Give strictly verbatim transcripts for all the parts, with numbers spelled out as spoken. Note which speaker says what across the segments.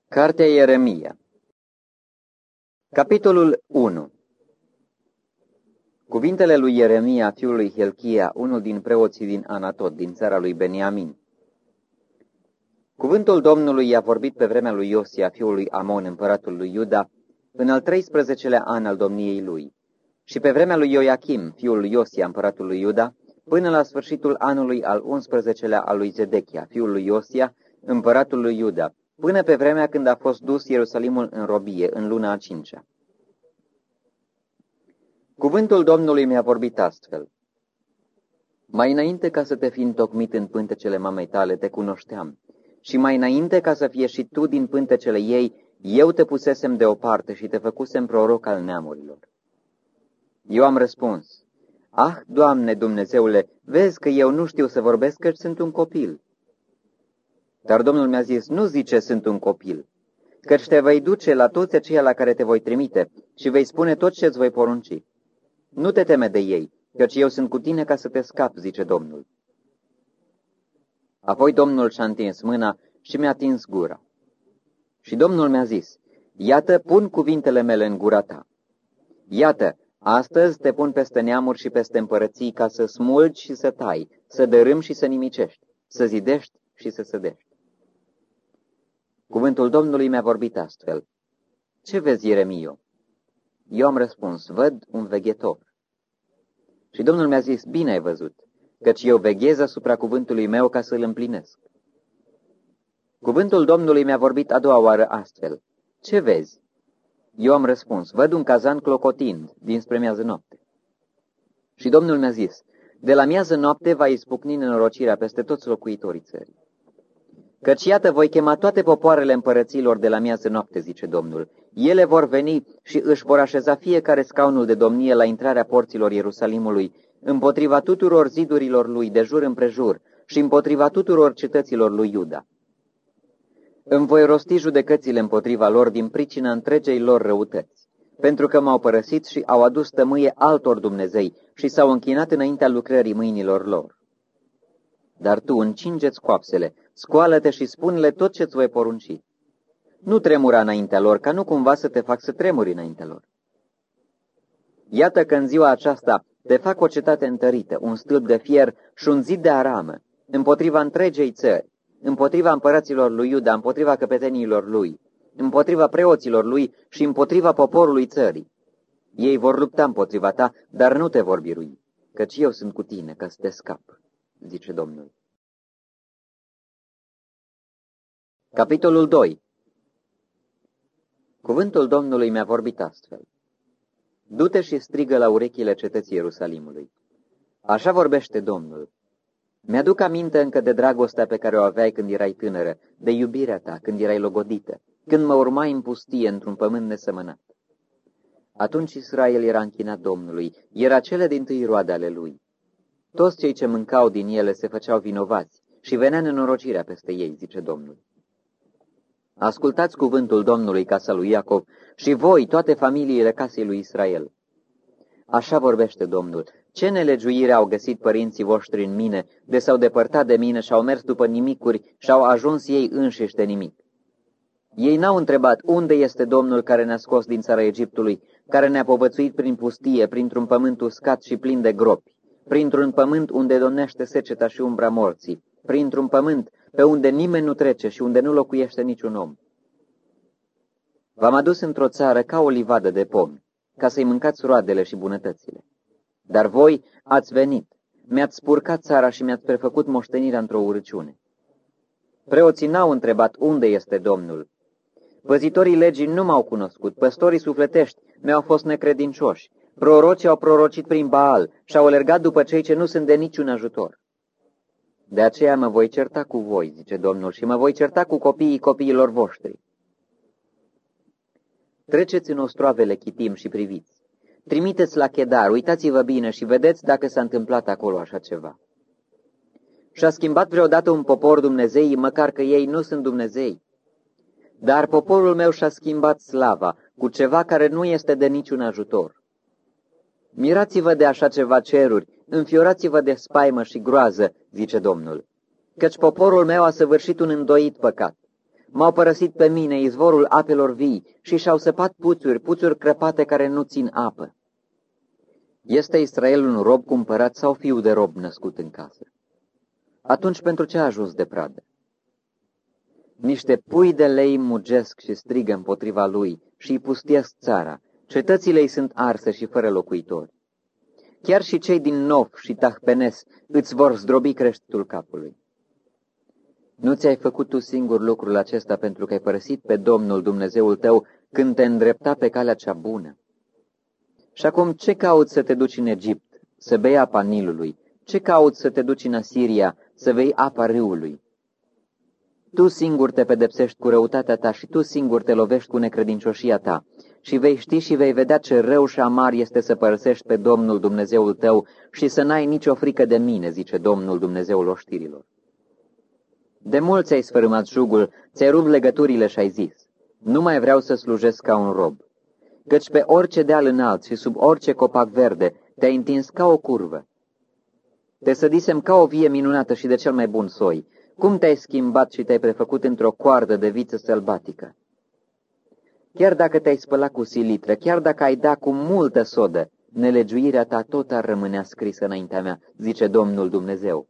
Speaker 1: Cartea Ieremia. Capitolul unu. Cuvintele lui Ieremia, fiul lui Hilchia, unul din preoții din Anatot, din țara lui Beniamin. Cuvântul Domnului i-a vorbit pe vremea lui Iosia, fiul lui Amon, împăratul lui Iuda, în al treisprezecelea an al domniei lui, și pe vremea lui Ioachim, fiul lui Iosia, împăratul lui Iuda, până la sfârșitul anului al unsprezecelea al lui Zedechia, fiul lui Iosia, împăratul lui Iuda, până pe vremea când a fost dus Ierusalimul în robie, în luna a cincea. Cuvântul Domnului mi-a vorbit astfel. Mai înainte ca să te fi întocmit în pântecele mamei tale, te cunoșteam, și mai înainte ca să fie și tu din pântecele ei, eu te pusesem deoparte și te făcusem proroc al neamurilor. Eu am răspuns, ah, Doamne Dumnezeule, vezi că eu nu știu să vorbesc, căci sunt un copil. Dar Domnul mi-a zis, nu zice sunt un copil, căci te vei duce la toți aceia la care te voi trimite și vei spune tot ce îți voi porunci. Nu te teme de ei, căci eu sunt cu tine ca să te scap, zice Domnul. Apoi Domnul și-a întins mâna și mi-a atins gura. Și Domnul mi-a zis, iată, pun cuvintele mele în gura ta. Iată, astăzi te pun peste neamuri și peste împărății ca să smulgi și să tai, să dărâmi și să nimicești, să zidești și să sădești. Cuvântul Domnului mi-a vorbit astfel. Ce vezi, Ieremio? Eu am răspuns, văd un veghetor. Și Domnul mi-a zis, bine ai văzut, căci eu veghez asupra cuvântului meu ca să-l împlinesc. Cuvântul Domnului mi-a vorbit a doua oară astfel. Ce vezi? Eu am răspuns, văd un cazan clocotind dinspre miază noapte. Și Domnul mi-a zis, de la miază noapte va izbucni nenorocirea peste toți locuitorii țării. Căci iată, voi chema toate popoarele împărăților de la miază noapte, zice Domnul. Ele vor veni și își vor așeza fiecare scaunul de domnie la intrarea porților Ierusalimului, împotriva tuturor zidurilor lui de jur împrejur și împotriva tuturor cetăților lui Iuda. Îmi voi rosti judecățile împotriva lor din pricina întregei lor răutăți, pentru că m-au părăsit și au adus tămâie altor Dumnezei și s-au închinat înaintea lucrării mâinilor lor. Dar tu încinge-ți coapsele, scoală-te și spune-le tot ce-ți voi porunci. Nu tremura înaintea lor, ca nu cumva să te fac să tremuri înaintea lor. Iată că în ziua aceasta te fac o cetate întărită, un stâlp de fier și un zid de aramă, împotriva întregei țări, împotriva împăraților lui Iuda, împotriva căpetenilor lui, împotriva preoților lui și împotriva poporului țării. Ei vor lupta împotriva ta, dar nu te vor birui, căci eu sunt cu tine ca să te scap, zice Domnul. Capitolul doi. Cuvântul Domnului mi-a vorbit astfel. Du-te și strigă la urechile cetății Ierusalimului. Așa vorbește Domnul. Mi-aduc aminte încă de dragostea pe care o aveai când erai tânără, de iubirea ta când erai logodită, când mă urmai în pustie într-un pământ nesămânat. Atunci Israel era închinat Domnului, era cele dintâi roade ale lui. Toți cei ce mâncau din ele se făceau vinovați și venea nenorocirea peste ei, zice Domnul. Ascultați cuvântul Domnului, casa lui Iacov, și voi, toate familiile casei lui Israel. Așa vorbește Domnul. Ce nelegiuire au găsit părinții voștri în mine, de s-au depărtat de mine și au mers după nimicuri și au ajuns ei înșiși de nimic. Ei n-au întrebat unde este Domnul care ne-a scos din țara Egiptului, care ne-a povățuit prin pustie, printr-un pământ uscat și plin de gropi, printr-un pământ unde domnește seceta și umbra morții, printr-un pământ pe unde nimeni nu trece și unde nu locuiește niciun om. V-am adus într-o țară ca o livadă de pomi, ca să-i mâncați roadele și bunătățile. Dar voi ați venit, mi-ați spurcat țara și mi-ați prefăcut moștenirea într-o urăciune. Preoții n-au întrebat unde este Domnul. Păzitorii legii nu m-au cunoscut, păstorii sufletești mi-au fost necredincioși, prorocii au prorocit prin Baal și au alergat după cei ce nu sunt de niciun ajutor. De aceea mă voi certa cu voi, zice Domnul, și mă voi certa cu copiii copiilor voștri. Treceți în ostroavele Chitim și priviți. Trimiteți la Chedar, uitați-vă bine și vedeți dacă s-a întâmplat acolo așa ceva. Și-a schimbat vreodată un popor Dumnezeii, măcar că ei nu sunt Dumnezei. Dar poporul meu și-a schimbat slava cu ceva care nu este de niciun ajutor. Mirați-vă de așa ceva ceruri, înfiorați-vă de spaimă și groază, zice Domnul, căci poporul meu a săvârșit un îndoit păcat. m-au părăsit pe mine, izvorul apelor vii, și și-au săpat puțuri, puțuri crăpate care nu țin apă. Este Israel un rob cumpărat sau fiu de rob născut în casă? Atunci pentru ce a ajuns de pradă? Niște pui de lei mugesc și strigă împotriva lui și îi pustiesc țara. Cetățile îi sunt arse și fără locuitori. Chiar și cei din Nof și Tahpenes îți vor zdrobi creștetul capului. Nu ți-ai făcut tu singur lucrul acesta pentru că ai părăsit pe Domnul Dumnezeul tău când te îndrepta pe calea cea bună? Și acum ce cauți să te duci în Egipt, să bei apa Nilului? Ce cauți să te duci în Asiria, să bei apa râului? Tu singur te pedepsești cu răutatea ta și tu singur te lovești cu necredincioșia ta și vei ști și vei vedea ce rău și amar este să părăsești pe Domnul Dumnezeul tău și să n-ai nicio frică de mine, zice Domnul Dumnezeul oștirilor. De mult ți-ai sfărâmat jugul, ți-ai rupt legăturile și ai zis, nu mai vreau să slujesc ca un rob, căci pe orice deal înalt și sub orice copac verde te-ai întins ca o curvă. Te sădisem ca o vie minunată și de cel mai bun soi. Cum te-ai schimbat și te-ai prefăcut într-o coardă de viță sălbatică? Chiar dacă te-ai spălat cu silitră, chiar dacă ai dat cu multă sodă, nelegiuirea ta tot ar rămânea scrisă înaintea mea, zice Domnul Dumnezeu.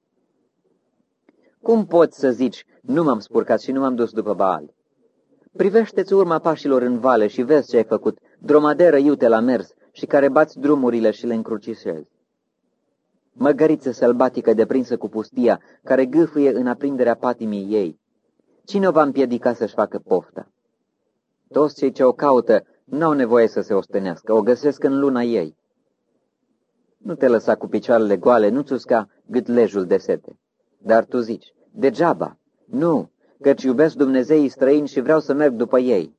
Speaker 1: Cum poți să zici, nu m-am spurcat și nu m-am dus după Baal? Privește-ți urma pașilor în vale și vezi ce ai făcut, dromadere iute la mers și care bați drumurile și le încrucișezi. Măgăriță sălbatică deprinsă cu pustia, care gâfâie în aprinderea patimii ei. Cine o va împiedica să-și facă pofta? Toți cei ce o caută n-au nevoie să se ostenească, o găsesc în luna ei. Nu te lăsa cu picioarele goale, nu-ți usca gâtlejul de sete. Dar tu zici, degeaba, nu, căci iubesc Dumnezeii străini și vreau să merg după ei.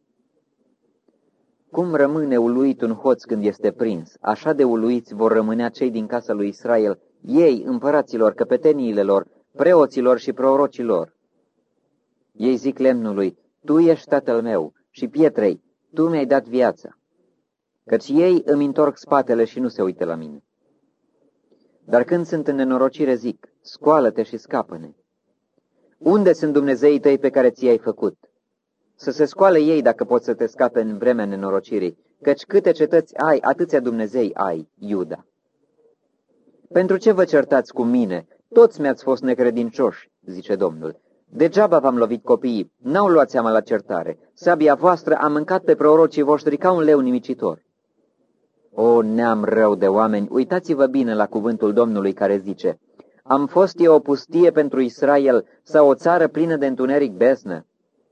Speaker 1: Cum rămâne uluit un hoț când este prins, așa de uluiți vor rămânea cei din casa lui Israel, ei, împăraților, căpeteniile lor, preoților și prorocilor. Ei zic lemnului, tu ești tatăl meu, și pietrei, tu mi-ai dat viața. Căci ei îmi întorc spatele și nu se uită la mine. Dar când sunt în nenorocire zic, scoală-te și scapă-ne. Unde sunt Dumnezeii tăi pe care ți-i-ai făcut? Să se scoale ei dacă poți să te scape în vremea nenorocirii, căci câte cetăți ai, atâția Dumnezei ai, Iuda. Pentru ce vă certați cu mine? Toți mi-ați fost necredincioși, zice Domnul. Degeaba v-am lovit copiii, n-au luat seama la certare. Sabia voastră a mâncat pe prorocii voștri ca un leu nimicitor. O, neam rău de oameni, uitați-vă bine la cuvântul Domnului care zice, am fost eu o pustie pentru Israel sau o țară plină de întuneric besnă?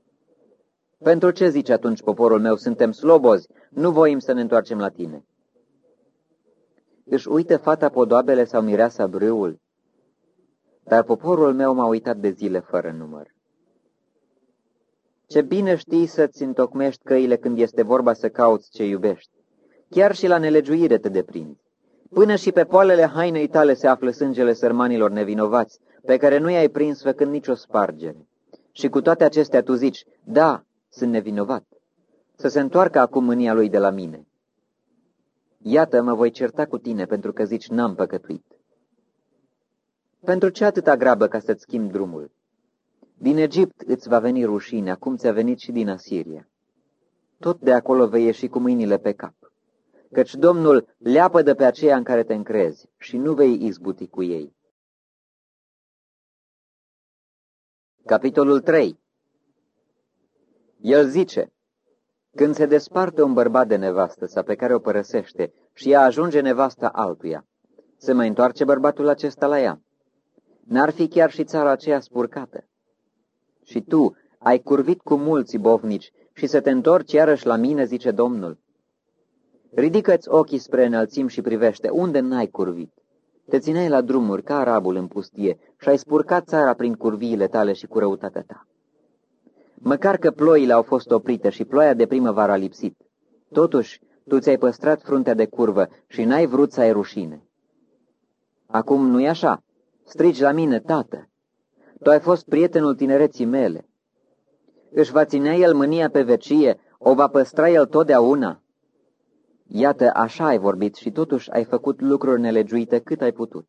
Speaker 1: Pentru ce zice atunci poporul meu, suntem slobozi, nu voim să ne întoarcem la tine? Își uită fata podoabele sau mireasa brâul? Dar poporul meu m-a uitat de zile fără număr. Ce bine știi să-ți întocmești căile când este vorba să cauți ce iubești. Chiar și la nelegiuire te deprinzi. Până și pe poalele hainei tale se află sângele sărmanilor nevinovați, pe care nu i-ai prins făcând nicio spargere. Și cu toate acestea tu zici, da, sunt nevinovat. Să se întoarcă acum mânia lui de la mine. Iată, mă voi certa cu tine pentru că zici, n-am păcătuit. Pentru ce atâta grabă ca să-ți schimbi drumul? Din Egipt îți va veni rușine, acum ți-a venit și din Asiria. Tot de acolo vei ieși cu mâinile pe cap, căci Domnul leapădă pe aceea în care te încrezi și nu vei izbuti cu ei. Capitolul trei. El zice, când se desparte un bărbat de nevastă sa pe care o părăsește și ea ajunge nevasta altuia, se mai întoarce bărbatul acesta la ea? N-ar fi chiar și țara aceea spurcată? Și tu ai curvit cu mulți bovnici și să te întorci iarăși la mine, zice Domnul. Ridică-ți ochii spre înălțimi și privește, unde n-ai curvit? Te țineai la drumuri ca arabul în pustie și ai spurcat țara prin curviile tale și cu răutatea ta. Măcar că ploile au fost oprite și ploaia de primăvară a lipsit, totuși tu ți-ai păstrat fruntea de curvă și n-ai vrut să ai rușine. Acum nu-i așa? Strigi la mine, tată. Tu ai fost prietenul tinereții mele. Își va ținea el mânia pe vecie, o va păstra el totdeauna. Iată, așa ai vorbit și totuși ai făcut lucruri nelegiuite cât ai putut.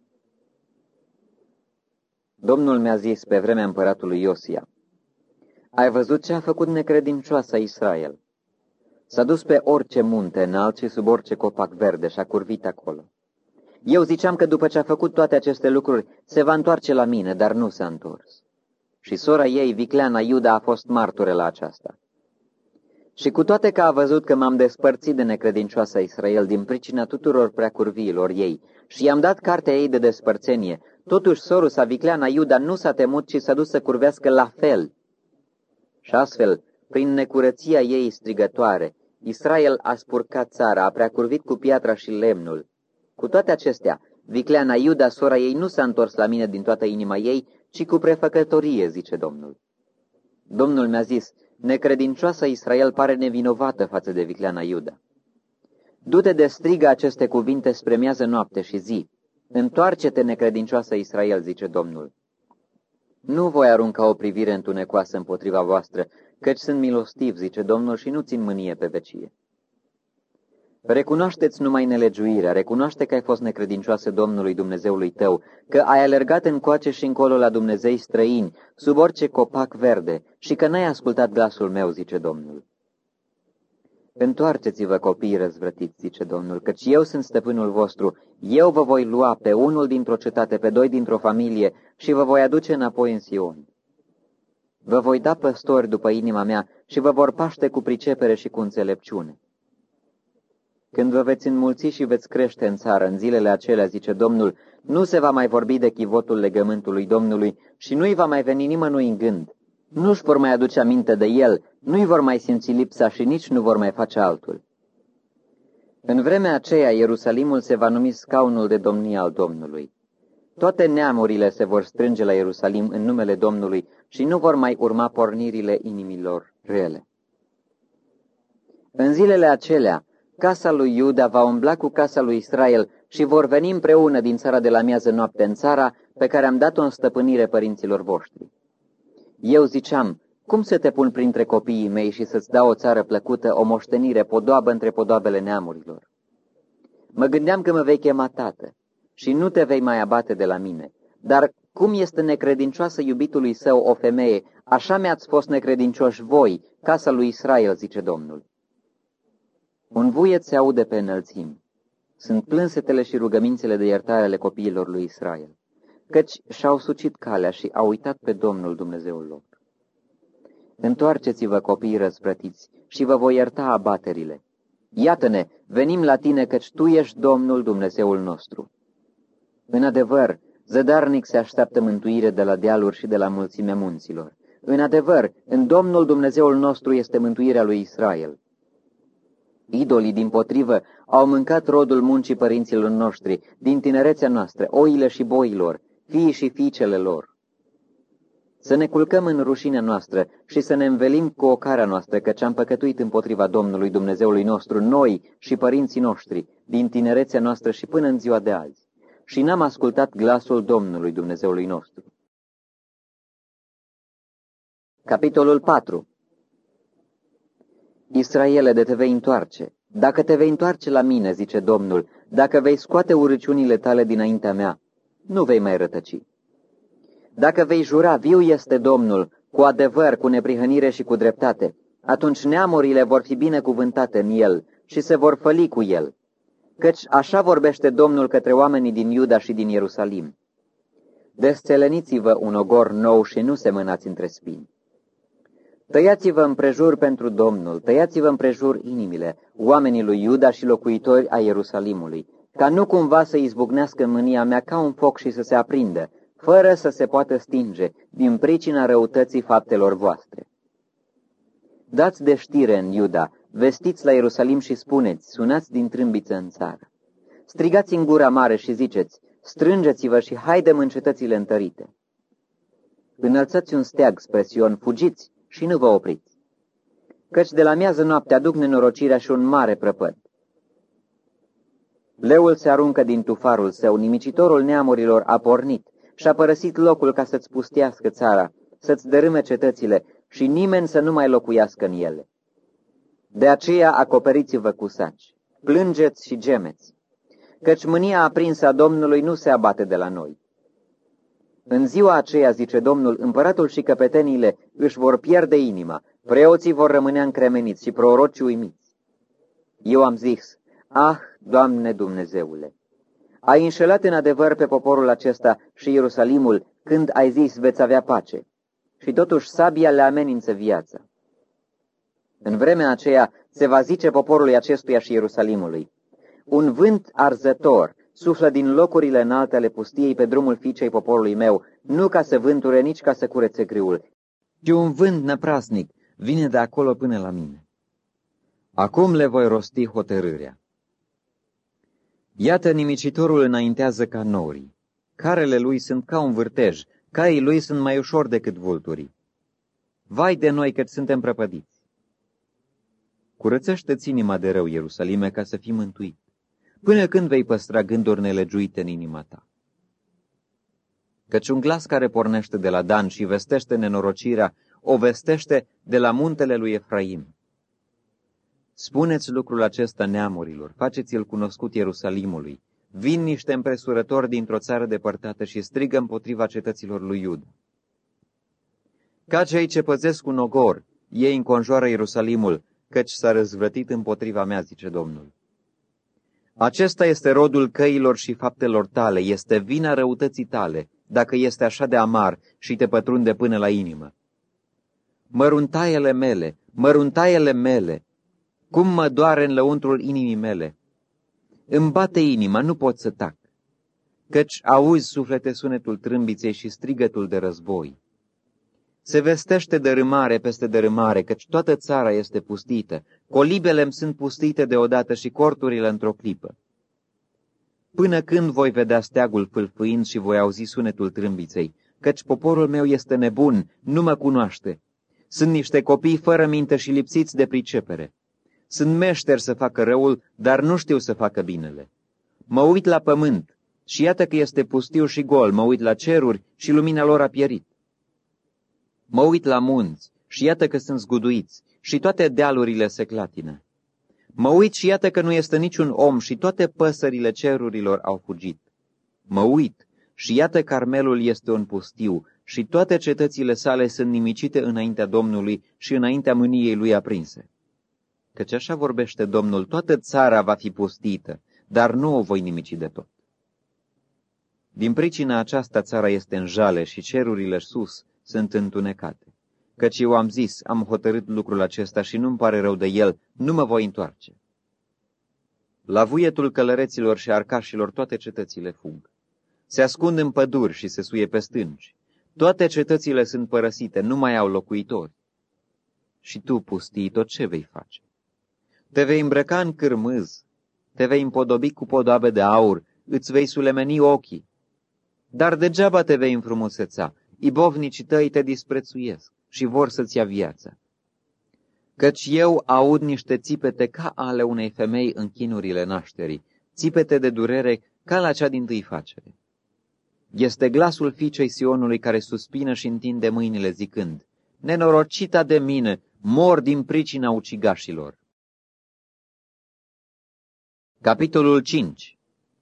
Speaker 1: Domnul mi-a zis pe vremea împăratului Iosia, Ai văzut ce a făcut necredincioasa Israel? S-a dus pe orice munte înalt și sub orice copac verde și a curvit acolo. Eu ziceam că după ce a făcut toate aceste lucruri, se va întoarce la mine, dar nu s-a întors. Și sora ei, vicleana Iuda, a fost martură la aceasta. Și cu toate că a văzut că m-am despărțit de necredincioasa Israel din pricina tuturor preacurviilor ei și i-am dat cartea ei de despărțenie, totuși sorul sa, vicleana Iuda, nu s-a temut, ci s-a dus să curvească la fel. Și astfel, prin necurăția ei strigătoare, Israel a spurcat țara, a preacurvit cu piatra și lemnul. Cu toate acestea, vicleana Iuda, sora ei, nu s-a întors la mine din toată inima ei, ci cu prefăcătorie, zice Domnul. Domnul mi-a zis, necredincioasa Israel pare nevinovată față de vicleana Iuda. Du-te de strigă aceste cuvinte spre miază noapte și zi, întoarce-te, necredincioasa Israel, zice Domnul. Nu voi arunca o privire întunecoasă împotriva voastră, căci sunt milostiv, zice Domnul, și nu țin mânie pe vecie. Recunoaște-ți numai nelegiuirea, recunoaște că ai fost necredincioasă Domnului Dumnezeului tău, că ai alergat încoace și încolo la Dumnezei străini, sub orice copac verde, și că n-ai ascultat glasul meu, zice Domnul. Întoarceți-vă, copiii răzvrătiți, zice Domnul, căci eu sunt stăpânul vostru, eu vă voi lua pe unul dintr-o cetate, pe doi dintr-o familie și vă voi aduce înapoi în Sion. Vă voi da păstori după inima mea și vă vor paște cu pricepere și cu înțelepciune. Când vă veți înmulți și veți crește în țară, în zilele acelea, zice Domnul, nu se va mai vorbi de chivotul legământului Domnului și nu-i va mai veni nimănui în gând. Nu-și vor mai aduce aminte de el, nu-i vor mai simți lipsa și nici nu vor mai face altul. În vremea aceea, Ierusalimul se va numi scaunul de domnie al Domnului. Toate neamurile se vor strânge la Ierusalim în numele Domnului și nu vor mai urma pornirile inimilor rele. În zilele acelea, casa lui Iuda va umbla cu casa lui Israel și vor veni împreună din țara de la miază noapte în țara pe care am dat-o în stăpânire părinților voștri. Eu ziceam, cum să te pun printre copiii mei și să-ți dau o țară plăcută, o moștenire, podoabă între podoabele neamurilor? Mă gândeam că mă vei chema tată și nu te vei mai abate de la mine, dar cum este necredincioasă iubitului său o femeie, așa mi-ați fost necredincioși voi, casa lui Israel, zice Domnul. Un vuiet se aude pe înălțimi. Sunt plânsetele și rugămințele de iertare ale copiilor lui Israel, căci și-au sucit calea și au uitat pe Domnul Dumnezeul lor. Întoarceți-vă, copiii răsplătiți, și vă voi ierta abaterile. Iată-ne, venim la tine, căci tu ești Domnul Dumnezeul nostru. În adevăr, zădarnic se așteaptă mântuire de la dealuri și de la mulțimea munților. În adevăr, în Domnul Dumnezeul nostru este mântuirea lui Israel. Idolii, dimpotrivă, au mâncat rodul muncii părinților noștri, din tinerețea noastră, oile și boilor, fiii și fiicele lor. Să ne culcăm în rușinea noastră și să ne învelim cu ocara noastră, căci am păcătuit împotriva Domnului Dumnezeului nostru, noi și părinții noștri, din tinerețea noastră și până în ziua de azi, și n-am ascultat glasul Domnului Dumnezeului nostru. Capitolul patru. Israele, de te vei întoarce, dacă te vei întoarce la mine, zice Domnul, dacă vei scoate urăciunile tale dinaintea mea, nu vei mai rătăci. Dacă vei jura, viu este Domnul, cu adevăr, cu neprihănire și cu dreptate, atunci neamurile vor fi binecuvântate în el și se vor făli cu el. Căci așa vorbește Domnul către oamenii din Iuda și din Ierusalim. Desțeleniți-vă un ogor nou și nu semănați între spini. Tăiați-vă împrejur pentru Domnul, tăiați-vă împrejur inimile, oamenii lui Iuda și locuitori a Ierusalimului, ca nu cumva să izbucnească mânia mea ca un foc și să se aprindă, fără să se poată stinge, din pricina răutății faptelor voastre. Dați de știre în Iuda, vestiți la Ierusalim și spuneți, sunați din trâmbiță în țară. Strigați în gura mare și ziceți, strângeți-vă și haidem în cetățile întărite. Înălțați un steag spre Sion, fugiți și nu vă opriți, căci de la miază noapte aduc nenorocirea și un mare prăpăd. Leul se aruncă din tufarul său, nimicitorul neamurilor a pornit și a părăsit locul ca să-ți pustiască țara, să-ți dărâme cetățile și nimeni să nu mai locuiască în ele. De aceea acoperiți-vă cu saci, plângeți și gemeți, căci mânia aprinsă a Domnului nu se abate de la noi. În ziua aceea, zice Domnul, împăratul și căpeteniile își vor pierde inima, preoții vor rămâne încremeniți și prorocii uimiți. Eu am zis, ah, Doamne Dumnezeule, ai înșelat în adevăr pe poporul acesta și Ierusalimul când ai zis veți avea pace, și totuși sabia le amenință viața. În vremea aceea se va zice poporului acestuia și Ierusalimului, un vânt arzător suflă din locurile înalte ale pustiei pe drumul fiicei poporului meu, nu ca să vânture, nici ca să curețe grâul, ci un vânt năprasnic vine de acolo până la mine. Acum le voi rosti hotărârea. Iată, nimicitorul înaintează ca norii, carele lui sunt ca un vârtej, caii lui sunt mai ușor decât vulturii. Vai de noi că suntem prăpădiți! Curățește-ți inima de rău, Ierusalime, ca să fii mântuit. Până când vei păstra gânduri nelegiuite în inima ta? Căci un glas care pornește de la Dan și vestește nenorocirea, o vestește de la muntele lui Efraim. Spuneți lucrul acesta neamurilor, faceți-l cunoscut Ierusalimului. Vin niște împresurători dintr-o țară depărtată și strigă împotriva cetăților lui Iuda. Ca cei ce păzesc un ogor, ei înconjoară Ierusalimul, căci s-a răzvrătit împotriva mea, zice Domnul. Acesta este rodul căilor și faptelor tale, este vina răutății tale, dacă este așa de amar și te pătrunde până la inimă. Măruntaiele mele, măruntaiele mele, cum mă doare în lăuntrul inimii mele. Îmi bate inima, nu pot să tac, căci auzi, suflete, sunetul trâmbiței și strigătul de război. Se vestește dărâmare peste dărâmare, căci toată țara este pustită, colibele-mi sunt pustite deodată și corturile într-o clipă. Până când voi vedea steagul fâlfâind și voi auzi sunetul trâmbiței, căci poporul meu este nebun, nu mă cunoaște. Sunt niște copii fără minte și lipsiți de pricepere. Sunt meșteri să facă răul, dar nu știu să facă binele. Mă uit la pământ și iată că este pustiu și gol, mă uit la ceruri și lumina lor a pierit. Mă uit la munți și iată că sunt zguduiți și toate dealurile se clatină. Mă uit și iată că nu este niciun om și toate păsările cerurilor au fugit. Mă uit și iată Carmelul este un pustiu și toate cetățile sale sunt nimicite înaintea Domnului și înaintea mâniei lui aprinse. Căci așa vorbește Domnul, toată țara va fi pustită, dar nu o voi nimici de tot. Din pricina aceasta țara este în jale și cerurile sus sunt întunecate. Căci eu am zis, am hotărât lucrul acesta și nu-mi pare rău de el, nu mă voi întoarce. La vuietul călăreților și arcașilor toate cetățile fug. Se ascund în păduri și se suie pe stânci. Toate cetățile sunt părăsite, nu mai au locuitori. Și tu, pustii, tot ce vei face? Te vei îmbrăca în cârmâz, te vei împodobi cu podoabe de aur, îți vei sulemeni ochii. Dar degeaba te vei înfrumuseța, ibovnicii tăi te disprețuiesc și vor să-ți ia viața. Căci eu aud niște țipete ca ale unei femei în chinurile nașterii, țipete de durere ca la cea dintâi facere. Este glasul fiicei Sionului care suspină și întinde mâinile zicând, nenorocita de mine, mor din pricina ucigașilor. Capitolul cinci.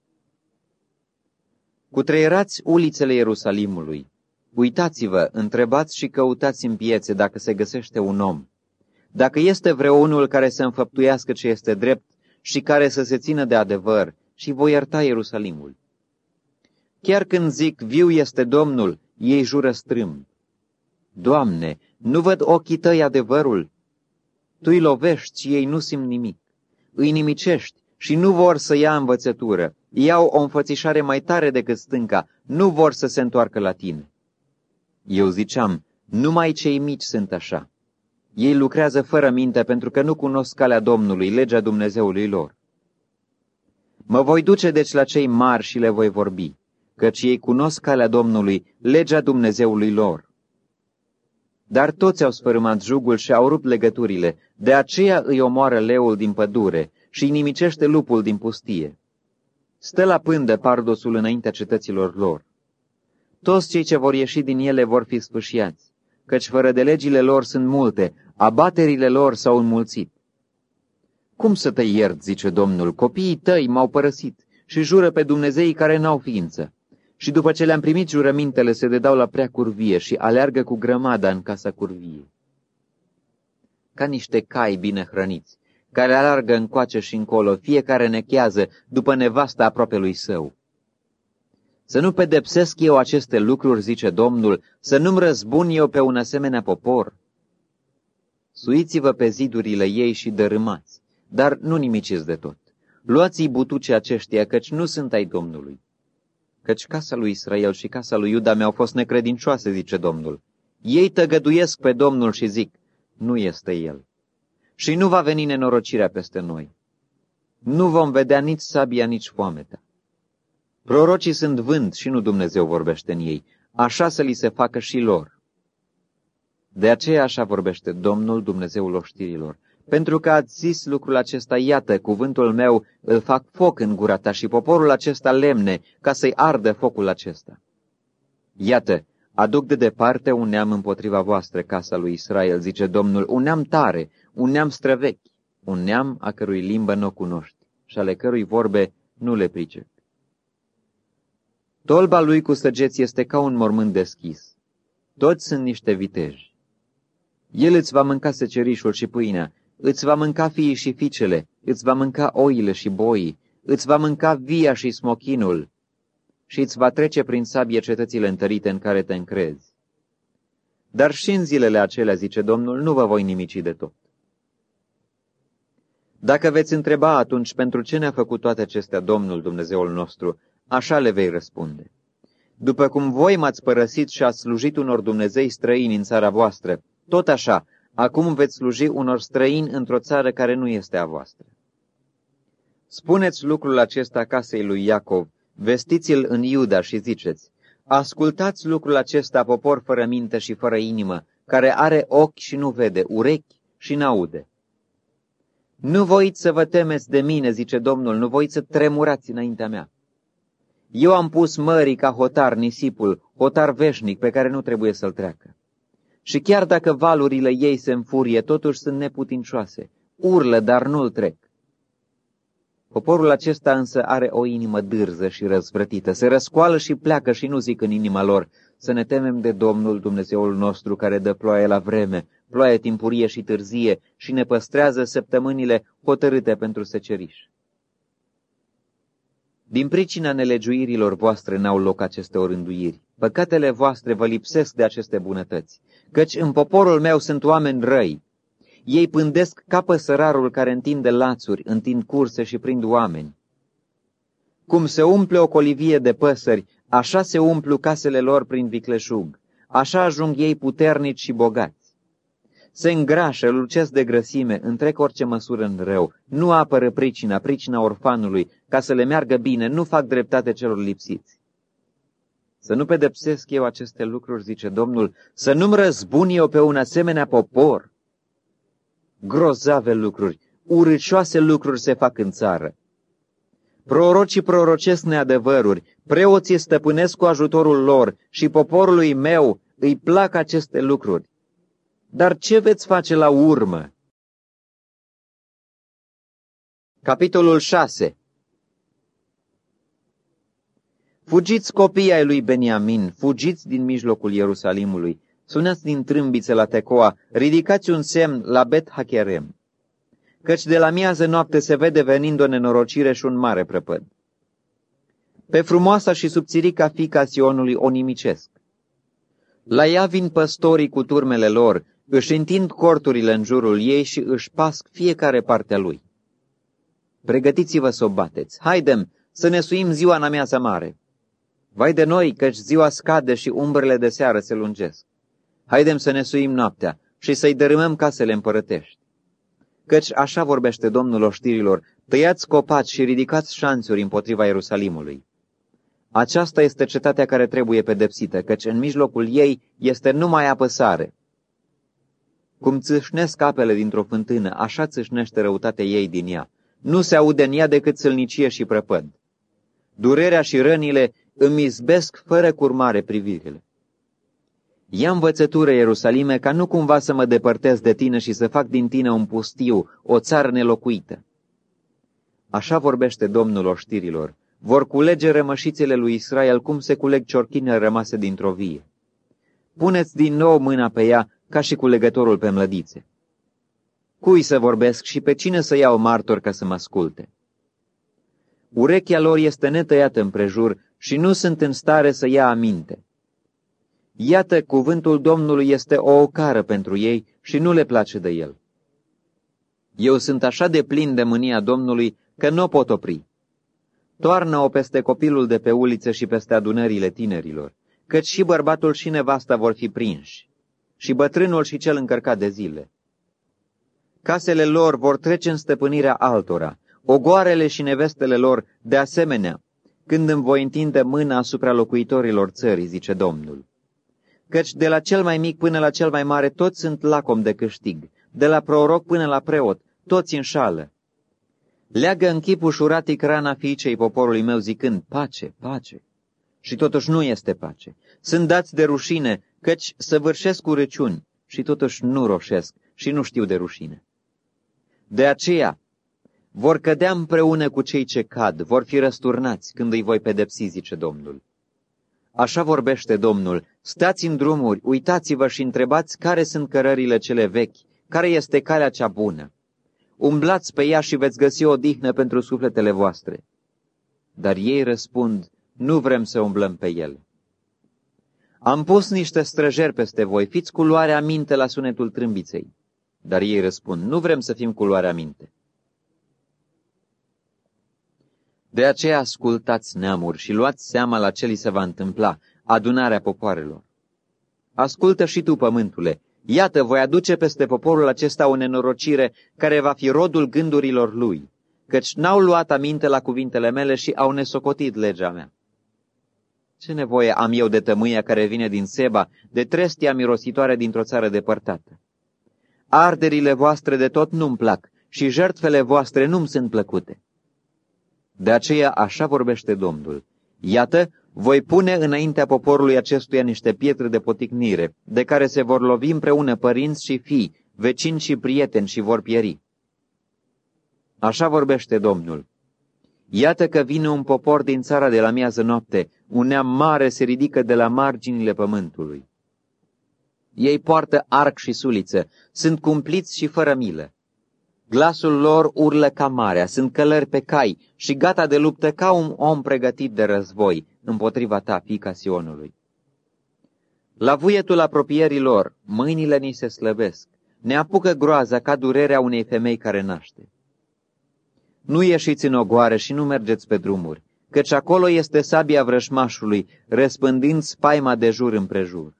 Speaker 1: Cutreierați ulițele Ierusalimului. Uitați-vă, întrebați și căutați în piețe dacă se găsește un om. Dacă este vreunul care să înfăptuiască ce este drept și care să se țină de adevăr, și voi ierta Ierusalimul. Chiar când zic, viu este Domnul, ei jură strâmb. Doamne, nu văd ochii tăi adevărul? Tu îi lovești și ei nu simt nimic. Îi nimicești și nu vor să ia învățătură. Iau o înfățișare mai tare decât stânca, nu vor să se întoarcă la tine. Eu ziceam, numai cei mici sunt așa. Ei lucrează fără minte pentru că nu cunosc calea Domnului, legea Dumnezeului lor. Mă voi duce deci la cei mari și le voi vorbi, căci ei cunosc calea Domnului, legea Dumnezeului lor. Dar toți au sfărâmat jugul și au rupt legăturile, de aceea îi omoară leul din pădure și îi nimicește lupul din pustie. Stă la pândă pardosul înaintea cetăților lor. Toți cei ce vor ieși din ele vor fi sfâșiați, căci fără de legile lor sunt multe, abaterile lor s-au înmulțit. Cum să te iert, zice Domnul, copiii tăi m-au părăsit și jură pe Dumnezeii care n-au ființă. Și după ce le-am primit jurămintele, se dedau la prea curvie și aleargă cu grămada în casa curviei. Ca niște cai bine hrăniți, care alargă încoace și încolo, fiecare nechează după nevasta aproapelui său. Să nu pedepsesc eu aceste lucruri, zice Domnul, să nu-mi răzbun eu pe un asemenea popor. Suiți-vă pe zidurile ei și dărâmați, dar nu nimiciți de tot. Luați-i butucii aceștia, căci nu sunt ai Domnului. Căci casa lui Israel și casa lui Iuda mi-au fost necredincioase, zice Domnul. Ei tăgăduiesc pe Domnul și zic, nu este El. Și nu va veni nenorocirea peste noi. Nu vom vedea nici sabia, nici foamea. Prorocii sunt vânt și nu Dumnezeu vorbește în ei, așa să li se facă și lor. De aceea așa vorbește Domnul, Dumnezeul oștirilor. Pentru că ați zis lucrul acesta, iată, cuvântul meu îl fac foc în gura ta și poporul acesta lemne, ca să-i ardă focul acesta. Iată, aduc de departe un neam împotriva voastră, casa lui Israel, zice Domnul, un neam tare, un neam străvechi, un neam a cărui limbă nu o cunoști și ale cărui vorbe nu le pricepi. Tolba lui cu săgeți este ca un mormânt deschis. Toți sunt niște viteji. El îți va mânca secerișul și pâinea, îți va mânca fiii și fiicele, îți va mânca oile și boii, îți va mânca via și smochinul și îți va trece prin sabie cetățile întărite în care te încrezi. Dar și în zilele acelea, zice Domnul, nu vă voi nimici de tot. Dacă veți întreba atunci pentru ce ne-a făcut toate acestea Domnul Dumnezeul nostru, așa le vei răspunde. După cum voi m-ați părăsit și ați slujit unor Dumnezei străini în țara voastră, tot așa, acum veți sluji unor străini într-o țară care nu este a voastră. Spuneți lucrul acesta casei lui Iacov, vestiți-l în Iuda și ziceți, ascultați lucrul acesta, popor fără minte și fără inimă, care are ochi și nu vede, urechi și n-aude. Nu voiți să vă temeți de mine, zice Domnul, nu voiți să tremurați înaintea mea. Eu am pus mării ca hotar nisipul, hotar veșnic pe care nu trebuie să-l treacă. Și chiar dacă valurile ei se înfurie, totuși sunt neputincioase, urlă, dar nu-l trec. Poporul acesta însă are o inimă dârză și răzvrătită, se răscoală și pleacă și nu zic în inima lor, să ne temem de Domnul Dumnezeul nostru care dă ploaie la vreme, ploaie timpurie și târzie și ne păstrează săptămânile hotărâte pentru seceriș. Din pricina nelegiuirilor voastre n-au loc aceste orânduiri. Păcatele voastre vă lipsesc de aceste bunătăți, căci în poporul meu sunt oameni răi. Ei pândesc ca păsărarul care întinde lațuri, întind curse și prind oameni. Cum se umple o colivie de păsări, așa se umplu casele lor prin vicleșug, așa ajung ei puternici și bogați. Se îngrașă, lucesc de grăsime, întrec orice măsură în rău, nu apără pricina, pricina orfanului, ca să le meargă bine, nu fac dreptate celor lipsiți. Să nu pedepsesc eu aceste lucruri, zice Domnul, să nu-mi răzbun eu pe un asemenea popor. Grozave lucruri, urâcioase lucruri se fac în țară. Prorocii prorocesc neadevăruri, preoții stăpânesc cu ajutorul lor și poporului meu îi plac aceste lucruri. Dar ce veți face la urmă? Capitolul șase. Fugiți copiii ai lui Beniamin, fugiți din mijlocul Ierusalimului, sunați din trâmbițe la Tecoa, ridicați un semn la Bet-Hacherem, căci de la miază noapte se vede venind o nenorocire și un mare prăpăd. Pe frumoasa și subțirica fiica Sionului o nimicesc. La ea vin păstorii cu turmele lor, își întind corturile în jurul ei și își pasc fiecare partea lui. Pregătiți-vă să o bateți, haidem să ne suim ziua în amiaza mare. Vai de noi, căci ziua scade și umbrele de seară se lungesc. Haidem să ne suim noaptea și să-i dărâmăm casele împărătești. Căci așa vorbește Domnul oștirilor, tăiați copaci și ridicați șanțuri împotriva Ierusalimului. Aceasta este cetatea care trebuie pedepsită, căci în mijlocul ei este numai apăsare. Cum țâșnesc apele dintr-o fântână, așa țâșnește răutatea ei din ea. Nu se aude în ea decât sălnicie și prăpăd. Durerea și rănile îmi izbesc fără curmare privirile. Ia învățătură, Ierusalime, ca nu cumva să mă depărtez de tine și să fac din tine un pustiu, o țară nelocuită. Așa vorbește Domnul oștirilor. vor culege rămășițele lui Israel cum se culeg ciorchinele rămase dintr-o vie. Puneți din nou mâna pe ea ca și culegătorul pe mlădițe. Cui să vorbesc și pe cine să iau martor ca să mă asculte? Urechea lor este netăiată împrejur și nu sunt în stare să ia aminte. Iată, cuvântul Domnului este o ocară pentru ei și nu le place de el. Eu sunt așa de plin de mânia Domnului că nu o pot opri. Toarnă-o peste copilul de pe uliță și peste adunările tinerilor, căci și bărbatul și nevasta vor fi prinși, și bătrânul și cel încărcat de zile. Casele lor vor trece în stăpânirea altora, ogoarele și nevestele lor de asemenea, când îmi voi întinde mâna asupra locuitorilor țării, zice Domnul. Căci de la cel mai mic până la cel mai mare toți sunt lacom de câștig, de la proroc până la preot, toți înșală. Leagă în chip ușuratic rana fiicei poporului meu zicând, pace, pace. Și totuși nu este pace. Sunt dați de rușine, căci săvârșesc urăciuni și totuși nu roșesc și nu știu de rușine. De aceea vor cădea împreună cu cei ce cad, vor fi răsturnați când îi voi pedepsi, zice Domnul. Așa vorbește Domnul, stați în drumuri, uitați-vă și întrebați care sunt cărările cele vechi, care este calea cea bună. Umblați pe ea și veți găsi o dihnă pentru sufletele voastre. Dar ei răspund, nu vrem să umblăm pe ele. Am pus niște străjeri peste voi, fiți cu luarea minte la sunetul trâmbiței. Dar ei răspund, nu vrem să fim cu luarea minte. De aceea ascultați, neamuri, și luați seama la ce li se va întâmpla, adunarea popoarelor. Ascultă și tu, pământule, iată, voi aduce peste poporul acesta o nenorocire care va fi rodul gândurilor lui, căci n-au luat aminte la cuvintele mele și au nesocotit legea mea. Ce nevoie am eu de tămâia care vine din Seba, de trestia mirositoare dintr-o țară depărtată? Arderile voastre de tot nu-mi plac și jertfele voastre nu-mi sunt plăcute. De aceea așa vorbește Domnul. Iată, voi pune înaintea poporului acestuia niște pietre de poticnire, de care se vor lovi împreună părinți și fii, vecini și prieteni și vor pieri. Așa vorbește Domnul. Iată că vine un popor din țara de la miază noapte, un neam mare se ridică de la marginile pământului. Ei poartă arc și suliță, sunt cumpliți și fără milă. Glasul lor urlă ca marea, sunt călări pe cai și gata de luptă ca un om pregătit de război împotriva ta, fiica Sionului. La vuietul apropierii lor, mâinile ni se slăbesc, ne apucă groaza ca durerea unei femei care naște. Nu ieșiți în ogoare și nu mergeți pe drumuri, căci acolo este sabia vrășmașului, răspândind spaima de jur împrejur.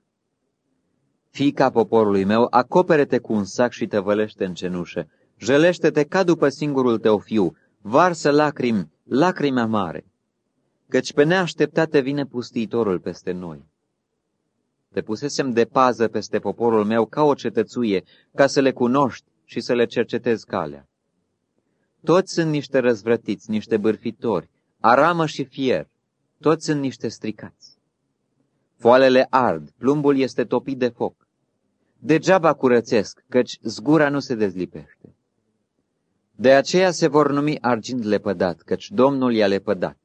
Speaker 1: Fiica poporului meu, acopere-te cu un sac și tăvălește în cenușă, jălește-te ca după singurul tău fiu, varsă lacrimi, lacrimi amare, căci pe neașteptate vine pustiitorul peste noi. Te pusesem de pază peste poporul meu ca o cetățuie, ca să le cunoști și să le cercetezi calea. Toți sunt niște răzvrătiți, niște bârfitori, aramă și fier, toți sunt niște stricați. Foalele ard, plumbul este topit de foc. Degeaba curățesc, căci zgura nu se dezlipește. De aceea se vor numi argint lepădat, căci Domnul i-a lepădat.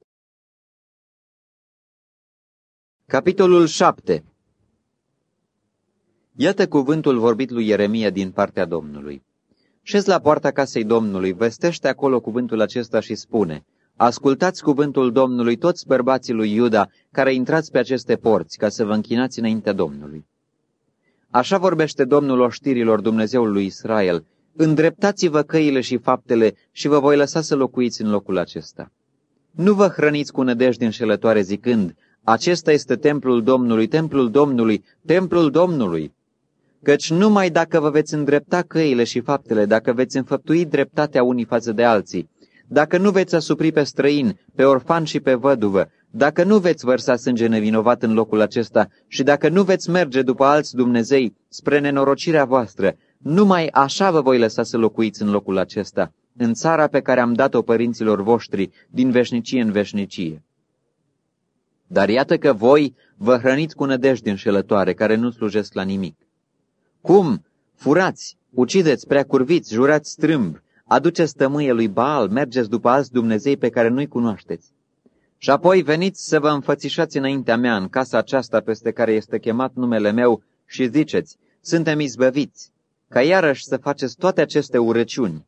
Speaker 1: Capitolul șapte. Iată cuvântul vorbit lui Ieremia din partea Domnului. Șezi la poarta casei Domnului, vestește acolo cuvântul acesta și spune, ascultați cuvântul Domnului toți bărbații lui Iuda care intrați pe aceste porți, ca să vă închinați înaintea Domnului. Așa vorbește Domnul oștirilor, Dumnezeul lui Israel, îndreptați-vă căile și faptele și vă voi lăsa să locuiți în locul acesta. Nu vă hrăniți cu nădejde înșelătoare zicând, acesta este templul Domnului, templul Domnului, templul Domnului. Căci numai dacă vă veți îndrepta căile și faptele, dacă veți înfăptui dreptatea unii față de alții, dacă nu veți asupri pe străin, pe orfan și pe văduvă, dacă nu veți vărsa sânge nevinovat în locul acesta și dacă nu veți merge după alți Dumnezei spre nenorocirea voastră, numai așa vă voi lăsa să locuiți în locul acesta, în țara pe care am dat-o părinților voștri din veșnicie în veșnicie. Dar iată că voi vă hrăniți cu nădejde înșelătoare care nu slujesc la nimic. Cum? Furați, ucideți, preacurviți, jurați strâmb, aduceți tămâie lui Baal, mergeți după alți Dumnezei pe care nu-i cunoașteți. Și apoi veniți să vă înfățișați înaintea mea în casa aceasta peste care este chemat numele meu și ziceți, suntem izbăviți, ca iarăși să faceți toate aceste urăciuni.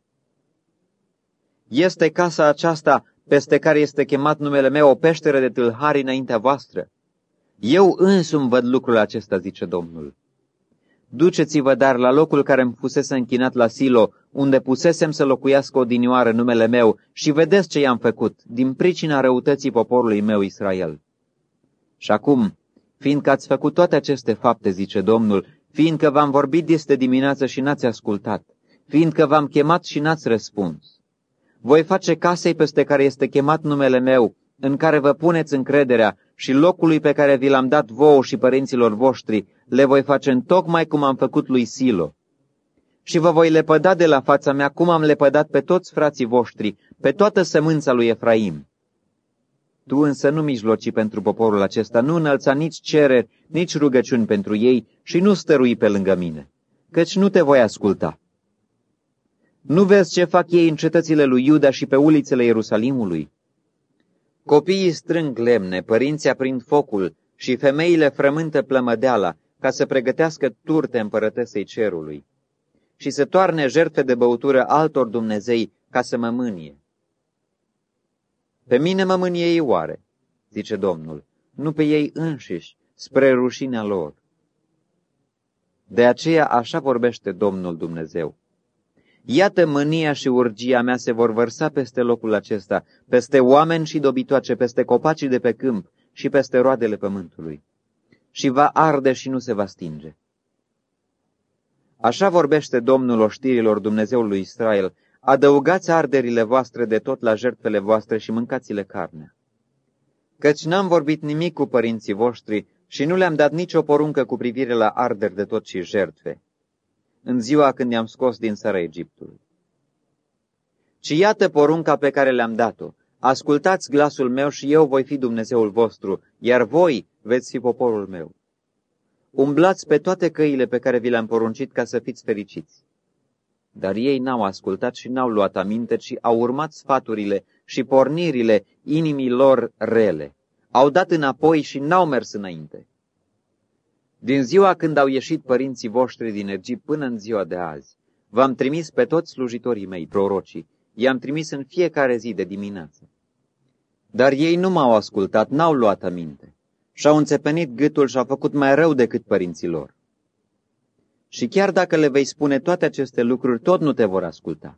Speaker 1: Este casa aceasta peste care este chemat numele meu o peșteră de tâlhari înaintea voastră. Eu însumi văd lucrul acesta, zice Domnul. Duceți-vă dar la locul care îmi fusese închinat la Silo, unde pusesem să locuiască odinioară numele meu, și vedeți ce i-am făcut, din pricina răutății poporului meu Israel. Și acum, fiindcă ați făcut toate aceste fapte, zice Domnul, fiindcă v-am vorbit este dimineață și n-ați ascultat, fiindcă v-am chemat și n-ați răspuns, voi face casei peste care este chemat numele meu, în care vă puneți încrederea, și locului pe care vi l-am dat vouă și părinților voștri, le voi face întocmai cum am făcut lui Silo. Și vă voi lepăda de la fața mea cum am lepădat pe toți frații voștri, pe toată sămânța lui Efraim. Tu însă nu mijloci pentru poporul acesta, nu înălța nici cereri, nici rugăciuni pentru ei și nu stărui pe lângă mine, căci nu te voi asculta. Nu vezi ce fac ei în cetățile lui Iuda și pe ulițele Ierusalimului? Copiii strâng lemne, părinții aprind focul și femeile frământă plămădeala ca să pregătească turte împărătesei cerului și să toarne jertfe de băutură altor dumnezei ca să mă mânie. Pe mine mă mânie ei oare, zice Domnul, nu pe ei înșiși, spre rușinea lor. De aceea așa vorbește Domnul Dumnezeu. Iată mânia și urgia mea se vor vărsa peste locul acesta, peste oameni și dobitoace, peste copacii de pe câmp și peste roadele pământului. Și va arde și nu se va stinge. Așa vorbește Domnul oștirilor Dumnezeului Israel, adăugați arderile voastre de tot la jertfele voastre și mâncați-le carnea. Căci n-am vorbit nimic cu părinții voștri și nu le-am dat nicio poruncă cu privire la arderi de tot și jertfe, în ziua când i-am scos din țara Egiptului. Ci iată porunca pe care le-am dat-o. Ascultați glasul meu și eu voi fi Dumnezeul vostru, iar voi veți fi poporul meu. Umblați pe toate căile pe care vi le-am poruncit ca să fiți fericiți. Dar ei n-au ascultat și n-au luat aminte, ci au urmat sfaturile și pornirile inimii lor rele. Au dat înapoi și n-au mers înainte. Din ziua când au ieșit părinții voștri din Egipt până în ziua de azi, v-am trimis pe toți slujitorii mei, prorocii, i-am trimis în fiecare zi de dimineață. Dar ei nu m-au ascultat, n-au luat aminte, și-au înțepenit gâtul și-au făcut mai rău decât părinții lor. Și chiar dacă le vei spune toate aceste lucruri, tot nu te vor asculta.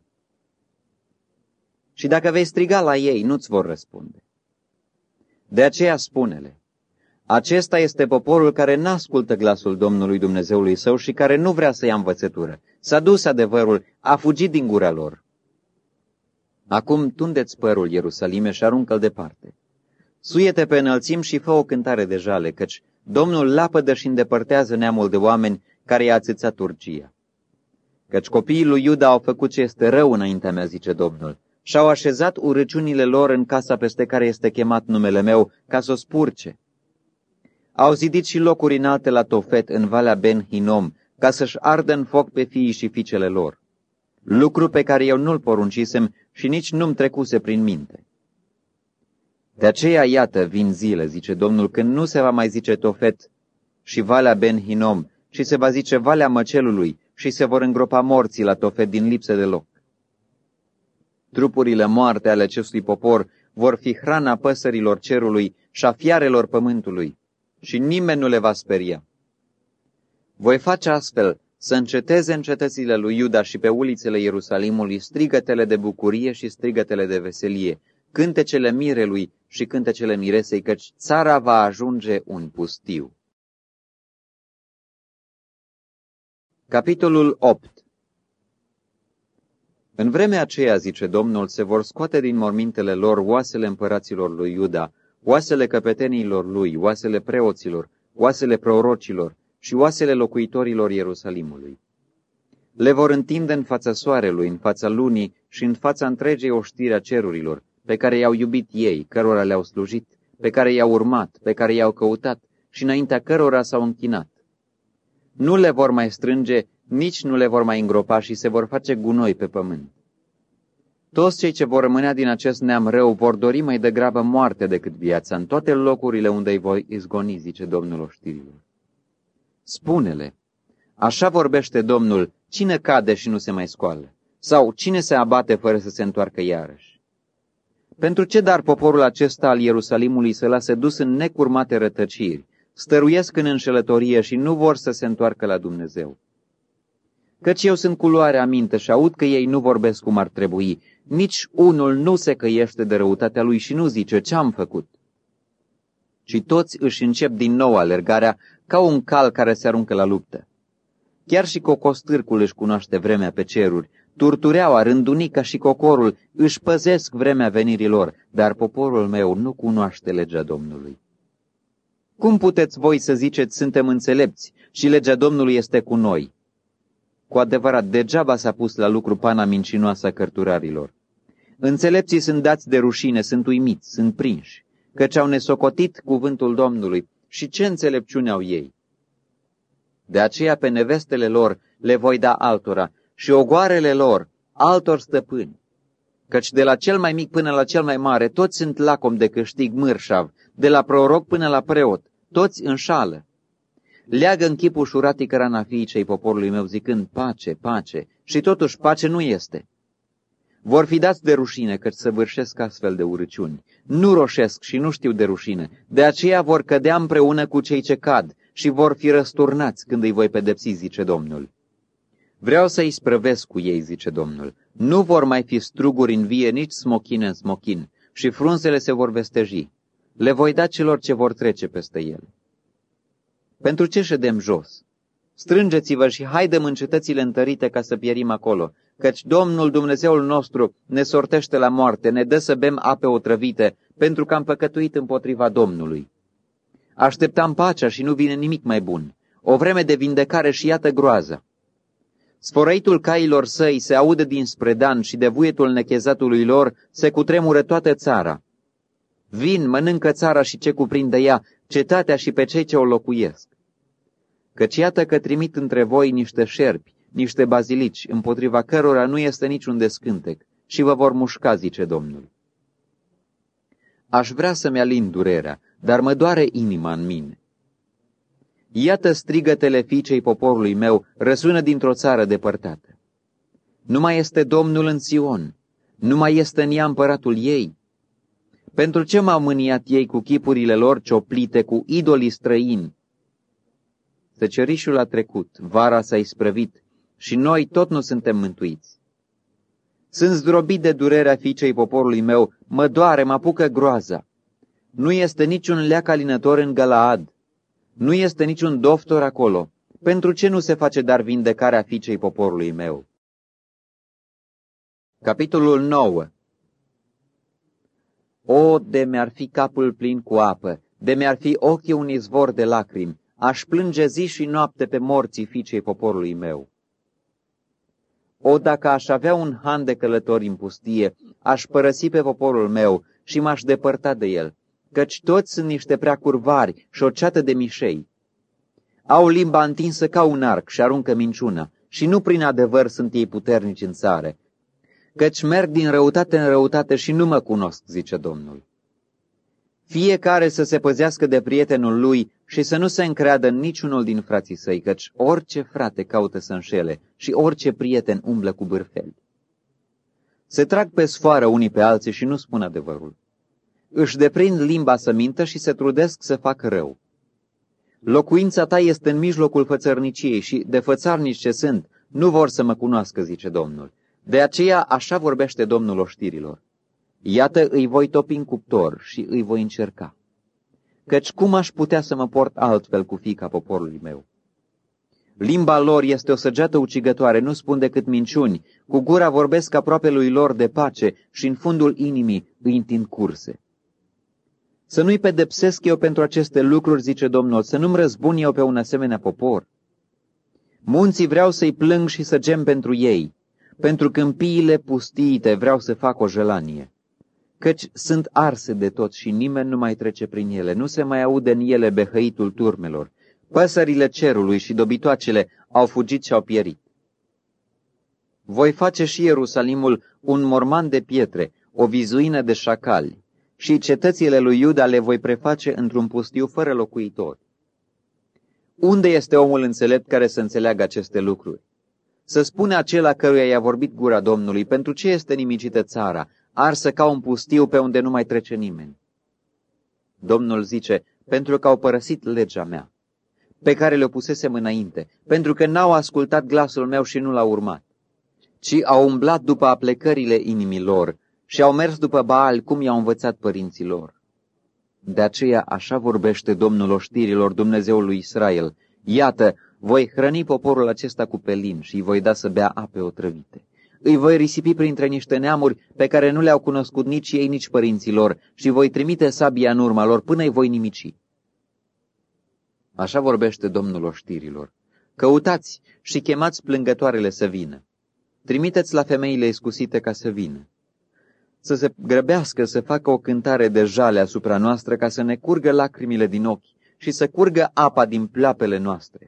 Speaker 1: Și dacă vei striga la ei, nu-ți vor răspunde. De aceea spune-le, acesta este poporul care n-ascultă glasul Domnului Dumnezeului său și care nu vrea să ia învățătură. S-a dus adevărul, a fugit din gura lor. Acum tundeți părul, Ierusalime, și aruncă-l departe. Suie-te pe înălțim și fă o cântare de jale, căci Domnul lapădă și îndepărtează neamul de oameni care i-a țâțat urgia. Căci copiii lui Iuda au făcut ce este rău înaintea mea, zice Domnul, și-au așezat urăciunile lor în casa peste care este chemat numele meu, ca să o spurce. Au zidit și locuri înalte la Tofet, în Valea Ben-Hinom, ca să-și ardă în foc pe fiii și fiicele lor. Lucru pe care eu nu-l poruncisem și nici nu-mi trecuse prin minte. De aceea, iată, vin zile, zice Domnul, când nu se va mai zice Tofet și Valea Ben-Hinom, și se va zice Valea Măcelului, și se vor îngropa morții la Tofet din lipsă de loc. Trupurile moarte ale acestui popor vor fi hrana păsărilor cerului și a fiarelor pământului, și nimeni nu le va speria. Voi face astfel să înceteze în cetățile lui Iuda și pe ulițele Ierusalimului strigătele de bucurie și strigătele de veselie, cântecele mirelui și cântecele miresei, căci țara va ajunge un pustiu. Capitolul opt. În vremea aceea, zice Domnul, se vor scoate din mormintele lor oasele împăraților lui Iuda, oasele căpetenilor lui, oasele preoților, oasele prorocilor și oasele locuitorilor Ierusalimului. Le vor întinde în fața soarelui, în fața lunii și în fața întregei oștiri a cerurilor, pe care i-au iubit ei, cărora le-au slujit, pe care i-au urmat, pe care i-au căutat și înaintea cărora s-au închinat. Nu le vor mai strânge, nici nu le vor mai îngropa și se vor face gunoi pe pământ. Toți cei ce vor rămâne din acest neam rău vor dori mai degrabă moarte decât viața în toate locurile unde îi voi izgoni, zice Domnul oștirilor. Spune-le, așa vorbește Domnul, cine cade și nu se mai scoală? Sau cine se abate fără să se întoarcă iarăși? Pentru ce dar poporul acesta al Ierusalimului se lasă dus în necurmate rătăciri, stăruiesc în înșelătorie și nu vor să se întoarcă la Dumnezeu? Căci eu sunt cu luare aminte și aud că ei nu vorbesc cum ar trebui, nici unul nu se căiește de răutatea lui și nu zice ce-am făcut. Ci toți își încep din nou alergarea ca un cal care se aruncă la luptă. Chiar și cocostârcul își cunoaște vremea pe ceruri, turtureaua, rândunica și cocorul își păzesc vremea venirii lor, dar poporul meu nu cunoaște legea Domnului. Cum puteți voi să ziceți, suntem înțelepți și legea Domnului este cu noi? Cu adevărat, degeaba s-a pus la lucru pana mincinoasă a cărturarilor. Înțelepții sunt dați de rușine, sunt uimiți, sunt prinși, căci au nesocotit cuvântul Domnului și ce înțelepciune au ei. De aceea pe nevestele lor le voi da altora și ogoarele lor altor stăpâni, căci de la cel mai mic până la cel mai mare toți sunt lacom de câștig mârșav, de la proroc până la preot, toți înșală. Leagă în chip ușuratic rana fiicei poporului meu zicând pace, pace, și totuși pace nu este. Vor fi dați de rușine căci săvârșesc astfel de urăciuni. Nu roșesc și nu știu de rușine, de aceea vor cădea împreună cu cei ce cad și vor fi răsturnați când îi voi pedepsi, zice Domnul. Vreau să-i sprăvesc cu ei, zice Domnul. Nu vor mai fi struguri în vie, nici smochine în smochin, și frunzele se vor vesteji. Le voi da celor ce vor trece peste ele. Pentru ce ședem jos? Strângeți-vă și haidem în cetățile întărite ca să pierim acolo, căci Domnul Dumnezeul nostru ne sortește la moarte, ne dă să bem ape otrăvite, pentru că am păcătuit împotriva Domnului. Așteptam pacea și nu vine nimic mai bun, o vreme de vindecare și iată groaza. Sfărăitul cailor săi se aude dinspre Dan și de vuietul nechezatului lor se cutremură toată țara. Vin, mănâncă țara și ce cuprinde ea, cetatea și pe cei ce o locuiesc. Căci iată că trimit între voi niște șerpi, niște bazilici, împotriva cărora nu este niciun descântec, și vă vor mușca, zice Domnul. Aș vrea să-mi alin durerea, dar mă doare inima în mine. Iată strigătele fiicei poporului meu, răsună dintr-o țară depărtată. Nu mai este Domnul în Sion, nu mai este în ea împăratul ei. Pentru ce m-au mâniat ei cu chipurile lor cioplite, cu idolii străini? Săcerișul a trecut, vara s-a isprăvit și noi tot nu suntem mântuiți. Sunt zdrobit de durerea fiicei poporului meu, mă doare, mă apucă groaza. Nu este niciun leac alinător în Galaad, nu este niciun doftor acolo. Pentru ce nu se face dar vindecarea fiicei poporului meu? Capitolul nouă. O, de mi-ar fi capul plin cu apă, de mi-ar fi ochii un izvor de lacrimi, aș plânge zi și noapte pe morții fiicei poporului meu. O, dacă aș avea un han de călători în pustie, aș părăsi pe poporul meu și m-aș depărta de el, căci toți sunt niște prea curvari și o ceată de mișei. Au limba întinsă ca un arc și aruncă minciuna, și nu prin adevăr sunt ei puternici în țară, căci merg din răutate în răutate și nu mă cunosc, zice Domnul. Fiecare să se păzească de prietenul lui și să nu se încreadă în niciunul din frații săi, căci orice frate caută să înșele și orice prieten umblă cu bârfeli. Se trag pe sfoară unii pe alții și nu spun adevărul. Își deprind limba să mintă și se trudesc să facă rău. Locuința ta este în mijlocul fățărniciei și, de fățarnici ce sunt, nu vor să mă cunoască, zice Domnul. De aceea așa vorbește Domnul oștirilor. Iată, îi voi topi în cuptor și îi voi încerca. Căci cum aș putea să mă port altfel cu fiica poporului meu? Limba lor este o săgeată ucigătoare, nu spun decât minciuni, cu gura vorbesc aproape lui lor de pace și în fundul inimii îi întind curse. Să nu-i pedepsesc eu pentru aceste lucruri, zice Domnul, să nu-mi răzbun eu pe un asemenea popor. Munții vreau să-i plâng și să gem pentru ei, pentru câmpiile pustiite vreau să fac o jelanie. Căci sunt arse de tot și nimeni nu mai trece prin ele, nu se mai aude în ele behăitul turmelor. Păsările cerului și dobitoacele au fugit și au pierit. Voi face și Ierusalimul un morman de pietre, o vizuină de șacali, și cetățile lui Iuda le voi preface într-un pustiu fără locuitori. Unde este omul înțelept care să înțeleagă aceste lucruri? Să spune acela căruia i-a vorbit gura Domnului, pentru ce este nimicită țara, arsă ca un pustiu pe unde nu mai trece nimeni. Domnul zice, pentru că au părăsit legea mea, pe care le-o pusesem înainte, pentru că n-au ascultat glasul meu și nu l-au urmat, ci au umblat după aplecările inimii lor și au mers după Baal cum i-au învățat părinții lor. De aceea așa vorbește Domnul oștirilor, Dumnezeul lui Israel: iată, voi hrăni poporul acesta cu pelin și îi voi da să bea ape otrăvite. Îi voi risipi printre niște neamuri pe care nu le-au cunoscut nici ei, nici părinții lor, și voi trimite sabia în urma lor până îi voi nimici. Așa vorbește Domnul oștirilor: căutați și chemați plângătoarele să vină. Trimiteți la femeile iscusite ca să vină. Să se grăbească să facă o cântare de jale asupra noastră, ca să ne curgă lacrimile din ochi și să curgă apa din pleoapele noastre.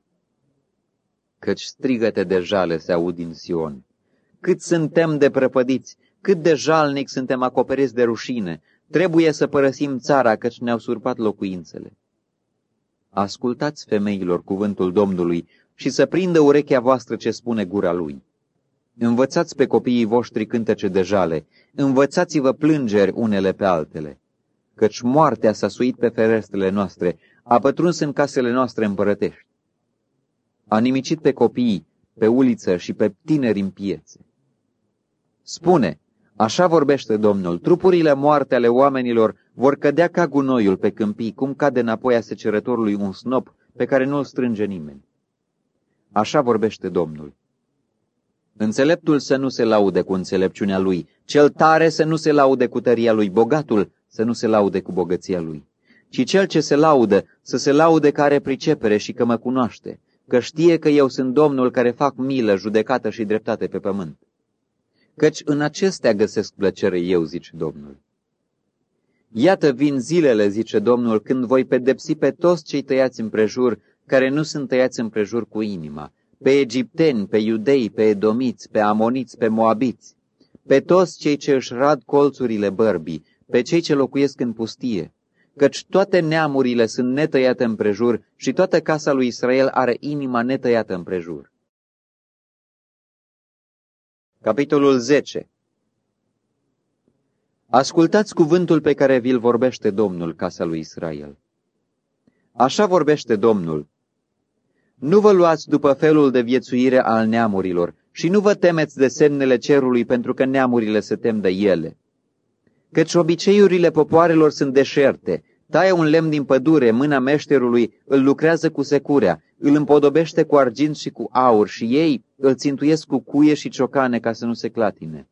Speaker 1: Căci strigăte de jale se aud din Sion. Cât suntem de prăpădiți, cât de jalnic suntem acoperiți de rușine, trebuie să părăsim țara, căci ne-au surpat locuințele. Ascultați, femeilor, cuvântul Domnului și să prindă urechea voastră ce spune gura Lui. Învățați pe copiii voștri cântece de jale, învățați-vă plângeri unele pe altele, căci moartea s-a suit pe ferestrele noastre, a pătruns în casele noastre împărătești. A nimicit pe copii, pe uliță și pe tineri în piețe. Spune, așa vorbește Domnul, trupurile moarte ale oamenilor vor cădea ca gunoiul pe câmpii, cum cade înapoi a secerătorului un snop pe care nu-l strânge nimeni. Așa vorbește Domnul. Înțeleptul să nu se laude cu înțelepciunea lui, cel tare să nu se laude cu tăria lui, bogatul să nu se laude cu bogăția lui, ci cel ce se laudă să se laude că are pricepere și că mă cunoaște, că știe că eu sunt Domnul care fac milă, judecată și dreptate pe pământ. Căci în acestea găsesc plăcere eu, zice Domnul. Iată vin zilele, zice Domnul, când voi pedepsi pe toți cei tăiați împrejur, care nu sunt tăiați împrejur cu inima, pe egipteni, pe iudei, pe edomiți, pe amoniți, pe moabiți, pe toți cei ce își rad colțurile bărbii, pe cei ce locuiesc în pustie, căci toate neamurile sunt netăiate împrejur și toată casa lui Israel are inima netăiată împrejur. Capitolul zece. Ascultați cuvântul pe care vi-l vorbește Domnul, casa lui Israel. Așa vorbește Domnul: nu vă luați după felul de viețuire al neamurilor și nu vă temeți de semnele cerului, pentru că neamurile se tem de ele. Căci obiceiurile popoarelor sunt deșerte, taie un lemn din pădure, mâna meșterului îl lucrează cu securea, îl împodobește cu argint și cu aur și ei îl țintuiesc cu cuie și ciocane ca să nu se clatine.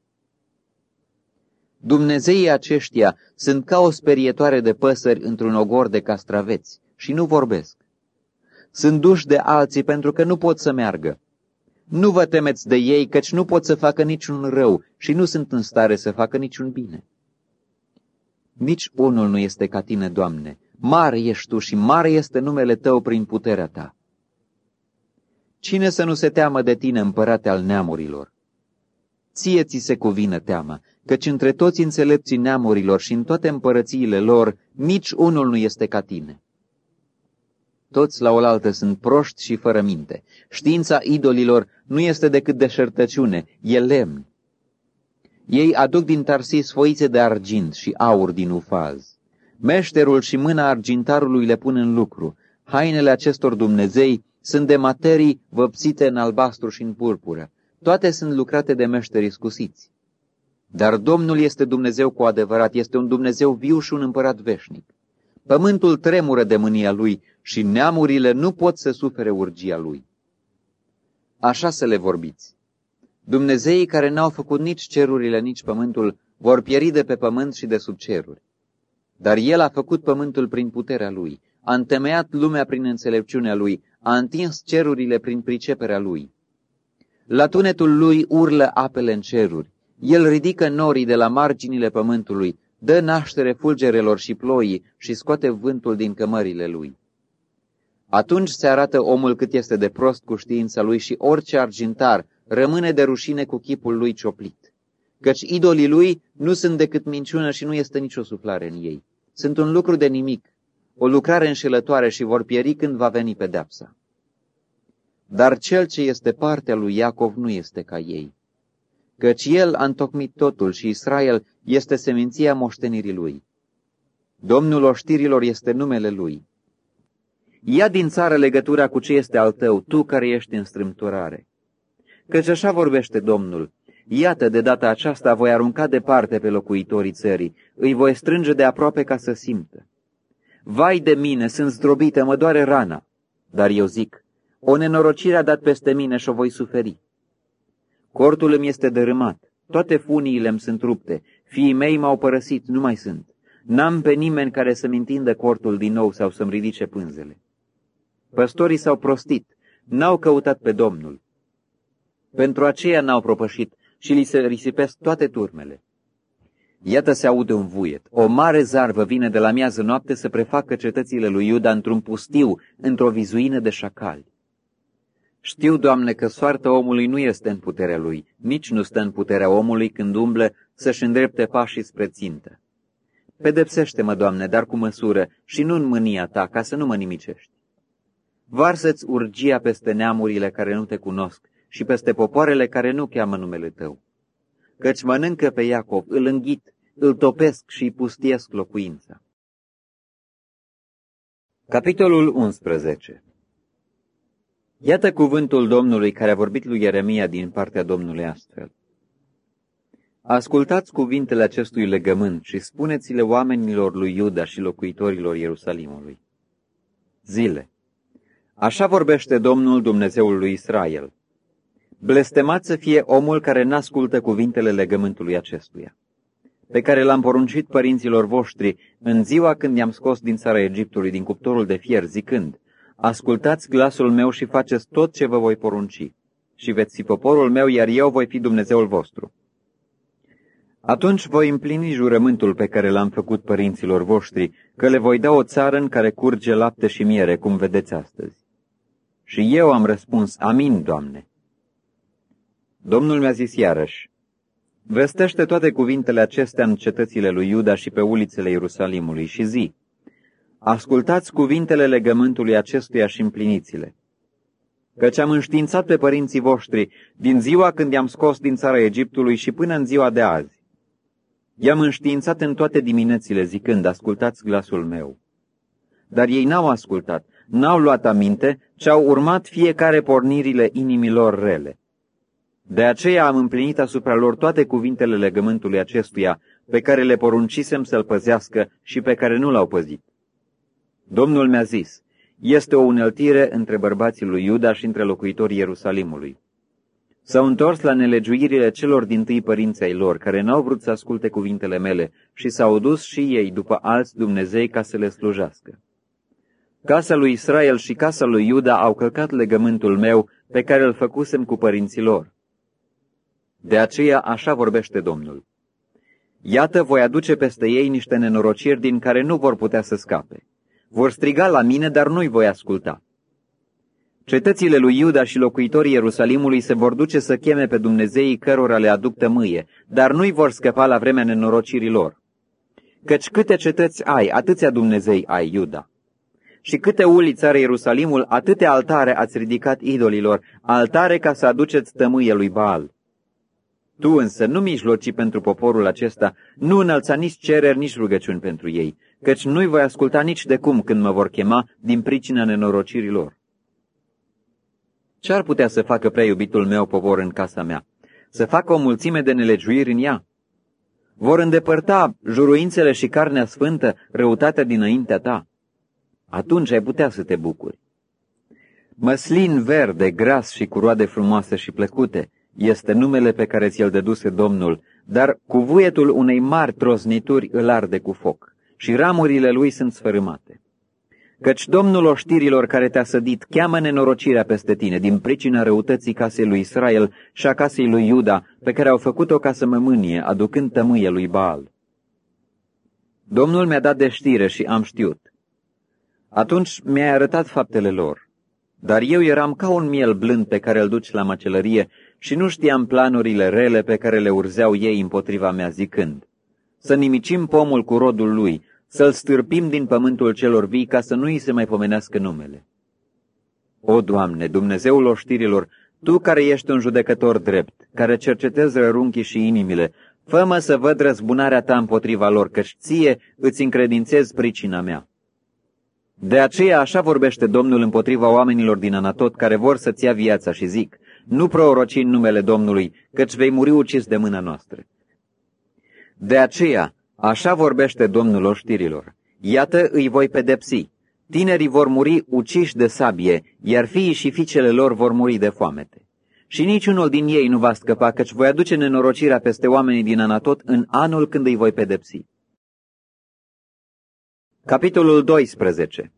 Speaker 1: Dumnezeii aceștia sunt ca o sperietoare de păsări într-un ogor de castraveți și nu vorbesc. Sunt duși de alții pentru că nu pot să meargă. Nu vă temeți de ei, căci nu pot să facă niciun rău și nu sunt în stare să facă niciun bine. Nici unul nu este ca tine, Doamne, mare ești Tu și mare este numele Tău prin puterea Ta. Cine să nu se teamă de Tine, împărate al neamurilor? Ție ți se cuvine teama, căci între toți înțelepții neamurilor și în toate împărățiile lor, nici unul nu este ca Tine. Toți la oaltă sunt proști și fără minte. Știința idolilor nu este decât deșertăciune, e lemn. Ei aduc din Tarsis foițe de argint și aur din Ufaz. Meșterul și mâna argintarului le pun în lucru. Hainele acestor dumnezei sunt de materii văpsite în albastru și în purpură. Toate sunt lucrate de meșteri iscusiți. Dar Domnul este Dumnezeu cu adevărat, este un Dumnezeu viu și un împărat veșnic. Pământul tremură de mânia Lui și neamurile nu pot să sufere urgia Lui. Așa să le vorbiți. Dumnezeii care n-au făcut nici cerurile, nici pământul, vor pieri de pe pământ și de sub ceruri. Dar El a făcut pământul prin puterea Lui, a întemeiat lumea prin înțelepciunea Lui, a întins cerurile prin priceperea Lui. La tunetul Lui urlă apele în ceruri, El ridică norii de la marginile pământului, dă naștere fulgerelor și ploii și scoate vântul din cămările Lui. Atunci se arată omul cât este de prost cu știința lui și orice argintar rămâne de rușine cu chipul lui cioplit, căci idolii lui nu sunt decât minciună și nu este nicio suflare în ei. Sunt un lucru de nimic, o lucrare înșelătoare și vor pieri când va veni pedeapsa. Dar cel ce este partea lui Iacov nu este ca ei, căci el a întocmit totul și Israel este seminția moștenirii lui. Domnul oștirilor este numele lui. Ia din țară legătura cu ce este al tău, tu care ești în strâmturare. Căci așa vorbește Domnul, iată, de data aceasta voi arunca departe pe locuitorii țării, îi voi strânge de aproape ca să simtă. Vai de mine, sunt zdrobită, mă doare rana, dar eu zic, o nenorocire a dat peste mine și o voi suferi. Cortul îmi este dărâmat, toate funiile îmi sunt rupte, fiii mei m-au părăsit, nu mai sunt. N-am pe nimeni care să-mi întindă cortul din nou sau să-mi ridice pânzele. Păstorii s-au prostit, n-au căutat pe Domnul. Pentru aceea n-au propășit și li se risipesc toate turmele. Iată se aude un vuiet, o mare zarvă vine de la miază noapte să prefacă cetățile lui Iuda într-un pustiu, într-o vizuină de șacali. Știu, Doamne, că soarta omului nu este în puterea lui, nici nu stă în puterea omului când umblă să-și îndrepte pașii spre țintă. Pedepsește-mă, Doamne, dar cu măsură și nu în mânia Ta, ca să nu mă nimicești. Varsă-ți urgia peste neamurile care nu te cunosc și peste popoarele care nu cheamă numele Tău. Căci mănâncă pe Iacov, îl înghit, îl topesc și îi pustiesc locuința. Capitolul unsprezece. Iată cuvântul Domnului care a vorbit lui Ieremia din partea Domnului astfel. Ascultați cuvintele acestui legământ și spuneți-le oamenilor lui Iuda și locuitorilor Ierusalimului. Zile. Așa vorbește Domnul Dumnezeul lui Israel. Blestemat să fie omul care n-ascultă cuvintele legământului acestuia, pe care l-am poruncit părinților voștri în ziua când i-am scos din țara Egiptului, din cuptorul de fier, zicând, ascultați glasul meu și faceți tot ce vă voi porunci, și veți fi poporul meu, iar eu voi fi Dumnezeul vostru. Atunci voi împlini jurământul pe care l-am făcut părinților voștri, că le voi da o țară în care curge lapte și miere, cum vedeți astăzi. Și eu am răspuns, amin, Doamne. Domnul mi-a zis iarăși, vestește toate cuvintele acestea în cetățile lui Iuda și pe ulițele Ierusalimului și zi, ascultați cuvintele legământului acestuia și împliniți-le. Căci am înștiințat pe părinții voștri din ziua când i-am scos din țara Egiptului și până în ziua de azi. I-am înștiințat în toate diminețile zicând, ascultați glasul meu. Dar ei n-au ascultat, n-au luat aminte, ci au urmat fiecare pornirile inimilor rele. De aceea am împlinit asupra lor toate cuvintele legământului acestuia, pe care le poruncisem să-l păzească și pe care nu l-au păzit. Domnul mi-a zis, este o uneltire între bărbații lui Iuda și între locuitorii Ierusalimului. S-au întors la nelegiuirile celor dintâi părinți ai lor, care n-au vrut să asculte cuvintele mele, și s-au dus și ei după alți Dumnezei ca să le slujească. Casa lui Israel și casa lui Iuda au călcat legământul meu pe care îl făcusem cu părinții lor. De aceea așa vorbește Domnul. Iată, voi aduce peste ei niște nenorociri din care nu vor putea să scape. Vor striga la mine, dar nu-i voi asculta. Cetățile lui Iuda și locuitorii Ierusalimului se vor duce să cheme pe Dumnezeii cărora le aduc tămâie, dar nu-i vor scăpa la vremea nenorocirii lor. Căci câte cetăți ai, atâția Dumnezei ai, Iuda. Și câte uliți are Ierusalimul, atâtea altare ați ridicat idolilor, altare ca să aduceți tămâie lui Baal. Tu însă nu mijloci pentru poporul acesta, nu înălța nici cereri, nici rugăciuni pentru ei, căci nu-i voi asculta nici de cum când mă vor chema din pricina nenorocirilor. Ce-ar putea să facă prea iubitul meu popor în casa mea? Să facă o mulțime de nelegiuiri în ea? Vor îndepărta juruințele și carnea sfântă, răutatea dinaintea ta? Atunci ai putea să te bucuri. Măslin verde, gras și cu roade frumoase și plăcute, este numele pe care ți-l dăduse Domnul, dar cu vuietul unei mari troznituri îl arde cu foc și ramurile lui sunt sfărâmate. Căci Domnul oștirilor care te-a sădit cheamă nenorocirea peste tine din pricina răutății casei lui Israel și a casei lui Iuda, pe care au făcut-o ca să mă mânie, aducând tămâie lui Baal. Domnul mi-a dat de știre și am știut. Atunci mi-ai arătat faptele lor. Dar eu eram ca un miel blând pe care îl duci la măcelărie și nu știam planurile rele pe care le urzeau ei împotriva mea, zicând: să nimicim pomul cu rodul lui, să-l stârpim din pământul celor vii, ca să nu îi se mai pomenească numele. O, Doamne, Dumnezeul oștirilor, Tu care ești un judecător drept, care cercetezi rărunchii și inimile, fă-mă să văd răzbunarea Ta împotriva lor, căci Ție îți încredințez pricina mea. De aceea așa vorbește Domnul împotriva oamenilor din Anatot, care vor să-ți ia viața, și zic: nu proroci în numele Domnului, căci vei muri ucis de mâna noastră. De aceea așa vorbește Domnul oștirilor: iată, îi voi pedepsi. Tinerii vor muri uciși de sabie, iar fiii și fiicele lor vor muri de foamete. Și niciunul din ei nu va scăpa, căci voi aduce nenorocirea peste oamenii din Anatot în anul când îi voi pedepsi. Capitolul doisprezece.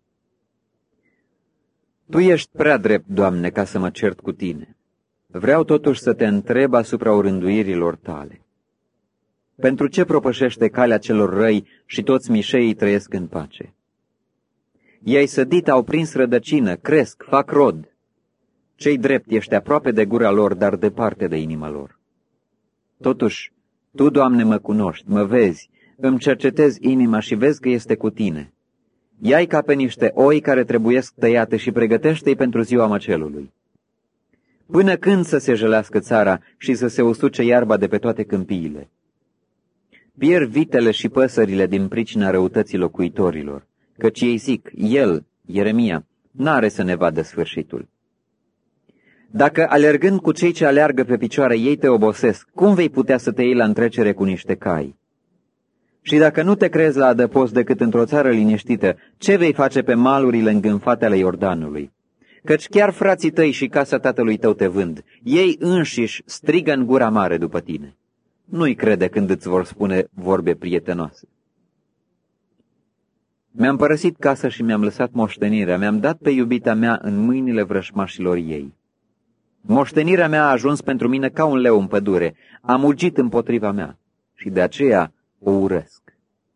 Speaker 1: Tu ești prea drept, Doamne, ca să mă cert cu Tine. Vreau totuși să Te întreb asupra orânduirilor Tale. Pentru ce propășește calea celor răi și toți mișeii trăiesc în pace? I-ai sădit, au prins rădăcină, cresc, fac rod. Cei drept ești aproape de gura lor, dar departe de inima lor. Totuși, Tu, Doamne, mă cunoști, mă vezi, îmi cercetezi inima și vezi că este cu Tine. Ia-i ca pe niște oi care trebuiesc tăiate și pregătește-i pentru ziua măcelului. Până când să se jălească țara și să se usuce iarba de pe toate câmpiile? Pierd vitele și păsările din pricina răutății locuitorilor, căci ei zic: el, Ieremia, n-are să ne vadă sfârșitul. Dacă alergând cu cei ce aleargă pe picioare ei te obosesc, cum vei putea să te iei la întrecere cu niște cai? Și dacă nu te crezi la adăpost decât într-o țară liniștită, ce vei face pe malurile îngânfate ale Iordanului? Căci chiar frații tăi și casa tatălui tău te vând, ei înșiși strigă în gura mare după tine. Nu-i crede când îți vor spune vorbe prietenoase. Mi-am părăsit casa și mi-am lăsat moștenirea, mi-am dat pe iubita mea în mâinile vrășmașilor ei. Moștenirea mea a ajuns pentru mine ca un leu în pădure, a mugit împotriva mea și de aceea o urăsc.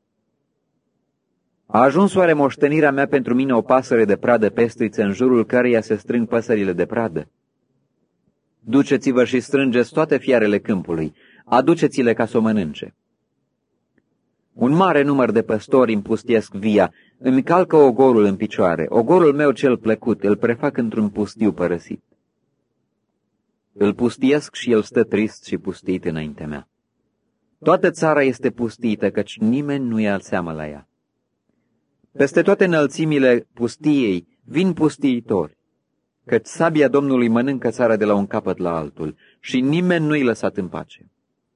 Speaker 1: A ajuns oare moștenirea mea pentru mine o pasăre de pradă pestriță în jurul căreia se strâng păsările de pradă? Duceți-vă și strângeți toate fiarele câmpului, aduceți-le ca să o mănânce. Un mare număr de păstori împustiesc via, îmi calcă ogorul în picioare, ogorul meu cel plăcut, îl prefac într-un pustiu părăsit. Îl pustiesc și el stă trist și pustit înaintea mea. Toată țara este pustită, căci nimeni nu ia seamă la ea. Peste toate înălțimile pustiei vin pustiitori, căci sabia Domnului mănâncă țara de la un capăt la altul și nimeni nu-i lăsat în pace.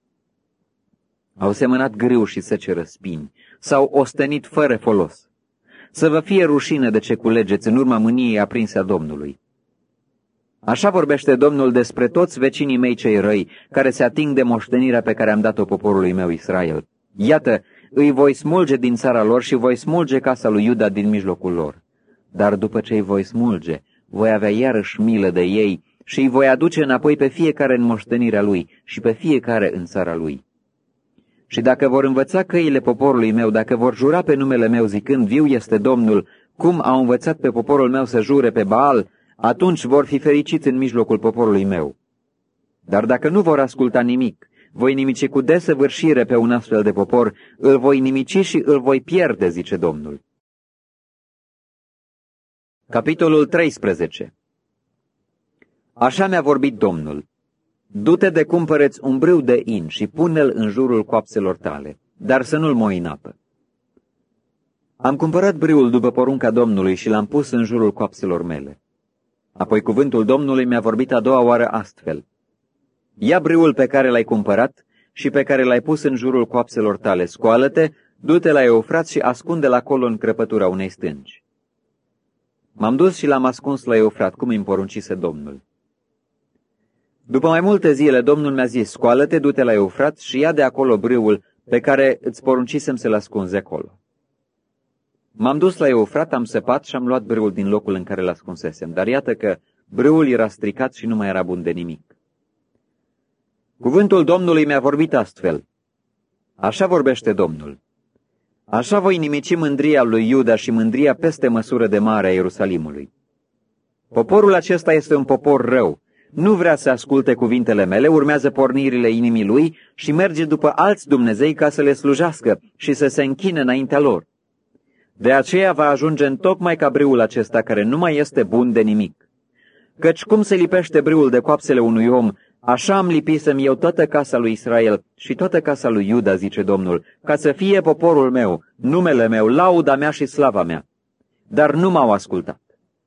Speaker 1: Au semănat grâu și seceră spini, s-au ostenit fără folos. Să vă fie rușine de ce culegeți în urma mâniei aprinse a Domnului. Așa vorbește Domnul despre toți vecinii mei cei răi, care se ating de moștenirea pe care am dat-o poporului meu Israel. Iată, îi voi smulge din țara lor și voi smulge casa lui Iuda din mijlocul lor. Dar după ce îi voi smulge, voi avea iarăși milă de ei și îi voi aduce înapoi pe fiecare în moștenirea lui și pe fiecare în țara lui. Și dacă vor învăța căile poporului meu, dacă vor jura pe numele meu zicând: viu este Domnul, cum au învățat pe poporul meu să jure pe Baal, atunci vor fi fericiți în mijlocul poporului meu. Dar dacă nu vor asculta nimic, voi nimici cu desăvârșire pe un astfel de popor, îl voi nimici și îl voi pierde, zice Domnul. Capitolul treisprezece. Așa mi-a vorbit Domnul: du-te de cumpăreți un brâu de in și pune-l în jurul coapselor tale, dar să nu-l moi în apă. Am cumpărat brâul după porunca Domnului și l-am pus în jurul coapselor mele. Apoi cuvântul Domnului mi-a vorbit a doua oară astfel: ia brâul pe care l-ai cumpărat și pe care l-ai pus în jurul coapselor tale, scoală-te, du-te la Eufrat și ascunde-l acolo în crăpătura unei stânci. M-am dus și l-am ascuns la Eufrat, cum îmi poruncise Domnul. După mai multe zile, Domnul mi-a zis: scoală-te, du-te la Eufrat și ia de acolo brâul pe care îți poruncisem să-l ascunzi acolo. M-am dus la Eufrat, am săpat și am luat brâul din locul în care l-ascunsesem, dar iată că brâul era stricat și nu mai era bun de nimic. Cuvântul Domnului mi-a vorbit astfel: așa vorbește Domnul: așa voi nimici mândria lui Iuda și mândria peste măsură de mare a Ierusalimului. Poporul acesta este un popor rău, Nu vrea să asculte cuvintele mele, urmează pornirile inimii lui și merge după alți dumnezei ca să le slujească și să se închine înaintea lor. De aceea va ajunge întocmai ca brâul acesta, care nu mai este bun de nimic. Căci cum se lipește brâul de coapsele unui om, așa am lipisem eu toată casa lui Israel și toată casa lui Iuda, zice Domnul, ca să fie poporul meu, numele meu, lauda mea și slava mea. Dar nu m-au ascultat.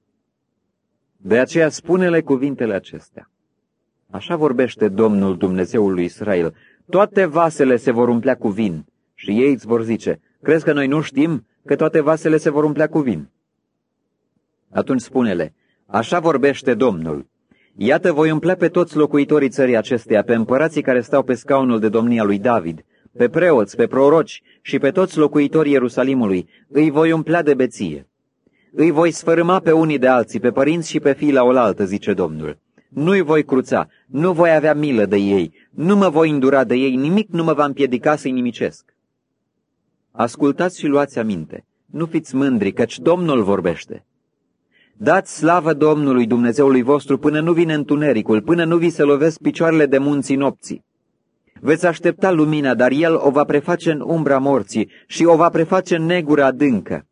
Speaker 1: De aceea spune-le cuvintele acestea. Așa vorbește Domnul, Dumnezeul lui Israel. Toate vasele se vor umplea cu vin și ei îți vor zice, crezi că noi nu știm că toate vasele se vor umplea cu vin? Atunci spune-le, așa vorbește Domnul. Iată, voi umplea pe toți locuitorii țării acesteia, pe împărații care stau pe scaunul de domnia lui David, pe preoți, pe proroci și pe toți locuitorii Ierusalimului, îi voi umplea de beție. Îi voi sfărâma pe unii de alții, pe părinți și pe fii la oaltă, zice Domnul. Nu-i voi cruța, nu voi avea milă de ei, nu mă voi îndura de ei, nimic nu mă va împiedica să-i nimicesc. Ascultați și luați aminte, nu fiți mândri, căci Domnul vorbește. Dați slavă Domnului Dumnezeului vostru până nu vine întunericul, până nu vi se lovesc picioarele de munții nopții. Veți aștepta lumina, dar El o va preface în umbra morții și o va preface în negură adâncă.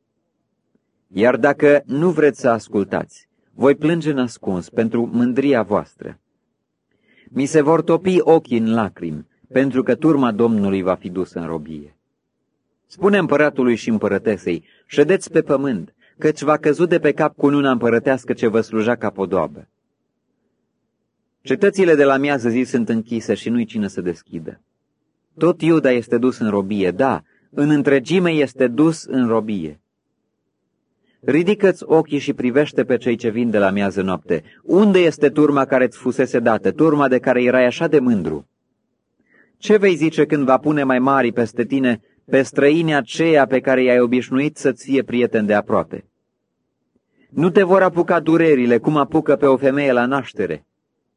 Speaker 1: Iar dacă nu vreți să ascultați, voi plânge în ascuns pentru mândria voastră. Mi se vor topi ochii în lacrimi, pentru că turma Domnului va fi dusă în robie. Spune împăratului și împărătesei, ședeți pe pământ, căci va căzut de pe cap cununa împărătească ce vă sluja ca podoabă. Cetățile de la miază zi sunt închise și nu-i cine să deschidă. Tot Iuda este dus în robie, da, în întregime este dus în robie. Ridică-ți ochii și privește pe cei ce vin de la miază noapte. Unde este turma care îți fusese dată, turma de care erai așa de mândru? Ce vei zice când va pune mai mari peste tine, pe străinii aceia pe care i-ai obișnuit să-ți fie prieten de aproape? Nu te vor apuca durerile cum apucă pe o femeie la naștere.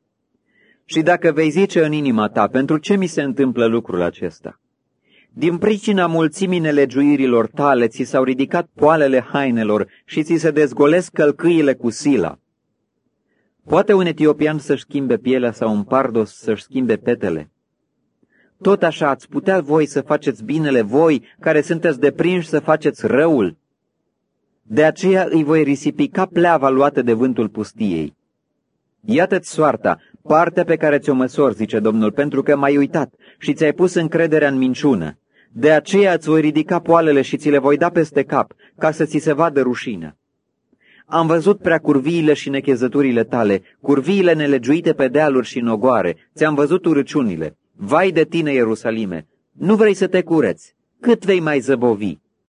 Speaker 1: Și dacă vei zice în inima ta, pentru ce mi se întâmplă lucrul acesta? Din pricina mulțimii nelegiuirilor tale ți s-au ridicat poalele hainelor și ți se dezgolesc călcâiile cu sila. Poate un etiopian să-și schimbe pielea sau un pardos să-și schimbe petele? Tot așa ați putea voi să faceți binele, voi care sunteți deprinși să faceți răul? De aceea îi voi risipi ca pleava luată de vântul pustiei. Iată-ți soarta, partea pe care ți-o măsori, zice Domnul, pentru că m-ai uitat și ți-ai pus încrederea în minciună. De aceea îți voi ridica poalele și ți le voi da peste cap, ca să ți se vadă rușinea. Am văzut prea curviile și nechezăturile tale, curviile nelegiuite pe dealuri și în ogoare, ți-am văzut urăciunile. Vai de tine, Ierusalime, nu vrei să te cureți, cât vei mai zăbovi?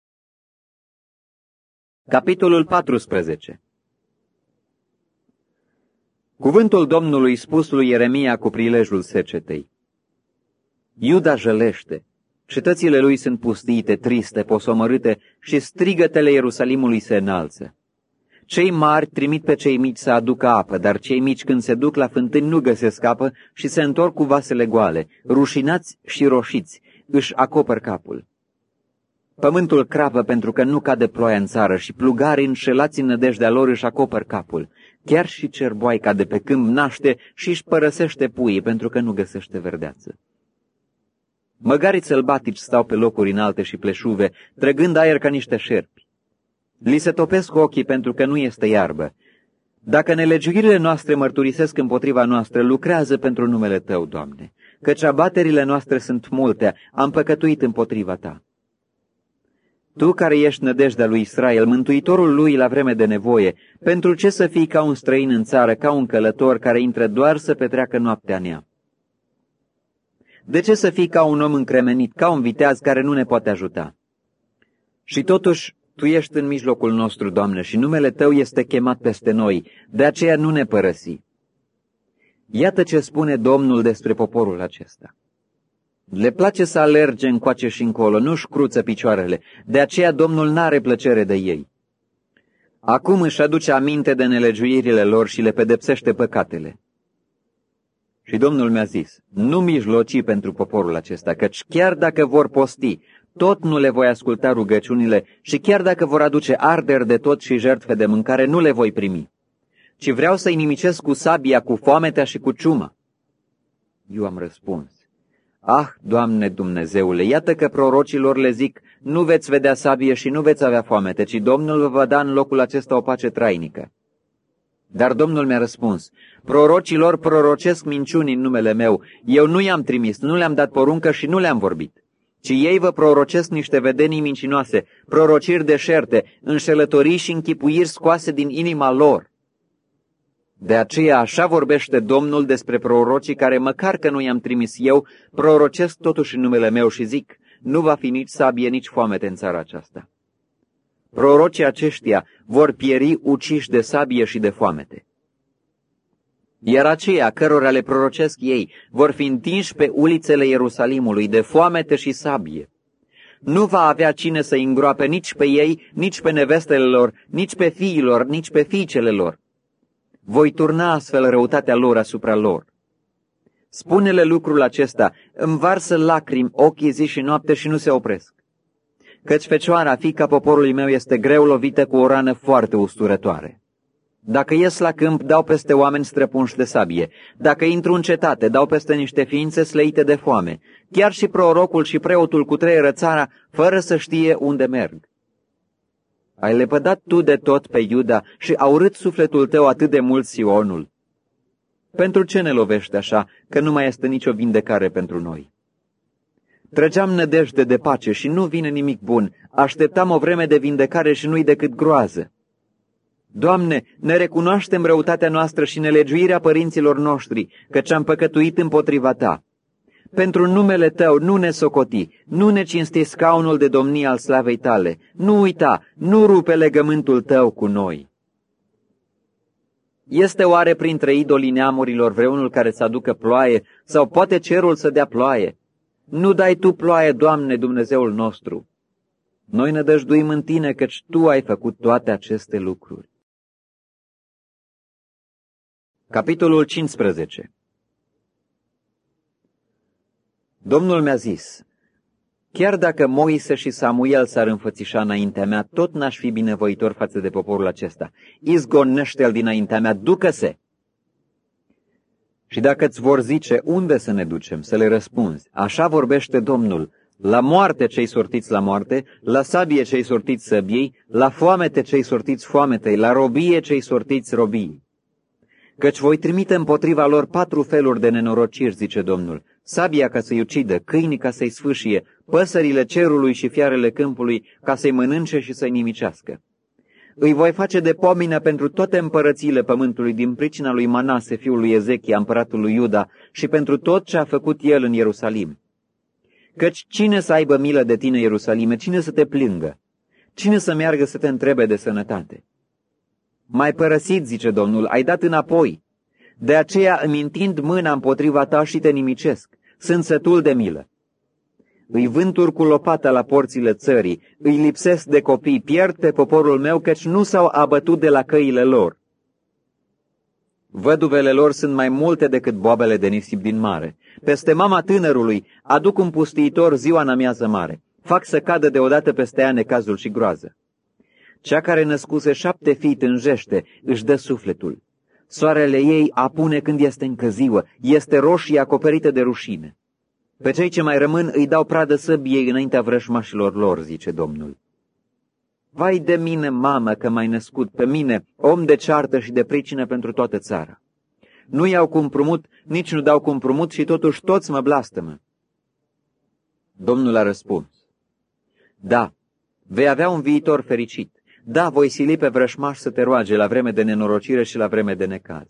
Speaker 1: Capitolul paisprezece. Cuvântul Domnului spus lui Ieremia cu prilejul secetei. Iuda jălește, cetățile lui sunt pustiite, triste, posomorâte și strigătele Ierusalimului se înalță. Cei mari trimit pe cei mici să aducă apă, dar cei mici când se duc la fântâni nu găsesc apă și se întorc cu vasele goale, rușinați și roșiți, își acopăr capul. Pământul crapă pentru că nu cade ploaia în țară și plugarii înșelați în nădejdea lor își acopăr capul. Chiar și cerboaica de pe câmp naște și își părăsește puii pentru că nu găsește verdeață. Măgarii sălbatici stau pe locuri înalte și pleșuve, trăgând aer ca niște șerpi. Li se topesc ochii pentru că nu este iarbă. Dacă nelegiuirile noastre mărturisesc împotriva noastră, lucrează pentru numele Tău, Doamne, căci abaterile noastre sunt multe, am păcătuit împotriva Ta. Tu care ești nădejdea lui Israel, mântuitorul lui la vreme de nevoie, pentru ce să fii ca un străin în țară, ca un călător care intră doar să petreacă noaptea în ea? De ce să fii ca un om încremenit, ca un viteaz care nu ne poate ajuta? Și totuși, Tu ești în mijlocul nostru, Doamne, și numele Tău este chemat peste noi, de aceea nu ne părăsi. Iată ce spune Domnul despre poporul acesta. Le place să alerge încoace și încolo, nu-și cruță picioarele, de aceea Domnul n-are plăcere de ei. Acum își aduce aminte de nelegiuirile lor și le pedepsește păcatele. Și Domnul mi-a zis, nu mijloci pentru poporul acesta, căci chiar dacă vor posti, tot nu le voi asculta rugăciunile și chiar dacă vor aduce arderi de tot și jertfe de mâncare, nu le voi primi. ci vreau să-i nimicesc cu sabia, cu foametea și cu ciuma. Eu am răspuns: Ah, Doamne Dumnezeule, iată că prorocilor le zic, nu veți vedea sabie și nu veți avea foamete, ci Domnul vă va da în locul acesta o pace trainică. Dar Domnul mi-a răspuns: prorocilor prorocesc minciuni în numele meu, eu nu i-am trimis, nu le-am dat poruncă și nu le-am vorbit, ci ei vă prorocesc niște vedenii mincinoase, prorociri deșerte, înșelătorii și închipuiri scoase din inima lor. De aceea așa vorbește Domnul despre prorocii care, măcar că nu i-am trimis eu, prorocesc totuși în numele meu și zic, nu va fi nici sabie, nici foamete în țara aceasta. Prorocii aceștia vor pieri uciși de sabie și de foamete. Iar aceia cărora le prorocesc ei vor fi întinși pe ulițele Ierusalimului de foamete și sabie. Nu va avea cine să îngroape nici pe ei, nici pe nevestele lor, nici pe fiilor, nici pe fiicele lor. Voi turna astfel răutatea lor asupra lor. Spune-le lucrul acesta, îmi varsă lacrimi ochii zi și noapte și nu se opresc. Căci fecioara, fiica poporului meu, este greu lovită cu o rană foarte usturătoare. Dacă ies la câmp, dau peste oameni străpunși de sabie. Dacă intru în cetate, dau peste niște ființe slăite de foame. Chiar și prorocul și preotul cutreieră țara, fără să știe unde merg. Ai lepădat tu de tot pe Iuda și a urât sufletul tău atât de mult Sionul. Pentru ce ne lovești așa, că nu mai este nicio vindecare pentru noi? Trăgeam nădejde de pace și nu vine nimic bun, așteptam o vreme de vindecare și nu-i decât groază. Doamne, ne recunoaștem răutatea noastră și nelegiuirea părinților noștri, căci am păcătuit împotriva Ta. Pentru numele Tău nu ne socoti, nu ne cinsti scaunul de domnie al slavei Tale, nu uita, nu rupe legământul Tău cu noi. Este oare printre idolii neamurilor vreunul care să aducă ploaie, sau poate cerul să dea ploaie? Nu dai Tu ploaie, Doamne, Dumnezeul nostru. Noi ne dăjduim în Tine, căci Tu ai făcut toate aceste lucruri. Capitolul cincisprezece. Domnul mi-a zis, chiar dacă Moise și Samuel s-ar înfățișa înaintea mea, tot n-aș fi binevoitor față de poporul acesta. Izgonește-l dinaintea mea, ducă-se! Și dacă îți vor zice, unde să ne ducem, să le răspunzi, așa vorbește Domnul, la moarte cei sortiți la moarte, la sabie cei sortiți săbiei, la foamete cei sortiți foametei, la robie cei sortiți robii. Căci voi trimite împotriva lor patru feluri de nenorociri, zice Domnul, sabia ca să-i ucidă, câinii ca să-i sfâșie, păsările cerului și fiarele câmpului ca să-i mănânce și să-i nimicească. Îi voi face de pomină pentru toate împărățiile pământului din pricina lui Manase, fiul lui Ezechia, împăratul lui Iuda, și pentru tot ce a făcut el în Ierusalim. Căci cine să aibă milă de tine, Ierusalime, cine să te plângă? Cine să meargă să te întrebe de sănătate? M-ai părăsit, zice Domnul, ai dat înapoi. De aceea îmi întind mâna împotriva ta și te nimicesc. Sunt sătul de milă. Îi vânturi cu lopata la porțile țării, îi lipsesc de copii, pierd pe poporul meu, căci nu s-au abătut de la căile lor. Văduvele lor sunt mai multe decât boabele de nisip din mare. Peste mama tânărului aduc un pustiitor ziua în amiază mare. Fac să cadă deodată peste ea necazul și groază. Cea care născuse șapte fii tânjește, își dă sufletul. Soarele ei apune când este încă ziua, este roșie acoperită de rușine. Pe cei ce mai rămân îi dau pradă săbiei înaintea vrășmașilor lor, zice Domnul. Vai de mine, mamă, că m-ai născut, pe mine, om de ceartă și de pricină pentru toată țara. Nu iau cu împrumut, nici nu dau cu împrumut și totuși toți mă blastămă. Domnul a răspuns, da, vei avea un viitor fericit. Da, voi sili pe vrășmaș să te roage la vreme de nenorocire și la vreme de necaz.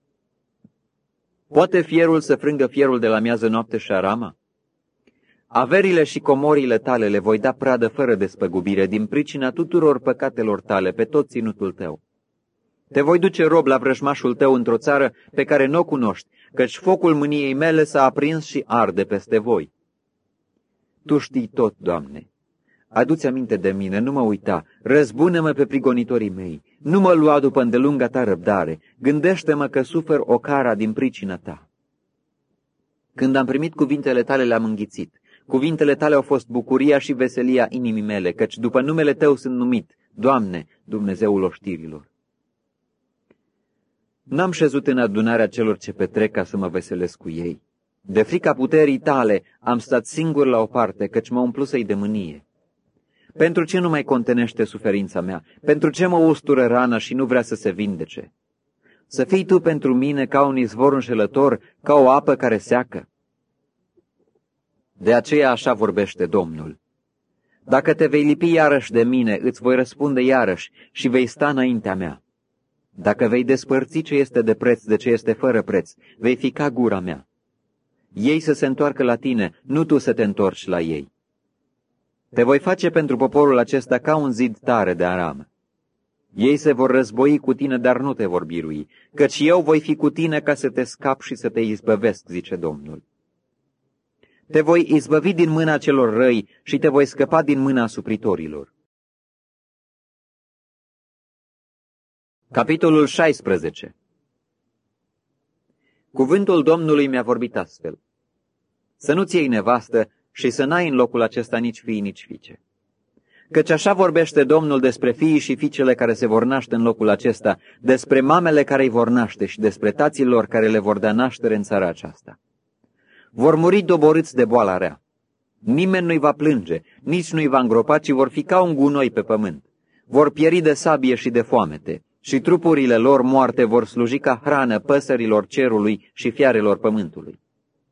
Speaker 1: Poate fierul să frângă fierul de la miază noapte și arama? Averile și comorile tale le voi da pradă fără despăgubire din pricina tuturor păcatelor tale pe tot ținutul tău. Te voi duce rob la vrăjmașul tău într-o țară pe care nu o cunoști, căci focul mâniei mele s-a aprins și arde peste voi. Tu știi tot, Doamne. Adu-ți aminte de mine, nu mă uita, răzbună-mă pe prigonitorii mei, nu mă lua după îndelunga ta răbdare, gândește-mă că sufer o cara din pricina ta. Când am primit cuvintele tale, le-am înghițit. Cuvintele tale au fost bucuria și veselia inimii mele, căci după numele tău sunt numit, Doamne, Dumnezeul oștirilor. N-am șezut în adunarea celor ce petrec ca să mă veselesc cu ei. De frica puterii tale am stat singur la o parte, căci mă umplusei de mânie. Pentru ce nu mai contenește suferința mea? Pentru ce mă ustură rana și nu vrea să se vindece? Să fii tu pentru mine ca un izvor înșelător, ca o apă care seacă. De aceea așa vorbește Domnul. Dacă te vei lipi iarăși de mine, îți voi răspunde iarăși și vei sta înaintea mea. Dacă vei despărți ce este de preț de ce este fără preț, vei fi ca gura mea. Ei să se întoarcă la tine, nu tu să te întorci la ei. Te voi face pentru poporul acesta ca un zid tare de aramă. Ei se vor război cu tine, dar nu te vor birui, căci eu voi fi cu tine ca să te scap și să te izbăvesc, zice Domnul. Te voi izbăvi din mâna celor răi și te voi scăpa din mâna asupritorilor. Capitolul șaisprezece. Cuvântul Domnului mi-a vorbit astfel. Să nu-ți iei nevastă și să n-ai în locul acesta nici fii, nici fiice. Căci așa vorbește Domnul despre fiii și fiicele care se vor naște în locul acesta, despre mamele care îi vor naște și despre taților care le vor da naștere în țara aceasta. Vor muri doborâți de boala rea. Nimeni nu-i va plânge, nici nu-i va îngropa, ci vor fi ca un gunoi pe pământ. Vor pieri de sabie și de foamete, și trupurile lor moarte vor sluji ca hrană păsărilor cerului și fiarelor pământului.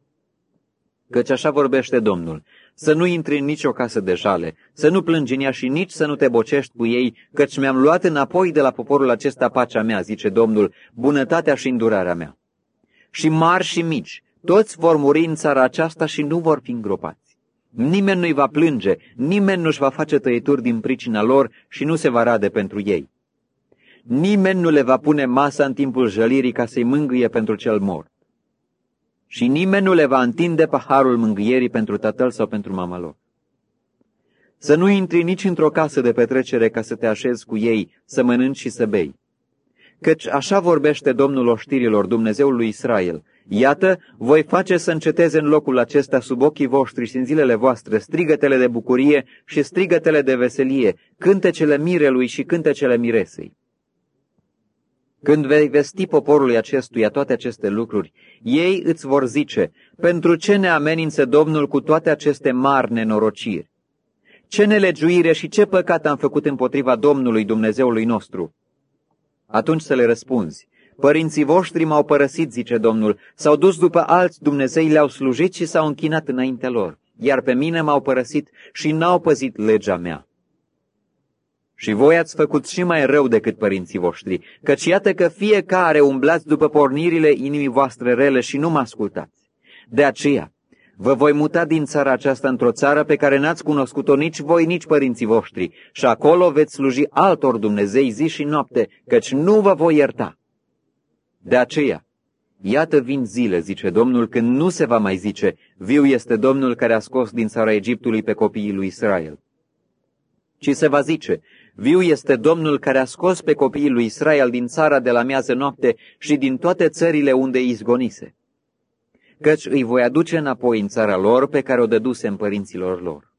Speaker 1: Căci așa vorbește Domnul, să nu intri în nicio casă de jale, să nu plângi în ea și nici să nu te bocești cu ei, căci mi-am luat înapoi de la poporul acesta pacea mea, zice Domnul, bunătatea și îndurarea mea. Și mari și mici, toți vor muri în țara aceasta și nu vor fi îngropați. Nimeni nu-i va plânge, nimeni nu-și va face tăieturi din pricina lor și nu se va rade pentru ei. Nimeni nu le va pune masa în timpul jălirii ca să-i mângâie pentru cel mort. Și nimeni nu le va întinde paharul mângâierii pentru tatăl sau pentru mama lor. Să nu intri nici într-o casă de petrecere ca să te așezi cu ei, să mănânci și să bei. Căci așa vorbește Domnul oștirilor, Dumnezeul lui Israel. Iată, voi face să înceteze în locul acesta sub ochii voștri și în zilele voastre strigătele de bucurie și strigătele de veselie, cântecele mirelui și cântecele miresei. Când vei vesti poporului acestuia toate aceste lucruri, ei îți vor zice, pentru ce ne amenință Domnul cu toate aceste mari nenorociri? Ce nelegiuire și ce păcat am făcut împotriva Domnului Dumnezeului nostru? Atunci să le răspunzi, părinții voștri m-au părăsit, zice Domnul, s-au dus după alți Dumnezei, le-au slujit și s-au închinat înaintea lor, iar pe mine m-au părăsit și n-au păzit legea mea. Și voi ați făcut și mai rău decât părinții voștri, căci iată că fiecare umblați după pornirile inimii voastre rele și nu mă ascultați. De aceea, vă voi muta din țara aceasta într-o țară pe care n-ați cunoscut-o nici voi, nici părinții voștri, și acolo veți sluji altor Dumnezei zi și noapte, căci nu vă voi ierta. De aceea, iată vin zile, zice Domnul, când nu se va mai zice, viu este Domnul care a scos din țara Egiptului pe copiii lui Israel. Ci se va zice, viu este Domnul care a scos pe copiii lui Israel din țara de la miază noapte și din toate țările unde îi izgonise. Căci îi voi aduce înapoi în țara lor pe care o dădusem părinților lor.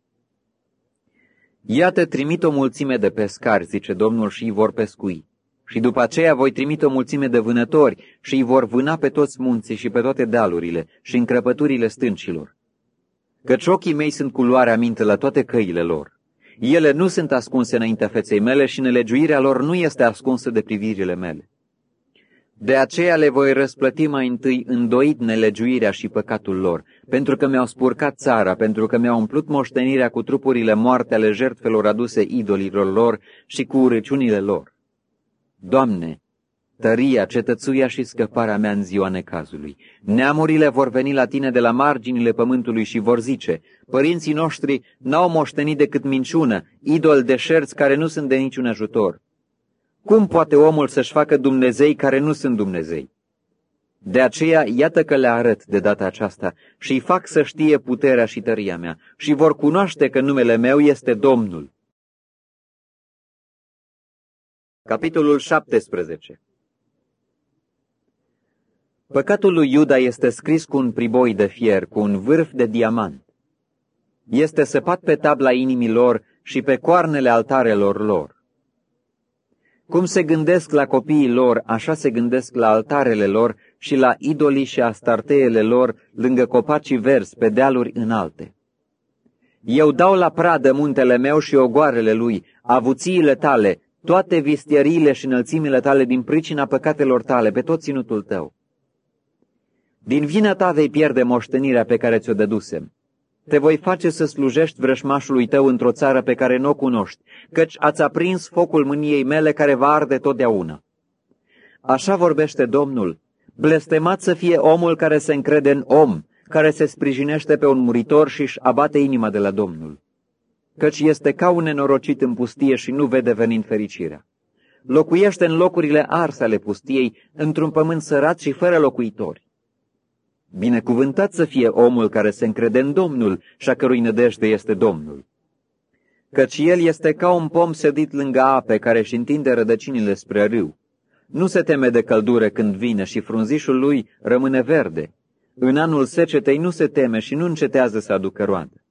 Speaker 1: Iată, trimit o mulțime de pescari, zice Domnul, și îi vor pescui. Și după aceea voi trimite o mulțime de vânători și îi vor vâna pe toți munții și pe toate dealurile și în crăpăturile stâncilor. Căci ochii mei sunt cu luarea minte la toate căile lor. Ele nu sunt ascunse înaintea feței mele și nelegiuirea lor nu este ascunsă de privirile mele. De aceea le voi răsplăti mai întâi îndoit nelegiuirea și păcatul lor, pentru că mi-au spurcat țara, pentru că mi-au umplut moștenirea cu trupurile moarte ale jertfelor aduse idolilor lor și cu urăciunile lor. Doamne, tăria, cetățuia și scăparea mea în ziua necazului. Neamurile vor veni la tine de la marginile pământului și vor zice, părinții noștri n-au moștenit decât minciună, idoli deșerți care nu sunt de niciun ajutor. Cum poate omul să-și facă Dumnezei care nu sunt Dumnezei? De aceea, iată că le arăt de data aceasta și îi fac să știe puterea și tăria mea și vor cunoaște că numele meu este Domnul. Capitolul șaptesprezece. Păcatul lui Iuda este scris cu un priboi de fier, cu un vârf de diamant. Este săpat pe tabla inimii lor și pe coarnele altarelor lor. Cum se gândesc la copiii lor, așa se gândesc la altarele lor și la idolii și astarteele lor lângă copacii verzi pe dealuri înalte. Eu dau la pradă muntele meu și ogoarele lui, avuțiile tale, toate vistieriile și înălțimile tale din pricina păcatelor tale, pe tot ținutul tău. Din vina ta vei pierde moștenirea pe care ți-o dădusem. Te voi face să slujești vrășmașului tău într-o țară pe care nu o cunoști, căci ați aprins focul mâniei mele care va arde totdeauna. Așa vorbește Domnul, blestemat să fie omul care se încrede în om, care se sprijinește pe un muritor și își abate inima de la Domnul. Căci este ca un nenorocit în pustie și nu vede venind fericirea. Locuiește în locurile arse ale pustiei, într-un pământ sărat și fără locuitori. Binecuvântat să fie omul care se încrede în Domnul și a cărui nădejde este Domnul. Căci el este ca un pom sădit lângă ape care își întinde rădăcinile spre râu. Nu se teme de căldură când vine și frunzișul lui rămâne verde. În anul secetei nu se teme și nu încetează să aducă roadă.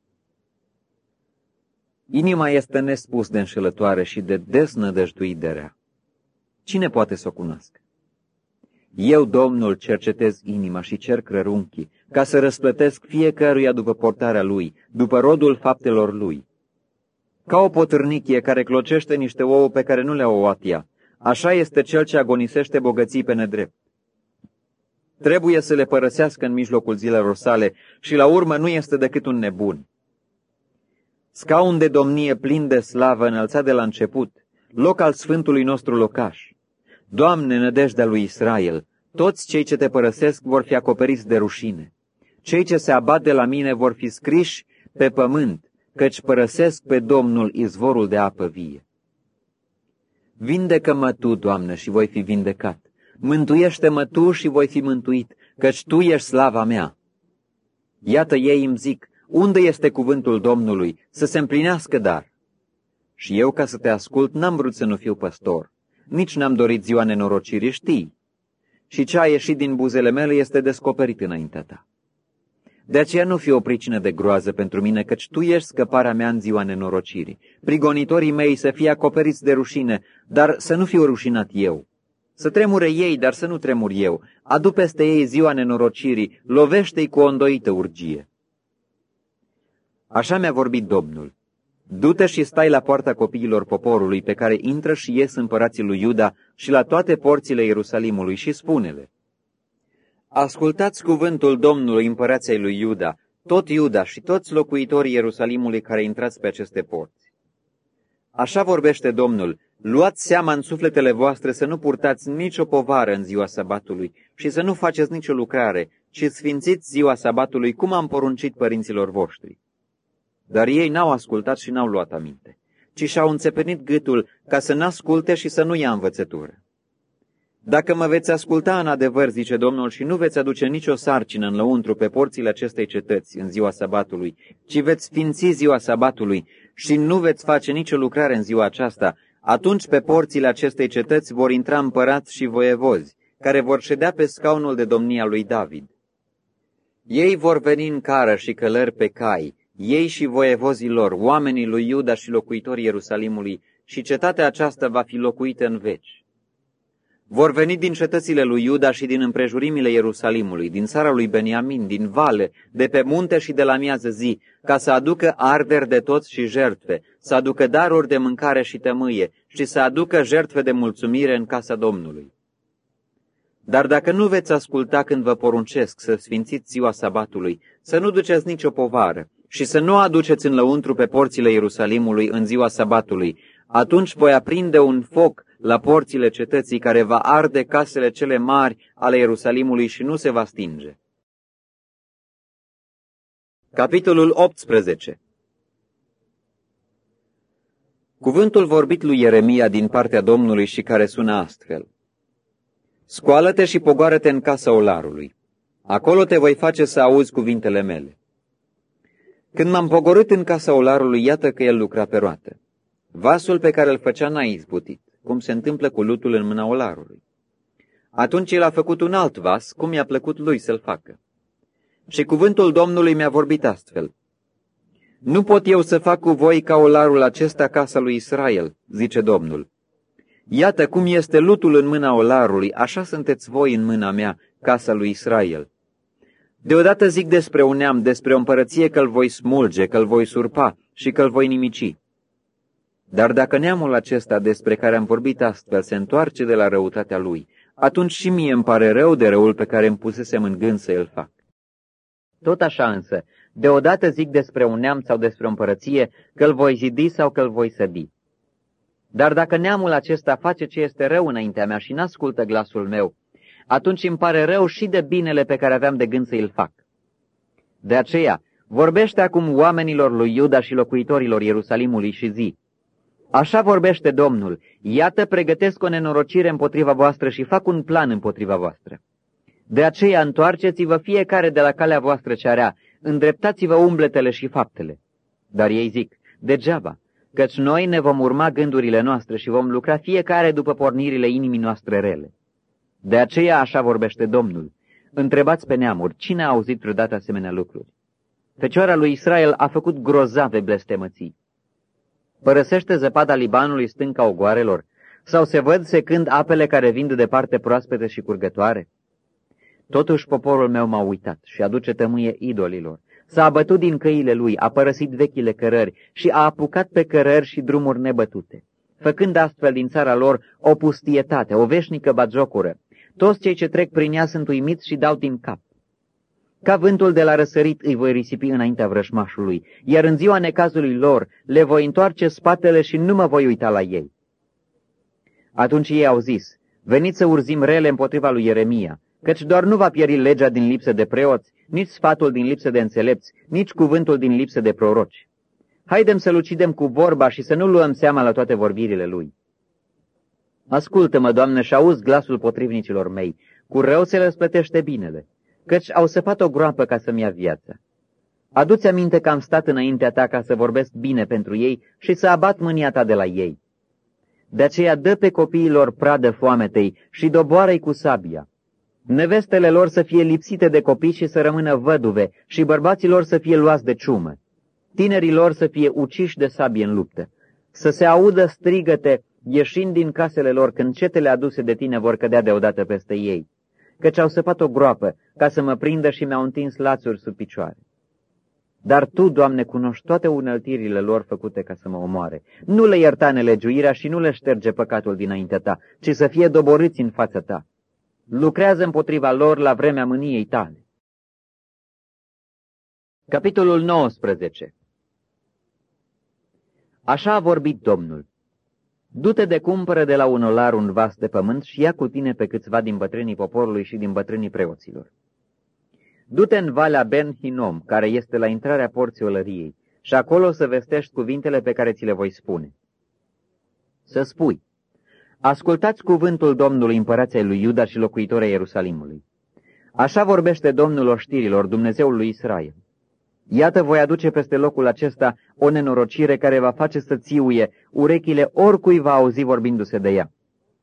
Speaker 1: Inima este nespus de înșelătoare și de deznădăjduit de rea. Cine poate să o cunoască? Eu, Domnul, cercetez inima și cerc rărunchii, ca să răsplătesc fiecăruia după portarea lui, după rodul faptelor lui. Ca o potârnichie care clocește niște ouă pe care nu le-a ouat ea, așa este cel ce agonisește bogății pe nedrept. Trebuie să le părăsească în mijlocul zilelor sale și la urmă nu este decât un nebun. Scaun de domnie plin de slavă înălțat de la început, loc al Sfântului nostru locaș. Doamne, nădejdea lui Israel, toți cei ce te părăsesc vor fi acoperiți de rușine. Cei ce se abat de la mine vor fi scriși pe pământ, căci părăsesc pe Domnul izvorul de apă vie. Vindecă-mă Tu, Doamne, și voi fi vindecat. Mântuiește-mă Tu și voi fi mântuit, căci Tu ești slava mea. Iată ei îmi zic, unde este cuvântul Domnului, să se împlinească dar? Și eu, ca să te ascult, n-am vrut să nu fiu păstor, nici n-am dorit ziua nenorocirii, știi. Și ce a ieșit din buzele mele este descoperit înaintea Ta. De aceea nu fi o pricină de groază pentru mine, căci Tu ești scăparea mea în ziua nenorocirii. Prigonitorii mei să fie acoperiți de rușine, dar să nu fiu rușinat eu. Să tremure ei, dar să nu tremur eu. Adu peste ei ziua nenorocirii, lovește-i cu o îndoită urgie. Așa mi-a vorbit Domnul. Du-te și stai la poarta copiilor poporului pe care intră și ies împărații lui Iuda și la toate porțile Ierusalimului și spune-le: Ascultați cuvântul Domnului împăraței lui Iuda, tot Iuda și toți locuitorii Ierusalimului care intrați pe aceste porți. Așa vorbește Domnul, luați seama în sufletele voastre să nu purtați nicio povară în ziua sabatului și să nu faceți nicio lucrare, ci sfințiți ziua sabatului cum am poruncit părinților voștri. Dar ei n-au ascultat și n-au luat aminte, ci și-au înțepenit gâtul ca să n-asculte și să nu ia învățătură. Dacă mă veți asculta în adevăr, zice Domnul, și nu veți aduce nicio sarcină în lăuntru pe porțile acestei cetăți în ziua sabatului, ci veți sfinți ziua sabatului și nu veți face nicio lucrare în ziua aceasta, atunci pe porțile acestei cetăți vor intra împărați și voievozi, care vor ședea pe scaunul de domnia lui David. Ei vor veni în cară și călări pe cai, ei și voievozii lor, oamenii lui Iuda și locuitorii Ierusalimului, și cetatea aceasta va fi locuită în veci. Vor veni din cetățile lui Iuda și din împrejurimile Ierusalimului, din țara lui Beniamin, din vale, de pe munte și de la miază zi, ca să aducă arderi de toți și jertfe, să aducă daruri de mâncare și tămâie și să aducă jertfe de mulțumire în casa Domnului. Dar dacă nu veți asculta când vă poruncesc să sfințiți ziua sabatului, să nu duceți nicio povară și să nu aduceți în lăuntru pe porțile Ierusalimului în ziua sabatului, atunci voi aprinde un foc la porțile cetății care va arde casele cele mari ale Ierusalimului și nu se va stinge. Capitolul optsprezece. Cuvântul vorbit lui Ieremia din partea Domnului și care sună astfel: Scoală-te și pogoară-te în casa olarului. Acolo te voi face să auzi cuvintele mele. Când m-am pogorât în casa olarului, iată că el lucra pe roată. Vasul pe care îl făcea n-a izbutit, cum se întâmplă cu lutul în mâna olarului. Atunci el a făcut un alt vas, cum i-a plăcut lui să-l facă. Și cuvântul Domnului mi-a vorbit astfel: Nu pot eu să fac cu voi ca olarul acesta casa lui Israel, zice Domnul. Iată cum este lutul în mâna olarului, așa sunteți voi în mâna mea, casa lui Israel. Deodată zic despre un neam, despre o împărăție că-l voi smulge, că-l voi surpa și că-l voi nimici. Dar dacă neamul acesta despre care am vorbit astfel se întoarce de la răutatea lui, atunci și mie îmi pare rău de răul pe care îmi pusesem în gând să îl fac. Tot așa însă, deodată zic despre un neam sau despre o împărăție că-l voi zidi sau că-l voi sădi. Dar dacă neamul acesta face ce este rău înaintea mea și n-ascultă glasul meu, atunci îmi pare rău și de binele pe care aveam de gând să îl fac. De aceea, vorbește acum oamenilor lui Iuda și locuitorilor Ierusalimului și zi: așa vorbește Domnul, iată pregătesc o nenorocire împotriva voastră și fac un plan împotriva voastră. De aceea întoarceți-vă fiecare de la calea voastră cea rea, îndreptați-vă umbletele și faptele. Dar ei zic: degeaba, căci noi ne vom urma gândurile noastre și vom lucra fiecare după pornirile inimii noastre rele. De aceea așa vorbește Domnul: întrebați pe neamuri, cine a auzit vreodată asemenea lucruri? Fecioara lui Israel a făcut grozave blestemății. Părăsește zăpada Libanului stânca ogoarelor? Sau se văd secând apele care vin de departe proaspete și curgătoare? Totuși poporul meu m-a uitat și aduce tămâie idolilor. S-a abătut din căile lui, a părăsit vechile cărări și a apucat pe cărări și drumuri nebătute, făcând astfel din țara lor o pustietate, o veșnică batjocură. Toți cei ce trec prin ea sunt uimiți și dau din cap. Ca vântul de la răsărit îi voi risipi înaintea vrășmașului, iar în ziua necazului lor le voi întoarce spatele și nu mă voi uita la ei. Atunci ei au zis: veniți să urzim rele împotriva lui Ieremia, căci doar nu va pieri legea din lipsă de preoți, nici sfatul din lipsă de înțelepți, nici cuvântul din lipsă de proroci. Haidem să-l ucidem cu vorba și să nu luăm seama la toate vorbirile lui. Ascultă-mă, Doamne, și auzi glasul potrivnicilor mei, cu rău se le splătește binele, căci au săpat o groapă ca să-mi ia viața. Adu-ți aminte că am stat înaintea ta ca să vorbesc bine pentru ei și să abat mânia ta de la ei. De aceea dă pe copiilor pradă foametei și doboară-i cu sabia. Nevestele lor să fie lipsite de copii și să rămână văduve și bărbații lor să fie luați de ciumă. Tinerii lor să fie uciși de sabie în luptă. Să se audă strigăte ieșind din casele lor când cetele aduse de tine vor cădea deodată peste ei. Căci au săpat o groapă ca să mă prindă și mi-au întins lațuri sub picioare. Dar Tu, Doamne, cunoști toate unăltirile lor făcute ca să mă omoare. Nu le ierta nelegiuirea și nu le șterge păcatul dinaintea Ta, ci să fie doborâți în fața Ta. Lucrează împotriva lor la vremea mâniei Tale. Capitolul nouăsprezece. Așa a vorbit Domnul: du-te de cumpără de la un olar un vas de pământ și ia cu tine pe câțiva din bătrânii poporului și din bătrânii preoților. Du-te în Valea Ben Hinom, care este la intrarea porții olăriei, și acolo să vestești cuvintele pe care ți le voi spune. Să spui: ascultați cuvântul Domnului, împărații lui Iuda și locuitorii Ierusalimului. Așa vorbește Domnul oștirilor, Dumnezeul lui Israel. Iată, voi aduce peste locul acesta o nenorocire care va face să țiuie urechile oricui va auzi vorbindu-se de ea.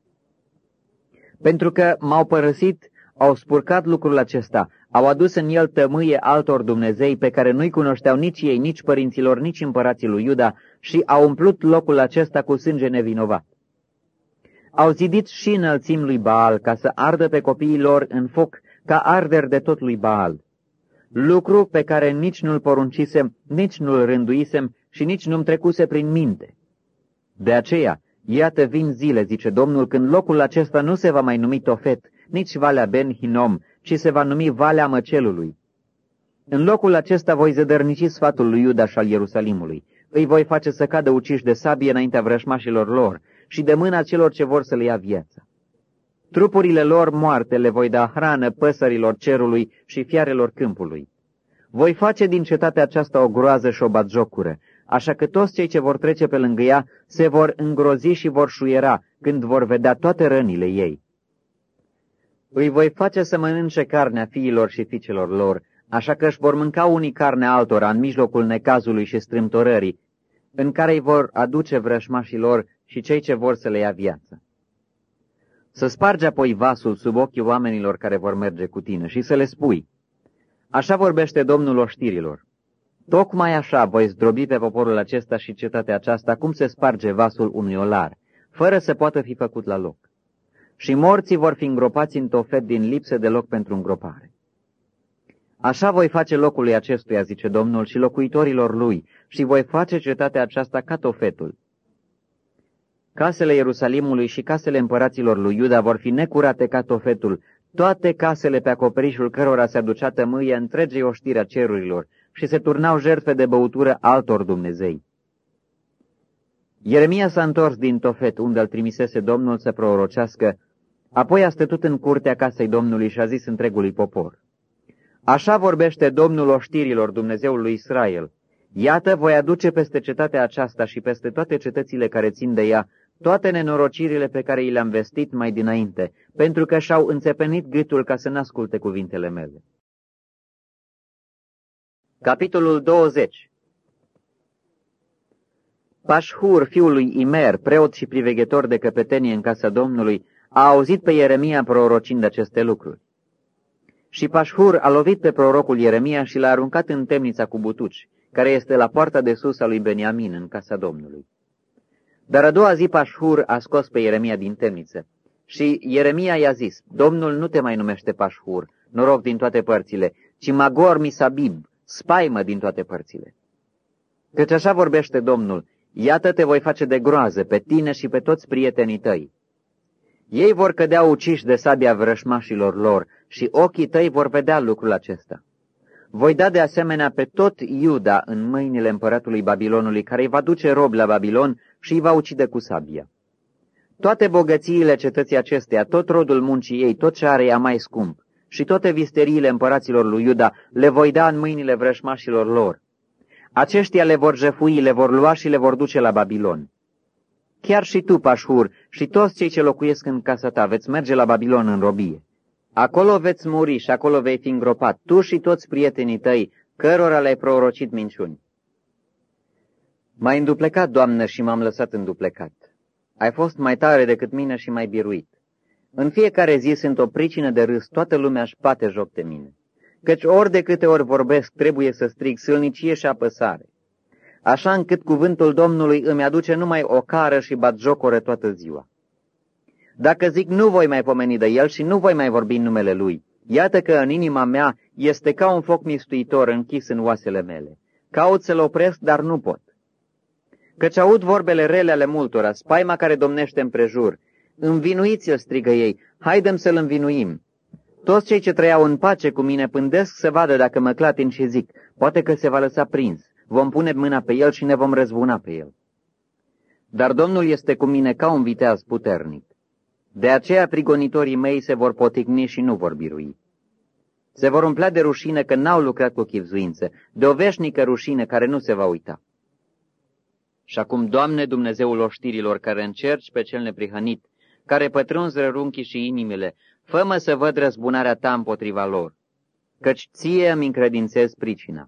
Speaker 1: Pentru că m-au părăsit, au spurcat lucrul acesta, au adus în el tămâie altor Dumnezei pe care nu-i cunoșteau nici ei, nici părinților, nici împărații lui Iuda și au umplut locul acesta cu sânge nevinovat. Au zidit și înălțimi lui Baal ca să ardă pe copiii lor în foc ca arderi de tot lui Baal. Lucru pe care nici nu-l poruncisem, nici nu-l rânduisem și nici nu-mi trecuse prin minte. De aceea, iată vin zile, zice Domnul, când locul acesta nu se va mai numi Tofet, nici Valea Ben Hinom, ci se va numi Valea Măcelului. În locul acesta voi zădărnici sfatul lui Iuda și al Ierusalimului. Îi voi face să cadă uciși de sabie înaintea vrășmașilor lor și de mâna celor ce vor să le ia viața. Trupurile lor moarte le voi da hrană păsărilor cerului și fiarelor câmpului. Voi face din cetatea aceasta o groază și o batjocură, așa că toți cei ce vor trece pe lângă ea se vor îngrozi și vor șuiera când vor vedea toate rănile ei. Îi voi face să mănânce carnea fiilor și fiicelor lor, așa că își vor mânca unii carnea altora în mijlocul necazului și strâmtorării, în care îi vor aduce vrășmașii lor și cei ce vor să le ia viața. Să spargi apoi vasul sub ochii oamenilor care vor merge cu tine și să le spui: așa vorbește Domnul oștirilor. Tocmai așa voi zdrobi pe poporul acesta și cetatea aceasta cum se sparge vasul unui olar, fără să poată fi făcut la loc. Și morții vor fi îngropați în Tofet din lipsă de loc pentru îngropare. Așa voi face locului acestuia, zice Domnul, și locuitorilor lui, și voi face cetatea aceasta ca Tofetul. Casele Ierusalimului și casele împăraților lui Iuda vor fi necurate ca Tofetul, toate casele pe acoperișul cărora se aducea tămâie întregei oștiri a cerurilor și se turnau jertfe de băutură altor Dumnezei. Ieremia s-a întors din Tofet, unde îl trimisese Domnul să prorocească, apoi a stătut în curtea casei Domnului și a zis întregului popor: Așa vorbește Domnul oștirilor, Dumnezeul lui Israel: Iată, voi aduce peste cetatea aceasta și peste toate cetățile care țin de ea toate nenorocirile pe care i le-am vestit mai dinainte, pentru că și-au înțepenit gâtul ca să n-asculte cuvintele mele. Capitolul douăzeci. Pașhur, fiul lui Imer, preot și priveghetor de căpetenie în casa Domnului, a auzit pe Ieremia prorocind aceste lucruri. Și Pașhur a lovit pe prorocul Ieremia și l-a aruncat în temnița cu butuci, care este la poarta de sus a lui Beniamin, în casa Domnului. Dar a doua zi Pașhur a scos pe Ieremia din temniță. Și Ieremia i-a zis: Domnul nu te mai numește Pașhur, noroc din toate părțile, ci Magor Misabib, spaimă din toate părțile. Căci așa vorbește Domnul: Iată, te voi face de groază pe tine și pe toți prietenii tăi. Ei vor cădea uciși de sabia vrășmașilor lor și ochii tăi vor vedea lucrul acesta. Voi da de asemenea pe tot Iuda în mâinile împăratului Babilonului, care îi va duce rob la Babilon și îi va ucide cu sabia. Toate bogățiile cetății acesteia, tot rodul muncii ei, tot ce are ea mai scump, și toate visteriile împăraților lui Iuda le voi da în mâinile vrășmașilor lor. Aceștia le vor jefui, le vor lua și le vor duce la Babilon. Chiar și tu, Pașhur, și toți cei ce locuiesc în casa ta, veți merge la Babilon în robie. Acolo veți muri și acolo vei fi îngropat, tu și toți prietenii tăi, cărora le-ai prorocit minciuni. M-ai înduplecat, Doamnă, și m-am lăsat înduplecat. Ai fost mai tare decât mine și mai biruit. În fiecare zi sunt o pricină de râs, toată lumea își bate joc de mine. Căci ori de câte ori vorbesc, trebuie să strig sâlnicie și apăsare. Așa încât cuvântul Domnului îmi aduce numai o cară și batjocoră toată ziua. Dacă zic, nu voi mai pomeni de el și nu voi mai vorbi în numele lui, iată că în inima mea este ca un foc mistuitor închis în oasele mele. Caut să-l opresc, dar nu pot. Căci aud vorbele rele ale multora, spaima care domnește împrejur. Învinuiți-l, strigă ei, haidem să-l învinuim. Toți cei ce trăiau în pace cu mine pândesc să vadă dacă mă clatin și zic, poate că se va lăsa prins, vom pune mâna pe el și ne vom răzbuna pe el. Dar Domnul este cu mine ca un viteaz puternic. De aceea prigonitorii mei se vor poticni și nu vor birui. Se vor umplea de rușine că n-au lucrat cu chibzuință, de o veșnică rușine care nu se va uita. Și acum, Doamne, Dumnezeul oștirilor, care încerci pe cel neprihănit, care pătrunzi rărunchii și inimile, fă-mă să văd răzbunarea ta împotriva lor, căci ție îmi încredințez pricina.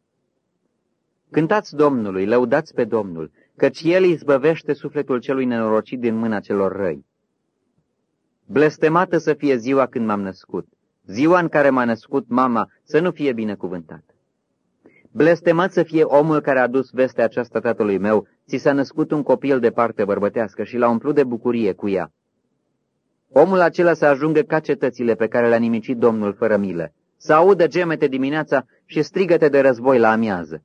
Speaker 1: Cântați Domnului, lăudați pe Domnul, căci El izbăvește sufletul celui nenorocit din mâna celor răi. Blestemată să fie ziua când m-am născut, ziua în care m-a născut mama să nu fie binecuvântată. Blestemat să fie omul care a adus vestea aceasta tatălui meu, ți s-a născut un copil de parte bărbătească și l-a umplut de bucurie cu ea. Omul acela să ajungă ca cetățile pe care le-a nimicit Domnul fără milă, să audă gemete dimineața și strigăte de război la amiază.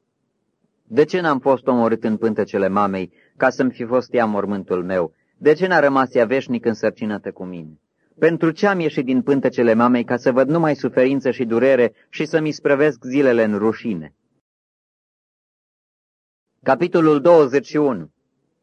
Speaker 1: De ce n-am fost omorât în pântecele mamei, ca să-mi fi fost ea mormântul meu? De ce n-a rămas ea veșnic însărcinată cu mine? Pentru ce am ieșit din pântecele mamei ca să văd numai suferință și durere și să-mi sprăvesc zilele în rușine? Capitolul douăzeci și unu.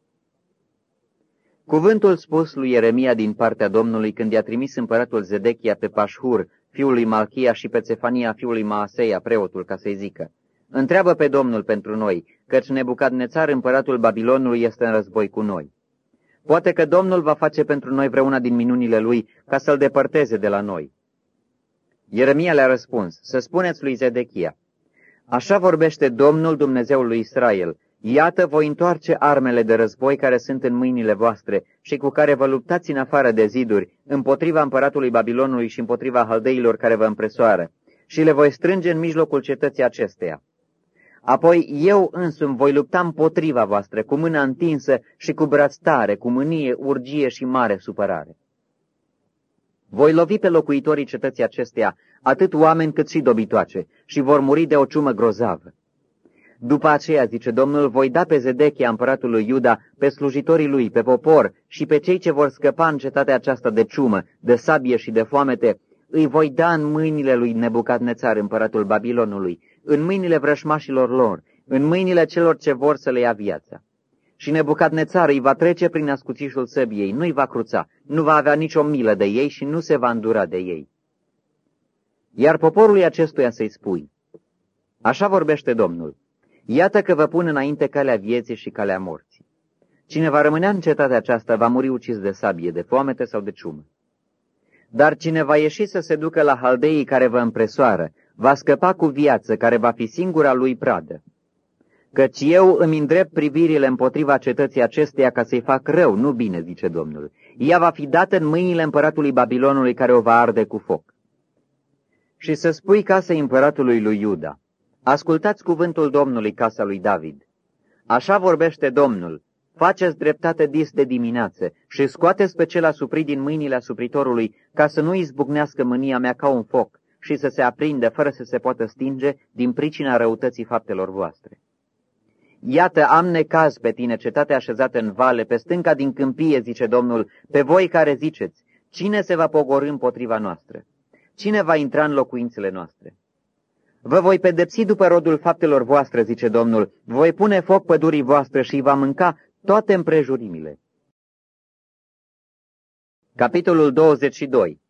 Speaker 1: Cuvântul spus lui Ieremia din partea Domnului când i-a trimis împăratul Zedechia pe Pașhur, fiul lui Malchia, și pe Țefania, fiul lui Maaseia, preotul, ca să-i zică: întreabă pe Domnul pentru noi, căci Nebucadnețar, împăratul Babilonului, este în război cu noi. Poate că Domnul va face pentru noi vreuna din minunile lui, ca să-l depărteze de la noi. Ieremia le-a răspuns: să spuneți lui Zedechia: așa vorbește Domnul, Dumnezeul lui Israel: iată, voi întoarce armele de război care sunt în mâinile voastre și cu care vă luptați în afară de ziduri, împotriva împăratului Babilonului și împotriva haldeilor care vă împresoară, și le voi strânge în mijlocul cetății acesteia. Apoi eu însumi voi lupta împotriva voastră, cu mâna întinsă și cu braț tare, cu mânie, urgie și mare supărare. Voi lovi pe locuitorii cetății acesteia, atât oameni cât și dobitoace, și vor muri de o ciumă grozavă. După aceea, zice Domnul, voi da pe Zedechia, împăratul lui Iuda, pe slujitorii lui, pe popor și pe cei ce vor scăpa în cetatea aceasta de ciumă, de sabie și de foamete, îi voi da în mâinile lui Nebucadnețar, împăratul Babilonului, în mâinile vrășmașilor lor, în mâinile celor ce vor să le ia viața. Și Nebucadnețar îi va trece prin ascuțișul săbiei, nu-i va cruța, nu va avea nicio milă de ei și nu se va îndura de ei. Iar poporului acestuia să-i spui, așa vorbește Domnul, iată că vă pun înainte calea vieții și calea morții. Cine va rămânea în cetatea aceasta va muri ucis de sabie, de foamete sau de ciumă. Dar cine va ieși să se ducă la haldeii care vă împresoară, va scăpa cu viață, care va fi singura lui pradă. Căci eu îmi îndrept privirile împotriva cetății acesteia ca să-i fac rău, nu bine, zice Domnul. Ea va fi dată în mâinile împăratului Babilonului care o va arde cu foc. Și să spui casei împăratului lui Iuda, ascultați cuvântul Domnului, casa lui David. Așa vorbește Domnul, faceți dreptate dis de dimineață și scoateți pe cel asuprit din mâinile asupritorului, ca să nu izbucnească mânia mea ca un foc și să se aprinde fără să se poată stinge din pricina răutății faptelor voastre. Iată, am necaz pe tine, cetate așezată în vale, pe stânca din câmpie, zice Domnul, pe voi care ziceți, cine se va pogorî împotriva noastră? Cine va intra în locuințele noastre? Vă voi pedepsi după rodul faptelor voastre, zice Domnul, voi pune foc pădurii voastre și va mânca toate împrejurimile. Capitolul douăzeci și doi.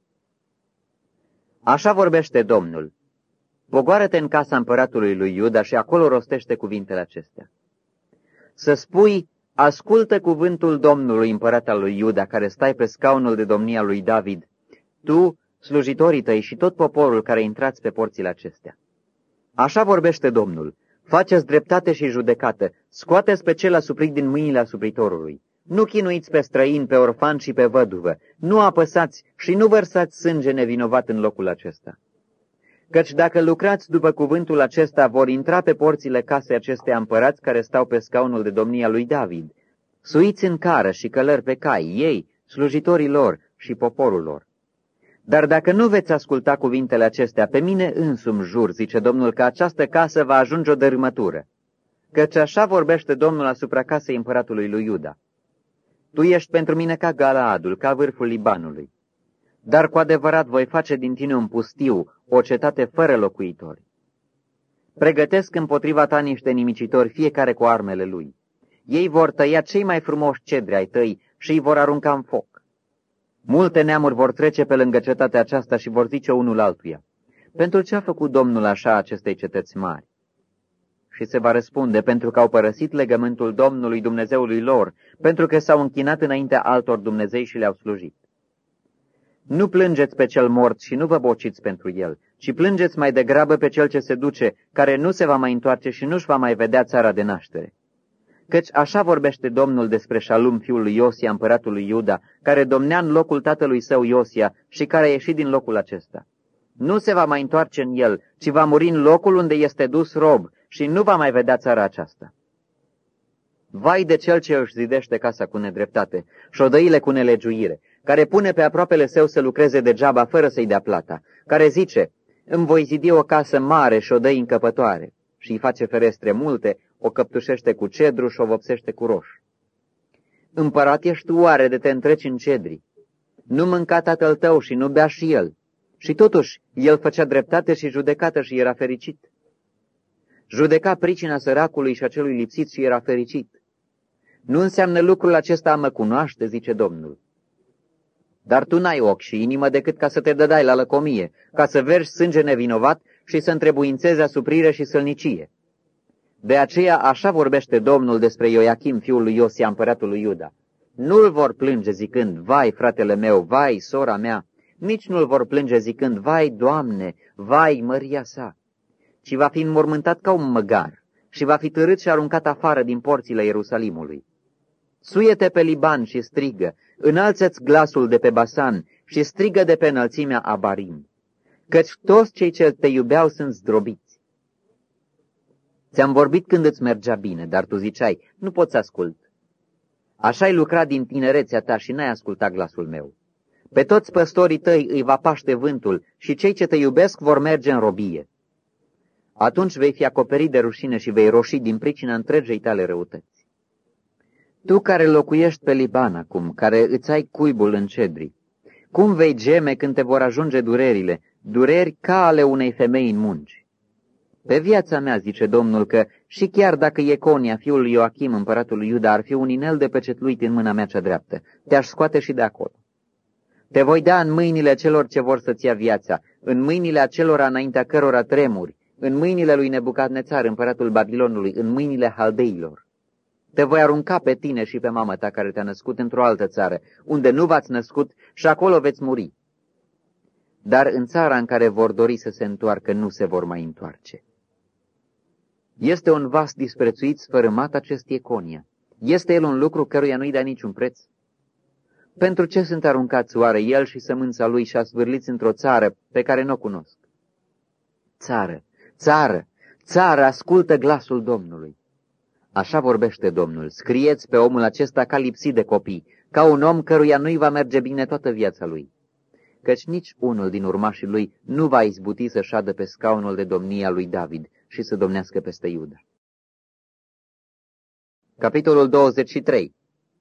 Speaker 1: Așa vorbește Domnul. Pogoară-te în casa împăratului lui Iuda și acolo rostește cuvintele acestea. Să spui, ascultă cuvântul Domnului, împărat al lui Iuda, care stai pe scaunul de domnia lui David, tu, slujitorii tăi și tot poporul care intrați pe porțile acestea. Așa vorbește Domnul, faceți dreptate și judecată, scoateți pe cel asuprit din mâinile asupritorului. Nu chinuiți pe străin, pe orfan și pe văduvă, nu apăsați și nu vărsați sânge nevinovat în locul acesta. Căci dacă lucrați după cuvântul acesta, vor intra pe porțile casei acesteia împărați care stau pe scaunul de domnia lui David. Suiți în cară și călări pe cai, ei, slujitorii lor și poporul lor. Dar dacă nu veți asculta cuvintele acestea, pe mine însumi jur, zice Domnul, că această casă va ajunge o dărâmătură. Căci așa vorbește Domnul asupra casei împăratului lui Iuda. Tu ești pentru mine ca Galaadul, ca vârful Libanului. Dar cu adevărat voi face din tine un pustiu, o cetate fără locuitori. Pregătesc împotriva ta niște nimicitori, fiecare cu armele lui. Ei vor tăia cei mai frumoși cedri ai tăi și îi vor arunca în foc. Multe neamuri vor trece pe lângă cetatea aceasta și vor zice unul altuia, pentru ce a făcut Domnul așa acestei cetăți mari? Și se va răspunde, pentru că au părăsit legământul Domnului Dumnezeului lor, pentru că s-au închinat înaintea altor Dumnezei și le-au slujit. Nu plângeți pe cel mort și nu vă bociți pentru el, ci plângeți mai degrabă pe cel ce se duce, care nu se va mai întoarce și nu-și va mai vedea țara de naștere. Căci așa vorbește Domnul despre Șalum, fiul lui Iosia, împăratul lui Iuda, care domnea în locul tatălui său Iosia și care a ieșit din locul acesta. Nu se va mai întoarce în el, ci va muri în locul unde este dus rob și nu va mai vedea țara aceasta. Vai de cel ce își zidește casa cu nedreptate și odăile cu nelegiuire, care pune pe aproapele său să lucreze degeaba fără să-i dea plata, care zice, îmi voi zidi o casă mare și odăi încăpătoare, și îi face ferestre multe, o căptușește cu cedru și o vopsește cu roș. Împărat ești tu oare de te întreci în cedri? Nu mânca tatăl tău și nu bea și el. Și totuși, el făcea dreptate și judecată și era fericit. Judeca pricina săracului și acelui lipsit și era fericit. Nu înseamnă lucrul acesta a mă cunoaște, zice Domnul. Dar tu n-ai ochi și inimă decât ca să te dădai la lăcomie, ca să vergi sânge nevinovat și să întrebuințezi asuprire și sălnicie. De aceea așa vorbește Domnul despre Ioachim, fiul lui Iosia, împăratul lui Iuda. Nu-l vor plânge zicând, vai, fratele meu, vai, sora mea, nici nu-l vor plânge zicând, vai, Doamne, vai, măria sa, ci va fi înmormântat ca un măgar și va fi târât și aruncat afară din porțile Ierusalimului. Suie-te pe Liban și strigă, înalță-ți glasul de pe Basan și strigă de pe înălțimea Abarim, căci toți cei ce te iubeau sunt zdrobiți. Ți-am vorbit când îți mergea bine, dar tu ziceai, nu pot să ascult. Așa-ai lucrat din tinerețea ta și n-ai ascultat glasul meu. Pe toți păstorii tăi îi va paște vântul și cei ce te iubesc vor merge în robie. Atunci vei fi acoperit de rușine și vei roși din pricina întregei tale răutăți. Tu care locuiești pe Liban acum, care îți ai cuibul în cedri, cum vei geme când te vor ajunge durerile, dureri ca ale unei femei în munci? Pe viața mea, zice Domnul, că și chiar dacă Ieconia, fiul lui Ioachim, împăratul lui Iuda, ar fi un inel de pecetluit în mâna mea cea dreaptă, te-aș scoate și de acolo. Te voi da în mâinile celor ce vor să-ți ia viața, în mâinile acelora înaintea cărora tremuri, în mâinile lui Nebucadnețar, împăratul Babilonului, în mâinile haldeilor. Te voi arunca pe tine și pe mama ta care te-a născut într-o altă țară, unde nu v-ați născut și acolo veți muri. Dar în țara în care vor dori să se întoarcă, nu se vor mai întoarce. Este un vas disprețuit sfărâmat acest Ieconia. Este el un lucru căruia nu-i da niciun preț? Pentru ce sunt aruncați oare el și sămânța lui și asvârliți într-o țară pe care nu o cunosc? Țară, țară, țară, ascultă glasul Domnului. Așa vorbește Domnul, scrieți pe omul acesta ca lipsit de copii, ca un om căruia nu-i va merge bine toată viața lui. Căci nici unul din urmașii lui nu va izbuti să șadă pe scaunul de domnie al lui David și să domnească peste Iuda. Capitolul douăzeci și trei.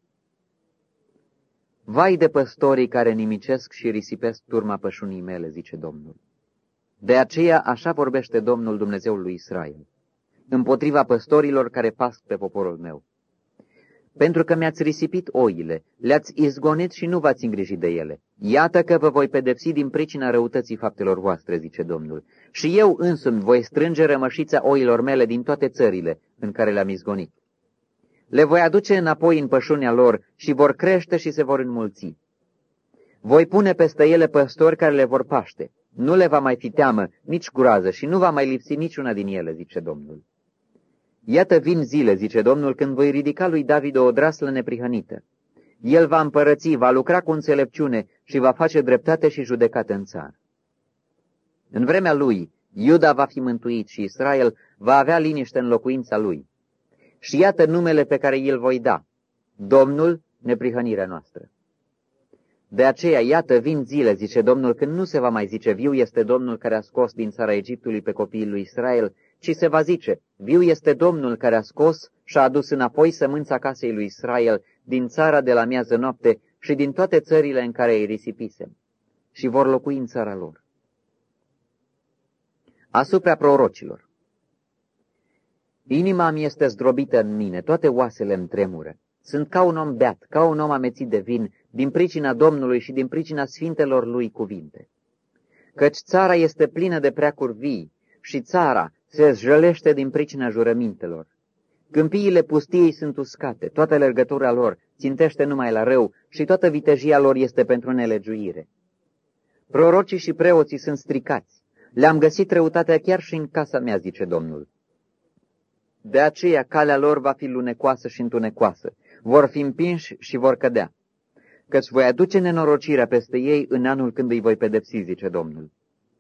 Speaker 1: Vai de păstorii care nimicesc și risipesc turma pășunii mele, zice Domnul. De aceea așa vorbește Domnul Dumnezeul lui Israel, împotriva păstorilor care pasc pe poporul meu. Pentru că mi-ați risipit oile, le-ați izgonit și nu v-ați îngrijit de ele. Iată că vă voi pedepsi din pricina răutății faptelor voastre, zice Domnul. Și eu însumi voi strânge rămășița oilor mele din toate țările în care le-am izgonit. Le voi aduce înapoi în pășunea lor și vor crește și se vor înmulți. Voi pune peste ele păstori care le vor paște. Nu le va mai fi teamă, nici groază și nu va mai lipsi niciuna din ele, zice Domnul. Iată vin zile, zice Domnul, când voi ridica lui David o odraslă neprihănită. El va împărăți, va lucra cu înțelepciune și va face dreptate și judecată în țară. În vremea lui, Iuda va fi mântuit și Israel va avea liniște în locuința lui. Și iată numele pe care îl voi da, Domnul, neprihănirea noastră. De aceea, iată, vin zile, zice Domnul, când nu se va mai zice, viu este Domnul care a scos din țara Egiptului pe copiii lui Israel, ci se va zice, viu este Domnul care a scos și a adus înapoi sămânța casei lui Israel din țara de la miază noapte și din toate țările în care îi risipisem, și vor locui în țara lor. Asupra prorocilor. Inima mi este zdrobită în mine, toate oasele îmi tremură. Sunt ca un om beat, ca un om amețit de vin, din pricina Domnului și din pricina sfintelor lui cuvinte. Căci țara este plină de preacuri vii și țara se jălește din pricina jurămintelor. Câmpiile pustiei sunt uscate, toată alergătura lor țintește numai la rău și toată vitejia lor este pentru nelegiuire. Prorocii și preoții sunt stricați, le-am găsit răutatea chiar și în casa mea, zice Domnul. De aceea calea lor va fi lunecoasă și întunecoasă, vor fi împinși și vor cădea, căci voi aduce nenorocirea peste ei în anul când îi voi pedepsi, zice Domnul.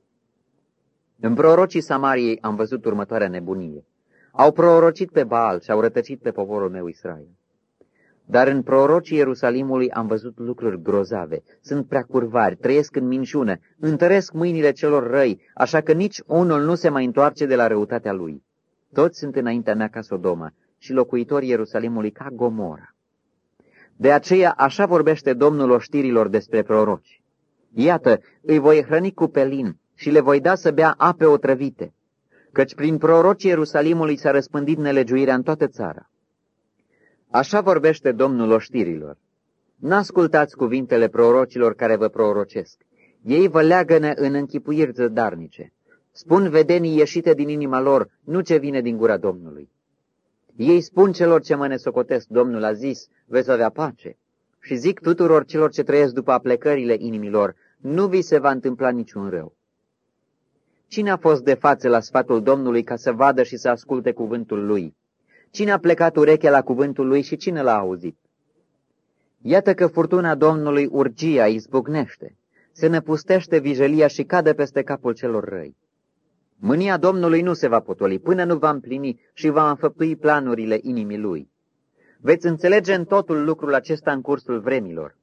Speaker 1: În prorocii Samariei am văzut următoarea nebunie. Au prorocit pe Baal și au rătăcit pe poporul meu Israel. Dar în prorocii Ierusalimului am văzut lucruri grozave, sunt prea curvari, trăiesc în minciună, întăresc mâinile celor răi, așa că nici unul nu se mai întoarce de la răutatea lui. Toți sunt înaintea mea ca Sodoma și locuitorii Ierusalimului ca Gomora. De aceea așa vorbește Domnul oștirilor despre proroci. Iată, îi voi hrăni cu pelin și le voi da să bea ape otrăvite, căci prin prorocii Ierusalimului s-a răspândit nelegiuirea în toată țara. Așa vorbește Domnul oștirilor. N-ascultați cuvintele prorocilor care vă prorocesc. Ei vă leagănă în închipuiri zădarnice. Spun vedenii ieșite din inima lor, nu ce vine din gura Domnului. Ei spun celor ce mă nesocotesc, Domnul a zis, veți avea pace. Și zic tuturor celor ce trăiesc după aplecările inimilor, nu vi se va întâmpla niciun rău. Cine a fost de față la sfatul Domnului ca să vadă și să asculte cuvântul lui? Cine a plecat urechea la cuvântul lui și cine l-a auzit? Iată că furtuna Domnului urgia izbucnește, se năpustește vijelia și cade peste capul celor răi. Mânia Domnului nu se va potoli până nu va împlini și va înfăptui planurile inimii lui. Veți înțelege în totul lucrul acesta în cursul vremilor.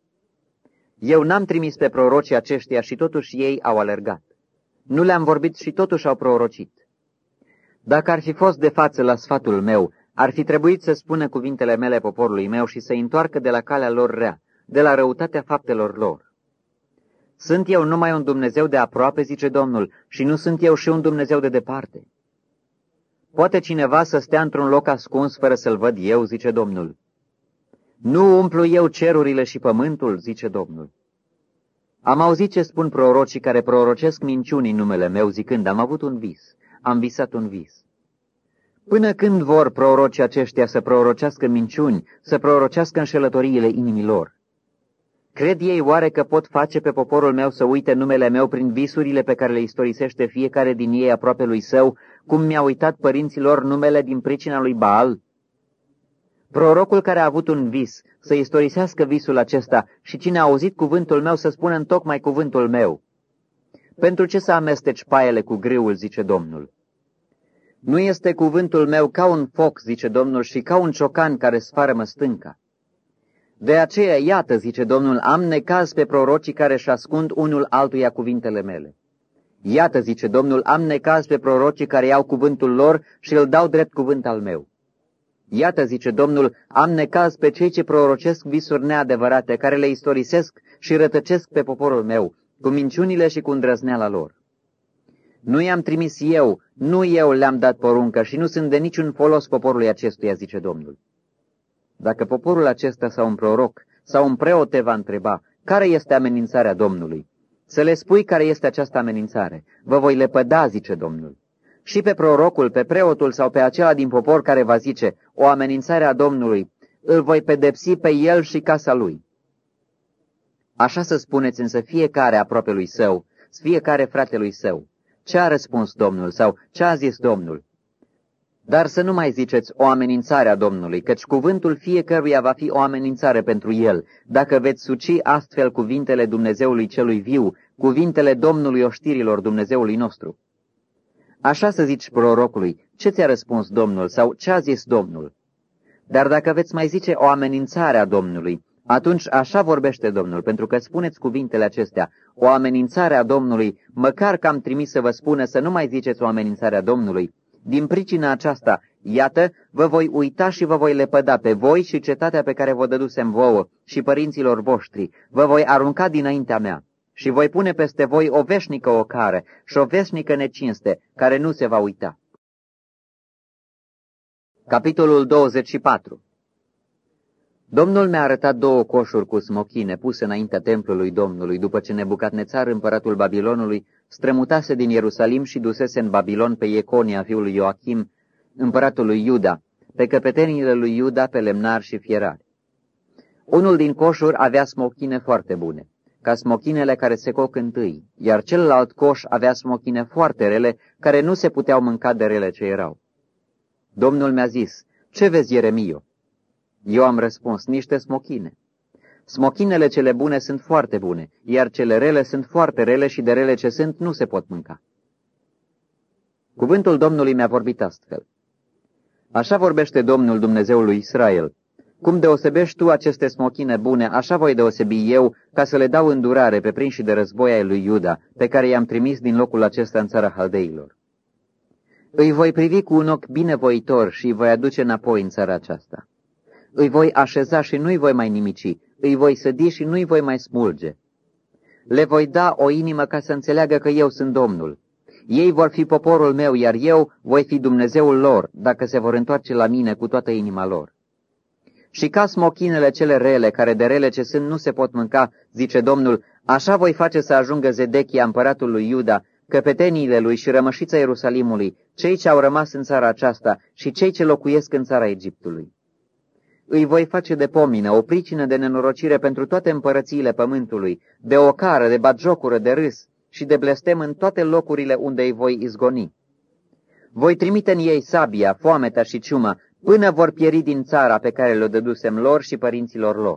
Speaker 1: Eu n-am trimis pe prorocii aceștia și totuși ei au alergat. Nu le-am vorbit și totuși au prorocit. Dacă ar fi fost de față la sfatul meu, ar fi trebuit să spună cuvintele mele poporului meu și să-i întoarcă de la calea lor rea, de la răutatea faptelor lor. Sunt eu numai un Dumnezeu de aproape, zice Domnul, și nu sunt eu și un Dumnezeu de departe? Poate cineva să stea într-un loc ascuns fără să-l văd eu, zice Domnul. Nu umplu eu cerurile și pământul, zice Domnul. Am auzit ce spun prorocii care prorocesc minciuni în numele meu, zicând, am avut un vis, am visat un vis. Până când vor prorocii aceștia să prorocească minciuni, să prorocească înșelătoriile inimilor? Cred ei oare că pot face pe poporul meu să uite numele meu prin visurile pe care le istorisește fiecare din ei aproape lui său, cum mi-a uitat părinților numele din pricina lui Baal? Prorocul care a avut un vis să istorisească visul acesta și cine a auzit cuvântul meu să spună întocmai cuvântul meu. Pentru ce să amesteci paiele cu grâul, zice Domnul? Nu este cuvântul meu ca un foc, zice Domnul, și ca un ciocan care sfarămă stânca. De aceea, iată, zice Domnul, am necaz pe prorocii care își ascund unul altuia cuvintele mele. Iată, zice Domnul, am necaz pe prorocii care iau cuvântul lor și îl dau drept cuvânt al meu. Iată, zice Domnul, am necaz pe cei ce prorocesc visuri neadevărate, care le istorisesc și rătăcesc pe poporul meu, cu minciunile și cu îndrăzneala lor. Nu i-am trimis eu, nu eu le-am dat poruncă și nu sunt de niciun folos poporului acestuia, zice Domnul. Dacă poporul acesta sau un proroc sau un preot te va întreba, care este amenințarea Domnului? Să le spui care este această amenințare. Vă voi lepăda, zice Domnul. Și pe prorocul, pe preotul sau pe acela din popor care va zice o amenințare a Domnului, îl voi pedepsi pe el și casa lui. Așa să spuneți însă fiecare aproape lui său, fiecare fratelui său. Ce a răspuns Domnul sau ce a zis Domnul? Dar să nu mai ziceți o amenințare a Domnului, căci cuvântul fiecăruia va fi o amenințare pentru el, dacă veți suci astfel cuvintele Dumnezeului celui viu, cuvintele Domnului oștirilor Dumnezeului nostru. Așa să zici prorocului, ce ți-a răspuns Domnul sau ce a zis Domnul? Dar dacă veți mai zice o amenințare a Domnului, atunci așa vorbește Domnul, pentru că spuneți cuvintele acestea, o amenințare a Domnului, măcar că am trimis să vă spună să nu mai ziceți o amenințare a Domnului. Din pricina aceasta, iată, vă voi uita și vă voi lepăda pe voi și cetatea pe care vă dădusem vouă și părinților voștri, vă voi arunca dinaintea mea și voi pune peste voi o veșnică ocară și o veșnică necinste, care nu se va uita. Capitolul douăzeci și patru. Domnul mi-a arătat două coșuri cu smochine puse înaintea templului Domnului, după ce Nebucadnețar, împăratul Babilonului, strămutase din Ierusalim și dusese în Babilon pe Ieconia, fiul lui Ioachim, împăratul lui Iuda, pe căpetenile lui Iuda, pe lemnari și fierari. Unul din coșuri avea smochine foarte bune, ca smochinele care se coc întâi, iar celălalt coș avea smochine foarte rele, care nu se puteau mânca de rele ce erau. Domnul mi-a zis, ce vezi, Ieremio? Eu am răspuns, niște smochine. Smochinele cele bune sunt foarte bune, iar cele rele sunt foarte rele și de rele ce sunt nu se pot mânca. Cuvântul Domnului mi-a vorbit astfel. Așa vorbește Domnul Dumnezeul lui Israel. Cum deosebești tu aceste smochine bune, așa voi deosebi eu, ca să le dau îndurare pe prinși de război ai lui Iuda, pe care i-am trimis din locul acesta în țara Haldeilor. Îi voi privi cu un ochi binevoitor și îi voi aduce înapoi în țara aceasta. Îi voi așeza și nu-i voi mai nimici, îi voi sădi și nu-i voi mai smulge. Le voi da o inimă ca să înțeleagă că eu sunt Domnul. Ei vor fi poporul meu, iar eu voi fi Dumnezeul lor, dacă se vor întoarce la mine cu toată inima lor. Și ca smochinele cele rele, care de rele ce sunt nu se pot mânca, zice Domnul, așa voi face să ajungă Zedechia, împăratul lui Iuda, căpeteniile lui și rămășița Ierusalimului, cei ce au rămas în țara aceasta și cei ce locuiesc în țara Egiptului. Îi voi face de pomină, o pricină de nenorocire pentru toate împărățiile pământului, de ocară, de batjocură, de râs și de blestem în toate locurile unde îi voi izgoni. Voi trimite în ei sabia, foamea și ciuma, până vor pieri din țara pe care le-o dădusem lor și părinților lor.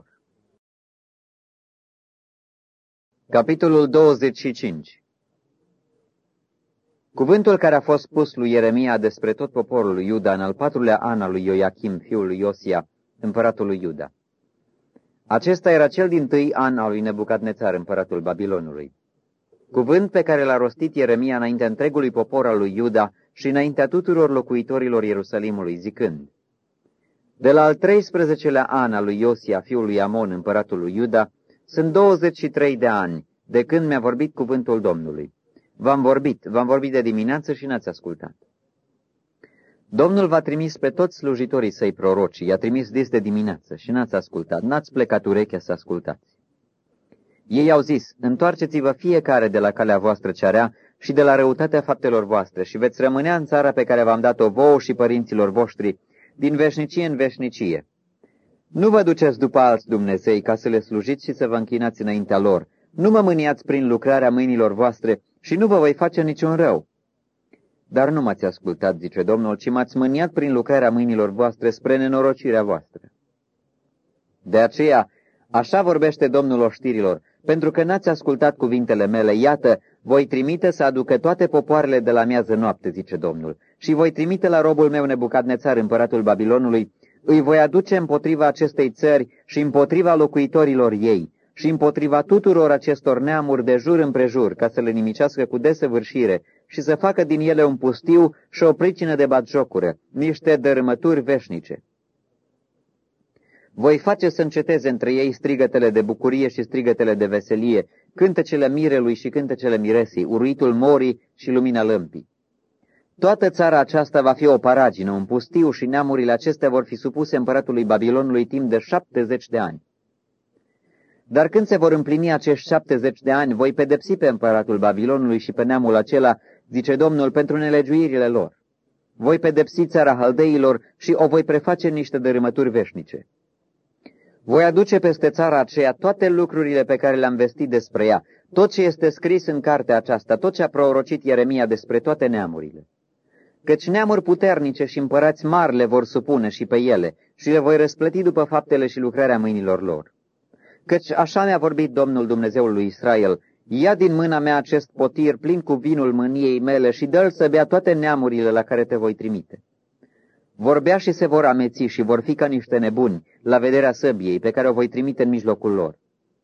Speaker 1: Capitolul douăzeci și cinci. Cuvântul care a fost spus lui Ieremia despre tot poporul lui Iuda în al patrulea an al lui Ioachim, fiul lui Iosia, împăratul lui Iuda. Acesta era cel dintâi an al lui Nebucadnețar, împăratul Babilonului. Cuvânt pe care l-a rostit Ieremia înaintea întregului popor al lui Iuda și înaintea tuturor locuitorilor Ierusalimului, zicând: De la al treisprezecelea an al lui Iosia, fiul lui Amon, împăratul lui Iuda, sunt douăzeci și trei de ani de când mi-a vorbit cuvântul Domnului. V-am vorbit, v-am vorbit de dimineață și n-ați ascultat. Domnul v-a trimis pe toți slujitorii săi proroci, i-a trimis dis de dimineață și n-ați ascultat, n-ați plecat urechea să ascultați. Ei au zis: întoarceți-vă fiecare de la calea voastră cea rea și de la răutatea faptelor voastre și veți rămânea în țara pe care v-am dat-o vouă și părinților voștri, din veșnicie în veșnicie. Nu vă duceți după alți Dumnezei ca să le slujiți și să vă închinați înaintea lor. Nu mă mâniați prin lucrarea mâinilor voastre și nu vă voi face niciun rău. Dar nu m-ați ascultat, zice Domnul, ci m-ați mâniat prin lucrarea mâinilor voastre spre nenorocirea voastră. De aceea, așa vorbește Domnul oștirilor: pentru că n-ați ascultat cuvintele mele, iată, voi trimite să aducă toate popoarele de la miază noapte, zice Domnul, și voi trimite la robul meu Nebucadnețar, împăratul Babilonului, îi voi aduce împotriva acestei țări și împotriva locuitorilor ei și împotriva tuturor acestor neamuri de jur împrejur, ca să le nimicească cu desăvârșire și să facă din ele un pustiu și o pricină de batjocură, niște dărâmături veșnice. Voi face să înceteze între ei strigătele de bucurie și strigătele de veselie, cântecele mirelui și cântecele miresii, uruitul morii și lumina lămpii. Toată țara aceasta va fi o paragină, un pustiu, și neamurile acestea vor fi supuse împăratului Babilonului timp de șaptezeci de ani. Dar când se vor împlini acești șaptezeci de ani, voi pedepsi pe împăratul Babilonului și pe neamul acela, zice Domnul, pentru nelegiuirile lor. Voi pedepsi țara haldeilor și o voi preface în niște dărâmături veșnice. Voi aduce peste țara aceea toate lucrurile pe care le-am vestit despre ea, tot ce este scris în cartea aceasta, tot ce a prorocit Ieremia despre toate neamurile. Căci neamuri puternice și împărați mari le vor supune și pe ele și le voi răsplăti după faptele și lucrarea mâinilor lor. Căci așa mi-a vorbit Domnul Dumnezeul lui Israel: ia din mâna mea acest potir plin cu vinul mâniei mele și dă-l să bea toate neamurile la care te voi trimite. Vorbea și se vor ameți și vor fi ca niște nebuni la vederea săbiei pe care o voi trimite în mijlocul lor.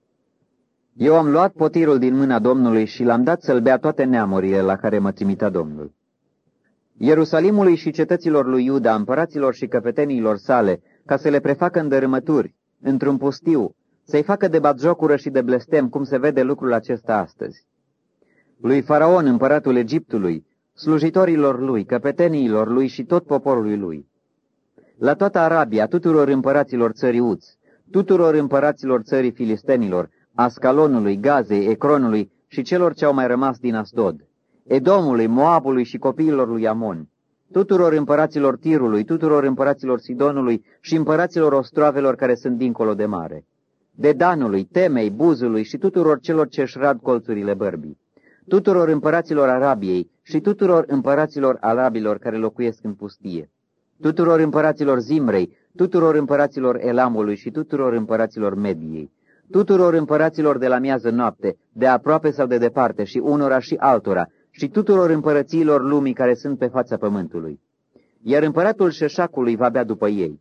Speaker 1: Eu am luat potirul din mâna Domnului și l-am dat să-l bea toate neamurile la care mă trimitea Domnul. Ierusalimului și cetăților lui Iuda, împăraților și căpeteniilor sale, ca să le prefacă în dărâmături, într-un pustiu, să-i facă de batjocură și de blestem, cum se vede lucrul acesta astăzi. Lui Faraon, împăratul Egiptului, slujitorilor lui, căpeteniilor lui și tot poporului lui. La toată Arabia, tuturor împăraților țării Uț, tuturor împăraților țării Filistenilor, Ascalonului, Gazei, Ecronului și celor ce au mai rămas din Asdod, Edomului, Moabului și copiilor lui Amon, tuturor împăraților Tirului, tuturor împăraților Sidonului și împăraților ostroavelor care sunt dincolo de mare, Dedanului, Temei, Buzului și tuturor celor ce își rad colțurile bărbii, tuturor împăraților Arabiei și tuturor împăraților arabilor care locuiesc în pustie, tuturor împăraților Zimrei, tuturor împăraților Elamului și tuturor împăraților Mediei, tuturor împăraților de la miază noapte, de aproape sau de departe și unora și altora, și tuturor împărățiilor lumii care sunt pe fața pământului. Iar împăratul Șeșacului va bea după ei.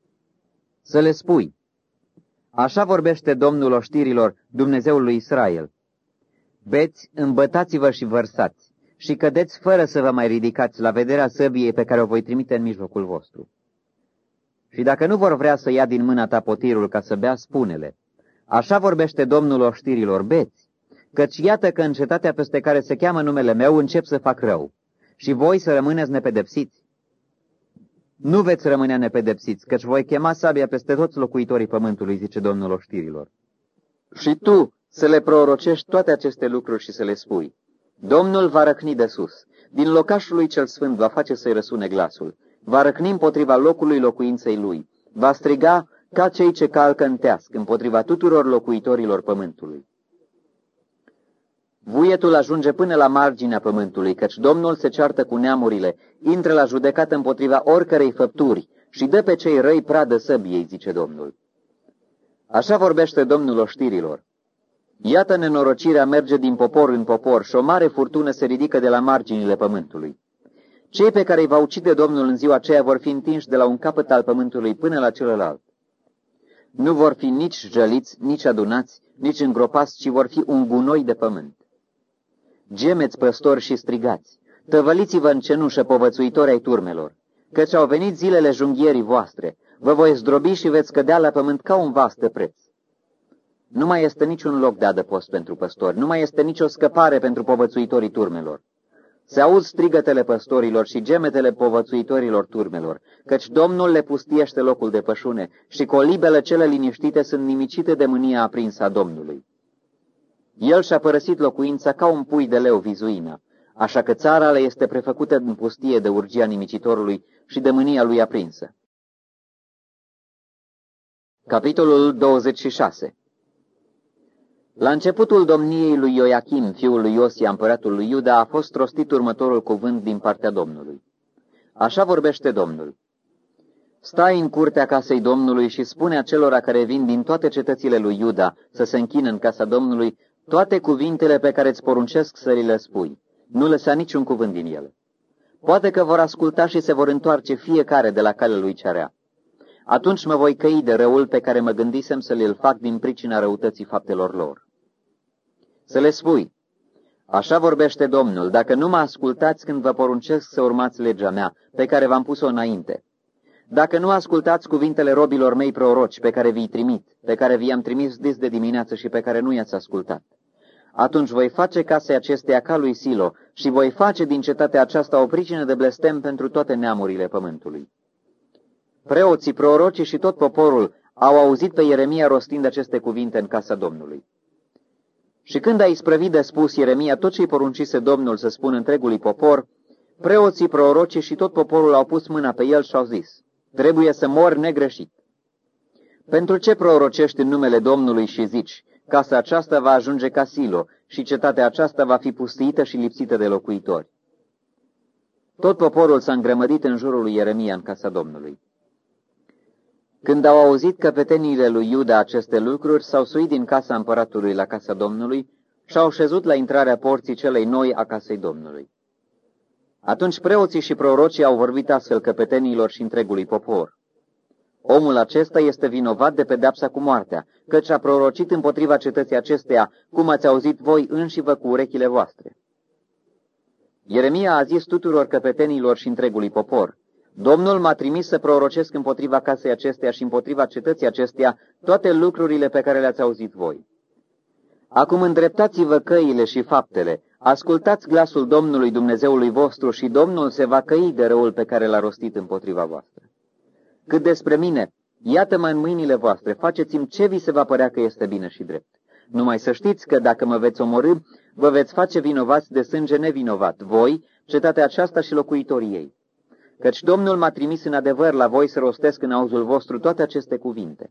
Speaker 1: Să le spui: așa vorbește Domnul oștirilor, Dumnezeul lui Israel: beți, îmbătați-vă și vărsați, și cădeți fără să vă mai ridicați la vederea săbiei pe care o voi trimite în mijlocul vostru. Și dacă nu vor vrea să ia din mâna ta potirul ca să bea, spune-le: așa vorbește Domnul oștirilor: beți, căci iată că în cetatea peste care se cheamă numele meu încep să fac rău, și voi să rămâneți nepedepsiți. Nu veți rămâne nepedepsiți, căci voi chema sabia peste toți locuitorii pământului, zice Domnul oștirilor. Și tu să le prorocești toate aceste lucruri și să le spui: Domnul va răcni de sus, din locașul lui cel sfânt va face să-i răsune glasul, va răcni împotriva locului locuinței lui, va striga ca cei ce calcă în teasc împotriva tuturor locuitorilor pământului. Vuietul ajunge până la marginea pământului, căci Domnul se ceartă cu neamurile, intră la judecată împotriva oricărei făpturi și dă pe cei răi pradă săbiei, zice Domnul. Așa vorbește Domnul oștirilor: Iată, nenorocirea merge din popor în popor și o mare furtună se ridică de la marginile pământului. Cei pe care îi va ucide Domnul în ziua aceea vor fi întinși de la un capăt al pământului până la celălalt. Nu vor fi nici jăliți, nici adunați, nici îngropați, ci vor fi un gunoi de pământ. Gemeți, păstori, și strigați, tăvăliți-vă în cenușă, povățuitori ai turmelor, căci au venit zilele junghierii voastre, vă voi zdrobi și veți cădea la pământ ca un vas de preț. Nu mai este niciun loc de adăpost pentru păstori, nu mai este nicio scăpare pentru povățuitorii turmelor. Se aud strigătele păstorilor și gemetele povățuitorilor turmelor, căci Domnul le pustiește locul de pășune și colibele cele liniștite sunt nimicite de mânia aprinsă a Domnului. El și-a părăsit locuința ca un pui de leu vizuină, așa că țara le este prefăcută în pustie de urgia nimicitorului și de mânia lui aprinsă. Capitolul douăzeci și șase. La începutul domniei lui Ioachim, fiul lui Iosia, împăratul lui Iuda, a fost rostit următorul cuvânt din partea Domnului. Așa vorbește Domnul. Stai în curtea casei Domnului și spune acelora care vin din toate cetățile lui Iuda să se închină în casa Domnului toate cuvintele pe care îți poruncesc să li le spui. Nu lăsa niciun cuvânt din ele. Poate că vor asculta și se vor întoarce fiecare de la calea lui cea rea. Atunci mă voi căi de răul pe care mă gândisem să le-l fac din pricina răutății faptelor lor. Să le spui, așa vorbește Domnul, dacă nu mă ascultați când vă poruncesc să urmați legea mea, pe care v-am pus-o înainte, dacă nu ascultați cuvintele robilor mei proroci pe care vi-i trimit, pe care vi-am trimis dis de dimineață și pe care nu i-ați ascultat, atunci voi face casei acesteia ca lui Silo și voi face din cetatea aceasta o pricină de blestem pentru toate neamurile pământului. Preoții, prorocii și tot poporul au auzit pe Ieremia rostind aceste cuvinte în casa Domnului. Și când a isprăvit de spus Ieremia tot ce-i poruncise Domnul să spună întregului popor, preoții, prorocii și tot poporul au pus mâna pe el și au zis, trebuie să mori negreșit. Pentru ce prorocești în numele Domnului și zici, casa aceasta va ajunge ca Silo și cetatea aceasta va fi pustiită și lipsită de locuitori? Tot poporul s-a îngrămădit în jurul lui Ieremia în casa Domnului. Când au auzit căpeteniile lui Iuda aceste lucruri, s-au suit din casa împăratului la casa Domnului și au șezut la intrarea porții celei noi a casei Domnului. Atunci preoții și prorocii au vorbit astfel căpeteniilor și întregului popor. Omul acesta este vinovat de pedeapsa cu moartea, căci a prorocit împotriva cetății acesteia, cum ați auzit voi înșivă cu urechile voastre. Ieremia a zis tuturor căpetenilor și întregului popor, Domnul m-a trimis să prorocesc împotriva casei acesteia și împotriva cetății acesteia toate lucrurile pe care le-ați auzit voi. Acum îndreptați-vă căile și faptele, ascultați glasul Domnului Dumnezeului vostru și Domnul se va căi de răul pe care l-a rostit împotriva voastră. Cât despre mine, iată-mă în mâinile voastre, faceți-mi ce vi se va părea că este bine și drept. Numai să știți că dacă mă veți omorî, vă veți face vinovați de sânge nevinovat, voi, cetatea aceasta și locuitorii ei. Căci Domnul m-a trimis în adevăr la voi să rostesc în auzul vostru toate aceste cuvinte.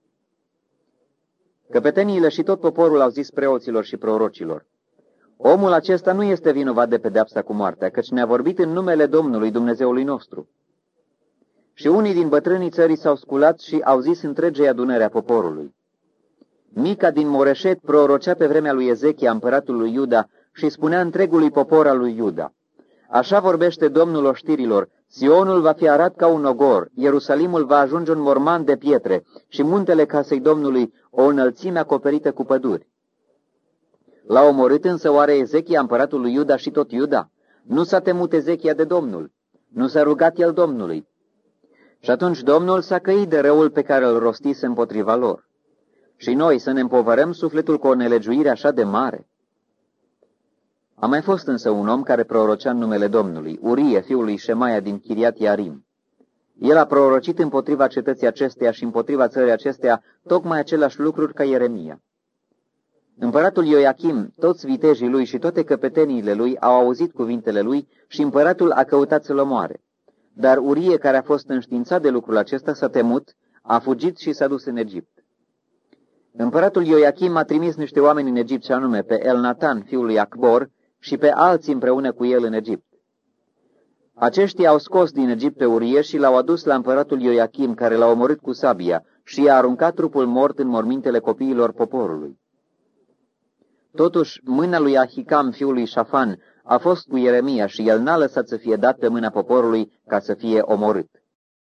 Speaker 1: Căpeteniile și tot poporul au zis preoților și prorocilor, omul acesta nu este vinovat de pedeapsa cu moartea, căci ne-a vorbit în numele Domnului Dumnezeului nostru. Și unii din bătrânii țării s-au sculat și au zis întregei adunări a poporului. Mica din Moreșet prorocea pe vremea lui Ezechia, împăratul lui Iuda, și spunea întregului popor al lui Iuda, așa vorbește Domnul oștirilor, Sionul va fi arat ca un ogor, Ierusalimul va ajunge un morman de pietre și muntele casei Domnului o înălțime acoperită cu păduri. L-a omorât însă oare Ezechia, împăratul lui Iuda și tot Iuda? Nu s-a temut Ezechia de Domnul, nu s-a rugat el Domnului. Și atunci Domnul s-a căit de răul pe care îl rostise împotriva lor. Și noi să ne împovărăm sufletul cu o nelegiuire așa de mare? A mai fost însă un om care prorocea în numele Domnului, Urie, fiul lui Șemaia din Chiriat Iarim. El a prorocit împotriva cetății acesteia și împotriva țării acesteia tocmai aceleași lucruri ca Ieremia. Împăratul Ioachim, toți vitejii lui și toate căpeteniile lui au auzit cuvintele lui și împăratul a căutat să-l omoare. Dar Urie, care a fost înștiințat de lucrul acesta, s-a temut, a fugit și s-a dus în Egipt. Împăratul Ioachim a trimis niște oameni în Egipt, și anume pe Elnatan, fiul lui Acbor, și pe alții împreună cu el în Egipt. Aceștia au scos din Egipt pe Urie și l-au adus la împăratul Ioachim, care l-a omorât cu sabia și i-a aruncat trupul mort în mormintele copiilor poporului. Totuși, mâna lui Ahicam, fiul lui Șafan, a fost cu Ieremia și el n-a lăsat să fie dat pe mâna poporului ca să fie omorât.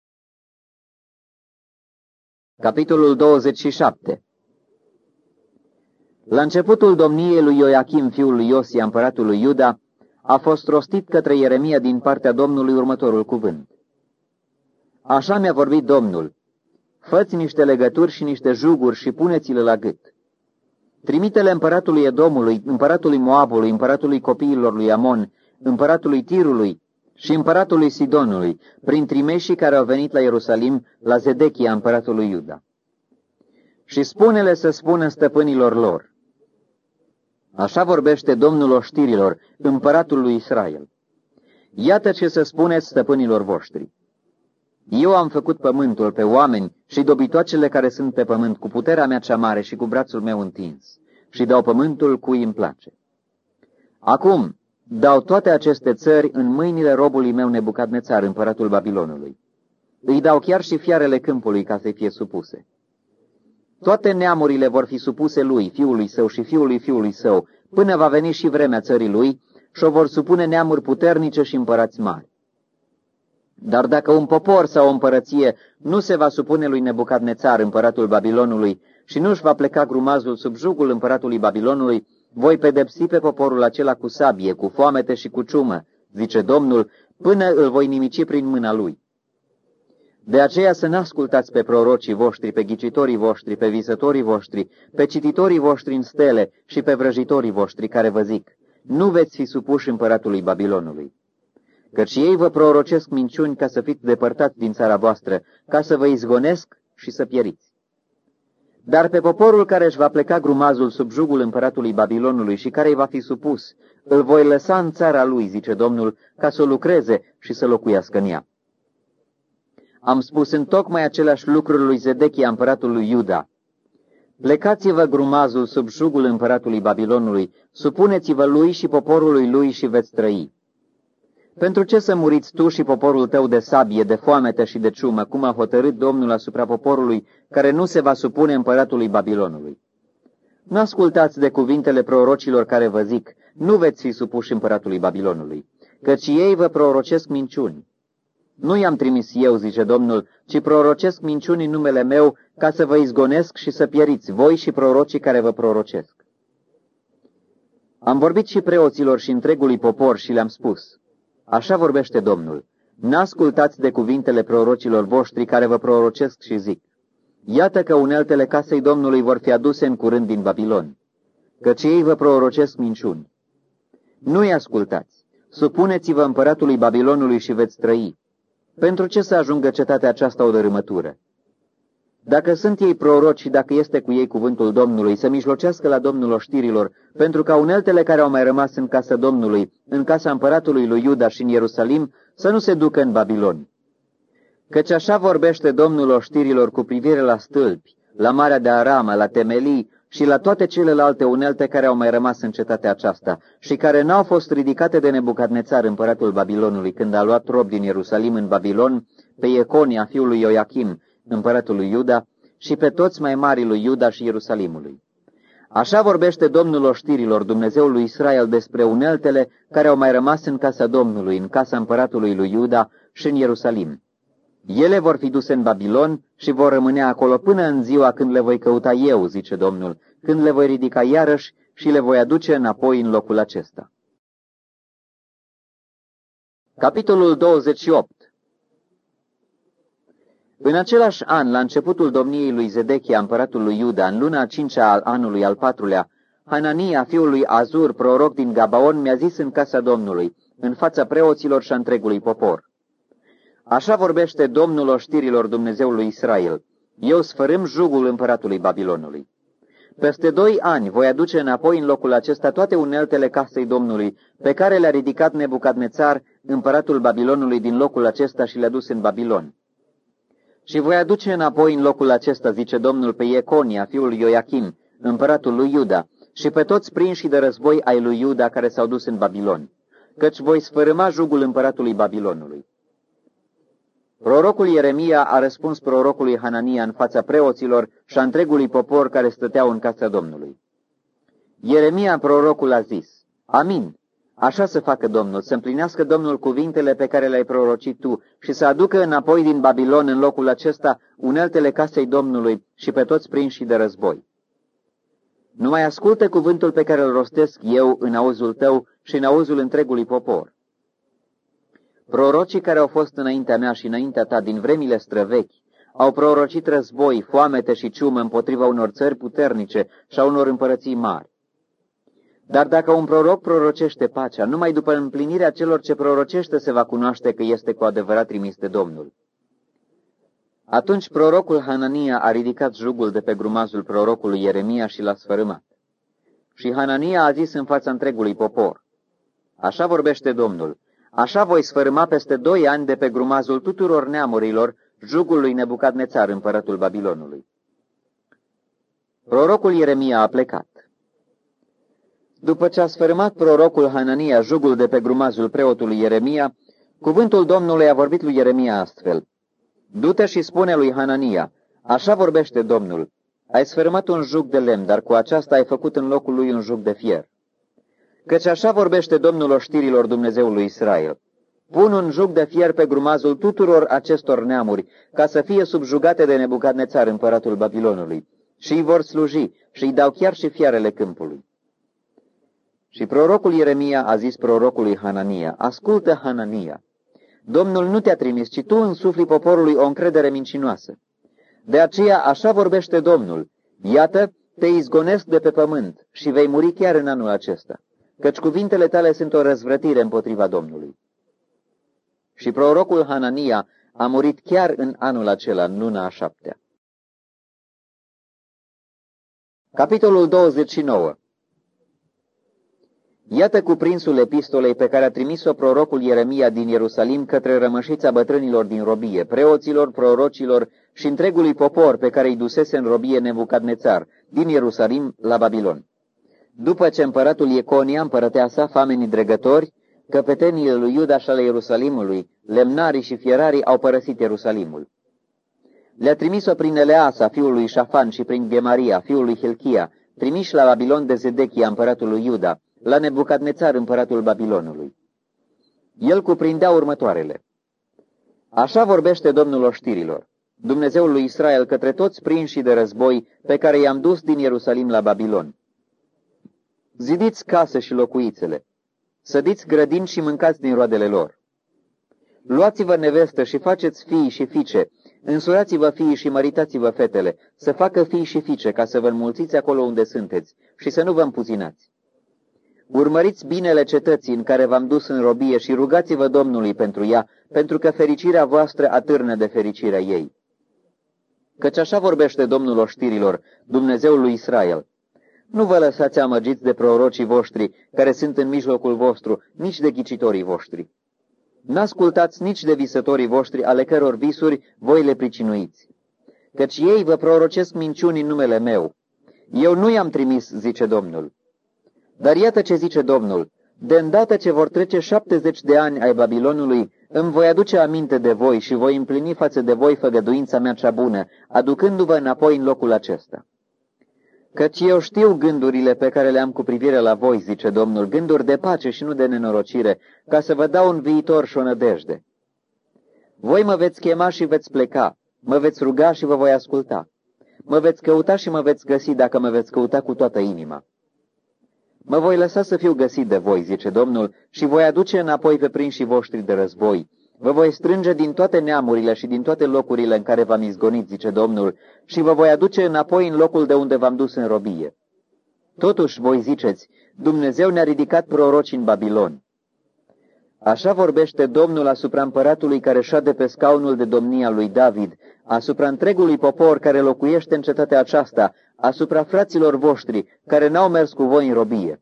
Speaker 1: Capitolul douăzeci și șapte. La începutul domniei lui Ioachim, fiul lui Iosia, împăratul lui Iuda, a fost rostit către Ieremia din partea Domnului următorul cuvânt. Așa mi-a vorbit Domnul: fă-ți niște legături și niște juguri și pune-ți-le la gât. Trimite-le împăratului Edomului, împăratului Moabului, împăratului copiilor lui Amon, împăratului Tirului și împăratului Sidonului, prin trimeșii care au venit la Ierusalim, la Zedechia, împăratul lui Iuda. Și spune-le să spună stăpânilor lor: așa vorbește Domnul oștirilor, împăratul lui Israel. Iată ce să spuneți stăpânilor voștri: eu am făcut pământul, pe oameni și dobitoacele care sunt pe pământ cu puterea mea cea mare și cu brațul meu întins, și dau pământul cui îmi place. Acum dau toate aceste țări în mâinile robului meu Nebucadnețar, împăratul Babilonului. Îi dau chiar și fiarele câmpului ca să fie supuse. Toate neamurile vor fi supuse lui, fiului său și fiului fiului său, până va veni și vremea țării lui, și o vor supune neamuri puternice și împărați mari. Dar dacă un popor sau o împărăție nu se va supune lui Nebucadnețar, împăratul Babilonului, și nu își va pleca grumazul sub jugul împăratului Babilonului, voi pedepsi pe poporul acela cu sabie, cu foamete și cu ciumă, zice Domnul, până îl voi nimici prin mâna lui. De aceea să n-ascultați pe prorocii voștri, pe ghicitorii voștri, pe visătorii voștri, pe cititorii voștri în stele și pe vrăjitorii voștri care vă zic: nu veți fi supuși împăratului Babilonului. Căci ei vă prorocesc minciuni ca să fiți depărtați din țara voastră, ca să vă izgonesc și să pieriți. Dar pe poporul care își va pleca grumazul sub jugul împăratului Babilonului și care îi va fi supus, îl voi lăsa în țara lui, zice Domnul, ca să lucreze și să locuiască în ea. Am spus întocmai aceleași lucruri lui Zedechia, împăratul lui Iuda: plecați-vă grumazul sub jugul împăratului Babilonului, supuneți-vă lui și poporului lui și veți trăi. Pentru ce să muriți tu și poporul tău de sabie, de foamete și de ciumă, cum a hotărât Domnul asupra poporului care nu se va supune împăratului Babilonului? Nu ascultați de cuvintele prorocilor care vă zic: nu veți fi supuși împăratului Babilonului, căci ei vă prorocesc minciuni. Nu i-am trimis eu, zice Domnul, ci prorocesc minciuni în numele meu, ca să vă izgonesc și să pieriți, voi și prorocii care vă prorocesc. Am vorbit și preoților și întregului popor și le-am spus: așa vorbește Domnul: n-ascultați de cuvintele prorocilor voștri care vă prorocesc și zic: iată că uneltele casei Domnului vor fi aduse în curând din Babilon, căci ei vă prorocesc minciuni. Nu-i ascultați, supuneți-vă împăratului Babilonului și veți trăi. Pentru ce să ajungă cetatea aceasta o dărâmătură? Dacă sunt ei proroci și dacă este cu ei cuvântul Domnului, să mijlocească la Domnul oștirilor, pentru ca uneltele care au mai rămas în casa Domnului, în casa împăratului lui Iuda și în Ierusalim, să nu se ducă în Babilon. Căci așa vorbește Domnul oștirilor cu privire la stâlpi, la Marea de Arama, la temelii și la toate celelalte unelte care au mai rămas în cetatea aceasta și care n-au fost ridicate de Nebucadnețar, împăratul Babilonului, când a luat rob din Ierusalim în Babilon pe Ieconia, fiul lui Ioachim, împăratul lui Iuda, și pe toți mai mari lui Iuda și Ierusalimului. Așa vorbește Domnul oștirilor, Dumnezeul lui Israel, despre uneltele care au mai rămas în casa Domnului, în casa împăratului lui Iuda și în Ierusalim. Ele vor fi duse în Babilon și vor rămâne acolo până în ziua când le voi căuta eu, zice Domnul, când le voi ridica iarăși și le voi aduce înapoi în locul acesta. Capitolul douăzeci și opt. În același an, la începutul domniei lui Zedechia, împăratul lui Iuda, în luna a cincea al anului al patrulea, Hanania, fiul lui Azur, proroc din Gabaon, mi-a zis în casa Domnului, în fața preoților și a întregului popor: așa vorbește Domnul oștirilor, Dumnezeul lui Israel: eu sfărâm jugul împăratului Babilonului. Peste doi ani voi aduce înapoi în locul acesta toate uneltele casei Domnului, pe care le-a ridicat Nebucadnețar, împăratul Babilonului, din locul acesta și le-a dus în Babilon. Și voi aduce înapoi în locul acesta, zice Domnul, pe Ieconia, fiul lui Ioachim, împăratul lui Iuda, și pe toți prinșii de război ai lui Iuda care s-au dus în Babilon, căci voi sfărâma jugul împăratului Babilonului. Prorocul Ieremia a răspuns prorocului Hanania în fața preoților și a întregului popor care stăteau în casa Domnului: Ieremia prorocul a zis: Amin, așa să facă Domnul, să împlinească Domnul cuvintele pe care le-ai prorocit tu și să aducă înapoi din Babilon în locul acesta uneltele casei Domnului și pe toți prinși de război. Numai ascultă cuvântul pe care îl rostesc eu în auzul tău și în auzul întregului popor. Prorocii care au fost înaintea mea și înaintea ta din vremile străvechi au prorocit război, foamete și ciumă împotriva unor țări puternice și a unor împărății mari. Dar dacă un proroc prorocește pacea, numai după împlinirea celor ce prorocește se va cunoaște că este cu adevărat trimis de Domnul. Atunci prorocul Hanania a ridicat jugul de pe grumazul prorocului Ieremia și l-a sfărâmat. Și Hanania a zis în fața întregului popor: Așa vorbește Domnul, așa voi sfărâma peste doi ani de pe grumazul tuturor neamurilor jugul lui Nebucadnețar, împăratul Babilonului. Prorocul Ieremia a plecat. După ce a sfărâmat prorocul Hanania jugul de pe grumazul preotului Ieremia, cuvântul Domnului a vorbit lui Ieremia astfel: Du-te și spune lui Hanania, așa vorbește Domnul, ai sfărâmat un jug de lemn, dar cu aceasta ai făcut în locul lui un jug de fier. Căci așa vorbește Domnul oștirilor Dumnezeului Israel: Pun un jug de fier pe grumazul tuturor acestor neamuri, ca să fie subjugate de Nebucadnețar, împăratul Babilonului, și îi vor sluji și îi dau chiar și fiarele câmpului. Și prorocul Ieremia a zis prorocului Hanania: Ascultă, Hanania, Domnul nu te-a trimis, ci tu însufli poporului o încredere mincinoasă. De aceea așa vorbește Domnul: Iată, te izgonesc de pe pământ și vei muri chiar în anul acesta, căci cuvintele tale sunt o răzvrătire împotriva Domnului. Și prorocul Hanania a murit chiar în anul acela, în luna a șaptea. Capitolul douăzeci și nouă. Iată cuprinsul epistolei pe care a trimis-o prorocul Ieremia din Ierusalim către rămășița bătrânilor din robie, preoților, prorocilor și întregului popor pe care îi dusese în robie Nebucadnețar, din Ierusalim la Babilon. După ce împăratul Ieconia, împărăteasa, famenii dregători, căpeteniile lui Iuda și ale Ierusalimului, lemnarii și fierarii au părăsit Ierusalimul. Le-a trimis-o prin Eleasa, fiul lui Șafan, și prin Gemaria, fiul lui Hilchia, trimiși la Babilon de Zedechia, împăratul lui Iuda, la Nebucadnețar, împăratul Babilonului. El cuprindea următoarele: Așa vorbește Domnul oștirilor, Dumnezeul lui Israel, către toți prinșii de război pe care i-am dus din Ierusalim la Babilon. Zidiți case și locuițele, sădiți grădini și mâncați din roadele lor. Luați-vă nevestă și faceți fii și fiice, însurați-vă fiii și măritați-vă fetele, să facă fii și fiice, ca să vă înmulțiți acolo unde sunteți și să nu vă împuzinați. Urmăriți binele cetății în care v-am dus în robie și rugați-vă Domnului pentru ea, pentru că fericirea voastră atârnă de fericirea ei. Căci așa vorbește Domnul oștirilor, Dumnezeul lui Israel: Nu vă lăsați amăgiți de prorocii voștri, care sunt în mijlocul vostru, nici de ghicitorii voștri. N-ascultați nici de visătorii voștri, ale căror visuri voi le pricinuiți. Căci ei vă prorocesc minciuni în numele meu. Eu nu i-am trimis, zice Domnul. Dar iată ce zice Domnul: De îndată ce vor trece șaptezeci de ani ai Babilonului, îmi voi aduce aminte de voi și voi împlini față de voi făgăduința mea cea bună, aducându-vă înapoi în locul acesta. Căci eu știu gândurile pe care le am cu privire la voi, zice Domnul, gânduri de pace și nu de nenorocire, ca să vă dau un viitor și o nădejde. Voi mă veți chema și veți pleca, mă veți ruga și vă voi asculta. Mă veți căuta și mă veți găsi dacă mă veți căuta cu toată inima. Mă voi lăsa să fiu găsit de voi, zice Domnul, și voi aduce înapoi pe prinșii voștri de război. Vă voi strânge din toate neamurile și din toate locurile în care v-am izgonit, zice Domnul, și vă voi aduce înapoi în locul de unde v-am dus în robie. Totuși voi ziceți: Dumnezeu ne-a ridicat proroci în Babilon. Așa vorbește Domnul asupra împăratului care șade pe scaunul de domnia lui David, asupra întregului popor care locuiește în cetatea aceasta, asupra fraților voștri care n-au mers cu voi în robie.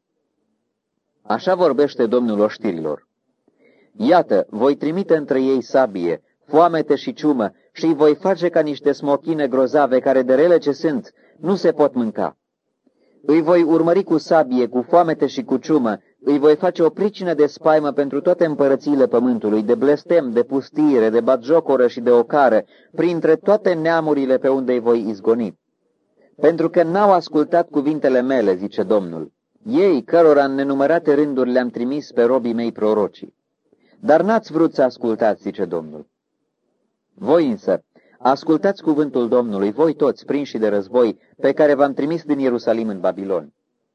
Speaker 1: Așa vorbește Domnul oștirilor: Iată, voi trimite între ei sabie, foamete și ciumă și îi voi face ca niște smochine grozave care, de rele ce sunt, nu se pot mânca. Îi voi urmări cu sabie, cu foamete și cu ciumă, îi voi face o pricină de spaimă pentru toate împărățiile pământului, de blestem, de pustire, de batjocoră și de ocară, printre toate neamurile pe unde îi voi izgoni. Pentru că n-au ascultat cuvintele mele, zice Domnul. ei, cărora în nenumărate rânduri le-am trimis pe robii mei prorocii. Dar n-ați vrut să ascultați, zice Domnul. Voi însă, ascultați cuvântul Domnului, voi toți prinși de război, pe care v-am trimis din Ierusalim în Babilon.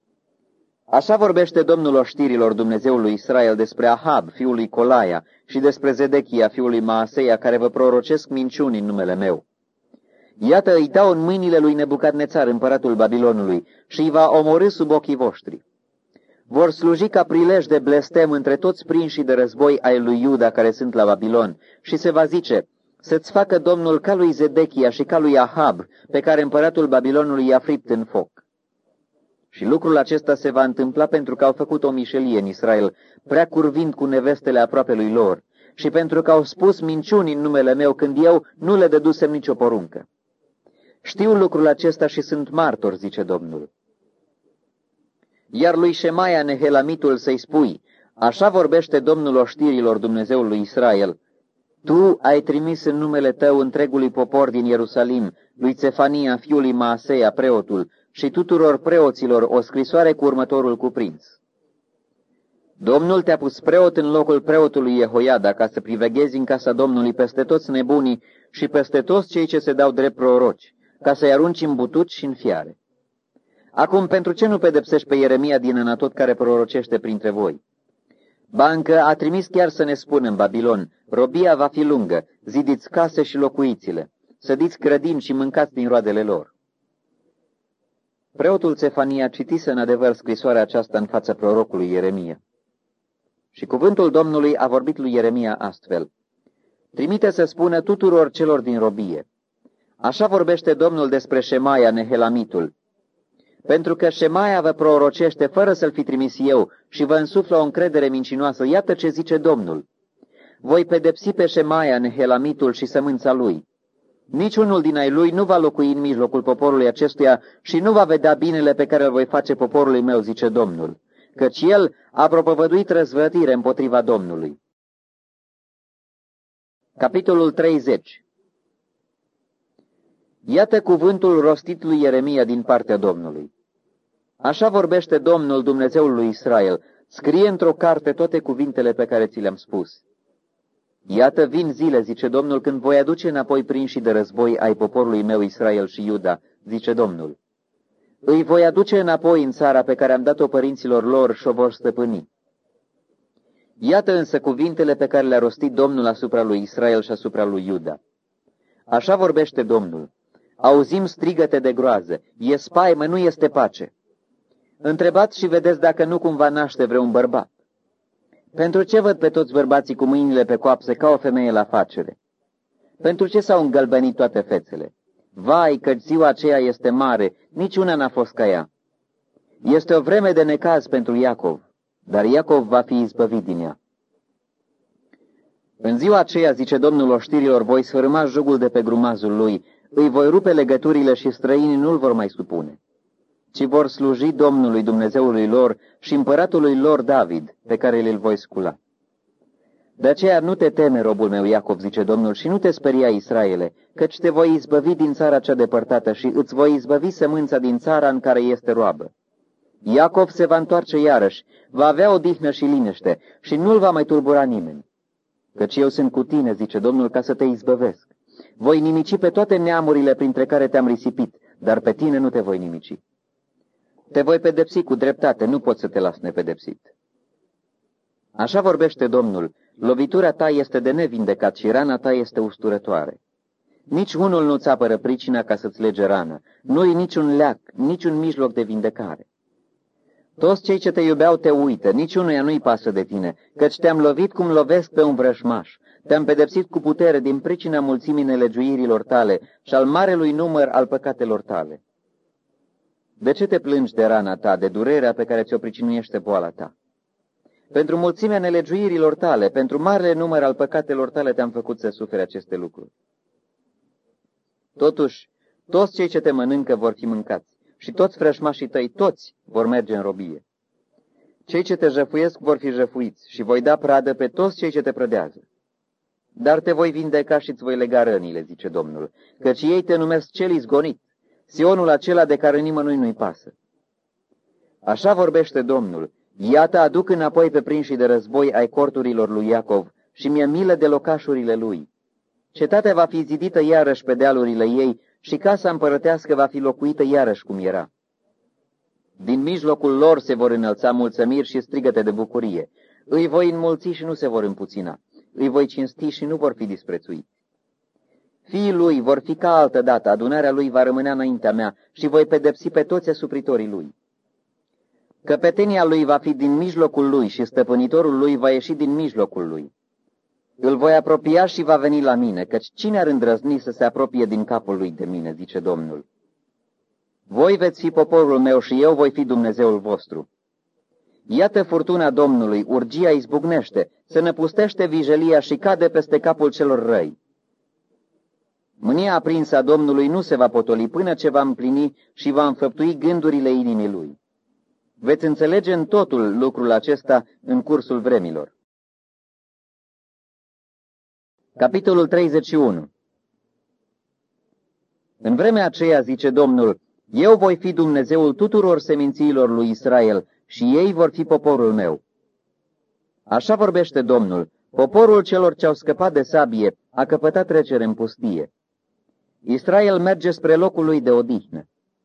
Speaker 1: Așa vorbește Domnul oștirilor Dumnezeului Israel despre Ahab, fiul lui Colaia, și despre Zedechia, fiul lui Maaseia, care vă prorocesc minciuni în numele meu. Iată, îi dau în mâinile lui Nebucadnețar, împăratul Babilonului, și îi va omorî sub ochii voștri. Vor sluji ca prilej de blestem între toți prinșii de război ai lui Iuda care sunt la Babilon, și se va zice, să-ți facă Domnul ca lui Zedechia și ca lui Ahab, pe care împăratul Babilonului i-a fript în foc. Și lucrul acesta se va întâmpla pentru că au făcut o mișelie în Israel, prea curvind cu nevestele aproape lui lor, și pentru că au spus minciuni în numele meu când eu nu le dădusem nicio poruncă. Știu lucrul acesta și sunt martor, zice Domnul. Iar lui Șemaia Nehelamitul să-i spui, așa vorbește Domnul oștirilor Dumnezeului Israel, tu ai trimis în numele tău întregului popor din Ierusalim, lui Țefania, fiul lui Maaseia, preotul, și tuturor preoților o scrisoare cu următorul cuprins. Domnul te-a pus preot în locul preotului Jehoiada ca să priveghezi în casa Domnului peste toți nebunii și peste toți cei ce se dau drept proroci, ca să-i arunci în butuci și în fiare. Acum, pentru ce nu pedepsești pe Ieremia din Anatot care prorocește printre voi? Ba încă a trimis chiar să ne spună în Babilon, robia va fi lungă, zidiți case și locuiți-le, sădiți grădini și mâncați din roadele lor. Preotul Țefania citise în adevăr scrisoarea aceasta în fața prorocului Ieremia. Și cuvântul Domnului a vorbit lui Ieremia astfel, trimite să spună tuturor celor din robie. Așa vorbește Domnul despre Șemaia Nehelamitul. Pentru că Șemaia vă prorocește fără să-l fi trimis eu și vă însuflă o încredere mincinoasă, iată ce zice Domnul. Voi pedepsi pe Șemaia Nehelamitul și sămânța lui. Niciunul din ai lui nu va locui în mijlocul poporului acestuia și nu va vedea binele pe care îl voi face poporului meu, zice Domnul, căci el a propovăduit răzvrătire împotriva Domnului. Capitolul treizeci. Iată cuvântul rostit lui Ieremia din partea Domnului. Așa vorbește Domnul, Dumnezeul lui Israel, scrie într-o carte toate cuvintele pe care ți le-am spus. Iată vin zile, zice Domnul, când voi aduce înapoi prinșii de război ai poporului meu Israel și Iuda, zice Domnul. Îi voi aduce înapoi în țara pe care am dat-o părinților lor și o vor stăpâni. Iată însă cuvintele pe care le-a rostit Domnul asupra lui Israel și asupra lui Iuda. Așa vorbește Domnul. Auzim strigăte de groază, e spaimă, nu este pace. Întrebați și vedeți dacă nu cumva naște vreun bărbat. Pentru ce văd pe toți bărbații cu mâinile pe coapse ca o femeie la facere? Pentru ce s-au îngălbenit toate fețele? Vai, că ziua aceea este mare, niciuna n-a fost ca ea. Este o vreme de necaz pentru Iacov, dar Iacov va fi izbăvit din ea. În ziua aceea, zice Domnul oștirilor, voi sfărâma jugul de pe grumazul lui, îi voi rupe legăturile și străinii nu-l vor mai supune, ci vor sluji Domnului Dumnezeului lor și împăratului lor David, pe care îl voi scula. De aceea nu te teme, robul meu Iacov, zice Domnul, și nu te speria, Israele, căci te voi izbăvi din țara cea depărtată și îți voi izbăvi sămânța din țara în care este roabă. Iacov se va întoarce iarăși, va avea odihnă și liniște și nu-l va mai tulbura nimeni. Căci eu sunt cu tine, zice Domnul, ca să te izbăvesc. Voi nimici pe toate neamurile printre care te-am risipit, dar pe tine nu te voi nimici. Te voi pedepsi cu dreptate, nu pot să te las nepedepsit. Așa vorbește Domnul, lovitura ta este de nevindecat și rana ta este usturătoare. Nici unul nu-ți apără pricina ca să-ți lege rană, nu-i niciun leac, niciun mijloc de vindecare. Toți cei ce te iubeau te uită, niciunuia nu-i pasă de tine, căci te-am lovit cum lovesc pe un vrăjmaș, te-am pedepsit cu putere din pricina mulțimii nelegiuirilor tale și al marelui număr al păcatelor tale. De ce te plângi de rana ta, de durerea pe care ți-o pricinuiește boala ta? Pentru mulțimea nelegiuirilor tale, pentru marele număr al păcatelor tale te-am făcut să suferi aceste lucruri. Totuși, toți cei ce te mănâncă vor fi mâncați și toți vrăjmașii tăi, toți, vor merge în robie. Cei ce te jăfuiesc vor fi jăfuiți și voi da pradă pe toți cei ce te prădează. Dar te voi vindeca și îți voi lega rănile, zice Domnul, căci ei te numesc cel izgonit, Sionul acela de care nimănui nu-i pasă. Așa vorbește Domnul, iată aduc înapoi pe prinșii de război ai corturilor lui Iacov și mi-e milă de locașurile lui. Cetatea va fi zidită iarăși pe dealurile ei și casa împărătească va fi locuită iarăși cum era. Din mijlocul lor se vor înălța mulțămiri și strigăte de bucurie. Îi voi înmulți și nu se vor împuțina. Îi voi cinsti și nu vor fi disprețuiți. Fiii lui vor fi ca altă dată, adunarea lui va rămânea înaintea mea și voi pedepsi pe toți asupritorii lui. Căpetenia lui va fi din mijlocul lui și stăpânitorul lui va ieși din mijlocul lui. Îl voi apropia și va veni la mine, căci cine ar îndrăzni să se apropie din capul lui de mine, zice Domnul. Voi veți fi poporul meu și eu voi fi Dumnezeul vostru. Iată furtuna Domnului, urgia izbucnește, se năpustește vijelia și cade peste capul celor răi. Mânia aprinsă a Domnului nu se va potoli până ce va împlini și va înfăptui gândurile inimii lui. Veți înțelege în totul lucrul acesta în cursul vremilor. Capitolul treizeci și unu. În vremea aceea, zice Domnul, eu voi fi Dumnezeul tuturor semințiilor lui Israel și ei vor fi poporul meu. Așa vorbește Domnul, poporul celor ce au scăpat de sabie a căpătat trecere în pustie. Israel merge spre locul lui de odihnă.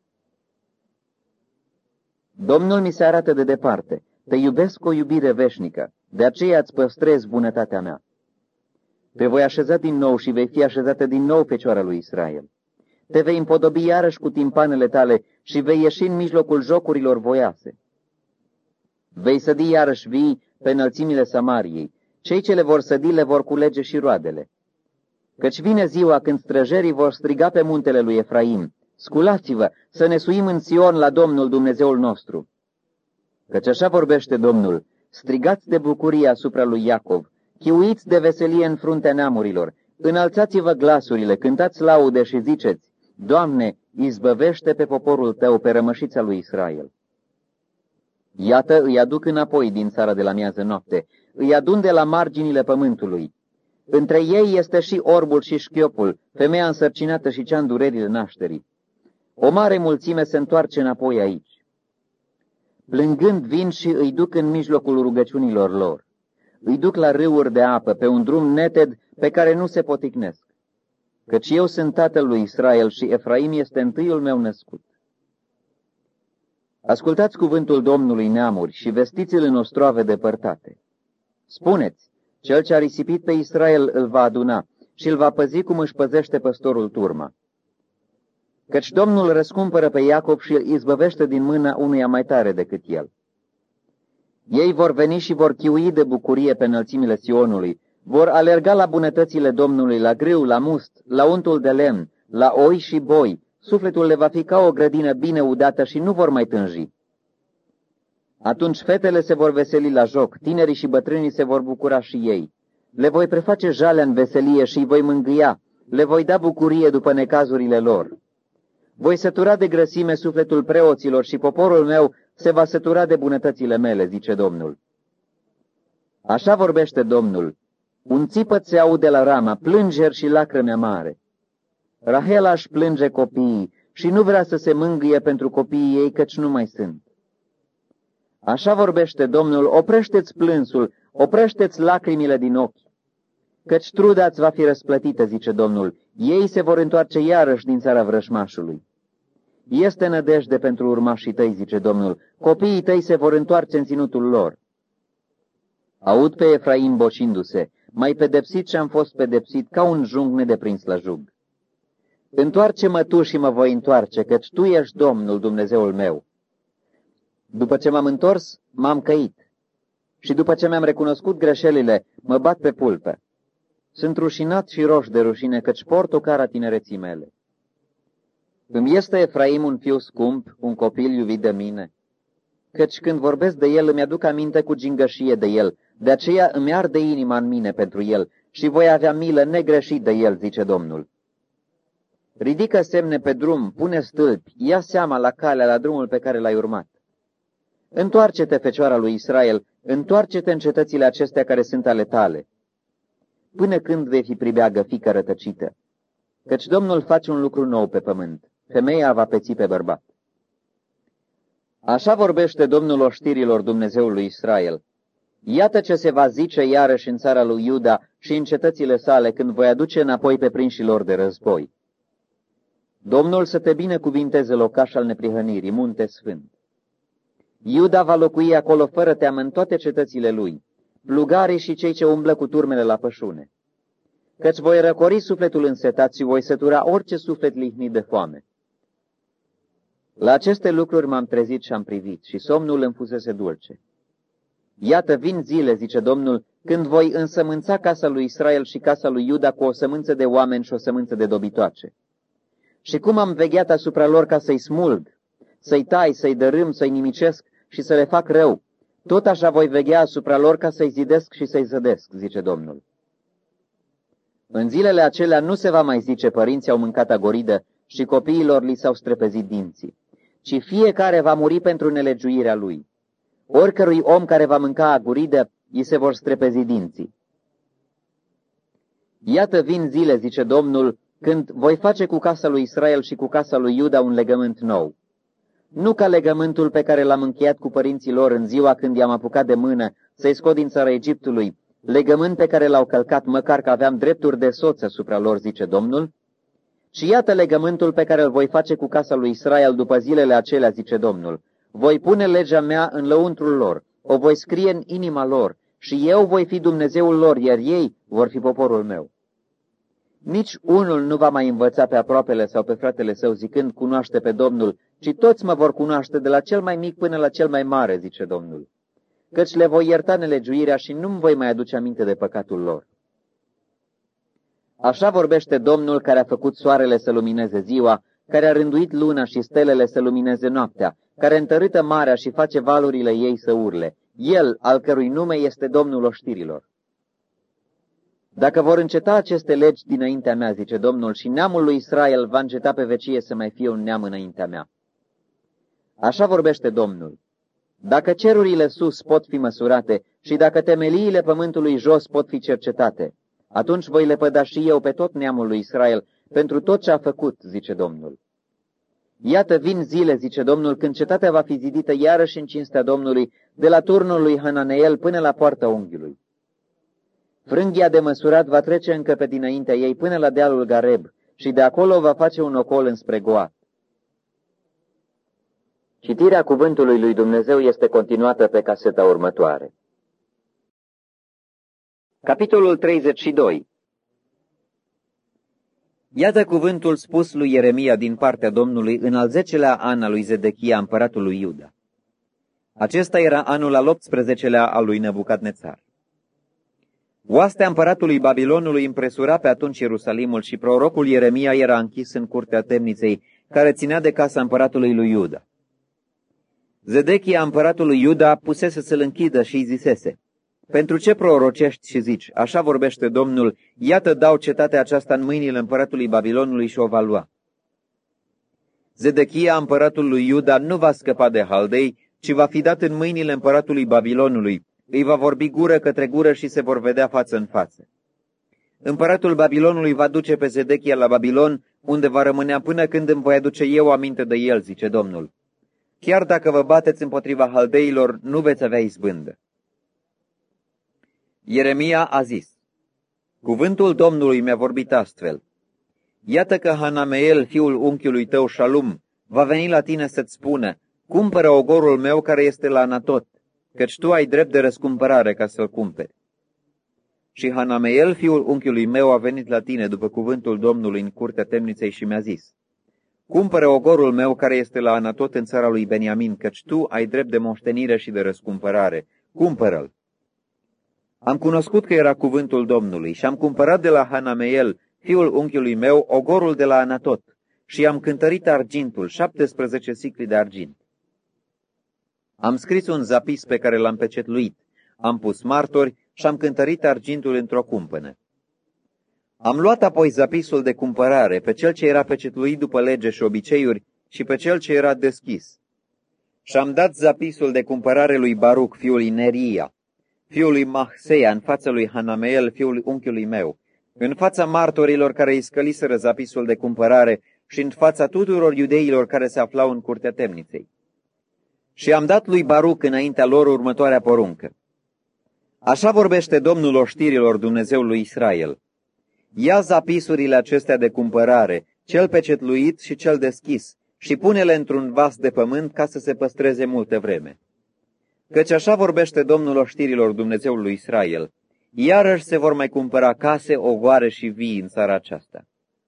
Speaker 1: Domnul mi se arată de departe, te iubesc cu o iubire veșnică, de aceea îți păstrez bunătatea mea. Te voi așeza din nou și vei fi așezată din nou fecioara lui Israel. Te vei împodobi iarăși cu timpanele tale și vei ieși în mijlocul jocurilor voiase. Vei sădi iarăși vii pe înălțimile Samariei. Cei ce le vor sădi le vor culege și roadele. Căci vine ziua când străjerii vor striga pe muntele lui Efraim, sculați-vă, să ne suim în Sion la Domnul Dumnezeul nostru. Căci așa vorbește Domnul, strigați de bucurie asupra lui Iacov, chiuiți de veselie în fruntea neamurilor, înălțați-vă glasurile, cântați laude și ziceți, Doamne, izbăvește pe poporul tău, pe rămășița lui Israel. Iată, îi aduc înapoi din țara de la miază noapte, îi adun de la marginile pământului. Între ei este și orbul și șchiopul, femeia însărcinată și cea în durerile nașterii. O mare mulțime se întoarce înapoi aici. Plângând vin și îi duc în mijlocul rugăciunilor lor. Îi duc la râuri de apă, pe un drum neted pe care nu se poticnesc. Căci eu sunt tatăl lui Israel și Efraim este întâiul meu născut. Ascultați cuvântul Domnului neamuri și vestiți-l în ostroave depărtate. Spuneți, cel ce a risipit pe Israel îl va aduna și îl va păzi cum își păzește păstorul turma. Căci Domnul răscumpără pe Iacov și îl izbăvește din mâna unuia mai tare decât el. Ei vor veni și vor chiui de bucurie pe înălțimile Sionului, vor alerga la bunătățile Domnului, la grâu, la must, la untul de lemn, la oi și boi, sufletul le va fi ca o grădină bine udată și nu vor mai tânji. Atunci fetele se vor veseli la joc, tinerii și bătrânii se vor bucura și ei. Le voi preface jalea în veselie și îi voi mângâia, le voi da bucurie după necazurile lor. Voi sătura de grăsime sufletul preoților și poporul meu se va sătura de bunătățile mele, zice Domnul. Așa vorbește Domnul. Un țipăt se aude la Rama, plângeri și lacrime mare. Rahela își plânge copiii și nu vrea să se mângâie pentru copiii ei, căci nu mai sunt. Așa vorbește Domnul, oprește-ți plânsul, oprește-ți lacrimile din ochi, căci truda-ți va fi răsplătită, zice Domnul, ei se vor întoarce iarăși din țara vrășmașului. Este nădejde pentru urmașii tăi, zice Domnul, copiii tăi se vor întoarce în ținutul lor. Aud pe Efraim bocindu-se, mai pedepsit și am fost pedepsit ca un jung nedeprins la jug. Întoarce-mă tu și mă voi întoarce, căci tu ești Domnul, Dumnezeul meu. După ce m-am întors, m-am căit și după ce mi-am recunoscut greșelile, mă bat pe pulpe. Sunt rușinat și roș de rușine, căci port o cara tinereții mele. Îmi este Efraim un fiu scump, un copil iubit de mine? Căci când vorbesc de el, îmi aduc aminte cu gingășie de el, de aceea îmi arde inima în mine pentru el și voi avea milă negreșit de el, zice Domnul. Ridică semne pe drum, pune stâlpi, ia seama la calea, la drumul pe care l-ai urmat. Întoarce-te, fecioara lui Israel, întoarce-te în cetățile acestea care sunt ale tale. Până când vei fi pribeagă, fiică rătăcită? Căci Domnul face un lucru nou pe pământ, femeia va peți pe bărbat. Așa vorbește Domnul oștirilor Dumnezeului Israel. Iată ce se va zice iarăși în țara lui Iuda și în cetățile sale când voi aduce înapoi pe prinșilor de război. Domnul să te binecuvinteze, locaș al neprihănirii, munte sfânt. Iuda va locui acolo fără teamă în toate cetățile lui, plugarii și cei ce umblă cu turmele la pășune. Căci voi răcori sufletul însetat și voi sătura orice suflet lihnit de foame. La aceste lucruri m-am trezit și am privit și somnul îmi fusese dulce. Iată, vin zile, zice Domnul, când voi însămânța casa lui Israel și casa lui Iuda cu o sămânță de oameni și o sămânță de dobitoace. Și cum am vegheat asupra lor ca să-i smulg, să-i tai, să-i dărâm, să-i nimicesc și să le fac rău, tot așa voi veghea asupra lor ca să-i zidesc și să-i zădesc, zice Domnul. În zilele acelea nu se va mai zice părinții au mâncat agoridă și copiilor li s-au strepezit dinții, ci fiecare va muri pentru nelegiuirea lui. Oricărui om care va mânca agoridă, îi se vor strepezi dinții. Iată vin zile, zice Domnul, când voi face cu casa lui Israel și cu casa lui Iuda un legământ nou. Nu ca legământul pe care l-am încheiat cu părinții lor în ziua când i-am apucat de mână să-i scot din țara Egiptului, legământ pe care l-au călcat măcar că aveam drepturi de soț asupra lor, zice Domnul. Și iată legământul pe care îl voi face cu casa lui Israel după zilele acelea, zice Domnul. Voi pune legea mea în lăuntrul lor, o voi scrie în inima lor și eu voi fi Dumnezeul lor, iar ei vor fi poporul meu. Nici unul nu va mai învăța pe aproapele sau pe fratele său zicând cunoaște pe Domnul, ci toți mă vor cunoaște de la cel mai mic până la cel mai mare, zice Domnul. Căci le voi ierta nelegiuirea și nu-mi voi mai aduce aminte de păcatul lor. Așa vorbește Domnul care a făcut soarele să lumineze ziua, care a rânduit luna și stelele să lumineze noaptea, care întărâtă marea și face valurile ei să urle, El, al cărui nume este Domnul oștirilor. Dacă vor înceta aceste legi dinaintea mea, zice Domnul, și neamul lui Israel va înceta pe vecie să mai fie un neam înaintea mea. Așa vorbește Domnul. Dacă cerurile sus pot fi măsurate și dacă temeliile pământului jos pot fi cercetate, atunci voi lepăda și eu pe tot neamul lui Israel pentru tot ce a făcut, zice Domnul. Iată vin zile, zice Domnul, când cetatea va fi zidită iarăși în cinstea Domnului, de la turnul lui Hananeel până la poarta unghiului. Frânghia de măsurat va trece încă pe dinaintea ei până la dealul Gareb și de acolo va face un ocol înspre Goat. Citirea cuvântului lui Dumnezeu este continuată pe caseta următoare. Capitolul treizeci și doi. Iată cuvântul spus lui Ieremia din partea Domnului în al zecelea an al lui Zedechia, împăratul lui Iuda. Acesta era anul al optsprezecelea al lui Nebucadnețar. Oastea împăratului Babilonului împresura pe atunci Ierusalimul și prorocul Ieremia era închis în curtea temniței, care ținea de casa împăratului lui Iuda. Zedechia, împăratul lui Iuda, pusese să-l închidă și îi zisese: Pentru ce prorocești și zici, așa vorbește Domnul, iată dau cetatea aceasta în mâinile împăratului Babilonului și o va lua. Zedechia, împăratul lui Iuda, nu va scăpa de Haldei, ci va fi dat în mâinile împăratului Babilonului. Îi va vorbi gură către gură și se vor vedea față în față. Împăratul Babilonului va duce pe Zedechia la Babilon, unde va rămânea până când îmi voi aduce eu aminte de el, zice Domnul. Chiar dacă vă bateți împotriva haldeilor, nu veți avea izbândă. Ieremia a zis: Cuvântul Domnului mi-a vorbit astfel: Iată că Hanameel, fiul unchiului tău Shalum, va veni la tine să-ți spună: Cumpără ogorul meu care este la Anatot, căci tu ai drept de răscumpărare ca să-l cumperi. Și Hanameel, fiul unchiului meu, a venit la tine după cuvântul Domnului în curtea temniței și mi-a zis: Cumpără ogorul meu care este la Anatot în țara lui Beniamin, căci tu ai drept de moștenire și de răscumpărare. Cumpără-l. Am cunoscut că era cuvântul Domnului și am cumpărat de la Hanameel, fiul unchiului meu, ogorul de la Anatot și am cântărit argintul, șaptesprezece sicli de argint. Am scris un zapis pe care l-am pecetluit, am pus martori și am cântărit argintul într-o cumpănă. Am luat apoi zapisul de cumpărare, pe cel ce era pecetluit după lege și obiceiuri și pe cel ce era deschis. Și am dat zapisul de cumpărare lui Baruc, fiul lui Neria, fiul lui Mahseia, în fața lui Hanameel, fiul unchiului meu, în fața martorilor care îi scăliseră zapisul de cumpărare și în fața tuturor iudeilor care se aflau în curtea temniței. Și am dat lui Baruc înaintea lor următoarea poruncă. Așa vorbește Domnul oștirilor, Dumnezeul lui Israel. Ia zapisurile acestea de cumpărare, cel pecetluit și cel deschis, și pune-le într-un vas de pământ ca să se păstreze multă vreme. Căci așa vorbește Domnul oștirilor, Dumnezeul lui Israel. Iarăși se vor mai cumpăra case, ogoare și vii în țara aceasta.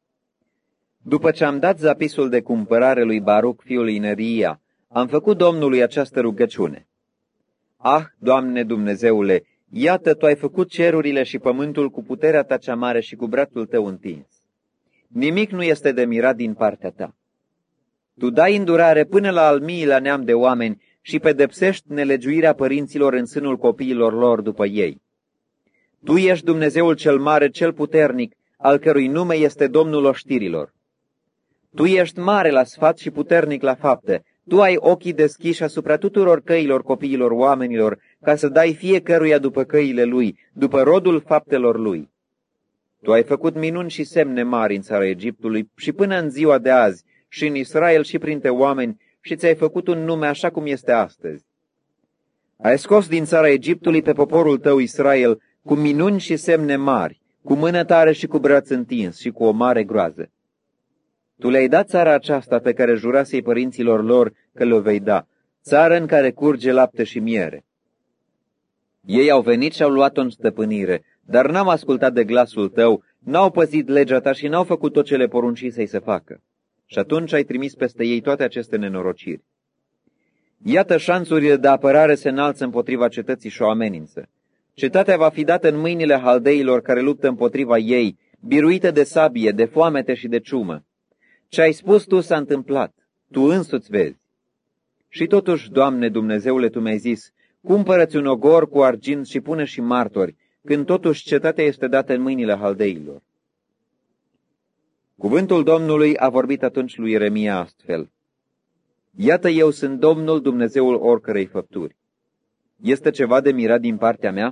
Speaker 1: După ce am dat zapisul de cumpărare lui Baruc, fiul lui Neria, am făcut Domnului această rugăciune. Ah, Doamne Dumnezeule, iată, Tu ai făcut cerurile și pământul cu puterea Ta cea mare și cu brațul Tău întins. Nimic nu este de mirat din partea Ta. Tu dai îndurare până la al miilea neam de oameni și pedepsești nelegiuirea părinților în sânul copiilor lor după ei. Tu ești Dumnezeul cel mare, cel puternic, al cărui nume este Domnul oștirilor. Tu ești mare la sfat și puternic la fapte. Tu ai ochii deschiși asupra tuturor căilor copiilor oamenilor, ca să dai fiecăruia după căile lui, după rodul faptelor lui. Tu ai făcut minuni și semne mari în țara Egiptului și până în ziua de azi, și în Israel și printre oameni, și ți-ai făcut un nume așa cum este astăzi. Ai scos din țara Egiptului pe poporul tău Israel cu minuni și semne mari, cu mână tare și cu braț întins și cu o mare groază. Tu le-ai dat țara aceasta pe care jurasei părinților lor că le-o vei da, țară în care curge lapte și miere. Ei au venit și au luat-o în stăpânire, dar n-am ascultat de glasul tău, n-au păzit legea ta și n-au făcut tot ce le poruncisei să facă. Și atunci ai trimis peste ei toate aceste nenorociri. Iată, șanțurile de apărare se înalță împotriva cetății și o amenință. Cetatea va fi dată în mâinile haldeilor care luptă împotriva ei, biruită de sabie, de foamete și de ciumă. Ce ai spus tu s-a întâmplat, tu însuți vezi. Și totuși, Doamne Dumnezeule, Tu mi-ai zis, cumpără-ți un ogor cu argint și pune și martori, când totuși cetatea este dată în mâinile haldeilor. Cuvântul Domnului a vorbit atunci lui Ieremia astfel. Iată, eu sunt Domnul, Dumnezeul oricărei făpturi. Este ceva de mirat din partea mea?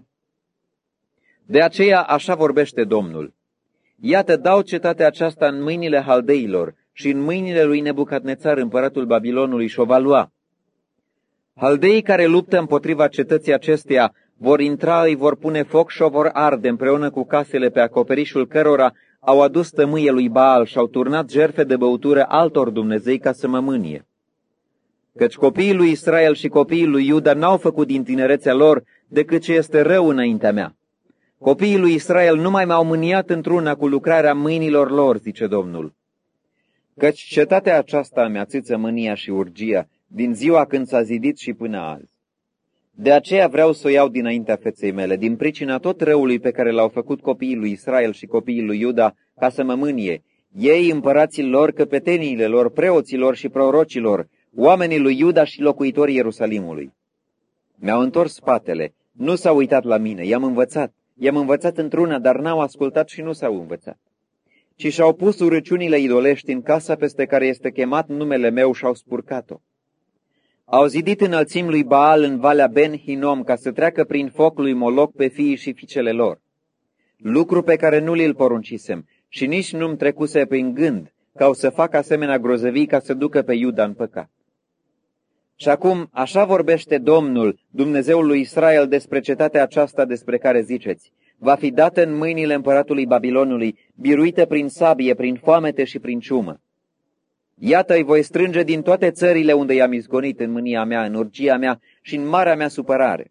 Speaker 1: De aceea așa vorbește Domnul. Iată, dau cetatea aceasta în mâinile haldeilor și în mâinile lui Nebucadnețar, împăratul Babilonului, și o va lua. Haldeii care luptă împotriva cetății acesteia vor intra, îi vor pune foc și o vor arde împreună cu casele pe acoperișul cărora au adus tămâie lui Baal și au turnat jertfe de băutură altor dumnezei ca să mă mânie. Căci copiii lui Israel și copiii lui Iuda n-au făcut din tinerețea lor decât ce este rău înaintea mea. Copiii lui Israel nu mai m-au mâniat într-una cu lucrarea mâinilor lor, zice Domnul. Căci cetatea aceasta mi-a țâță mânia și urgia din ziua când s-a zidit și până azi. De aceea vreau să o iau dinaintea feței mele, din pricina tot răului pe care l-au făcut copiii lui Israel și copiii lui Iuda, ca să mă mânie, ei, împărații lor, căpeteniile lor, preoților și prorocilor, oamenii lui Iuda și locuitorii Ierusalimului. Mi-au întors spatele, nu s-au uitat la mine, i-am învățat, i-am învățat într-una, dar n-au ascultat și nu s-au învățat. Ci și-au pus urăciunile idolești în casa peste care este chemat numele meu și-au spurcat-o. Au zidit înălțimi lui Baal în Valea Ben-Hinom ca să treacă prin foc lui Moloc pe fiii și fiicele lor. Lucru pe care nu li-l poruncisem și nici nu-mi trecuse prin gând ca o să fac asemenea grozăvii ca să ducă pe Iuda în păcat. Și acum așa vorbește Domnul, Dumnezeul lui Israel, despre cetatea aceasta despre care ziceți. Va fi dată în mâinile împăratului Babilonului, biruită prin sabie, prin foamete și prin ciumă. Iată, îi voi strânge din toate țările unde i-am izgonit în mânia mea, în urgia mea și în marea mea supărare.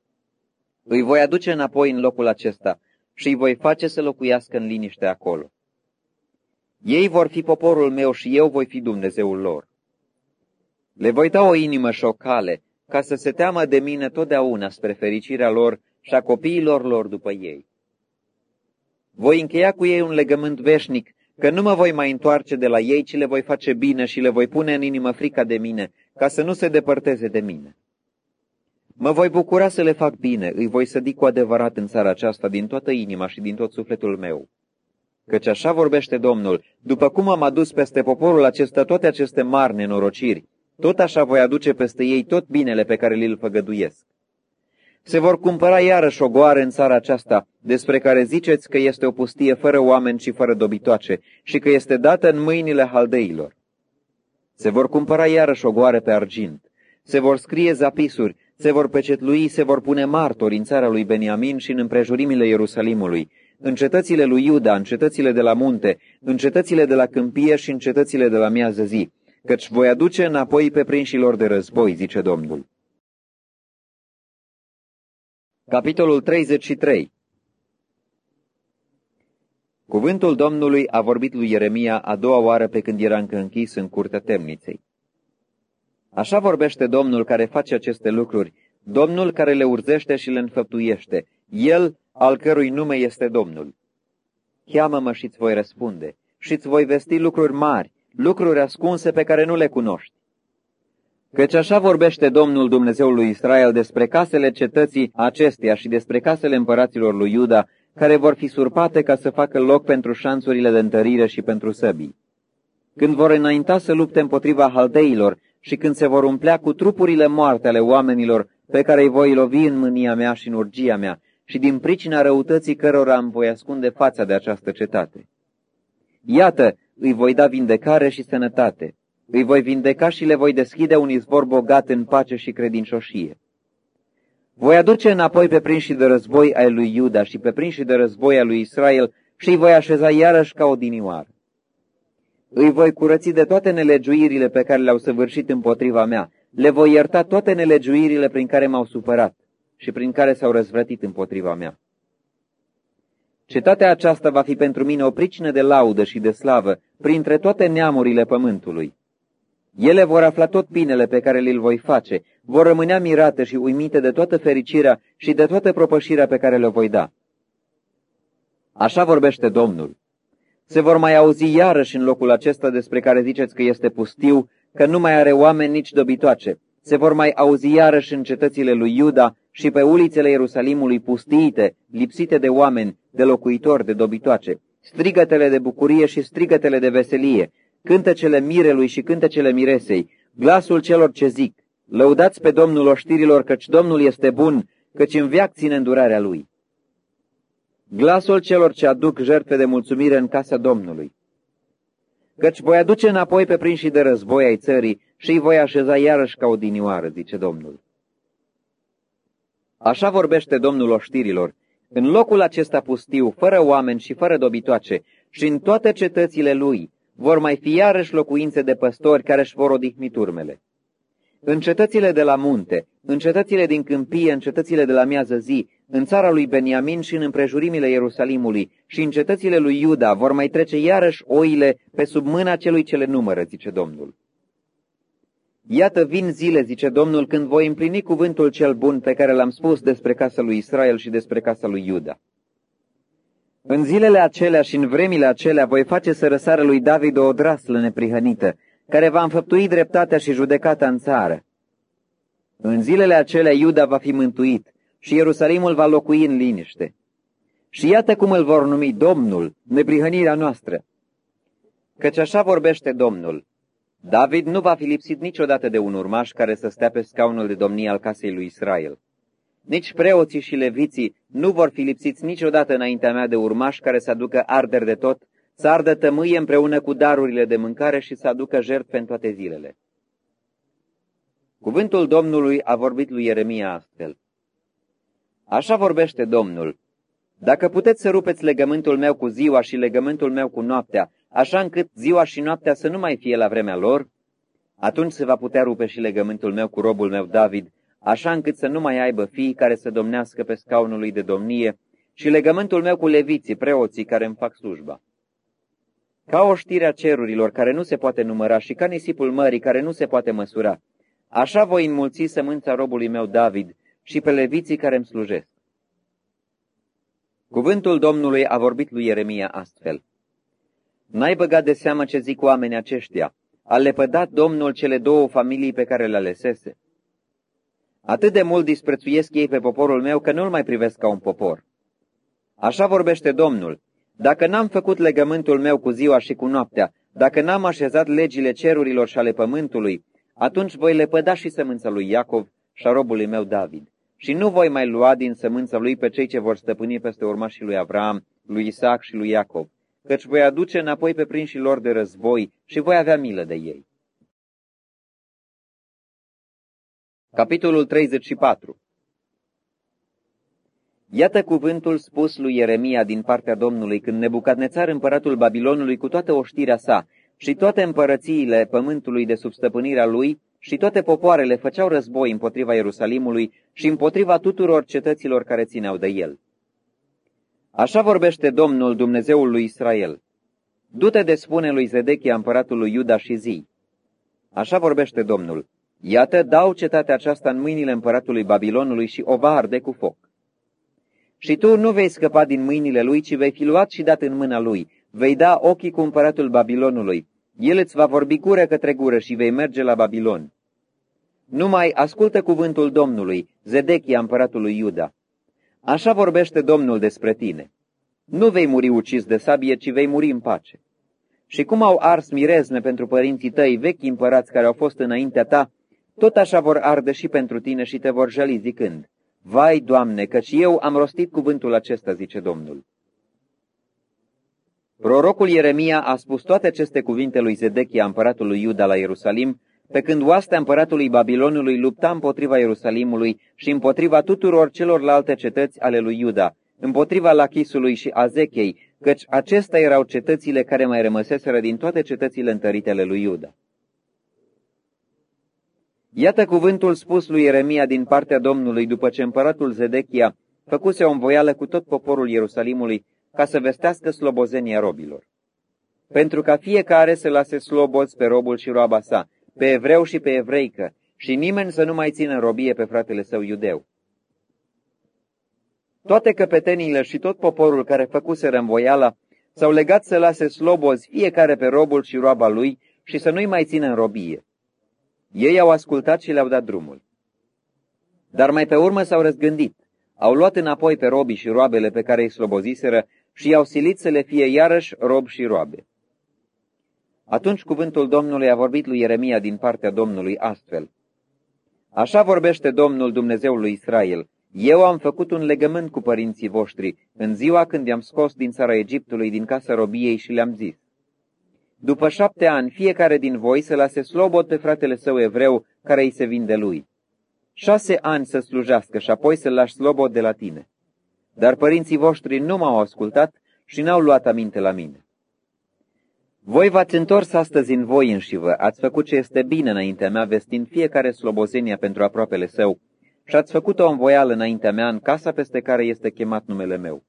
Speaker 1: Îi voi aduce înapoi în locul acesta și îi voi face să locuiască în liniște acolo. Ei vor fi poporul meu și eu voi fi Dumnezeul lor. Le voi da o inimă și o cale, ca să se teamă de mine totdeauna spre fericirea lor și a copiilor lor după ei. Voi încheia cu ei un legământ veșnic, că nu mă voi mai întoarce de la ei, ci le voi face bine și le voi pune în inimă frica de mine, ca să nu se depărteze de mine. Mă voi bucura să le fac bine, îi voi sădi cu adevărat în țara aceasta din toată inima și din tot sufletul meu. Căci așa vorbește Domnul, după cum am adus peste poporul acesta toate aceste mari nenorociri, tot așa voi aduce peste ei tot binele pe care li-l făgăduiesc. Se vor cumpăra iarăși ogoare în țara aceasta, despre care ziceți că este o pustie fără oameni și fără dobitoace și că este dată în mâinile haldeilor. Se vor cumpăra iarăși ogoare pe argint. se vor scrie zapisuri, se vor pecetlui, se vor pune martori în țara lui Beniamin și în împrejurimile Ierusalimului, în cetățile lui Iuda, în cetățile de la munte, în cetățile de la câmpie și în cetățile de la miază zi, căci voi aduce înapoi pe prinșilor de război, zice Domnul. Capitolul treizeci și trei. Cuvântul Domnului a vorbit lui Ieremia a doua oară pe când era încă închis în curtea temniței. Așa vorbește Domnul care face aceste lucruri, Domnul care le urzește și le înfăptuiește, El al cărui nume este Domnul. Cheamă-mă și-ți voi răspunde, și-ți voi vesti lucruri mari, lucruri ascunse pe care nu le cunoști. Căci așa vorbește Domnul Dumnezeul lui Israel despre casele cetății acesteia și despre casele împăraților lui Iuda, care vor fi surpate ca să facă loc pentru șanțurile de întărire și pentru săbii. Când vor înainta să lupte împotriva haldeilor și când se vor umplea cu trupurile moarte ale oamenilor pe care îi voi lovi în mânia mea și în urgia mea și din pricina răutății cărora îmi voi ascunde fața de această cetate. Iată, îi voi da vindecare și sănătate, îi voi vindeca și le voi deschide un izvor bogat în pace și credincioșie. Voi aduce înapoi pe prinșii de război ai lui Iuda și pe prinșii de război ai lui Israel și îi voi așeza iarăși ca odinioară. Îi voi curăți de toate nelegiuirile pe care le-au săvârșit împotriva mea, le voi ierta toate nelegiuirile prin care m-au supărat și prin care s-au răzvrătit împotriva mea. Cetatea aceasta va fi pentru mine o pricină de laudă și de slavă printre toate neamurile pământului. Ele vor afla tot binele pe care le-l voi face, vor rămânea mirate și uimite de toată fericirea și de toată propășirea pe care le voi da. Așa vorbește Domnul. Se vor mai auzi iarăși în locul acesta despre care ziceți că este pustiu, că nu mai are oameni nici dobitoace. Se vor mai auzi iarăși în cetățile lui Iuda și pe ulițele Ierusalimului pustiite, lipsite de oameni, de locuitori, de dobitoace, strigătele de bucurie și strigătele de veselie, cântecele mirelui și cântecele miresei, glasul celor ce zic, lăudați pe Domnul oștirilor, căci Domnul este bun, căci în veac ține îndurarea lui. Glasul celor ce aduc jertfe de mulțumire în casa Domnului. Căci voi aduce înapoi pe prinșii de război ai țării și îi voi așeza iarăși ca odinioară, zice Domnul. Așa vorbește Domnul oștirilor, în locul acesta pustiu, fără oameni și fără dobitoace, și în toate cetățile lui, vor mai fi iarăși locuințe de păstori care își vor odihni turmele. În cetățile de la munte, în cetățile din câmpie, în cetățile de la miază zi, în țara lui Beniamin și în împrejurimile Ierusalimului și în cetățile lui Iuda vor mai trece iarăși oile pe sub mâna celui ce le numără, zice Domnul. Iată vin zile, zice Domnul, când voi împlini cuvântul cel bun pe care l-am spus despre casa lui Israel și despre casa lui Iuda. În zilele acelea și în vremile acelea voi face să răsară lui David o odraslă neprihănită, care va înfăptui dreptatea și judecata în țară. În zilele acelea Iuda va fi mântuit și Ierusalimul va locui în liniște. Și iată cum îl vor numi Domnul, neprihănirea noastră. Căci așa vorbește Domnul. David nu va fi lipsit niciodată de un urmaș care să stea pe scaunul de domnie al casei lui Israel. Nici preoții și leviții nu vor fi lipsiți niciodată înaintea mea de urmași care să aducă arderi de tot, să ardă tămâie împreună cu darurile de mâncare și să aducă jertfe în toate zilele. Cuvântul Domnului a vorbit lui Ieremia astfel. Așa vorbește Domnul. Dacă puteți să rupeți legământul meu cu ziua și legământul meu cu noaptea, așa încât ziua și noaptea să nu mai fie la vremea lor, atunci se va putea rupe și legământul meu cu robul meu David, așa încât să nu mai aibă fii care să domnească pe scaunul lui de domnie, și legământul meu cu leviții, preoții care îmi fac slujba. Ca o știre a cerurilor care nu se poate număra și ca nisipul mării care nu se poate măsura, așa voi înmulți sămânța robului meu David și pe leviții care îmi slujesc. Cuvântul Domnului a vorbit lui Ieremia astfel. N-ai băgat de seamă ce zic oamenii aceștia, a lepădat Domnul cele două familii pe care le alesese. Atât de mult disprețuiesc ei pe poporul meu că nu-l mai privesc ca un popor. Așa vorbește Domnul. Dacă n-am făcut legământul meu cu ziua și cu noaptea, dacă n-am așezat legile cerurilor și ale pământului, atunci voi lepăda și sămânța lui Iacov și a robului meu David. Și nu voi mai lua din sămânța lui pe cei ce vor stăpâni peste urmașii lui Avram, lui Isaac și lui Iacov, căci voi aduce înapoi pe prinșii lor de război și voi avea milă de ei. Capitolul treizeci și patru. Iată cuvântul spus lui Ieremia din partea Domnului, când Nebucadnețar, împăratul Babilonului, cu toată oștirea sa și toate împărățiile pământului de sub stăpânirea lui și toate popoarele făceau război împotriva Ierusalimului și împotriva tuturor cetăților care țineau de el. Așa vorbește Domnul, Dumnezeul lui Israel. Du-te de spune lui Zedechia, împăratul lui Iuda, și zi. Așa vorbește Domnul. Iată, dau cetatea aceasta în mâinile împăratului Babilonului și o va arde cu foc. Și tu nu vei scăpa din mâinile lui, ci vei fi luat și dat în mâna lui. Vei da ochii cu împăratul Babilonului. El îți va vorbi gură către gură și vei merge la Babilon. Numai ascultă cuvântul Domnului, Zedechia, împăratul lui Iuda. Așa vorbește Domnul despre tine. Nu vei muri ucis de sabie, ci vei muri în pace. Și cum au ars mirezne pentru părinții tăi, vechi împărați care au fost înaintea ta, tot așa vor arde și pentru tine și te vor jăli zicând: Vai, Doamne, căci eu am rostit cuvântul acesta, zice Domnul. Prorocul Ieremia a spus toate aceste cuvinte lui Zedechia, împăratul lui Iuda, la Ierusalim, pe când oastea împăratului Babilonului lupta împotriva Ierusalimului și împotriva tuturor celorlalte cetăți ale lui Iuda, împotriva Lachisului și Azechei, căci acestea erau cetățile care mai rămăseseră din toate cetățile întărite ale lui Iuda. Iată cuvântul spus lui Ieremia din partea Domnului după ce împăratul Zedechia făcuse o învoială cu tot poporul Ierusalimului ca să vestească slobozenia robilor. Pentru ca fiecare să lase slobozi pe robul și roaba sa, pe evreu și pe evreică, și nimeni să nu mai țină în robie pe fratele său iudeu. Toate căpeteniile și tot poporul care făcuseră învoiala s-au legat să lase slobozi fiecare pe robul și roaba lui și să nu-i mai țină în robie. Ei au ascultat și le-au dat drumul. Dar mai pe urmă s-au răzgândit, au luat înapoi pe robii și roabele pe care îi sloboziseră și i-au silit să le fie iarăși rob și roabe. Atunci cuvântul Domnului a vorbit lui Ieremia din partea Domnului astfel: Așa vorbește Domnul, Dumnezeul lui Israel: Eu am făcut un legământ cu părinții voștri în ziua când i-am scos din țara Egiptului, din casa robiei, și le-am zis: După șapte ani, fiecare din voi să lase slobod pe fratele său evreu care îi se vinde lui. Șase ani să slujească și apoi să-l lași slobod de la tine. Dar părinții voștri nu m-au ascultat și n-au luat aminte la mine. Voi v-ați întors astăzi în voi înșivă, ați făcut ce este bine înaintea mea, vestind fiecare slobozenia pentru aproapele său, și ați făcut o învoială înaintea mea în casa peste care este chemat numele meu.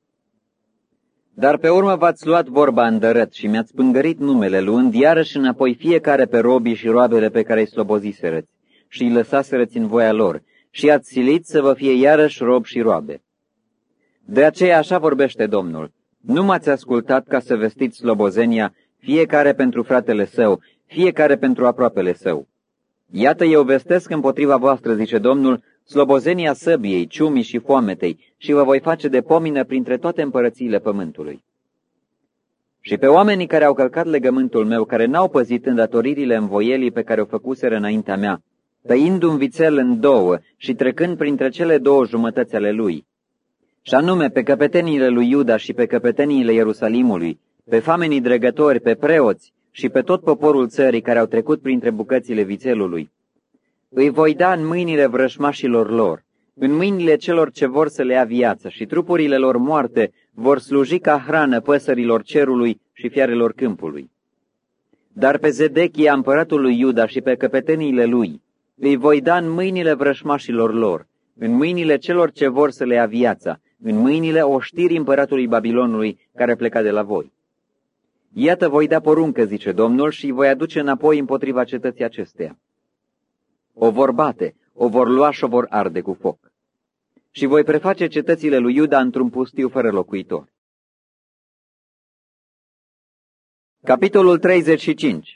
Speaker 1: Dar pe urmă v-ați luat vorba îndărât și mi-ați spângărit numele, luând iarăși înapoi fiecare pe robii și roabele pe care îi sloboziserăți și îi lăsaserăți în voia lor și ați silit să vă fie iarăși rob și roabe. De aceea așa vorbește Domnul: Nu m-ați ascultat ca să vestiți slobozenia, fiecare pentru fratele său, fiecare pentru aproapele său. Iată, eu vestesc împotriva voastră, zice Domnul, slobozenia săbiei, ciumii și foametei, și vă voi face de pomină printre toate împărățiile pământului. Și pe oamenii care au călcat legământul meu, care n-au păzit îndatoririle învoielii pe care o făcuseră înaintea mea, tăind un vițel în două și trecând printre cele două jumătăți ale lui, și anume pe căpeteniile lui Iuda și pe căpeteniile Ierusalimului, pe famenii dregători, pe preoți și pe tot poporul țării care au trecut printre bucățile vițelului, îi voi da în mâinile vrășmașilor lor, în mâinile celor ce vor să le ia viață, și trupurile lor moarte vor sluji ca hrană păsărilor cerului și fiarelor câmpului. Dar pe Zedechia, împăratul lui Iuda, și pe căpeteniile lui îi voi da în mâinile vrășmașilor lor, în mâinile celor ce vor să le ia viața, în mâinile oștirii împăratului Babilonului care pleca de la voi. Iată, voi da poruncă, zice Domnul, și îi voi aduce înapoi împotriva cetății acesteia. O vor bate, o vor lua și o vor arde cu foc. Și voi preface cetățile lui Iuda într-un pustiu fără locuitor. Capitolul treizeci și cinci.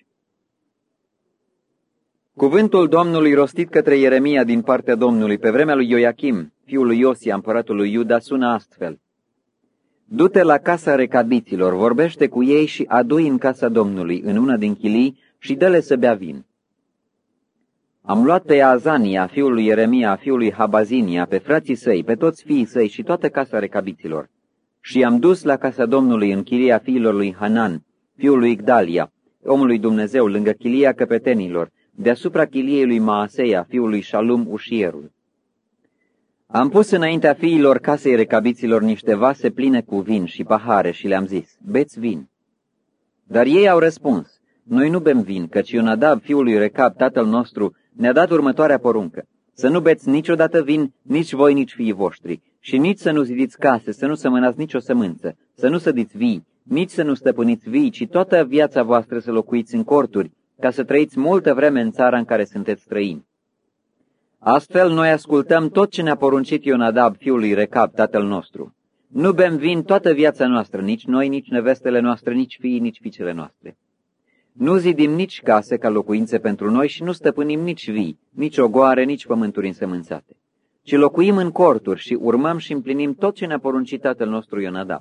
Speaker 1: Cuvântul Domnului rostit către Ieremia din partea Domnului pe vremea lui Ioachim, fiul lui Iosia, împăratul lui Iuda, sună astfel: Du-te la casa recabiților, vorbește cu ei și adu-i în casa Domnului, în una din chilii, și dă-le să bea vin. Am luat pe Azania, fiul lui Ieremia, fiul lui Habazinia, pe frații săi, pe toți fiii săi și toată casa recabiților, și i-am dus la casa Domnului în chilia fiilor lui Hanan, fiul lui Igdalia, omului Dumnezeu, lângă chilia căpetenilor, deasupra chiliei lui Maaseia, fiul lui Shalum ușierul. Am pus înaintea fiilor casei recabiților niște vase pline cu vin și pahare și le-am zis, beți vin. Dar ei au răspuns, noi nu bem vin, căci Ionadab, fiul lui Recab, tatăl nostru, ne-a dat următoarea poruncă, să nu beți niciodată vin, nici voi, nici fiii voștri, și nici să nu zidiți case, să nu sămânați nicio sămânță, să nu sădiți vii, nici să nu stăpâniți vii, ci toată viața voastră să locuiți în corturi, ca să trăiți multă vreme în țara în care sunteți străini. Astfel, noi ascultăm tot ce ne-a poruncit Ionadab, fiul lui Recab, tatăl nostru. Nu bem vin toată viața noastră, nici noi, nici nevestele noastre, nici fiii, nici fiicele noastre. Nu zidim nici case ca locuințe pentru noi și nu stăpânim nici vii, nici ogoare, nici pământuri însămânțate, ci locuim în corturi și urmăm și împlinim tot ce ne-a poruncit tatăl nostru Ionadab.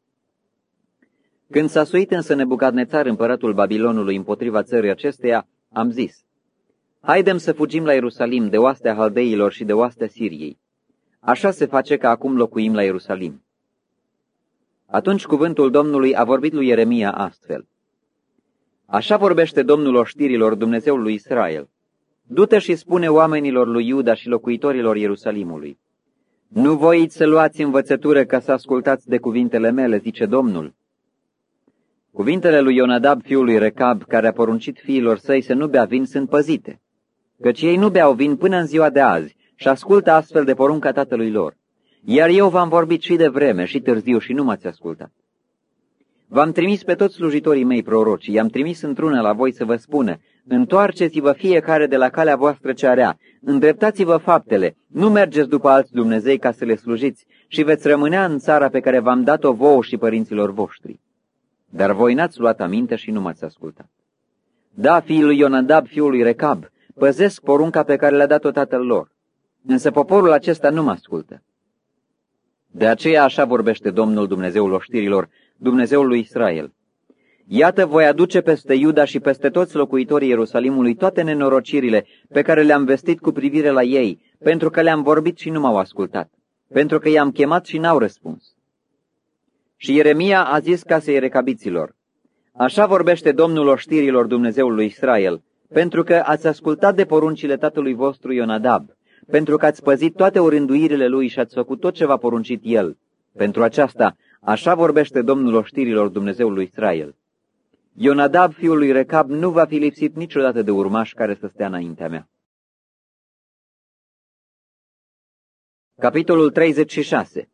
Speaker 1: Când s-a suit însă Nebucadnețar, împăratul Babilonului, împotriva țării acesteia, am zis, haidem să fugim la Ierusalim de oastea Haldeilor și de oastea Siriei. Așa se face că acum locuim la Ierusalim. Atunci cuvântul Domnului a vorbit lui Ieremia astfel. Așa vorbește Domnul oștirilor, Dumnezeul lui Israel. Du-te și spune oamenilor lui Iuda și locuitorilor Ierusalimului. Nu voiți să luați învățătură ca să ascultați de cuvintele mele, zice Domnul. Cuvintele lui Ionadab, fiul lui Recab, care a poruncit fiilor săi să nu bea vin, sunt păzite, căci ei nu beau vin până în ziua de azi și ascultă astfel de porunca tatălui lor. Iar eu v-am vorbit și de vreme și târziu și nu m-ați ascultat. V-am trimis pe toți slujitorii mei proroci, i-am trimis într-una la voi să vă spună, întoarceți-vă fiecare de la calea voastră cea rea, îndreptați-vă faptele, nu mergeți după alți Dumnezei ca să le slujiți și veți rămânea în țara pe care v-am dat-o vouă și părinților voștri. Dar voi n-ați luat aminte și nu m-ați ascultat. Da, fiul lui Ionadab, fiul lui Recab, păzesc porunca pe care le-a dat-o tatăl lor, însă poporul acesta nu mă ascultă. De aceea așa vorbește Domnul, Dumnezeul oștirilor, Dumnezeul lui Israel. Iată, voi aduce peste Iuda și peste toți locuitorii Ierusalimului toate nenorocirile pe care le-am vestit cu privire la ei, pentru că le-am vorbit și nu m-au ascultat, pentru că i-am chemat și n-au răspuns. Și Ieremia a zis casei recabiților, așa vorbește Domnul oștirilor, Dumnezeul lui Israel, pentru că ați ascultat de poruncile tatălui vostru Ionadab, pentru că ați păzit toate orânduirile lui și ați făcut tot ce v-a poruncit el. Pentru aceasta, așa vorbește Domnul oștirilor, Dumnezeul lui Israel. Ionadab, fiul lui Recab, nu va fi lipsit niciodată de urmași care să stea înaintea mea. Capitolul treizeci și șase.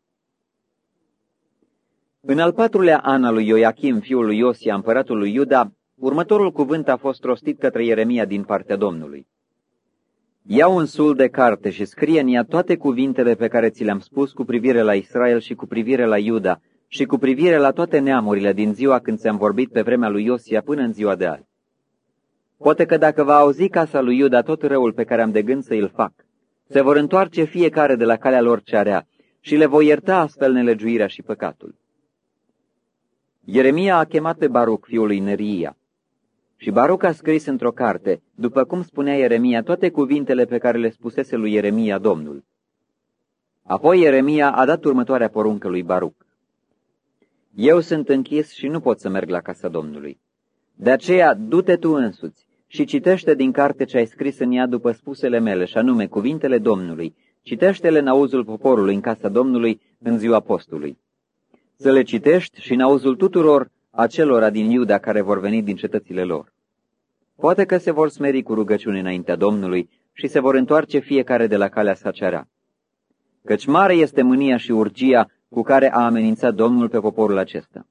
Speaker 1: În al patrulea an al lui Ioachim, fiul lui Iosia, împăratul lui Iuda, următorul cuvânt a fost rostit către Ieremia din partea Domnului. Ia un sul de carte și scrie în ea toate cuvintele pe care ți le-am spus cu privire la Israel și cu privire la Iuda și cu privire la toate neamurile din ziua când ți-am vorbit pe vremea lui Iosia până în ziua de azi. Poate că dacă va auzi casa lui Iuda tot răul pe care am de gând să îl fac, se vor întoarce fiecare de la calea lor cea rea și le voi ierta astfel nelegiuirea și păcatul. Ieremia a chemat pe Baruc, fiul lui Neria. Și Baruc a scris într-o carte, după cum spunea Ieremia, toate cuvintele pe care le spusese lui Ieremia Domnul. Apoi Ieremia a dat următoarea poruncă lui Baruc. Eu sunt închis și nu pot să merg la casa Domnului. De aceea, du-te tu însuți și citește din carte ce ai scris în ea după spusele mele, și anume cuvintele Domnului. Citește-le în auzul poporului în casa Domnului în ziua postului. Să le citești și în auzul tuturor acelora din Iuda care vor veni din cetățile lor. Poate că se vor smeri cu rugăciune înaintea Domnului și se vor întoarce fiecare de la calea sa cea rea. Căci mare este mânia și urgia cu care a amenințat Domnul pe poporul acesta.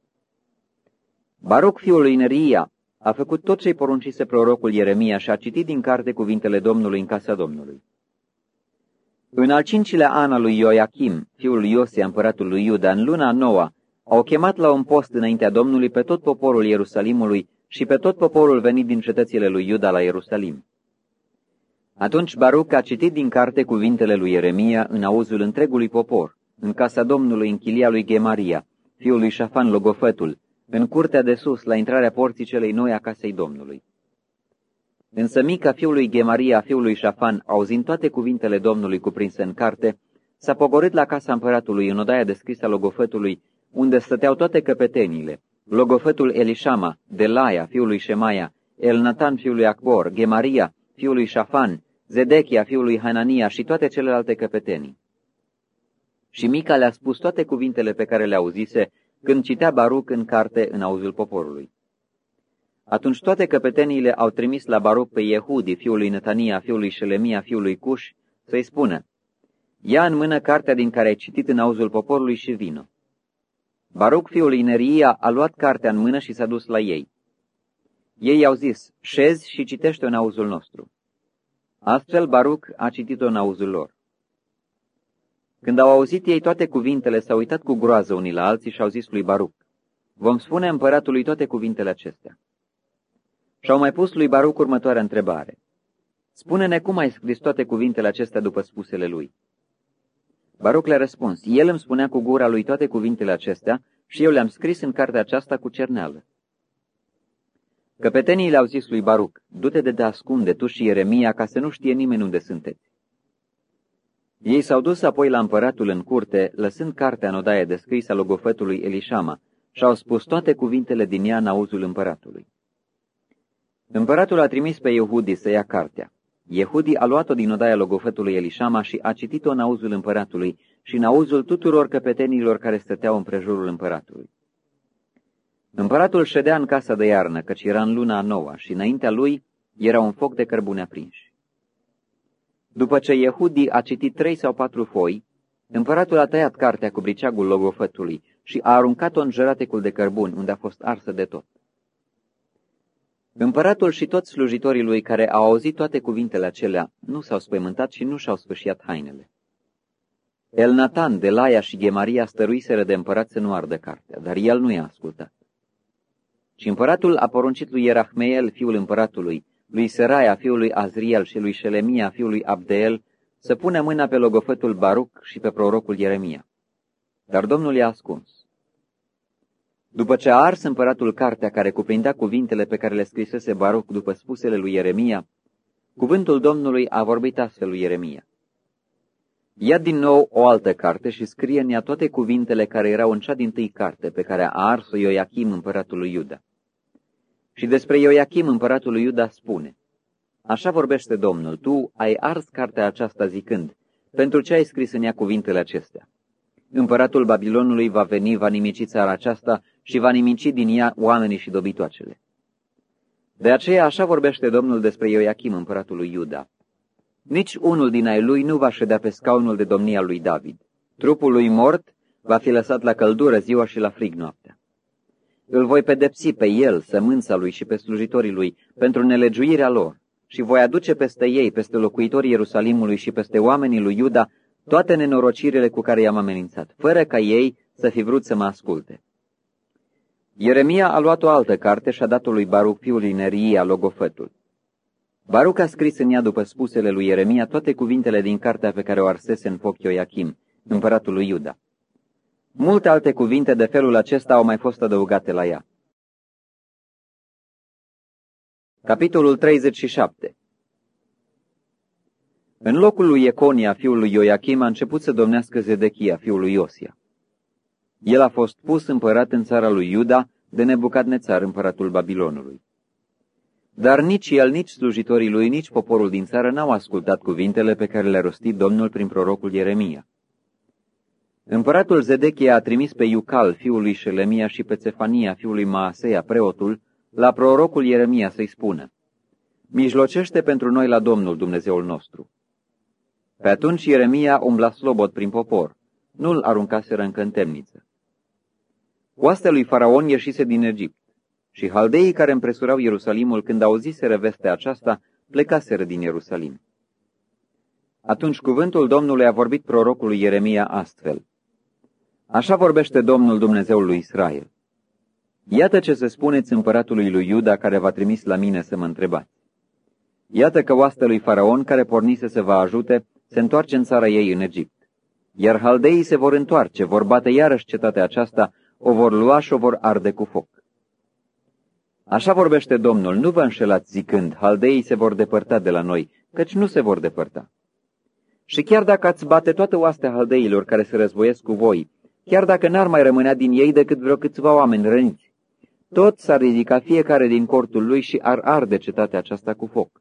Speaker 1: Baruc, fiul lui Neria, a făcut tot ce-i poruncise prorocul Ieremia și a citit din carte cuvintele Domnului în casa Domnului. În al cincilea an al lui Ioachim, fiul lui Iosia, împăratul lui Iuda, în luna a noua, au chemat la un post înaintea Domnului pe tot poporul Ierusalimului și pe tot poporul venit din cetățile lui Iuda la Ierusalim. Atunci Baruc a citit din carte cuvintele lui Ieremia în auzul întregului popor, în casa Domnului, în chilia lui Gemaria, fiul lui Șafan logofătul, în curtea de sus, la intrarea porții celei noi a casei Domnului. Însă Mica, fiul lui Gemaria, fiul lui Șafan, auzind toate cuvintele Domnului cuprinse în carte, s-a pogorât la casa împăratului în odaia deschisă a logofătului, unde stăteau toate căpeteniile, logofătul Elișama, Delaia, fiul lui Șemaia, Elnatan fiul lui Acbor, Gemaria fiul lui Șafan, Zedechia fiul lui Hanania și toate celelalte căpetenii. Și Mica le-a spus toate cuvintele pe care le auzise când citea Baruc în carte în auzul poporului. Atunci toate căpeteniile au trimis la Baruc pe Iehudi, fiul lui Netania, fiul lui Șelemia, fiul lui Cuș, să-i spună: ia în mână cartea din care ai citit în auzul poporului și vino. Baruc, fiul lui Neria, a luat cartea în mână și s-a dus la ei. Ei i-au zis: șezi și citește-o în auzul nostru. Astfel Baruc a citit-o în auzul lor. Când au auzit ei toate cuvintele, s-au uitat cu groază unii la alții și au zis lui Baruc: vom spune împăratului toate cuvintele acestea. Și-au mai pus lui Baruc următoarea întrebare: spune-ne cum ai scris toate cuvintele acestea după spusele lui. Baruc le-a răspuns: el îmi spunea cu gura lui toate cuvintele acestea și eu le-am scris în cartea aceasta cu cerneală. Căpetenii le-au zis lui Baruc: du-te de ascunde tu și Ieremia, ca să nu știe nimeni unde sunteți. Ei s-au dus apoi la împăratul în curte, lăsând cartea în odaie descrisă a logofătului Elișama, și au spus toate cuvintele din ea în auzul împăratului. Împăratul a trimis pe Iehudi să ia cartea. Iehudi a luat-o din odaia logofătului Elișama și a citit-o în auzul împăratului și în auzul tuturor căpetenilor care stăteau împrejurul împăratului. Împăratul ședea în casa de iarnă, căci era în luna a noua, și înaintea lui era un foc de cărbune aprinși. După ce Iehudi a citit trei sau patru foi, împăratul a tăiat cartea cu briceagul logofătului și a aruncat-o în jăratecul de cărbuni, unde a fost arsă de tot. Împăratul și toți slujitorii lui care au auzit toate cuvintele acelea nu s-au spăimântat și nu și-au sfâșiat hainele. Elnatan, Delaia și Gemaria stăruiseră de împărat să nu ardă cartea, dar el nu i-a ascultat. Și împăratul a poruncit lui Ierahmeel, fiul împăratului, lui Seraia, fiul lui Azriel și lui Șelemia, fiul lui Abdeel, să pună mâna pe logofătul Baruc și pe prorocul Ieremia. Dar Domnul i-a ascuns. După ce a ars împăratul cartea care cuprindea cuvintele pe care le scrisese Baruc după spusele lui Ieremia, cuvântul Domnului a vorbit astfel lui Ieremia: ia din nou o altă carte și scrie în ea toate cuvintele care erau în cea dintâi carte pe care a ars-o Ioiachim împăratul lui Iuda. Și despre Ioiachim împăratul lui Iuda spune: așa vorbește Domnul, tu ai ars cartea aceasta zicând: pentru ce ai scris în ea cuvintele acestea? Împăratul Babilonului va veni, va nimici țara aceasta și va nimici din ea oamenii și dobitoacele. De aceea așa vorbește Domnul despre Ioiachim împăratul lui Iuda: nici unul din ai lui nu va ședea pe scaunul de domnia lui David. Trupul lui mort va fi lăsat la căldură ziua și la frig noaptea. Îl voi pedepsi pe el, sămânța lui și pe slujitorii lui, pentru nelegiuirea lor, și voi aduce peste ei, peste locuitorii Ierusalimului și peste oamenii lui Iuda, toate nenorocirile cu care i-am amenințat, fără ca ei să fi vrut să mă asculte. Ieremia a luat o altă carte și a dat-o lui Baruc, fiul lui Neria, logofătul. Baruc a scris în ea, după spusele lui Ieremia, toate cuvintele din cartea pe care o arsese în foc Ioiachim, împăratul lui Iuda. Multe alte cuvinte de felul acesta au mai fost adăugate la ea. Capitolul treizeci și șapte. În locul lui Econia, fiul lui Ioiachim, a început să domnească Zedechia, fiul lui Iosia. El a fost pus împărat în țara lui Iuda de Nebucadnețar, împăratul Babilonului. Dar nici el, nici slujitorii lui, nici poporul din țară n-au ascultat cuvintele pe care le-a rostit Domnul prin prorocul Ieremia. Împăratul Zedechia a trimis pe Iucal, fiul lui Șelemia, și pe Țefania, fiul lui Maaseia, preotul, la prorocul Ieremia să-i spună: mijlocește pentru noi la Domnul Dumnezeul nostru. Pe atunci Ieremia umbla slobod prin popor, nu-l aruncaseră încă în temniță. Oastea lui Faraon ieșise din Egipt și haldeii care împresurau Ierusalimul, când auziseră vestea aceasta, plecaseră din Ierusalim. Atunci cuvântul Domnului a vorbit prorocului Ieremia astfel: așa vorbește Domnul Dumnezeul lui Israel: iată ce să spuneți împăratului lui Iuda, care v-a trimis la mine să mă întrebați. Iată că oastea lui Faraon, care pornise să vă ajute, se întoarce în țara ei, în Egipt. Iar haldeii se vor întoarce, vor bate iarăși cetatea aceasta, o vor lua și o vor arde cu foc. Așa vorbește Domnul: nu vă înșelați zicând: haldeii se vor depărta de la noi, căci nu se vor depărta. Și chiar dacă ați bate toată oastea haldeilor care se războiesc cu voi, chiar dacă n-ar mai rămânea din ei decât vreo câțiva oameni răniți, tot s-ar ridica fiecare din cortul lui și ar arde cetatea aceasta cu foc.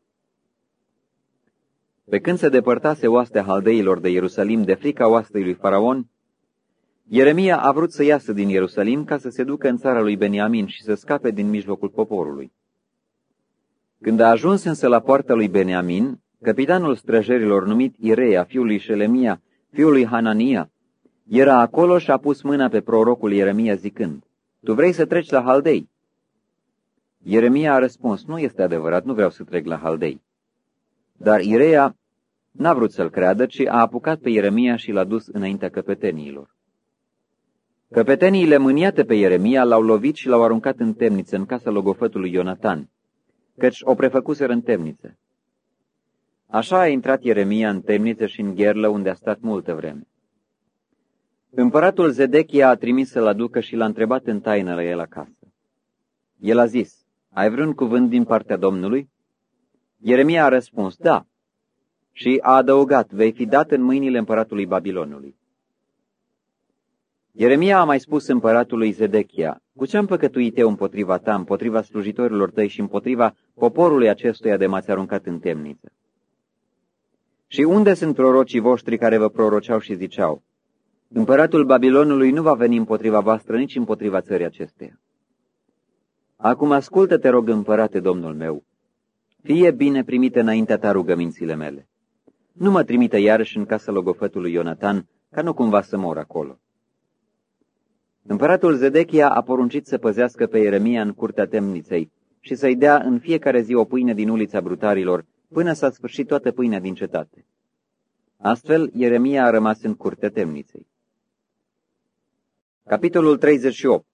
Speaker 1: Pe când se depărtase oastea haldeilor de Ierusalim de frica oastei lui Faraon, Ieremia a vrut să iasă din Ierusalim ca să se ducă în țara lui Beniamin și să scape din mijlocul poporului. Când a ajuns însă la poarta lui Beniamin, capitanul străjerilor numit Ireia, fiul lui Șelemia, fiul lui Hanania, era acolo și a pus mâna pe prorocul Ieremia zicând, Tu vrei să treci la Haldei? Ieremia a răspuns, Nu este adevărat, nu vreau să trec la Haldei. Dar Ireia n-a vrut să-l creadă, ci a apucat pe Ieremia și l-a dus înaintea căpeteniilor. Căpeteniile mâniate pe Ieremia l-au lovit și l-au aruncat în temniță, în casa logofătului Ionatan, căci o prefăcuseră în temniță. Așa a intrat Ieremia în temniță și în gherlă, unde a stat multă vreme. Împăratul Zedechia a trimis să-l aducă și l-a întrebat în taină la el acasă. El a zis, Ai vreun cuvânt din partea Domnului? Ieremia a răspuns, Da. Și a adăugat, Vei fi dat în mâinile împăratului Babilonului. Ieremia a mai spus împăratului Zedechia, Cu ce am păcătuit eu împotriva ta, împotriva slujitorilor tăi și împotriva poporului acestuia de m-ați aruncat în temniță? Și unde sunt prorocii voștri care vă proroceau și ziceau, Împăratul Babilonului nu va veni împotriva voastră, nici împotriva țării acesteia. Acum ascultă, te rog, împărate, domnul meu, fie bine primite înaintea ta rugămințile mele. Nu mă trimite iarăși în casa logofătului Ionatan, ca nu cumva să mor acolo. Împăratul Zedechia a poruncit să păzească pe Ieremia în curtea temniței și să-i dea în fiecare zi o pâine din ulița brutarilor, până s-a sfârșit toată pâinea din cetate. Astfel, Ieremia a rămas în curtea temniței. Capitolul treizeci și opt.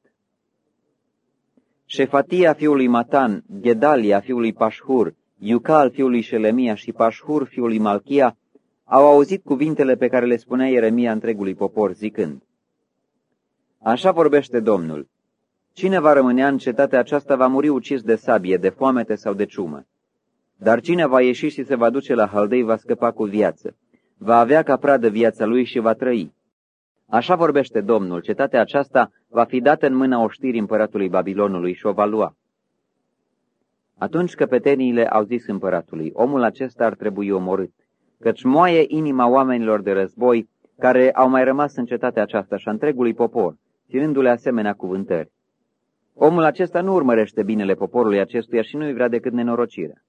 Speaker 1: Șefatia fiului Matan, Gedalia fiului Pașhur, Iucal fiului Șelemia și Pașhur fiului Malchia au auzit cuvintele pe care le spunea Ieremia întregului popor, zicând, Așa vorbește Domnul, cine va rămânea în cetatea aceasta va muri ucis de sabie, de foamete sau de ciumă. Dar cine va ieși și se va duce la Haldei va scăpa cu viață, va avea ca pradă viața lui și va trăi. Așa vorbește Domnul, cetatea aceasta va fi dată în mâna oștirii împăratului Babilonului și o va lua. Atunci căpeteniile au zis împăratului, omul acesta ar trebui omorât, căci moaie inima oamenilor de război care au mai rămas în cetatea aceasta și a întregului popor, ținându-le asemenea cuvântări. Omul acesta nu urmărește binele poporului acestuia și nu-i vrea decât nenorocirea.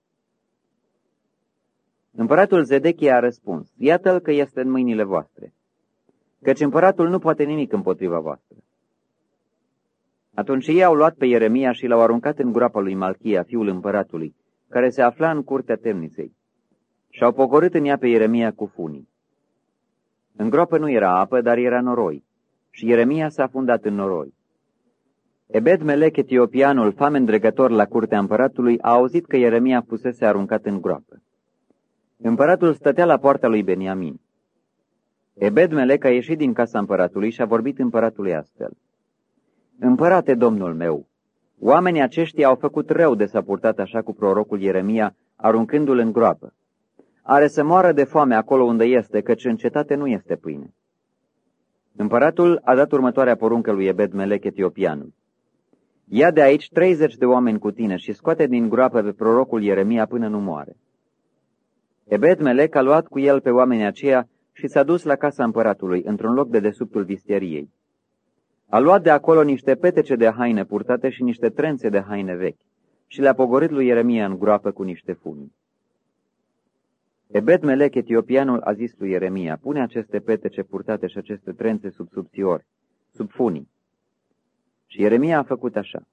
Speaker 1: Împăratul Zedechia a răspuns, Iată-l că este în mâinile voastre, căci împăratul nu poate nimic împotriva voastră. Atunci ei au luat pe Ieremia și l-au aruncat în groapa lui Malchia, fiul împăratului, care se afla în curtea temniței, și au pogorât în ea pe Ieremia cu funii. În groapă nu era apă, dar era noroi, și Ieremia s-a afundat în noroi. Ebed-Melech etiopianul, fame îndregător la curtea împăratului, a auzit că Ieremia fusese aruncat în groapă. Împăratul stătea la poarta lui Beniamin. Ebed-Melech a ieșit din casa împăratului și a vorbit împăratului astfel. Împărate, domnul meu, oamenii aceștia au făcut rău de s-a purtat așa cu prorocul Ieremia, aruncându-l în groapă. Are să moară de foame acolo unde este, căci în cetate nu este pâine. Împăratul a dat următoarea poruncă lui Ebed-Melech etiopianul. Ia de aici treizeci de oameni cu tine și scoate din groapă pe prorocul Ieremia până nu moare. Ebed-Melech a luat cu el pe oamenii aceia și s-a dus la casa împăratului, într-un loc de desubtul vistieriei. A luat de acolo niște petece de haine purtate și niște trențe de haine vechi și le-a pogorât lui Ieremia în groapă cu niște funii. Ebed-Melech etiopianul a zis lui Ieremia, pune aceste petece purtate și aceste trențe sub subțiori, sub funii. Și Ieremia a făcut așa.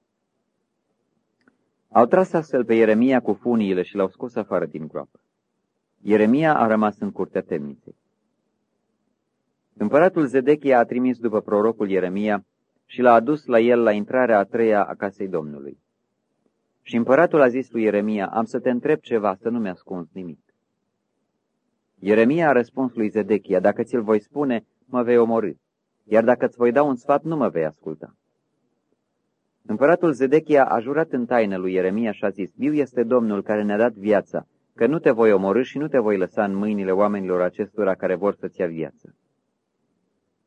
Speaker 1: Au tras astfel pe Ieremia cu funiile și l-au scos afară din groapă. Ieremia a rămas în curtea temniței. Împăratul Zedechia a trimis după prorocul Ieremia și l-a adus la el la intrarea a treia a casei Domnului. Și împăratul a zis lui Ieremia, am să te întreb ceva, să nu mi-ascunzi nimic. Ieremia a răspuns lui Zedechia, dacă ți-l voi spune, mă vei omorî, iar dacă îți voi da un sfat, nu mă vei asculta. Împăratul Zedechia a jurat în taină lui Ieremia și a zis, viu este Domnul care ne-a dat viața, că nu te voi omorî și nu te voi lăsa în mâinile oamenilor acestora care vor să-ți ia viață.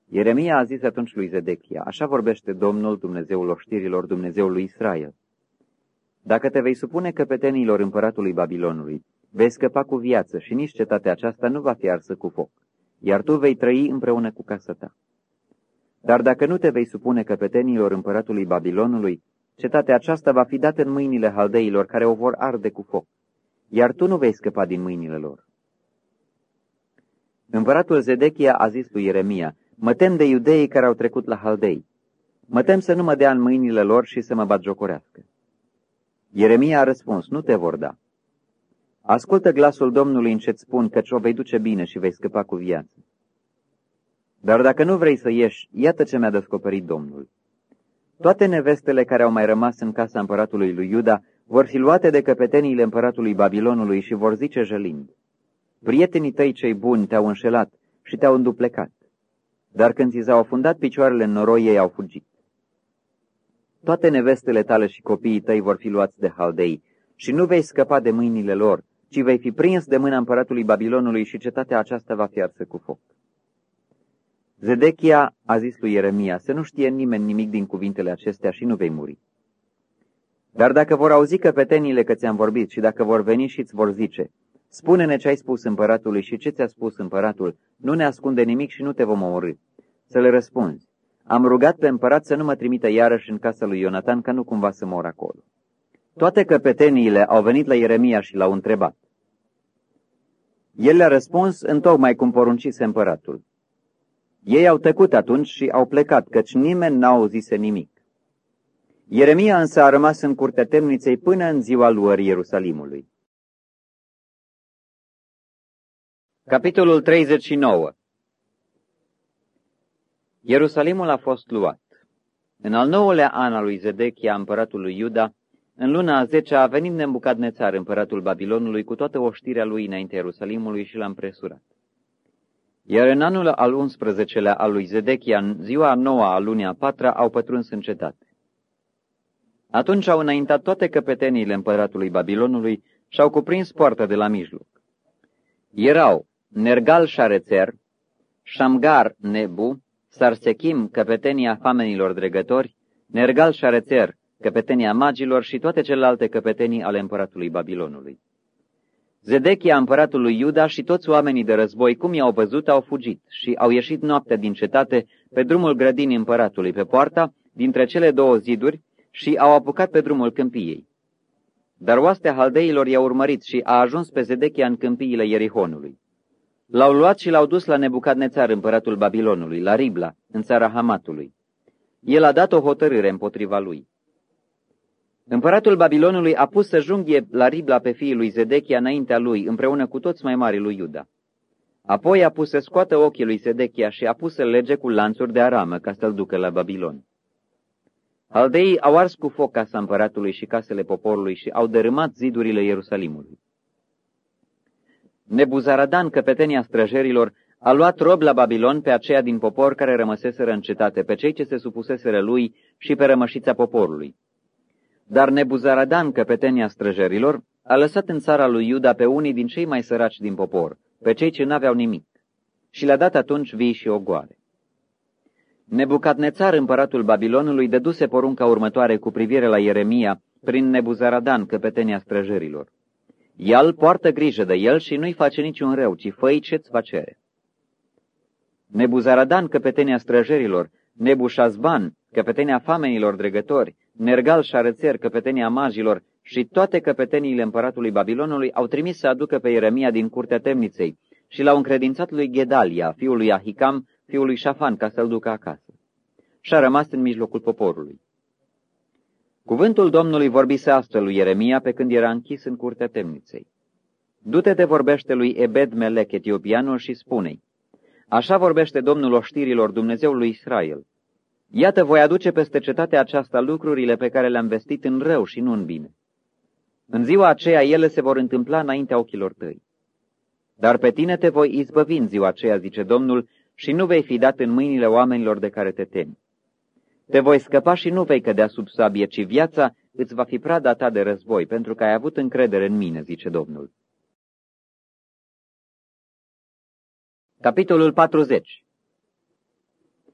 Speaker 1: Ieremia a zis atunci lui Zedechia, așa vorbește Domnul, Dumnezeul oștirilor, Dumnezeul lui Israel. Dacă te vei supune căpetenilor împăratului Babilonului, vei scăpa cu viață și nici cetatea aceasta nu va fi arsă cu foc, iar tu vei trăi împreună cu casa ta. Dar dacă nu te vei supune căpetenilor împăratului Babilonului, cetatea aceasta va fi dată în mâinile haldeilor care o vor arde cu foc, iar tu nu vei scăpa din mâinile lor. Împăratul Zedechia a zis lui Ieremia, mă tem de iudeii care au trecut la haldei. Mă tem să nu mă dea în mâinile lor și să mă batjocorească. Ieremia a răspuns, nu te vor da. Ascultă glasul Domnului în ce-ți spun, căci o vei duce bine și vei scăpa cu viață. Dar dacă nu vrei să ieși, iată ce mi-a descoperit Domnul. Toate nevestele care au mai rămas în casa împăratului lui Iuda vor fi luate de căpeteniile împăratului Babilonului și vor zice jălind, prietenii tăi cei buni te-au înșelat și te-au înduplecat, dar când ți s-au afundat picioarele în noroi, ei au fugit. Toate nevestele tale și copiii tăi vor fi luați de haldei și nu vei scăpa de mâinile lor, ci vei fi prins de mâna împăratului Babilonului și cetatea aceasta va fi arsă cu foc. Zedechia a zis lui Ieremia, să nu știe nimeni nimic din cuvintele acestea și nu vei muri. Dar dacă vor auzi căpetenile că ți-am vorbit și dacă vor veni și îți vor zice, spune-ne ce ai spus împăratului și ce ți-a spus împăratul, nu ne ascunde nimic și nu te vom omorî. Să le răspunzi, am rugat pe împărat să nu mă trimită iarăși în casa lui Ionatan, ca nu cumva să mor acolo. Toate căpeteniile au venit la Ieremia și l-au întrebat. El le-a răspuns întocmai cum poruncise împăratul. Ei au tăcut atunci și au plecat, căci nimeni n-a auzise nimic. Ieremia însă a rămas în curtea temniței până în ziua luării Ierusalimului. Capitolul treizeci și nouă. Ierusalimul a fost luat. În al nouălea an al lui Zedechia, împăratul lui Iuda, în luna a zecea a venit Nebucadnețar, împăratul Babilonului, cu toată oștirea lui înaintea Ierusalimului și l-a împresurat. Iar în anul al unsprezecelea al lui Zedechia, în ziua a noua a lunii a patra, au pătruns în cetate. Atunci au înaintat toate căpeteniile împăratului Babilonului și au cuprins poarta de la mijloc. Erau Nergal-Șarețer, Șamgar Nebu, Sarsechim, căpetenia famenilor dregători, Nergal-Șarețer, căpetenia magilor și toate celelalte căpetenii ale împăratului Babilonului. Zedechia, împăratul lui Iuda și toți oamenii de război, cum i-au văzut, au fugit și au ieșit noaptea din cetate pe drumul grădinii împăratului, pe poarta, dintre cele două ziduri, și au apucat pe drumul câmpiei. Dar oastea haldeilor i-a urmărit și a ajuns pe Zedechia în câmpiile Ierihonului. L-au luat și l-au dus la Nebucadnețar, împăratul Babilonului, la Ribla, în țara Hamatului. El a dat o hotărâre împotriva lui. Împăratul Babilonului a pus să junghie la Ribla pe fiii lui Zedechia înaintea lui, împreună cu toți mai mari lui Iuda. Apoi a pus să scoată ochii lui Zedechia și a pus să lege cu lanțuri de aramă ca să-l ducă la Babilon. Haldeii au ars cu foc casa împăratului și casele poporului și au dărâmat zidurile Ierusalimului. Nebuzaradan, căpetenia străjerilor, a luat rob la Babilon pe aceia din popor care rămăseseră în cetate, pe cei ce se supuseseră lui și pe rămășița poporului. Dar Nebuzaradan, căpetenia străjerilor, a lăsat în țara lui Iuda pe unii din cei mai săraci din popor, pe cei ce n-aveau nimic, și le-a dat atunci vii și ogoare. Nebucadnețar, împăratul Babilonului, dăduse porunca următoare cu privire la Ieremia prin Nebuzaradan, căpetenia străjerilor. El poartă grijă de el și nu-i face niciun rău, ci fă-i ce-ți va cere. Nebuzaradan, căpetenia străjerilor, Nebușazban, căpetenia famenilor dregători, Nergal-Șarețer, căpetenia magilor și toate căpeteniile împăratului Babilonului au trimis să aducă pe Ieremia din curtea temniței și l-au încredințat lui Gedalia, fiul lui Ahicam, fiul lui Șafan, ca să-l ducă acasă. Și a rămas în mijlocul poporului. Cuvântul Domnului vorbise astfel lui Ieremia pe când era închis în curtea temniței. Du-te te vorbește lui Ebed-Melech, etiopianul, și spune-i, așa vorbește Domnul oștirilor, Dumnezeul lui Israel. Iată, voi aduce peste cetatea aceasta lucrurile pe care le-am vestit în rău și nu în bine. În ziua aceea ele se vor întâmpla înaintea ochilor tăi. Dar pe tine te voi izbăvi în ziua aceea, zice Domnul, și nu vei fi dat în mâinile oamenilor de care te temi. Te voi scăpa și nu vei cădea sub sabie, ci viața îți va fi prada ta de război, pentru că ai avut încredere în mine, zice Domnul. Capitolul patruzeci.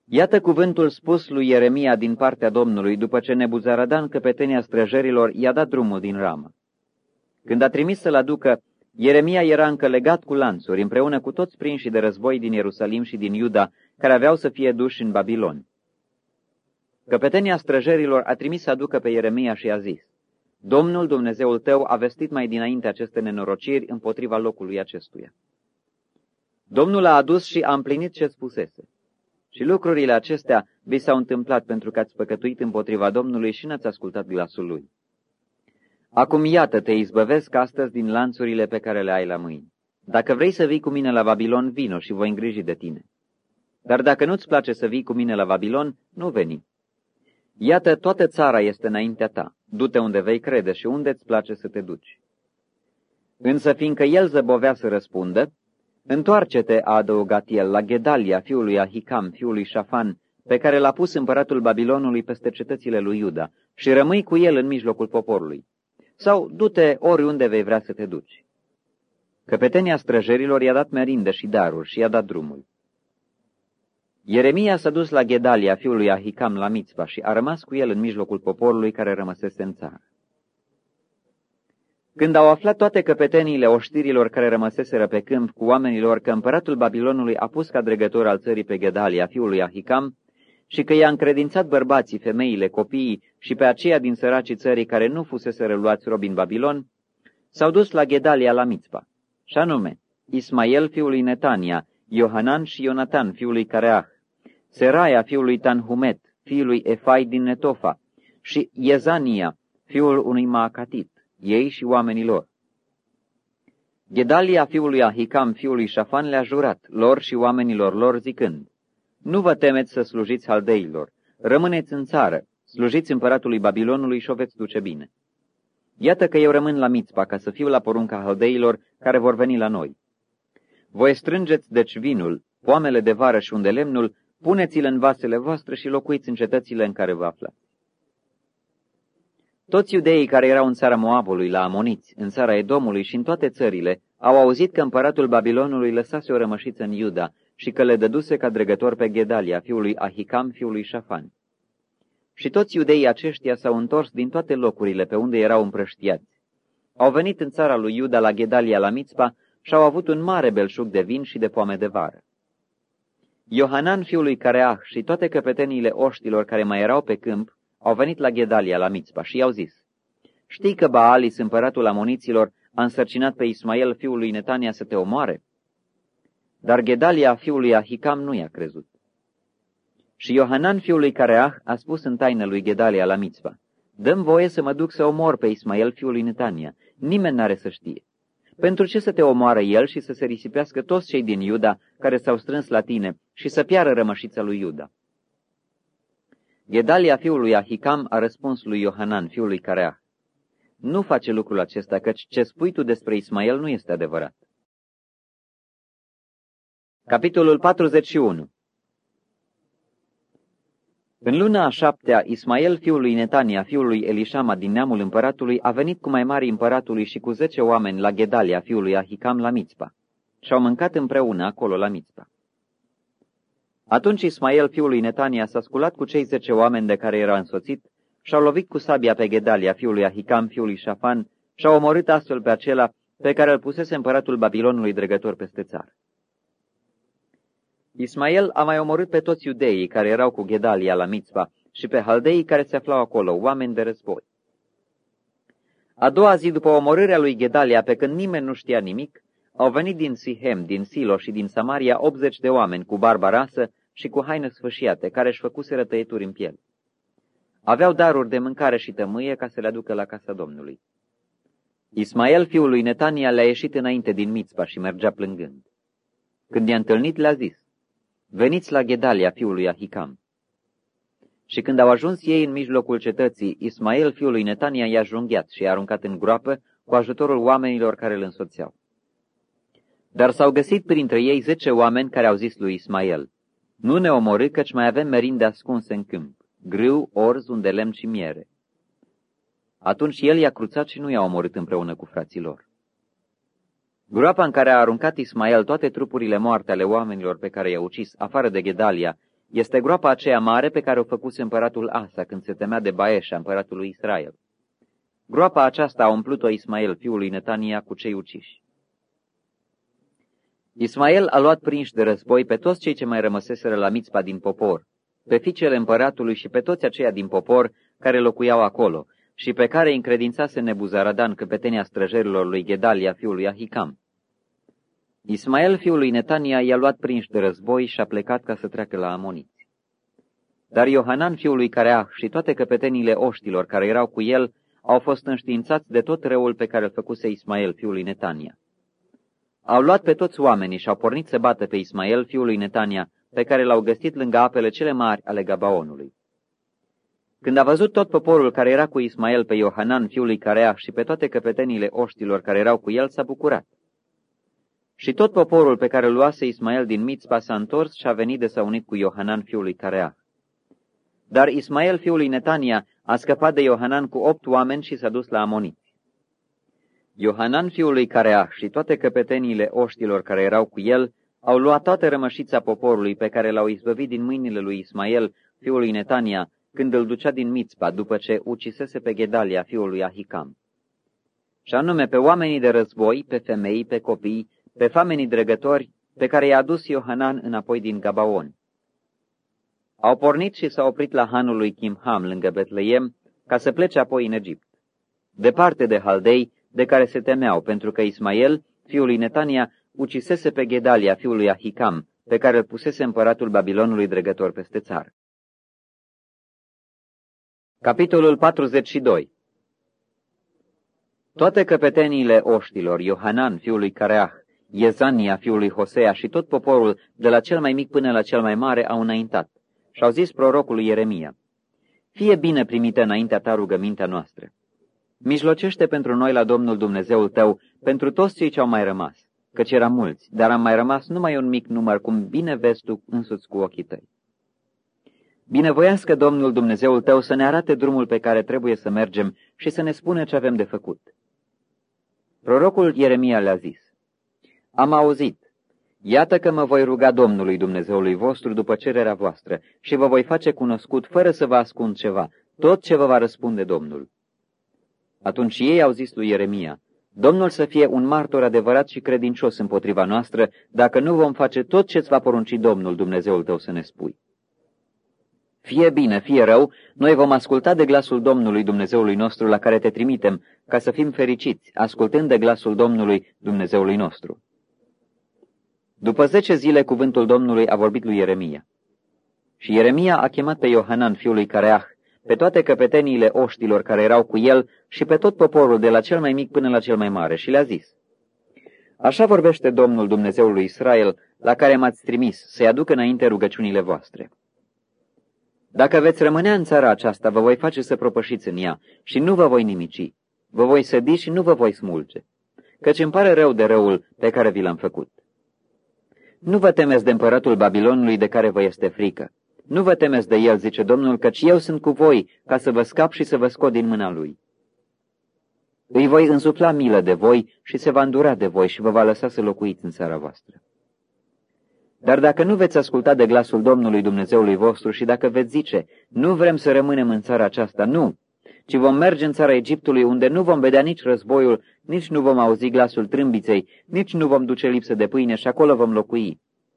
Speaker 1: Iată cuvântul spus lui Ieremia din partea Domnului, după ce Nebuzaradan, căpetenia străjerilor, i-a dat drumul din Rama. Când a trimis să-l aducă, Ieremia era încă legat cu lanțuri, împreună cu toți prinșii de război din Ierusalim și din Iuda, care aveau să fie duși în Babilon. Căpetenia străjerilor a trimis să aducă pe Ieremia și a zis: Domnul Dumnezeul tău a vestit mai dinainte aceste nenorociri împotriva locului acestuia. Domnul a adus și a împlinit ce spusese. Și lucrurile acestea vi s-au întâmplat pentru că ați păcătuit împotriva Domnului și n-ați ascultat glasul lui. Acum iată, te izbăvesc astăzi din lanțurile pe care le ai la mâini. Dacă vrei să vii cu mine la Babilon, vino și voi îngriji de tine. Dar dacă nu-ți place să vii cu mine la Babilon, nu veni. Iată, toată țara este înaintea ta. Du-te unde vei crede și unde îți place să te duci. Însă, fiindcă el zăbovea să răspundă, întoarce-te, a adăugat el, la Gedalia, fiul lui Ahicam, fiul lui Șafan, pe care l-a pus împăratul Babilonului peste cetățile lui Iuda, și rămâi cu el în mijlocul poporului. Sau du-te oriunde vei vrea să te duci. Căpetenia străjerilor i-a dat merindă și daruri și i-a dat drumul. Ieremia s-a dus la Gedalia, fiul lui Ahicam, la Mițpa și a rămas cu el în mijlocul poporului care rămăsese în țară. Când au aflat toate căpeteniile oștirilor care rămăseseră pe câmp cu oamenilor că împăratul Babilonului a pus ca dregător al țării pe Gedalia, fiul lui Ahicam, și că i-a încredințat bărbații, femeile, copiii și pe aceia din săracii țării care nu fusese luați robi în Babilon, s-au dus la Gedalia la Mițpa, și anume Ismael, fiul lui Netania, Iohanan și Ionatan, fiul lui Careah, Seraia, fiul lui Tanhumet, fiul lui Efai din Netofa, și Iezania, fiul unui Maacatit, ei și oamenii lor. Gedalia, fiul lui Ahicam, fiul lui Șafan, le-a jurat, lor și oamenilor lor, zicând: Nu vă temeți să slujiți haldeilor, rămâneți în țară, slujiți împăratului Babilonului și o veți duce bine. Iată că eu rămân la Mițpa ca să fiu la porunca haldeilor care vor veni la noi. Voi strângeți deci vinul, poamele de vară și unde lemnul, puneți-le în vasele voastre și locuiți în cetățile în care vă aflați. Toți iudeii care erau în țara Moabului, la Amoniți, în țara Edomului și în toate țările, au auzit că împăratul Babilonului lăsase o rămășiță în Iuda și că le dăduse ca dregător pe Gedalia, fiul lui Ahicam, fiul lui Șafan. Și toți iudeii aceștia s-au întors din toate locurile pe unde erau împrăștiați. Au venit în țara lui Iuda la Gedalia la Mițpa și au avut un mare belșug de vin și de poame de vară. Iohanan, fiul lui Careah, și toate căpeteniile oștilor care mai erau pe câmp au venit la Gedalia la Mițpa și i-au zis: Știi că Baalis, împăratul amoniților, a însărcinat pe Ismael, fiul lui Netania, să te omoare? Dar Gedalia, fiul lui Ahicam, nu i-a crezut. Și Iohanan, fiul lui Careah, a spus în taină lui Gedalia la Mițpa: Dă-mi voie să mă duc să omor pe Ismael, fiul lui Netania. Nimeni n-are să știe. Pentru ce să te omoară el și să se risipească toți cei din Iuda care s-au strâns la tine și să piară rămășița lui Iuda? Gedalia, fiul lui Ahicam, a răspuns lui Iohanan, fiul lui Careah: Nu face lucrul acesta, căci ce spui tu despre Ismael nu este adevărat. Capitolul patruzeci și unu. În luna a șaptea, Ismael, fiul lui Netania, fiul lui Elișama din neamul împăratului, a venit cu mai mari împăratului și cu zece oameni la Gedalia, fiul lui Ahicam, la Mițpa, și au mâncat împreună acolo la Mițpa. Atunci Ismael, fiul lui Netania, s-a sculat cu cei zece oameni de care era însoțit și-au lovit cu sabia pe Gedalia, fiul lui Ahicam, fiul lui Șafan, și-au omorât astfel pe acela pe care îl pusese împăratul Babilonului dregător peste țară. Ismael a mai omorât pe toți iudeii care erau cu Gedalia la Mițpa și pe haldeii care se aflau acolo, oameni de război. A doua zi, după omorârea lui Gedalia, pe când nimeni nu știa nimic, au venit din Sihem, din Silo și din Samaria optzeci de oameni cu barbă rasă și cu haine sfâșiate, care își făcuseră tăieturi în piele. Aveau daruri de mâncare și tămâie ca să le aducă la casa Domnului. Ismael, fiul lui Netania, le-a ieșit înainte din Mițpa și mergea plângând. Când i-a întâlnit, le-a zis: Veniți la Gedalia, fiul lui Ahicam. Și când au ajuns ei în mijlocul cetății, Ismael, fiul lui Netania, i-a junghiat și i-a aruncat în groapă cu ajutorul oamenilor care îl însoțeau. Dar s-au găsit printre ei zece oameni care au zis lui Ismael: Nu ne omorî, căci mai avem merinde ascunse în câmp, grâu, orz, unde lemn și miere. Atunci el i-a cruțat și nu i-a omorât împreună cu frații lor. Groapa în care a aruncat Ismael toate trupurile moarte ale oamenilor pe care i-a ucis, afară de Gedalia, Este groapa aceea mare pe care o făcuse împăratul Asa când se temea de Baeșa, împăratul lui Israel. Groapa aceasta a umplut-o Ismael, fiul lui Netania, cu cei uciși. Ismael a luat prinși de război pe toți cei ce mai rămăseseră la Mițpa din popor, pe fiicele împăratului și pe toți aceia din popor care locuiau acolo și pe care îi încredințase Nebuzaradan, căpetenia străjerilor lui Gedalia, fiul lui Ahicam. Ismael, fiul lui Netania, i-a luat prinși de război și a plecat ca să treacă la amoniți. Dar Iohanan, fiul lui Careah, și toate căpetenile oștilor care erau cu el au fost înștiințați de tot răul pe care îl făcuse Ismael, fiul lui Netania. Au luat pe toți oamenii și au pornit să bată pe Ismael, fiul lui Netania, pe care l-au găsit lângă apele cele mari ale Gabaonului. Când a văzut tot poporul care era cu Ismael pe Iohanan, fiul lui Careah, și pe toate căpetenile oștilor care erau cu el, s-a bucurat. Și tot poporul pe care îl luase Ismael din Mițpa s-a întors și a venit de s-a unit cu Iohanan, fiul lui Careah. Dar Ismael, fiul lui Netania, a scăpat de Iohanan cu opt oameni și s-a dus la amoniți. Iohanan, fiul lui Careah, și toate căpeteniile oștilor care erau cu el au luat toată rămășița poporului pe care l-au izbăvit din mâinile lui Ismael, fiul lui Netania, când îl ducea din Mițpa, după ce ucisese pe Gedalia, fiul lui Ahicam. Și anume pe oamenii de război, pe femei, pe copii, pe famenii dregători, pe care i-a adus Iohanan înapoi din Gabaon. Au pornit și s-au oprit la hanul lui Chimham, lângă Betleem, ca să plece apoi în Egipt, departe de Haldei, de care se temeau, pentru că Ismael, fiul lui Netania, ucisese pe Gedalia, fiul lui Ahicam, pe care îl pusese împăratul Babilonului dregător peste țară. Capitolul patruzeci și doi. Toate căpeteniile oștilor, Iohanan, fiul lui Careah, Iezania, fiul lui Hosea, și tot poporul, de la cel mai mic până la cel mai mare, au înaintat și au zis prorocului Ieremia: Fie bine primită înaintea ta rugămintea noastră. Mijlocește pentru noi la Domnul Dumnezeul tău, pentru toți cei ce au mai rămas, căci eram mulți, dar am mai rămas numai un mic număr, cum bine vezi tu însuți cu ochii tăi. Binevoiască Domnul Dumnezeul tău să ne arate drumul pe care trebuie să mergem și să ne spună ce avem de făcut. Prorocul Ieremia le-a zis: Am auzit, iată că mă voi ruga Domnului Dumnezeului vostru după cererea voastră și vă voi face cunoscut, fără să vă ascund ceva, tot ce vă va răspunde Domnul. Atunci ei au zis lui Ieremia: Domnul să fie un martor adevărat și credincios împotriva noastră, dacă nu vom face tot ce-ți va porunci Domnul Dumnezeul tău să ne spui. Fie bine, fie rău, noi vom asculta de glasul Domnului Dumnezeului nostru la care te trimitem, ca să fim fericiți, ascultând de glasul Domnului Dumnezeului nostru. După zece zile, cuvântul Domnului a vorbit lui Ieremia. Și Ieremia a chemat pe Iohanan, fiul lui Careah, pe toate căpeteniile oștilor care erau cu el și pe tot poporul, de la cel mai mic până la cel mai mare, și le-a zis: Așa vorbește Domnul Dumnezeul lui Israel, la care m-ați trimis, să-i aduc înainte rugăciunile voastre. Dacă veți rămâne în țara aceasta, vă voi face să propășiți în ea și nu vă voi nimici, vă voi sădi și nu vă voi smulge, căci îmi pare rău de răul pe care vi l-am făcut. Nu vă temeți de împăratul Babilonului, de care vă este frică. Nu vă temeți de el, zice Domnul, căci eu sunt cu voi, ca să vă scap și să vă scot din mâna lui. Îi voi însufla milă de voi și se va îndura de voi și vă va lăsa să locuiți în țara voastră. Dar dacă nu veți asculta de glasul Domnului Dumnezeului vostru și dacă veți zice: Nu vrem să rămânem în țara aceasta, nu, ci vom merge în țara Egiptului, unde nu vom vedea nici războiul, nici nu vom auzi glasul trâmbiței, nici nu vom duce lipsă de pâine și acolo vom locui.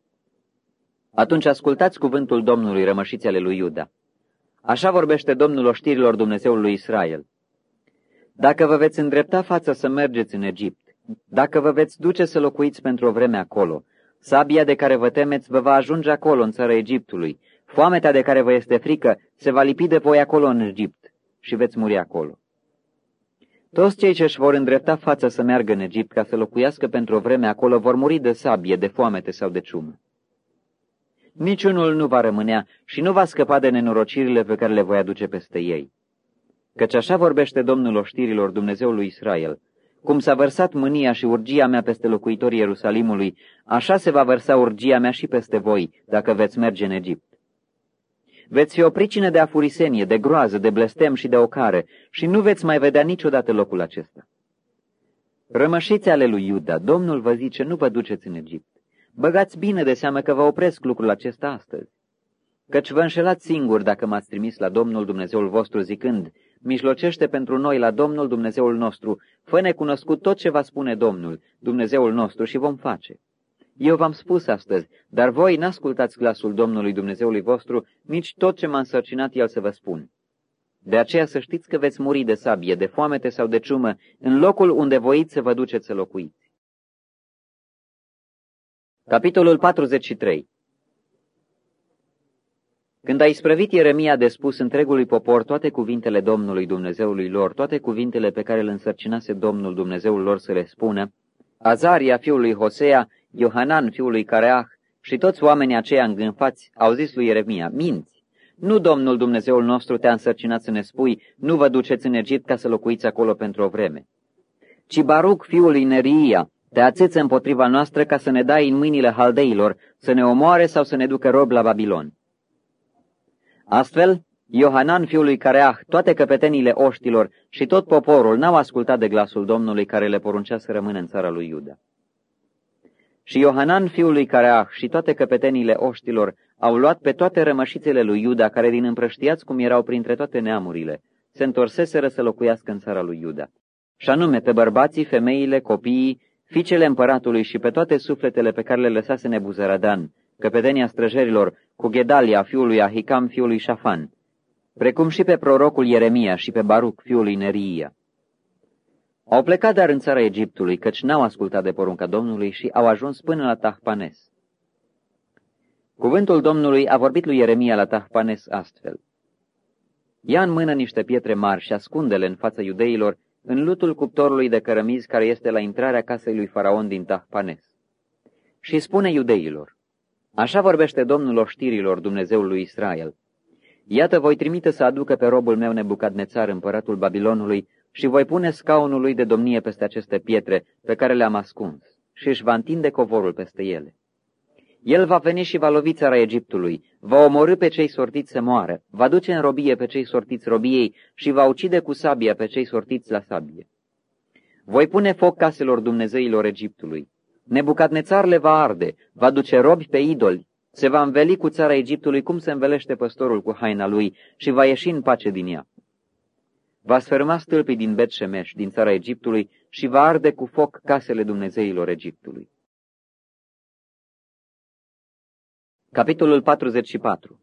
Speaker 1: Atunci ascultați cuvântul Domnului, rămășiți ale lui Iuda. Așa vorbește Domnul oștirilor, Dumnezeul lui Israel: Dacă vă veți îndrepta fața să mergeți în Egipt, dacă vă veți duce să locuiți pentru o vreme acolo, sabia de care vă temeți vă va ajunge acolo, în țara Egiptului, foametea de care vă este frică se va lipi de voi acolo în Egipt și veți muri acolo. Toți cei ce își vor îndrepta fața să meargă în Egipt ca să locuiască pentru o vreme acolo vor muri de sabie, de foamete sau de ciumă. Niciunul nu va rămânea și nu va scăpa de nenorocirile pe care le voi aduce peste ei. Căci așa vorbește Domnul oștirilor, Dumnezeul lui Israel: Cum s-a vărsat mânia și urgia mea peste locuitorii Ierusalimului, așa se va vărsa urgia mea și peste voi, dacă veți merge în Egipt. Veți fi o pricină de afurisenie, de groază, de blestem și de ocare, și nu veți mai vedea niciodată locul acesta. Rămășiți ale lui Iuda, Domnul vă zice: Nu vă duceți în Egipt. Băgați bine de seamă că vă opresc lucrul acesta astăzi. Căci vă înșelați singuri dacă m-ați trimis la Domnul Dumnezeul vostru zicând, mijlocește pentru noi la Domnul Dumnezeul nostru, fă-ne cunoscut tot ce va spune Domnul, Dumnezeul nostru, și vom face. Eu v-am spus astăzi, dar voi n-ascultați glasul Domnului Dumnezeului vostru, nici tot ce m-a însărcinat El să vă spun. De aceea să știți că veți muri de sabie, de foamete sau de ciumă, în locul unde voiți să vă duceți să locuiți. Capitolul patruzeci și trei. Când a isprăvit Ieremia de spus întregului popor toate cuvintele Domnului Dumnezeului lor, toate cuvintele pe care îl însărcinase Domnul Dumnezeul lor să le spună, Azaria fiul lui Hosea, Iohanan fiul lui Careah și toți oamenii aceia îngânfați au zis lui Ieremia, minți, nu Domnul Dumnezeul nostru te-a însărcinat să ne spui, nu vă duceți în Egipt ca să locuiți acolo pentru o vreme, ci Baruc fiul lui Neria te ațeță împotriva noastră ca să ne dai în mâinile haldeilor, să ne omoare sau să ne ducă rob la Babilon. Astfel, Iohanan fiul lui Careah, toate căpetenile oștilor și tot poporul n-au ascultat de glasul Domnului care le poruncea să rămână în țara lui Iuda. Și Iohanan fiul lui Careah și toate căpetenile oștilor au luat pe toate rămășițele lui Iuda, care din împrăștiați cum erau printre toate neamurile, se întorseseră să locuiască în țara lui Iuda. Și anume pe bărbații, femeile, copiii, fiicele împăratului și pe toate sufletele pe care le lăsase Nebuzaradan, căpetenia străjerilor, cu Gedalia fiul lui Ahicam fiul lui Șafan, precum și pe prorocul Ieremia și pe Baruc fiul lui Neria. Au plecat dar în țara Egiptului, căci n-au ascultat de porunca Domnului și au ajuns până la Tahpanes. Cuvântul Domnului a vorbit lui Ieremia la Tahpanes astfel. Ia în mână niște pietre mari și ascunde-le în fața iudeilor în lutul cuptorului de cărămizi care este la intrarea casei lui Faraon din Tahpanes. Și spune iudeilor, așa vorbește Domnul oștirilor, Dumnezeul lui Israel. Iată, voi trimite să aducă pe robul meu Nebucadnețar, împăratul Babilonului, și voi pune scaunul lui de domnie peste aceste pietre pe care le-am ascuns și își va întinde covorul peste ele. El va veni și va lovi țara Egiptului, va omorî pe cei sortiți să moară, va duce în robie pe cei sortiți robiei și va ucide cu sabia pe cei sortiți la sabie. Voi pune foc caselor dumnezeilor Egiptului. Nebucadnețar le va arde, va duce robi pe idoli, se va înveli cu țara Egiptului cum se învelește păstorul cu haina lui și va ieși în pace din ea. Va sfârma stâlpii din Bet-Shemesh, din țara Egiptului, și va arde cu foc casele dumnezeilor Egiptului. Capitolul patruzeci și patru.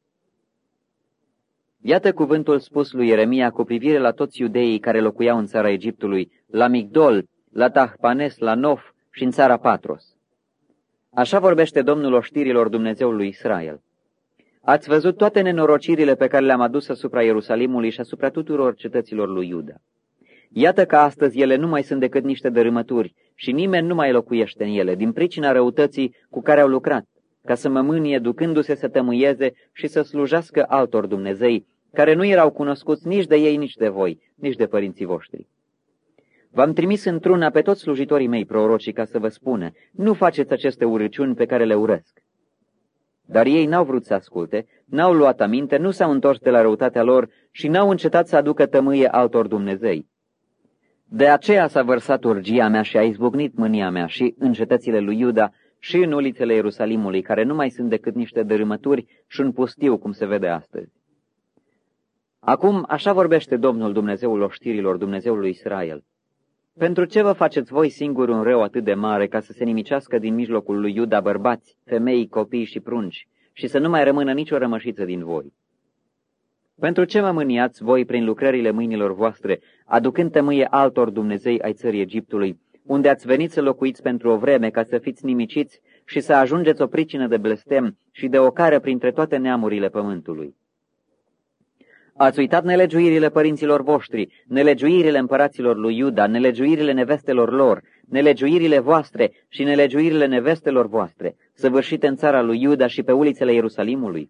Speaker 1: Iată cuvântul spus lui Ieremia cu privire la toți iudeii care locuiau în țara Egiptului, la Migdol, la Tahpanes, la Nof și în țara Patros. Așa vorbește Domnul oștirilor, Dumnezeul lui Israel. Ați văzut toate nenorocirile pe care le-am adus asupra Ierusalimului și asupra tuturor cetăților lui Iuda. Iată că astăzi ele nu mai sunt decât niște dărâmături și nimeni nu mai locuiește în ele, din pricina răutății cu care au lucrat, ca să mă mânie ducându-se să tămâieze și să slujească altor dumnezei, care nu erau cunoscuți nici de ei, nici de voi, nici de părinții voștri. V-am trimis într-una pe toți slujitorii mei prorocii ca să vă spună, nu faceți aceste urăciuni pe care le urăsc. Dar ei n-au vrut să asculte, n-au luat aminte, nu s-au întors de la răutatea lor și n-au încetat să aducă tămâie altor dumnezei. De aceea s-a vărsat urgia mea și a izbucnit mânia mea și în cetățile lui Iuda și în ulițele Ierusalimului, care nu mai sunt decât niște dărâmături și un pustiu, cum se vede astăzi. Acum așa vorbește Domnul Dumnezeul oștirilor, Dumnezeul lui Israel. Pentru ce vă faceți voi singuri un rău atât de mare ca să se nimicească din mijlocul lui Iuda bărbați, femei, copii și prunci și să nu mai rămână nicio rămășiță din voi? Pentru ce mă mâniați voi prin lucrările mâinilor voastre, aducând tămâie altor dumnezei ai țării Egiptului, unde ați venit să locuiți pentru o vreme ca să fiți nimiciți și să ajungeți o pricină de blestem și de ocară printre toate neamurile pământului? Ați uitat nelegiuirile părinților voștri, nelegiuirile împăraților lui Iuda, nelegiuirile nevestelor lor, nelegiuirile voastre și nelegiuirile nevestelor voastre, săvârșite în țara lui Iuda și pe ulițele Ierusalimului?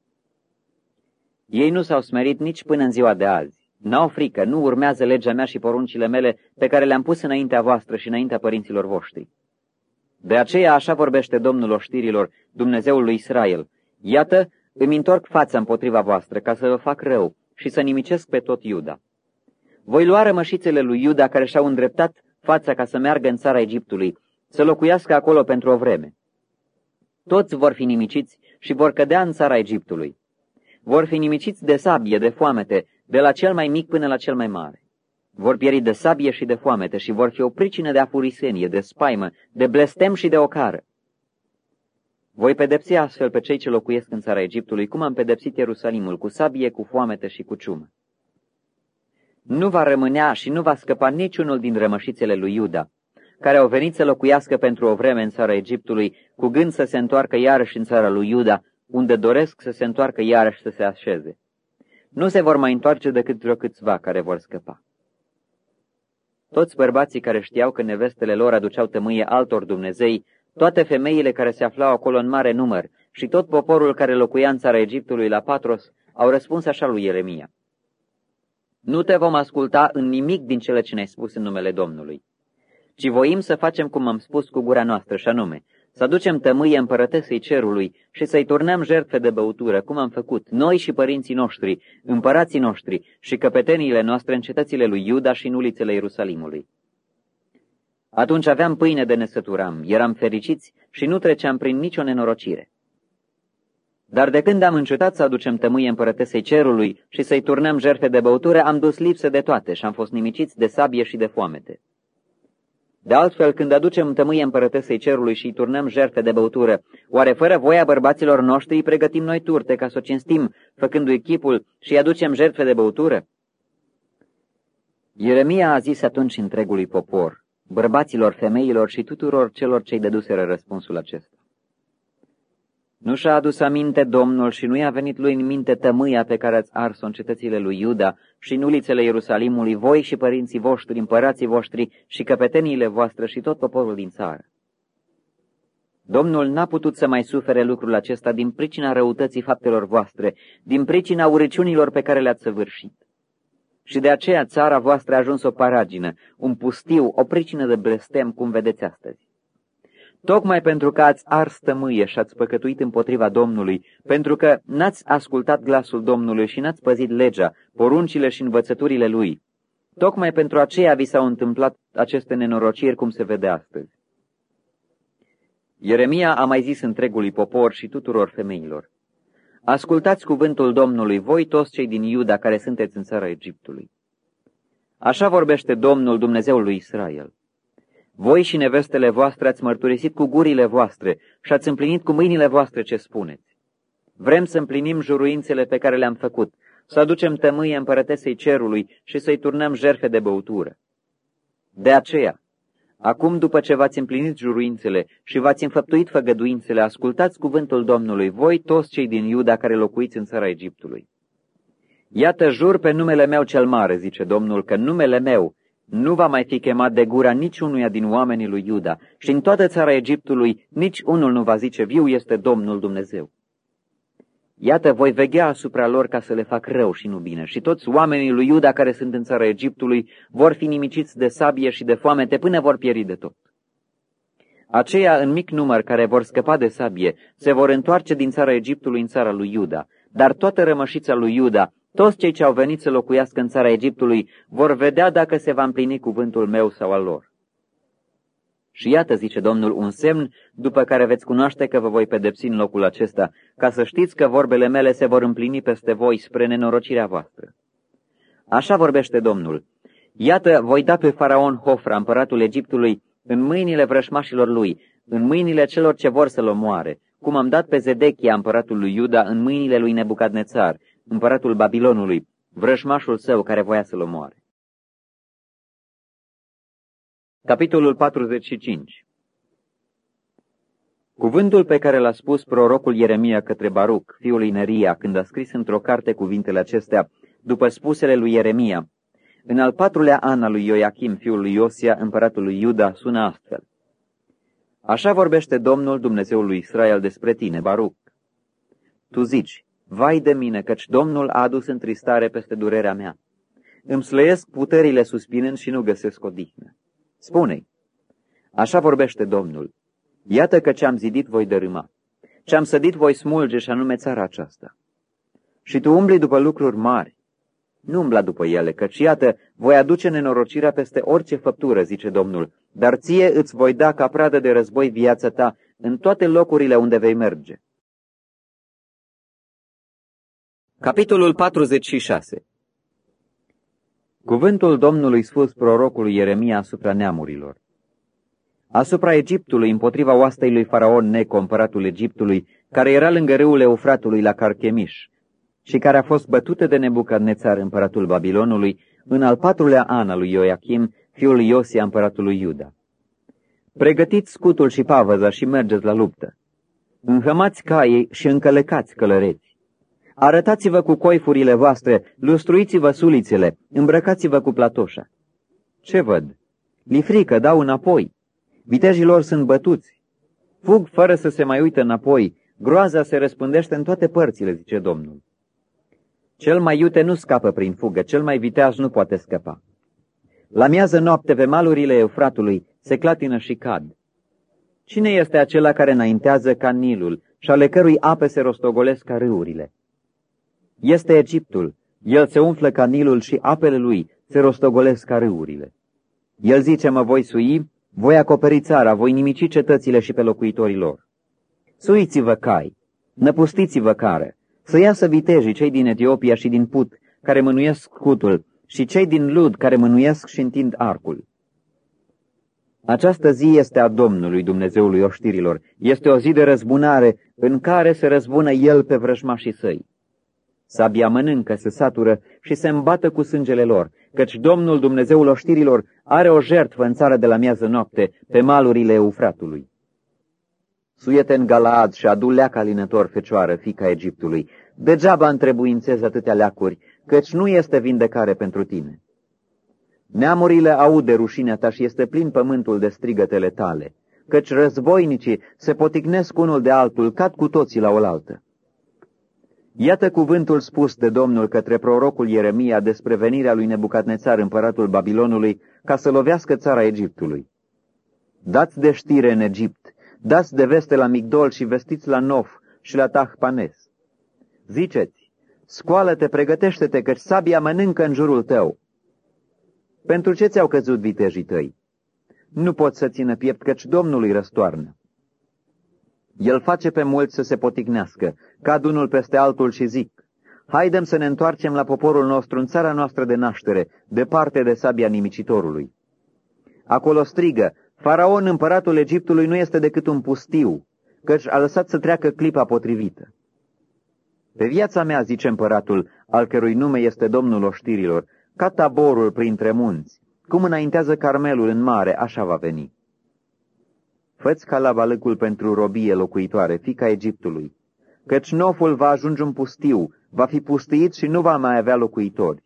Speaker 1: Ei nu s-au smerit nici până în ziua de azi. N-au frică, nu urmează legea mea și poruncile mele pe care le-am pus înaintea voastră și înaintea părinților voștri. De aceea așa vorbește Domnul oștirilor, Dumnezeul lui Israel. Iată, îmi întorc fața împotriva voastră ca să vă fac rău și să nimicesc pe tot Iuda. Voi lua rămășițele lui Iuda care și-au îndreptat fața ca să meargă în țara Egiptului, să locuiască acolo pentru o vreme. toți vor fi nimiciți și vor cădea în țara Egiptului. Vor fi nimiciți de sabie, de foamete, de la cel mai mic până la cel mai mare. Vor pieri de sabie și de foamete și vor fi o pricină de afurisenie, de spaimă, de blestem și de ocară. Voi pedepsi astfel pe cei ce locuiesc în țara Egiptului, cum am pedepsit Ierusalimul, cu sabie, cu foamete și cu ciumă. Nu va rămânea și nu va scăpa niciunul din rămășițele lui Iuda, care au venit să locuiască pentru o vreme în țara Egiptului, cu gând să se întoarcă iarăși în țara lui Iuda, unde doresc să se întoarcă iarăși să se așeze. Nu se vor mai întoarce decât vreo câțiva care vor scăpa. Toți bărbații care știau că nevestele lor aduceau tămâie altor dumnezei, toate femeile care se aflau acolo în mare număr și tot poporul care locuia în țara Egiptului la Patros au răspuns așa lui Ieremia: Nu te vom asculta în nimic din cele ce ne-ai spus în numele Domnului, ci voim să facem cum am spus cu gura noastră, și anume, să aducem tămâie împărătesei cerului și să-i turnăm jertfe de băutură, cum am făcut noi și părinții noștri, împărații noștri și căpeteniile noastre în cetățile lui Iuda și în ulițele Ierusalimului. Atunci aveam pâine de nesăturam, eram fericiți și nu treceam prin nicio nenorocire. Dar de când am încetat să aducem tămâie împărătesei cerului și să-i turnăm jertfe de băutură, am dus lipsă de toate și am fost nimiciți de sabie și de foamete. De altfel, când aducem tămâie împărătesei cerului și îi turnăm jertfe de băutură, oare fără voia bărbaților noștri îi pregătim noi turte ca să o cinstim, făcându-i chipul și îi aducem jertfe de băutură? Ieremia a zis atunci întregului popor, bărbaților, femeilor și tuturor celor ce-i dăduseră răspunsul acesta: Nu și-a adus aminte Domnul și nu i-a venit lui în minte tămâia pe care ați ars-o în cetățile lui Iuda și în ulițele Ierusalimului, voi și părinții voștri, împărații voștri și căpeteniile voastre și tot poporul din țară? Domnul n-a putut să mai sufere lucrul acesta din pricina răutății faptelor voastre, din pricina urăciunilor pe care le-ați săvârșit. Și de aceea țara voastră a ajuns o paragină, un pustiu, o pricină de blestem, cum vedeți astăzi. Tocmai pentru că ați ars tămâie și ați păcătuit împotriva Domnului, pentru că n-ați ascultat glasul Domnului și n-ați păzit legea, poruncile și învățăturile Lui, tocmai pentru aceea vi s-au întâmplat aceste nenorociri, cum se vede astăzi. Ieremia a mai zis întregului popor și tuturor femeilor: Ascultați cuvântul Domnului, voi toți cei din Iuda care sunteți în țara Egiptului. Așa vorbește Domnul, Dumnezeul lui Israel. Voi și nevestele voastre ați mărturisit cu gurile voastre și ați împlinit cu mâinile voastre ce spuneți. Vrem să împlinim juruințele pe care le-am făcut, să aducem tămâie împărătesei cerului și să-i turnăm jertfe de băutură. De aceea, acum după ce v-ați împlinit juruințele și v-ați înfăptuit făgăduințele, ascultați cuvântul Domnului, voi toți cei din Iuda care locuiți în țara Egiptului. Iată, jur pe numele meu cel mare, zice Domnul, că numele meu nu va mai fi chemat de gura niciunuia din oamenii lui Iuda și în toată țara Egiptului nici unul nu va zice: viu este Domnul Dumnezeu. Iată, voi veghea asupra lor ca să le fac rău și nu bine, și toți oamenii lui Iuda care sunt în țara Egiptului vor fi nimiciți de sabie și de foamete până vor pieri de tot. Aceia în mic număr care vor scăpa de sabie se vor întoarce din țara Egiptului în țara lui Iuda, dar toată rămășița lui Iuda, toți cei ce au venit să locuiască în țara Egiptului, vor vedea dacă se va împlini cuvântul meu sau al lor. Și iată, zice Domnul, un semn după care veți cunoaște că vă voi pedepsi în locul acesta, ca să știți că vorbele mele se vor împlini peste voi spre nenorocirea voastră. Așa vorbește Domnul: Iată, voi da pe Faraon Hofra, împăratul Egiptului, în mâinile vrășmașilor lui, în mâinile celor ce vor să-l omoare, cum am dat pe Zedechia, împăratul lui Iuda, în mâinile lui Nebucadnețar, împăratul Babilonului, vrășmașul său care voia să-l omoare. Capitolul patruzeci și cinci. Cuvântul pe care l-a spus prorocul Ieremia către Baruc, fiul lui Neria, când a scris într-o carte cuvintele acestea, după spusele lui Ieremia, în al patrulea an al lui Ioachim, fiul lui Iosia, împăratul lui Iuda, sună astfel: Așa vorbește Domnul, Dumnezeul lui Israel, despre tine, Baruc. Tu zici: vai de mine, căci Domnul a adus întristare peste durerea mea. Îmi slăiesc puterile suspinând și nu găsesc odihnă. Spune-i: așa vorbește Domnul: iată că ce-am zidit voi dărâma, ce-am sădit voi smulge, și anume țara aceasta. Și tu umbli după lucruri mari. Nu umbla după ele, căci iată, voi aduce nenorocirea peste orice făptură, zice Domnul, dar ție îți voi da ca pradă de război viața ta, în toate locurile unde vei merge. Capitolul patruzeci și șase. Cuvântul Domnului spus prorocului Ieremia asupra neamurilor. Asupra Egiptului, împotriva oastei lui Faraon Neco, împăratul Egiptului, care era lângă râul Eufratului la Carchemiș, și care a fost bătută de Nebucadnețar, împăratul Babilonului, în al patrulea an al lui Ioachim, fiul lui Iosia, împăratul lui Iuda. Pregătiți scutul și pavăza și mergeți la luptă. Înhămați caii și încălecați călăreți. Arătați-vă cu coifurile voastre, lustruiți-vă sulițele, îmbrăcați-vă cu platoșa. Ce văd? Li frică, dau înapoi. Vitejii lor sunt bătuți. Fug fără să se mai uită înapoi. Groaza se răspândește în toate părțile, zice Domnul. Cel mai iute nu scapă prin fugă, cel mai viteaz nu poate scăpa. La miază noapte, pe malurile Eufratului, se clatină și cad. Cine este acela care înaintează ca Nilul și ale cărui ape se rostogolesc ca râurile? Este Egiptul, el se umflă ca Nilul și apele lui se rostogolesc ca râurile. El zice, mă voi sui, voi acoperi țara, voi nimici cetățile și pe locuitorii lor. Suiți-vă cai, năpustiți-vă care, să iasă vitejii, cei din Etiopia și din Put, care mânuiesc scutul, și cei din Lud, care mânuiesc și întind arcul. Această zi este a Domnului, Dumnezeului oștirilor, este o zi de răzbunare, în care se răzbună El pe vrăjmașii săi. Sabia mănâncă, se satură și se îmbată cu sângele lor, căci Domnul, Dumnezeul oștirilor, are o jertfă în țară de la miază noapte, pe malurile Eufratului. Suie-te în Galaad și adu leac alinător, fecioară, fiica Egiptului. Degeaba întrebuințezi atâtea leacuri, căci nu este vindecare pentru tine. Neamurile aud de rușinea ta și este plin pământul de strigătele tale, căci războinicii se poticnesc unul de altul, cad cu toții la oaltă. Iată cuvântul spus de Domnul către prorocul Ieremia despre venirea lui Nebucadnețar, împăratul Babilonului, ca să lovească țara Egiptului. Dați de știre în Egipt, dați de veste la Migdol și vestiți la Nof și la Tahpanes. Ziceți, scoală-te, pregătește-te, căci sabia mănâncă în jurul tău. Pentru ce ți-au căzut vitejii tăi? Nu poți să țină piept, căci Domnul îi răstoarnă. El face pe mulți să se poticnească, cad unul peste altul și zic, haidem să ne întoarcem la poporul nostru, în țara noastră de naștere, departe de sabia nimicitorului. Acolo strigă, Faraon, împăratul Egiptului, nu este decât un pustiu, căci a lăsat să treacă clipa potrivită. Pe viața mea, zice împăratul, al cărui nume este Domnul oștirilor, ca taborul printre munți, cum înaintează Carmelul în mare, așa va veni. Fă-ți ca la balâcul pentru robie locuitoare, fiica Egiptului, căci Noful va ajunge un pustiu, va fi pustiit și nu va mai avea locuitori.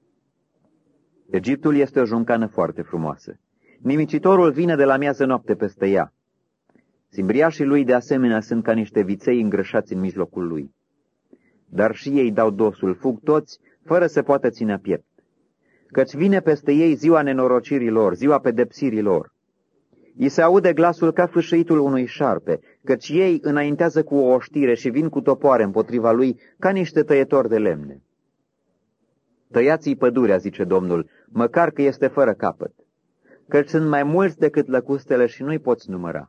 Speaker 1: Egiptul este o juncană foarte frumoasă. Nimicitorul vine de la miază noapte peste ea. Simbriașii lui de asemenea sunt ca niște viței îngrășați în mijlocul lui. Dar și ei dau dosul, fug toți, fără să poată ține piept. Căci vine peste ei ziua nenorocirii lor, ziua pedepsirii lor. I se aude glasul ca fâșâitul unui șarpe, căci ei înaintează cu o oștire și vin cu topoare împotriva lui ca niște tăietori de lemne. Tăiați-i pădurea, zice Domnul, măcar că este fără capăt, căci sunt mai mulți decât lăcustele și nu-i poți număra.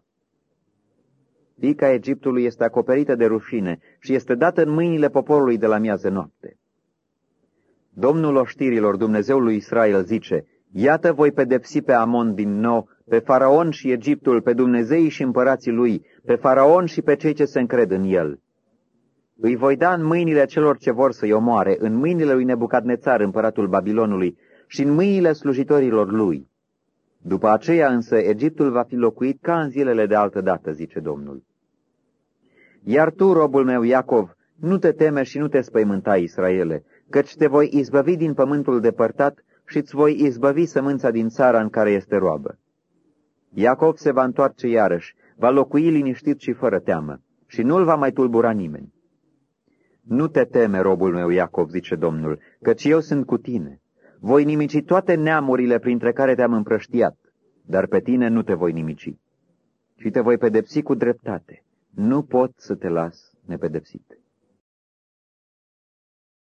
Speaker 1: Fiica Egiptului este acoperită de rușine și este dată în mâinile poporului de la miază noapte. Domnul oștirilor, Dumnezeul lui Israel, zice, iată voi pedepsi pe Amon din nou, pe Faraon și Egiptul, pe Dumnezeii și împărații lui, pe Faraon și pe cei ce se încred în el. Îi voi da în mâinile celor ce vor să-i omoare, în mâinile lui Nebucadnețar, împăratul Babilonului, și în mâinile slujitorilor lui. După aceea însă Egiptul va fi locuit ca în zilele de altă dată, zice Domnul. Iar tu, robul meu Iacov, nu te teme și nu te spăimânta, Israele, căci te voi izbăvi din pământul depărtat și îți voi izbăvi sămânța din țara în care este roabă. Iacov se va întoarce iarăși, va locui liniștit și fără teamă, și nu-l va mai tulbura nimeni. Nu te teme, robul meu Iacov, zice Domnul, căci eu sunt cu tine. Voi nimici toate neamurile printre care te-am împrăștiat, dar pe tine nu te voi nimici. Și te voi pedepsi cu dreptate. Nu pot să te las nepedepsit.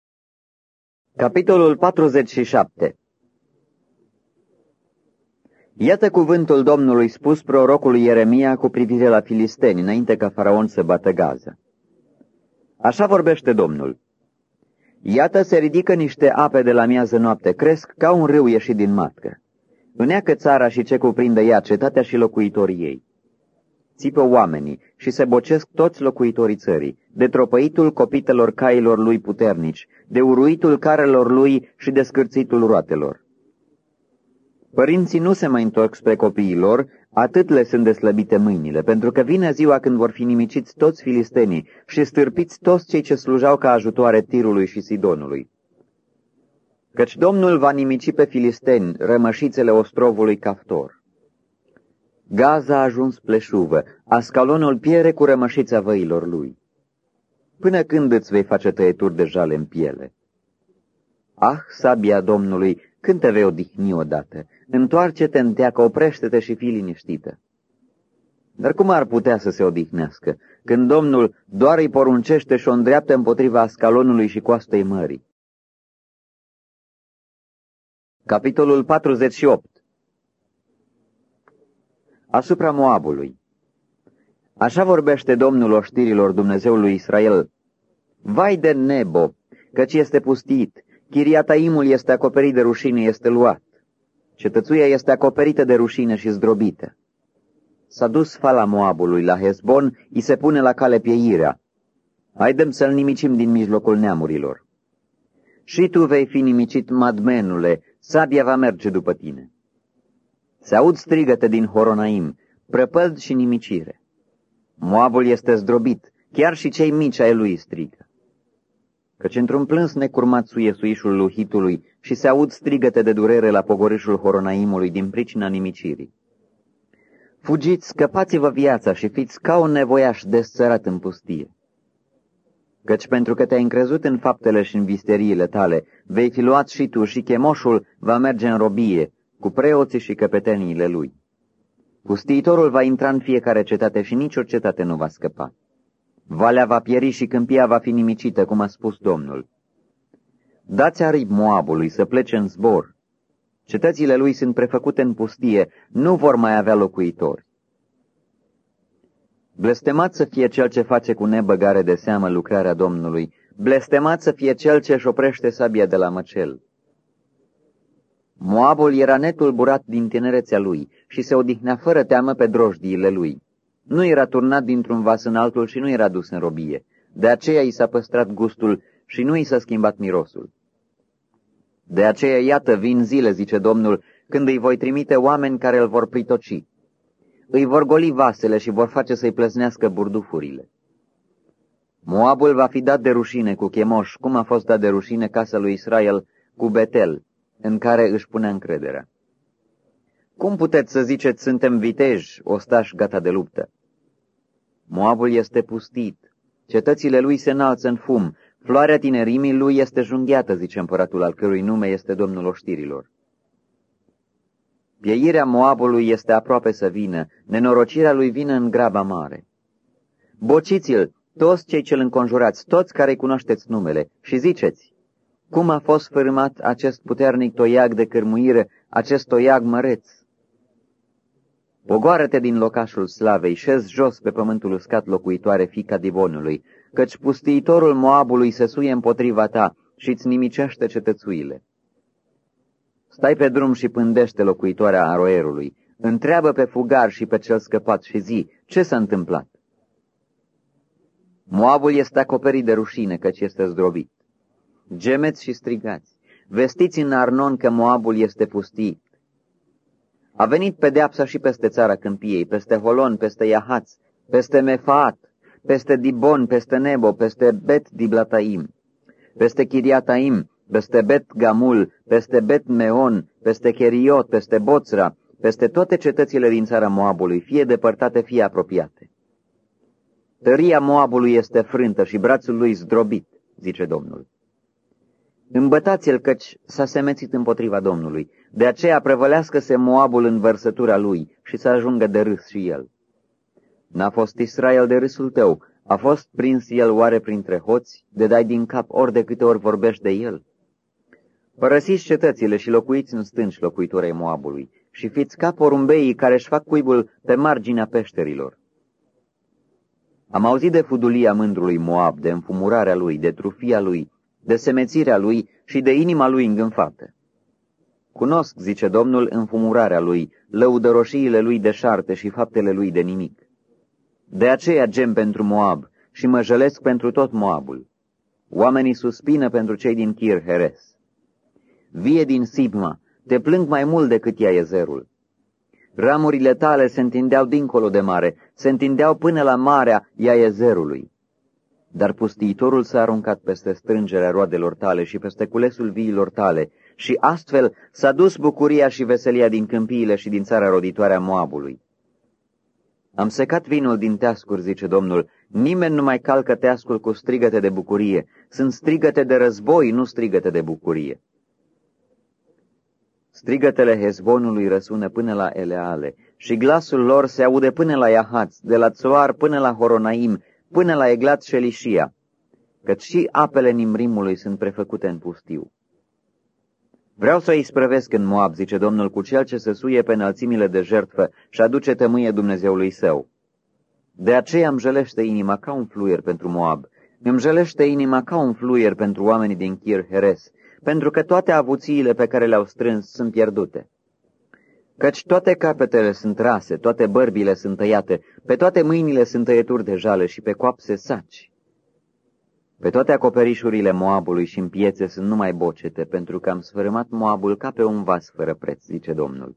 Speaker 1: Capitolul patruzeci și șapte. Iată cuvântul Domnului spus prorocului Ieremia cu privire la filisteni, înainte ca Faraon să bată Gaza. Așa vorbește Domnul. Iată se ridică niște ape de la miază noapte, cresc ca un râu ieșit din matcă. Îneacă țara și ce cuprinde ea, cetatea și locuitorii ei. Țipă oamenii și se bocesc toți locuitorii țării, de tropăitul copitelor cailor lui puternici, de uruitul carelor lui și de scârțitul roatelor. Părinții nu se mai întorc spre copiii lor, atât le sunt deslăbite mâinile, pentru că vine ziua când vor fi nimiciți toți filistenii și stârpiți toți cei ce slujau ca ajutoare Tirului și Sidonului. Căci Domnul va nimici pe filisteni, rămășițele ostrovului Caftor. Gaza a ajuns pleșuvă, Ascalonul piere cu rămășița văilor lui. Până când îți vei face tăieturi de jale în piele? Ah, sabia Domnului, când te vei odihni odată? Întoarce-te în teacă, oprește-te și fii liniștită. Dar cum ar putea să se odihnească, când Domnul doar îi poruncește și o îndreaptă împotriva Ascalonului și coastei mării? Capitolul patruzeci și opt. Asupra Moabului. Așa vorbește Domnul oștirilor Dumnezeului Israel. Vai de Nebo, căci este pustit, Chiriataimul este acoperit de rușine, este luat. Cetățuia este acoperită de rușine și zdrobită. S-a dus fala Moabului la Hezbon, îi se pune la cale pieirea. Haidem să-l nimicim din mijlocul neamurilor. Și tu vei fi nimicit, Madmenule, sabia va merge după tine. Se aud strigăte din Horonaim, prăpăd și nimicire. Moabul este zdrobit, chiar și cei mici ai lui strigă. Căci într-un plâns necurmat suie suișul Luhitului și se aud strigăte de durere la pogorișul Horonaimului din pricina nimicirii. Fugiți, scăpați-vă viața și fiți ca un nevoiaș desțărat în pustie. Căci pentru că te-ai încrezut în faptele și în visteriile tale, vei fi luat și tu și chemoșul va merge în robie, cu preoții și căpeteniile lui. Pustiitorul va intra în fiecare cetate și nicio cetate nu va scăpa. Valea va pieri și câmpia va fi nimicită, cum a spus Domnul. Dați aripi Moabului să plece în zbor. Cetățile lui sunt prefăcute în pustie, nu vor mai avea locuitori. Blestemat să fie cel ce face cu nebăgare de seamă lucrarea Domnului, blestemat să fie cel ce își oprește sabia de la măcel. Moabul era netulburat din tinerețea lui și se odihnea fără teamă pe drojdiile lui. Nu era turnat dintr-un vas în altul și nu era dus în robie. De aceea i s-a păstrat gustul și nu i s-a schimbat mirosul. De aceea, iată, vin zile, zice Domnul, când îi voi trimite oameni care îl vor pritoci. Îi vor goli vasele și vor face să-i plăznească burdufurile. Moabul va fi dat de rușine cu Chemoș, cum a fost dat de rușine casa lui Israel cu Betel, în care își punea încrederea. Cum puteți să ziceți, suntem viteji, ostași gata de luptă? Moabul este pustit, cetățile lui se înalță în fum, floarea tinerimii lui este junghiată, zice împăratul, al cărui nume este Domnul oștirilor. Pieirea Moabului este aproape să vină, nenorocirea lui vine în graba mare. Bociți-l, toți cei ce-l înconjurați, toți care-i cunoașteți numele, și ziceți, cum a fost fărâmat acest puternic toiag de cârmuire, acest toiag măreț? Pogoară-te din locașul slavei, șez jos pe pământul uscat, locuitoare, fiica Divonului, căci pustiitorul Moabului se suie împotriva ta și îți nimicește cetățuile. Stai pe drum și pândește, locuitoarea Aroerului, întreabă pe fugar și pe cel scăpat și zi, ce s-a întâmplat? Moabul este acoperit de rușine, căci este zdrobit. Gemeți și strigați, vestiți în Arnon că Moabul este pustit. A venit pedeapsa și peste țara câmpiei, peste Holon, peste Iahaț, peste Mefaat, peste Dibon, peste Nebo, peste Bet Diblataim, peste Chiriataim, peste Bet Gamul, peste Bet Meon, peste Cheriot, peste Boțra, peste toate cetățile din țara Moabului, fie depărtate, fie apropiate. Tăria Moabului este frântă și brațul lui zdrobit, zice Domnul. Îmbătați-l, căci s-a semețit împotriva Domnului, de aceea prevălească-se Moabul în vărsătura lui și să ajungă de râs și el. N-a fost Israel de râsul tău, a fost prins el oare printre hoți, de dai din cap ori de câte ori vorbești de el? Părăsiți cetățile și locuiți în stânci, locuitorii Moabului, și fiți ca porumbeii care își fac cuibul pe marginea peșterilor. Am auzit de fudulia mândrului Moab, de înfumurarea lui, de trufia lui, de semețirea lui și de inima lui îngânfată. Cunosc, zice Domnul, înfumurarea lui, lăudăroșiile lui deșarte și faptele lui de nimic. De aceea gem pentru Moab și mă jălesc pentru tot Moabul. Oamenii suspină pentru cei din Kir Heres. Vie din Sibma, te plâng mai mult decât Iaezerul. Ramurile tale se întindeau dincolo de mare, se întindeau până la marea Iaezerului. Dar pustiitorul s-a aruncat peste strângerea roadelor tale și peste culesul viilor tale, și astfel s-a dus bucuria și veselia din câmpiile și din țara roditoare a Moabului. Am secat vinul din teascuri, zice Domnul, nimeni nu mai calcă teascul cu strigăte de bucurie. Sunt strigăte de război, nu strigăte de bucurie. Strigătele Hezbonului răsună până la Eleale și glasul lor se aude până la Iahaț, de la Țoar până la Horonaim, până la Eglat și Elișia, căci și apele Nimrimului sunt prefăcute în pustiu. Vreau să îi sprăvesc în Moab, zice Domnul, cu cel ce se suie pe înălțimile de jertfă și aduce tămâie Dumnezeului său. De aceea îmi jălește inima ca un fluier pentru Moab, îmi jălește inima ca un fluier pentru oamenii din Kir Heres, pentru că toate avuțiile pe care le-au strâns sunt pierdute. Căci toate capetele sunt rase, toate bărbile sunt tăiate, pe toate mâinile sunt tăieturi de jale și pe coapse saci. Pe toate acoperișurile Moabului și în piețe sunt numai bocete, pentru că am sfărâmat Moabul ca pe un vas fără preț, zice Domnul.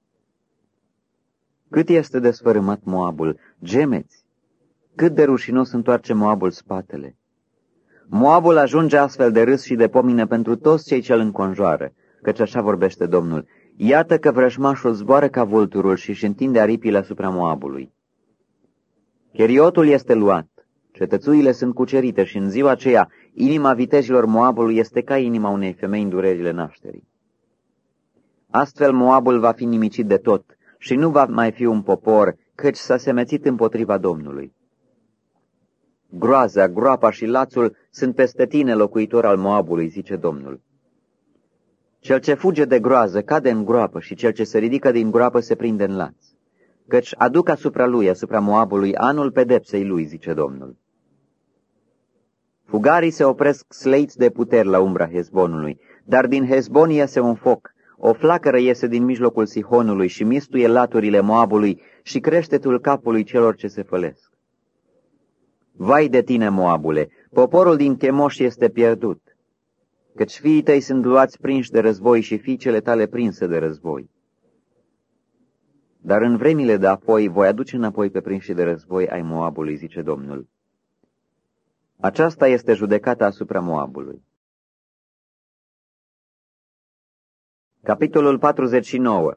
Speaker 1: Cât este de sfărâmat Moabul, gemeți! Cât de rușinos întoarce Moabul spatele! Moabul ajunge astfel de râs și de pomină pentru toți cei ce îl înconjoară, căci așa vorbește Domnul. Iată că vrăjmașul zboară ca vulturul și își întinde aripile asupra Moabului. Cheriotul este luat, cetățuile sunt cucerite și în ziua aceea inima vitejilor Moabului este ca inima unei femei în durerile nașterii. Astfel Moabul va fi nimicit de tot și nu va mai fi un popor, căci s-a semețit împotriva Domnului. Groaza, groapa și lațul sunt peste tine, locuitor al Moabului, zice Domnul. Cel ce fuge de groază cade în groapă și cel ce se ridică din groapă se prinde în laț. Căci aduc asupra lui, asupra Moabului, anul pedepsei lui, zice Domnul. Fugarii se opresc sleiți de puteri la umbra Hezbonului, dar din Hezbon iese un foc, o flacără iese din mijlocul Sihonului și mistuie laturile Moabului și creștetul capului celor ce se fălesc. Vai de tine, Moabule, poporul din Chemoș este pierdut, căci fiii tăi sunt luați prinși de război și fiicele tale prinse de război. Dar în vremile de apoi voi aduce înapoi pe prinși de război ai Moabului, zice Domnul. Aceasta este judecata asupra Moabului. Capitolul patruzeci și nouă.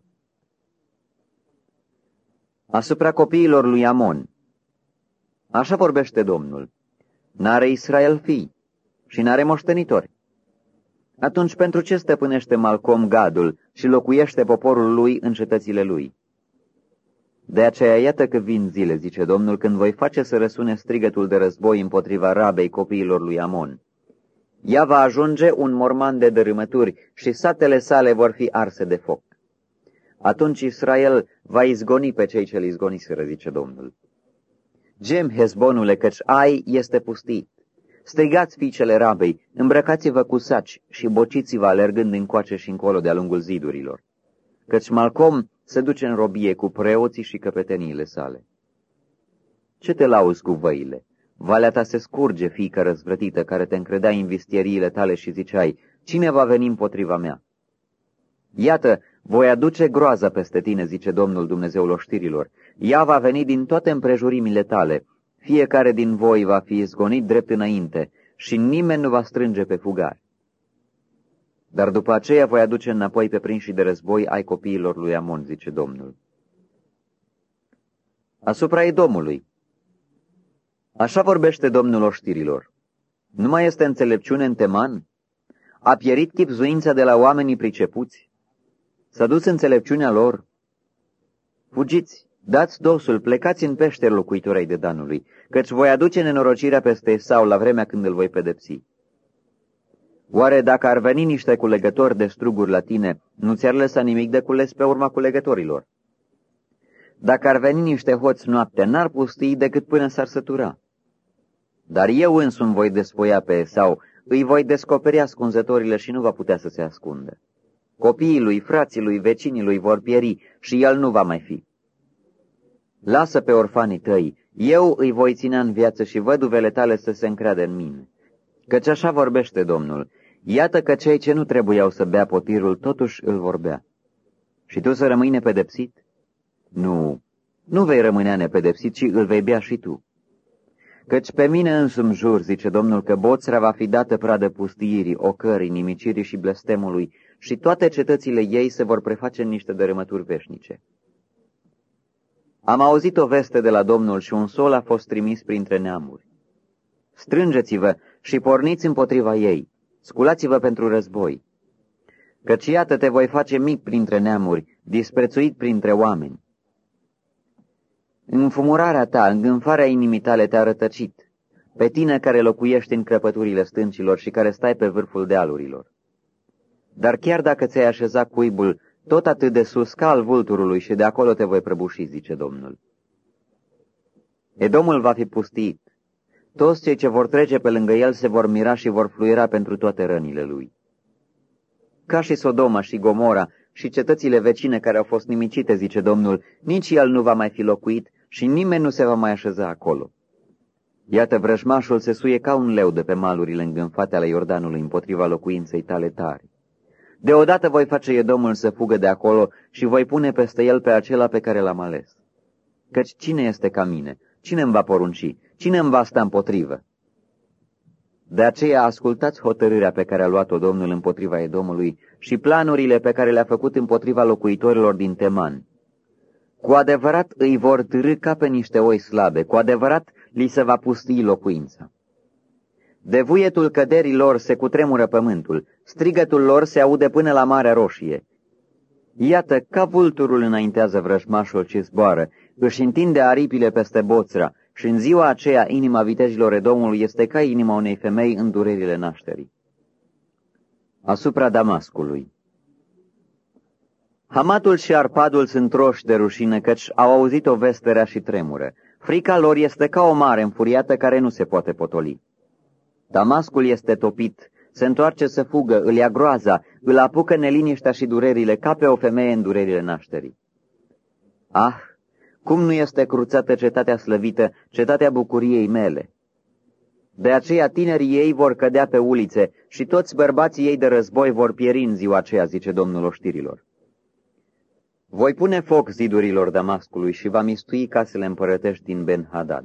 Speaker 1: Asupra copiilor lui Amon. Așa vorbește Domnul. N-are Israel fii și n-are moștenitori. Atunci pentru ce stăpânește Malcom Gadul și locuiește poporul lui în cetățile lui? De aceea iată că vin zile, zice Domnul, când voi face să răsune strigătul de război împotriva Rabei copiilor lui Amon. Ea va ajunge un morman de dărâmături și satele sale vor fi arse de foc. Atunci Israel va izgoni pe cei ce-l izgoniseră, zice Domnul. Gem, Hezbonule, căci Ai este pustit. Strigați fiicele Rabei, îmbrăcați-vă cu saci și bociți-vă alergând încoace și încolo de-a lungul zidurilor. Căci Malcom se duce în robie cu preoții și căpeteniile sale. Ce te lauzi cu văile? Valea ta se scurge, fiică răzvrătită, care te încredea în vistieriile tale și ziceai, cine va veni împotriva mea? Iată, voi aduce groaza peste tine, zice Domnul Dumnezeul oștirilor. Ea va veni din toate împrejurimile tale, fiecare din voi va fi izgonit drept înainte și nimeni nu va strânge pe fugari. Dar după aceea voi aduce înapoi pe prinșii de război ai copiilor lui Amon, zice Domnul. Asupra Edomului. Așa vorbește Domnul oștirilor. Nu mai este înțelepciune în Teman? A pierit chipzuința de la oamenii pricepuți? S-a dus înțelepciunea lor? Fugiți, dați dosul, plecați în peșteri, locuitorii de Danului, căci voi aduce nenorocirea peste Esau la vremea când îl voi pedepsi. Oare dacă ar veni niște culegători de struguri la tine, nu ți-ar lăsa nimic de cules pe urma culegătorilor? Dacă ar veni niște hoți noaptea, n-ar pustii decât până s-ar sătura. Dar eu însumi voi despoia pe Esau, îi voi descoperi ascunzătorile și nu va putea să se ascundă. Copiii lui, frații lui, vecinii lui vor pieri și el nu va mai fi. Lasă pe orfanii tăi, eu îi voi ține în viață și văduvele tale să se încreadă în mine. Căci așa vorbește Domnul, iată că cei ce nu trebuiau să bea potirul totuși îl vor bea. Și tu să rămâi nepedepsit? Nu, nu vei rămâne nepedepsit, ci îl vei bea și tu. Căci pe mine însumi jur, zice Domnul, că Boțra va fi dată pradă pustiirii, ocării, nimicirii și blestemului, și toate cetățile ei se vor preface în niște dărâmături veșnice. Am auzit o veste de la Domnul și un sol a fost trimis printre neamuri. Strângeți-vă și porniți împotriva ei, sculați-vă pentru război. Căci iată te voi face mic printre neamuri, disprețuit printre oameni. Înfumurarea ta, îngânfarea inimii tale te-a rătăcit, pe tine care locuiești în crăpăturile stâncilor și care stai pe vârful dealurilor. Dar chiar dacă ți-ai așezat cuibul tot atât de sus ca al vulturului și de acolo te voi prăbuși, zice Domnul. Edomul va fi pustit. Toți cei ce vor trece pe lângă el se vor mira și vor fluiera pentru toate rănile lui. Ca și Sodoma și Gomora și cetățile vecine care au fost nimicite, zice Domnul, nici el nu va mai fi locuit și nimeni nu se va mai așeza acolo. Iată, vrăjmașul se suie ca un leu de pe malurile îngânfate ale Iordanului împotriva locuinței tale tari. Deodată voi face Edomul să fugă de acolo și voi pune peste el pe acela pe care l-am ales. Căci cine este ca mine? Cine îmi va porunci? Cine îmi va sta împotrivă? De aceea ascultați hotărârea pe care a luat-o Domnul împotriva Edomului și planurile pe care le-a făcut împotriva locuitorilor din Teman. Cu adevărat îi vor târî ca pe niște oi slabe, cu adevărat li se va pustii locuința. De vuietul căderii lor se cutremură pământul, strigătul lor se aude până la Marea Roșie. Iată, ca vulturul înaintează vrăjmașul ce zboară, își întinde aripile peste Boțra, și în ziua aceea inima vitejilor Edomului este ca inima unei femei în durerile nașterii. Asupra Damascului. Hamatul și Arpadul sunt troși de rușine, căci au auzit o veste rea și tremură. Frica lor este ca o mare înfuriată care nu se poate potoli. Damascul este topit, se întoarce să fugă, îl ia groaza, îl apucă neliniștea și durerile ca pe o femeie în durerile nașterii. Ah, cum nu este cruțată cetatea slăvită, cetatea bucuriei mele! De aceea tinerii ei vor cădea pe ulițe și toți bărbații ei de război vor pieri în ziua aceea, zice Domnul oștirilor. Voi pune foc zidurilor Damascului și va mistui casele împărătești din Ben-Hadad.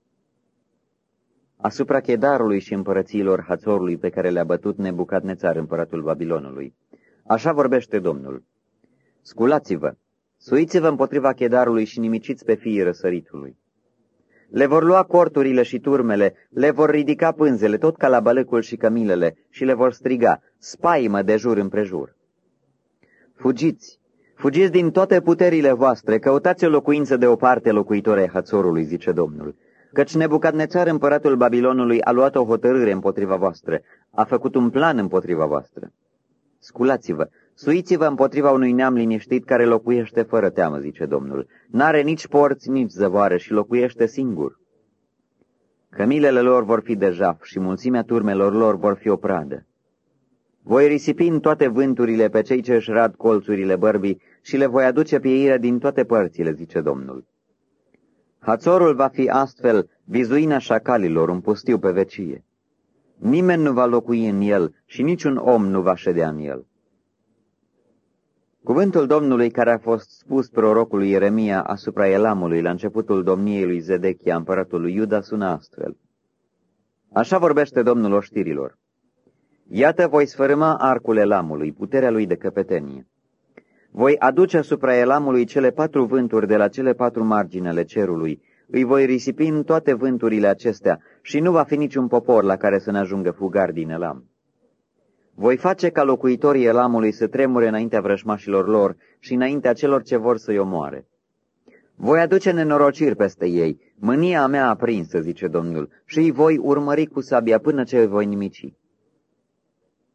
Speaker 1: Asupra Chedarului și împărățiilor Hațorului pe care le-a bătut Nebucadnețar, împăratul Babilonului. Așa vorbește Domnul. Sculați-vă, suiți-vă împotriva Chedarului și nimiciți pe fiii răsăritului. Le vor lua corturile și turmele, le vor ridica pânzele, tot ca la bălâcul și cămilele, și le vor striga, spaimă de jur împrejur. Fugiți, fugiți din toate puterile voastre, căutați o locuință de o parte locuitoare Hațorului, zice Domnul. Căci Nebucadnețar, împăratul Babilonului, a luat o hotărâre împotriva voastră, a făcut un plan împotriva voastră. Sculați-vă, suiți-vă împotriva unui neam liniștit care locuiește fără teamă, zice Domnul. N-are nici porți, nici zăvoare și locuiește singur. Cămilele lor vor fi de jaf și mulțimea turmelor lor vor fi o pradă. Voi risipi în toate vânturile pe cei ce își rad colțurile bărbii și le voi aduce pieire din toate părțile, zice Domnul. Hațorul va fi astfel vizuina șacalilor, un pustiu pe vecie. Nimeni nu va locui în el și niciun om nu va ședea în el. Cuvântul Domnului care a fost spus prorocului Ieremia asupra Elamului la începutul domniei lui Zedechia, împăratul lui Iuda, sună astfel. Așa vorbește Domnul oștirilor. Iată, voi sfărâma arcul Elamului, puterea lui de căpetenie. Voi aduce asupra Elamului cele patru vânturi de la cele patru margini ale cerului, îi voi risipi în toate vânturile acestea și nu va fi niciun popor la care să ne ajungă fugari din Elam. Voi face ca locuitorii Elamului să tremure înaintea vrăjmașilor lor și înaintea celor ce vor să-i omoare. Voi aduce nenorociri peste ei, mânia mea aprinsă, zice Domnul, și îi voi urmări cu sabia până ce îi voi nimici.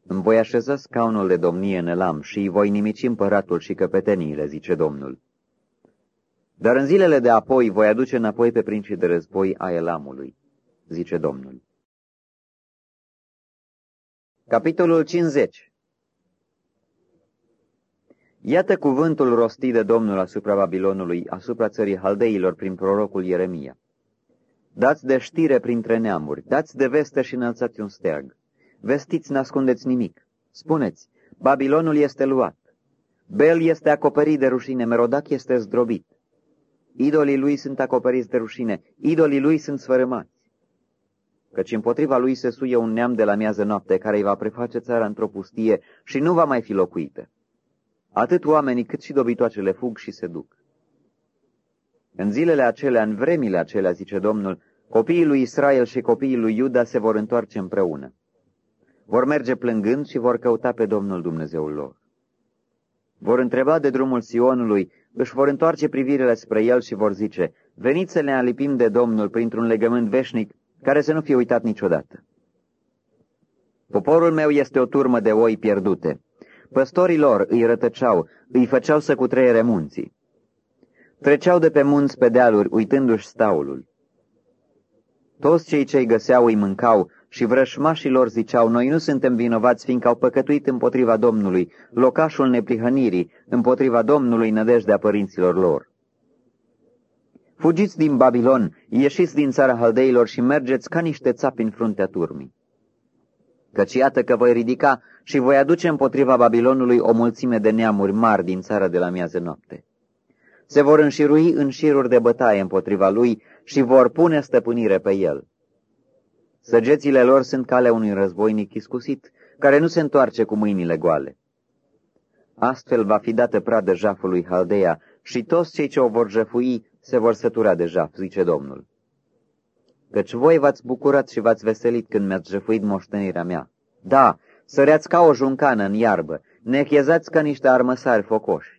Speaker 1: Îmi voi așeza scaunul de domnie în Elam și îi voi nimici împăratul și căpeteniile, zice Domnul. Dar în zilele de apoi voi aduce înapoi pe princii de război a Elamului, zice Domnul. Capitolul cincizeci. Iată cuvântul rostit de Domnul asupra Babilonului, asupra țării Haldeilor prin prorocul Ieremia. Dați de știre printre neamuri, dați de veste și înălțați un steag. Vestiți, n-ascundeți nimic. Spuneți, Babilonul este luat. Bel este acoperit de rușine, Merodac este zdrobit. Idolii lui sunt acoperiți de rușine, idolii lui sunt sfărâmați. Căci împotriva lui se suie un neam de la miază noapte, care îi va preface țara într-o pustie și nu va mai fi locuită. Atât oamenii cât și dobitoacele fug și se duc. În zilele acelea, în vremile acelea, zice Domnul, copiii lui Israel și copiii lui Iuda se vor întoarce împreună. Vor merge plângând și vor căuta pe Domnul Dumnezeul lor. Vor întreba de drumul Sionului, își vor întoarce privirile spre el și vor zice, veniți să ne alipim de Domnul printr-un legământ veșnic, care să nu fie uitat niciodată. Poporul meu este o turmă de oi pierdute. Păstorii lor îi rătăceau, îi făceau să cutreiere munții. Treceau de pe munți pe dealuri, uitându-și staulul. Toți cei ce-i găseau îi mâncau și vrășmașii lor ziceau, noi nu suntem vinovați, fiindcă au păcătuit împotriva Domnului, locașul neprihănirii, împotriva Domnului nădejdea părinților lor. Fugiți din Babilon, ieșiți din țara Haldeilor și mergeți ca niște țapi în fruntea turmii. Căci iată că voi ridica și voi aduce împotriva Babilonului o mulțime de neamuri mari din țara de la miază noapte. Se vor înșirui în șiruri de bătaie împotriva lui și vor pune stăpânire pe el. Săgețile lor sunt calea unui războinic iscusit, care nu se întoarce cu mâinile goale. Astfel va fi dată pradă jafului Haldeia și toți cei ce o vor jăfui se vor sătura de jaf, zice Domnul. Căci voi v-ați bucurat și v-ați veselit când mi-ați jăfuit moștenirea mea. Da, săreați ca o juncană în iarbă, nechezați ca niște armăsari focoși.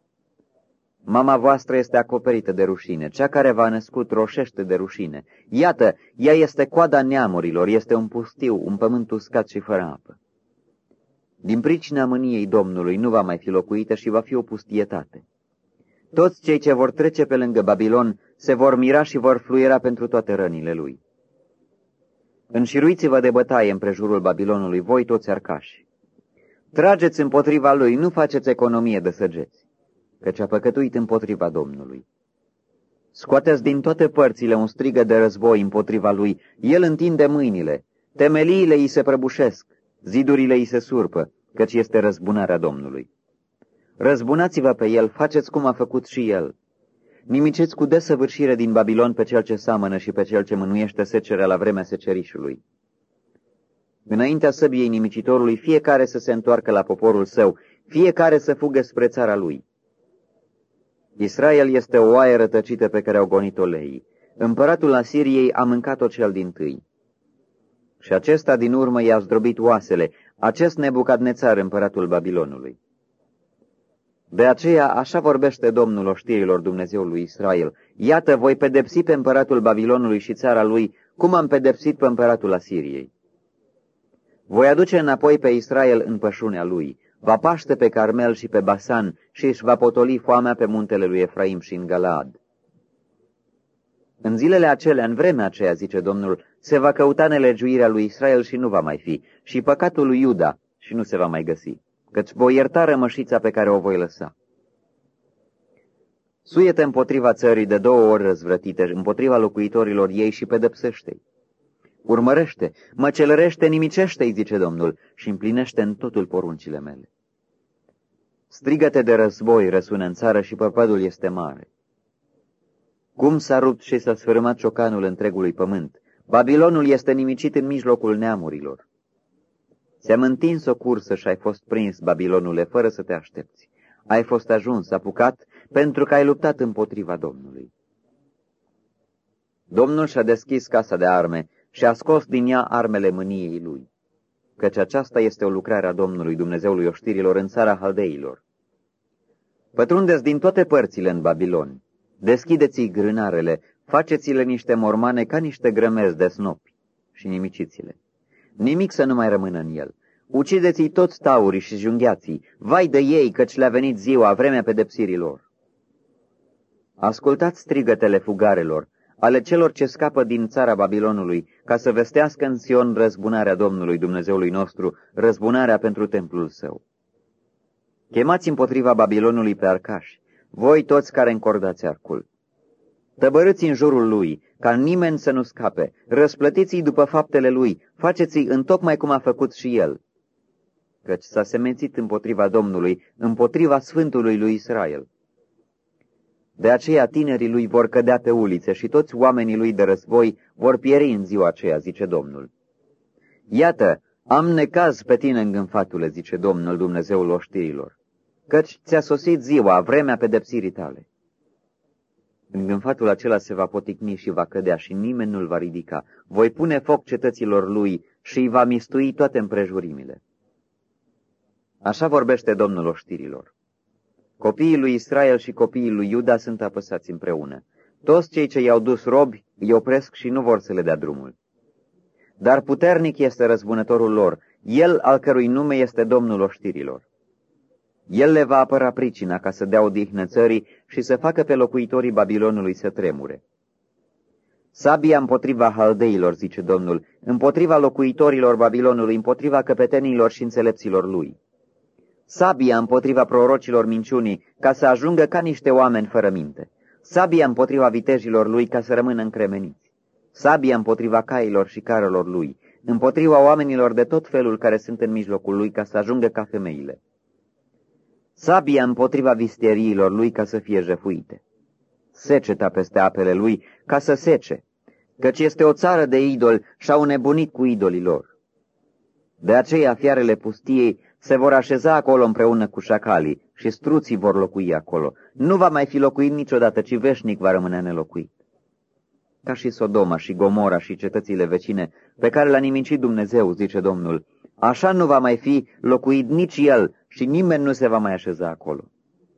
Speaker 1: Mama voastră este acoperită de rușine, cea care v-a născut roșește de rușine. Iată, ea este coada neamurilor, este un pustiu, un pământ uscat și fără apă. Din pricina mâniei Domnului nu va mai fi locuită și va fi o pustietate. Toți cei ce vor trece pe lângă Babilon se vor mira și vor fluiera pentru toate rănile lui. Înșiruiți-vă de bătaie împrejurul Babilonului, voi toți arcași. Trageți împotriva lui, nu faceți economie de săgeți, căci a păcătuit împotriva Domnului. Scoateți din toate părțile un strigă de război împotriva lui, el întinde mâinile, temeliile îi se prăbușesc, zidurile îi se surpă, căci este răzbunarea Domnului. Răzbunați-vă pe el, faceți cum a făcut și el. Nimiceți cu desăvârșire din Babilon pe cel ce seamănă și pe cel ce mânuiește secerea la vremea secerișului. Înaintea săbiei nimicitorului, fiecare să se întoarcă la poporul său, fiecare să fugă spre țara lui. Israel este o oaie rătăcită pe care au gonit-o leii. Împăratul Asiriei a mâncat-o cel dintâi. Și acesta din urmă i-a zdrobit oasele, acest Nebucadnețar, împăratul Babilonului. De aceea așa vorbește Domnul oștirilor Dumnezeului Israel. Iată, voi pedepsi pe împăratul Babilonului și țara lui, cum am pedepsit pe împăratul Asiriei. Voi aduce înapoi pe Israel în pășunea lui, va paște pe Carmel și pe Basan și își va potoli foamea pe muntele lui Efraim și în Galaad. În zilele acelea, în vremea aceea, zice Domnul, se va căuta nelegiuirea lui Israel și nu va mai fi, și păcatul lui Iuda și nu se va mai găsi, căci voi ierta rămășița pe care o voi lăsa. Suie-te împotriva țării de două ori răzvrătite, împotriva locuitorilor ei și pedepsește-i. Urmărește, măcelărește, nimicește-i, zice Domnul, și împlinește în totul poruncile mele. Strigăte de război răsună în țară și păpădul este mare. Cum s-a rupt și s-a sfârmat ciocanul întregului pământ, Babilonul este nimicit în mijlocul neamurilor. Ți-am întins o cursă și ai fost prins, Babilonule, fără să te aștepți. Ai fost ajuns, apucat, pentru că ai luptat împotriva Domnului. Domnul și-a deschis casa de arme și a scos din ea armele mâniei lui, căci aceasta este o lucrare a Domnului, Dumnezeului oștirilor, în țara Haldeilor. Pătrundeți din toate părțile în Babilon, deschideți-i grânarele, faceți-le niște mormane ca niște grămezi de snopi și nimiciți-le. Nimic să nu mai rămână în el. ucideți-i toți taurii și junghiații, vai de ei, căci le-a venit ziua, vremea pedepsirii lor. Ascultați strigătele fugarelor, ale celor ce scapă din țara Babilonului, ca să vestească în Sion răzbunarea Domnului Dumnezeului nostru, răzbunarea pentru templul său. Chemați împotriva Babilonului pe arcași, voi toți care încordați arcul. Tăbărâți în jurul lui, ca nimeni să nu scape, răsplătiți-i după faptele lui, faceți-i întocmai cum a făcut și el. Căci s-a semențit împotriva Domnului, împotriva Sfântului lui Israel. De aceea tinerii lui vor cădea pe ulițe și toți oamenii lui de război vor pieri în ziua aceea, zice Domnul. Iată, am necaz pe tine, îngânfatule, zice Domnul Dumnezeul oștirilor, căci ți-a sosit ziua, vremea pedepsirii tale. Îngânfatul acela se va poticni și va cădea și nimeni nu-l va ridica. Voi pune foc cetăților lui și îi va mistui toate împrejurimile. Așa vorbește Domnul oștirilor. Copiii lui Israel și copiii lui Iuda sunt apăsați împreună. Toți cei ce i-au dus robi îi opresc și nu vor să le dea drumul. Dar puternic este răzbunătorul lor, el al cărui nume este Domnul oștirilor. El le va apăra pricina ca să dea odihnă țării și să facă pe locuitorii Babilonului să tremure. Sabia împotriva haldeilor, zice Domnul, împotriva locuitorilor Babilonului, împotriva căpetenilor și înțelepților lui. Sabia împotriva prorocilor minciunii, ca să ajungă ca niște oameni fără minte. Sabia împotriva vitejilor lui, ca să rămână încremeniți. Sabia împotriva cailor și carelor lui, împotriva oamenilor de tot felul care sunt în mijlocul lui, ca să ajungă ca femeile. Sabia împotriva visteriilor lui, ca să fie jefuite. Seceta peste apele lui, ca să sece, căci este o țară de idoli și-au nebunit cu idolii lor. De aceea fiarele pustiei se vor așeza acolo împreună cu șacalii și struții vor locui acolo. Nu va mai fi locuit niciodată, ci veșnic va rămâne nelocuit. Ca și Sodoma și Gomora și cetățile vecine, pe care le-a nimicit Dumnezeu, zice Domnul, așa nu va mai fi locuit nici el și nimeni nu se va mai așeza acolo.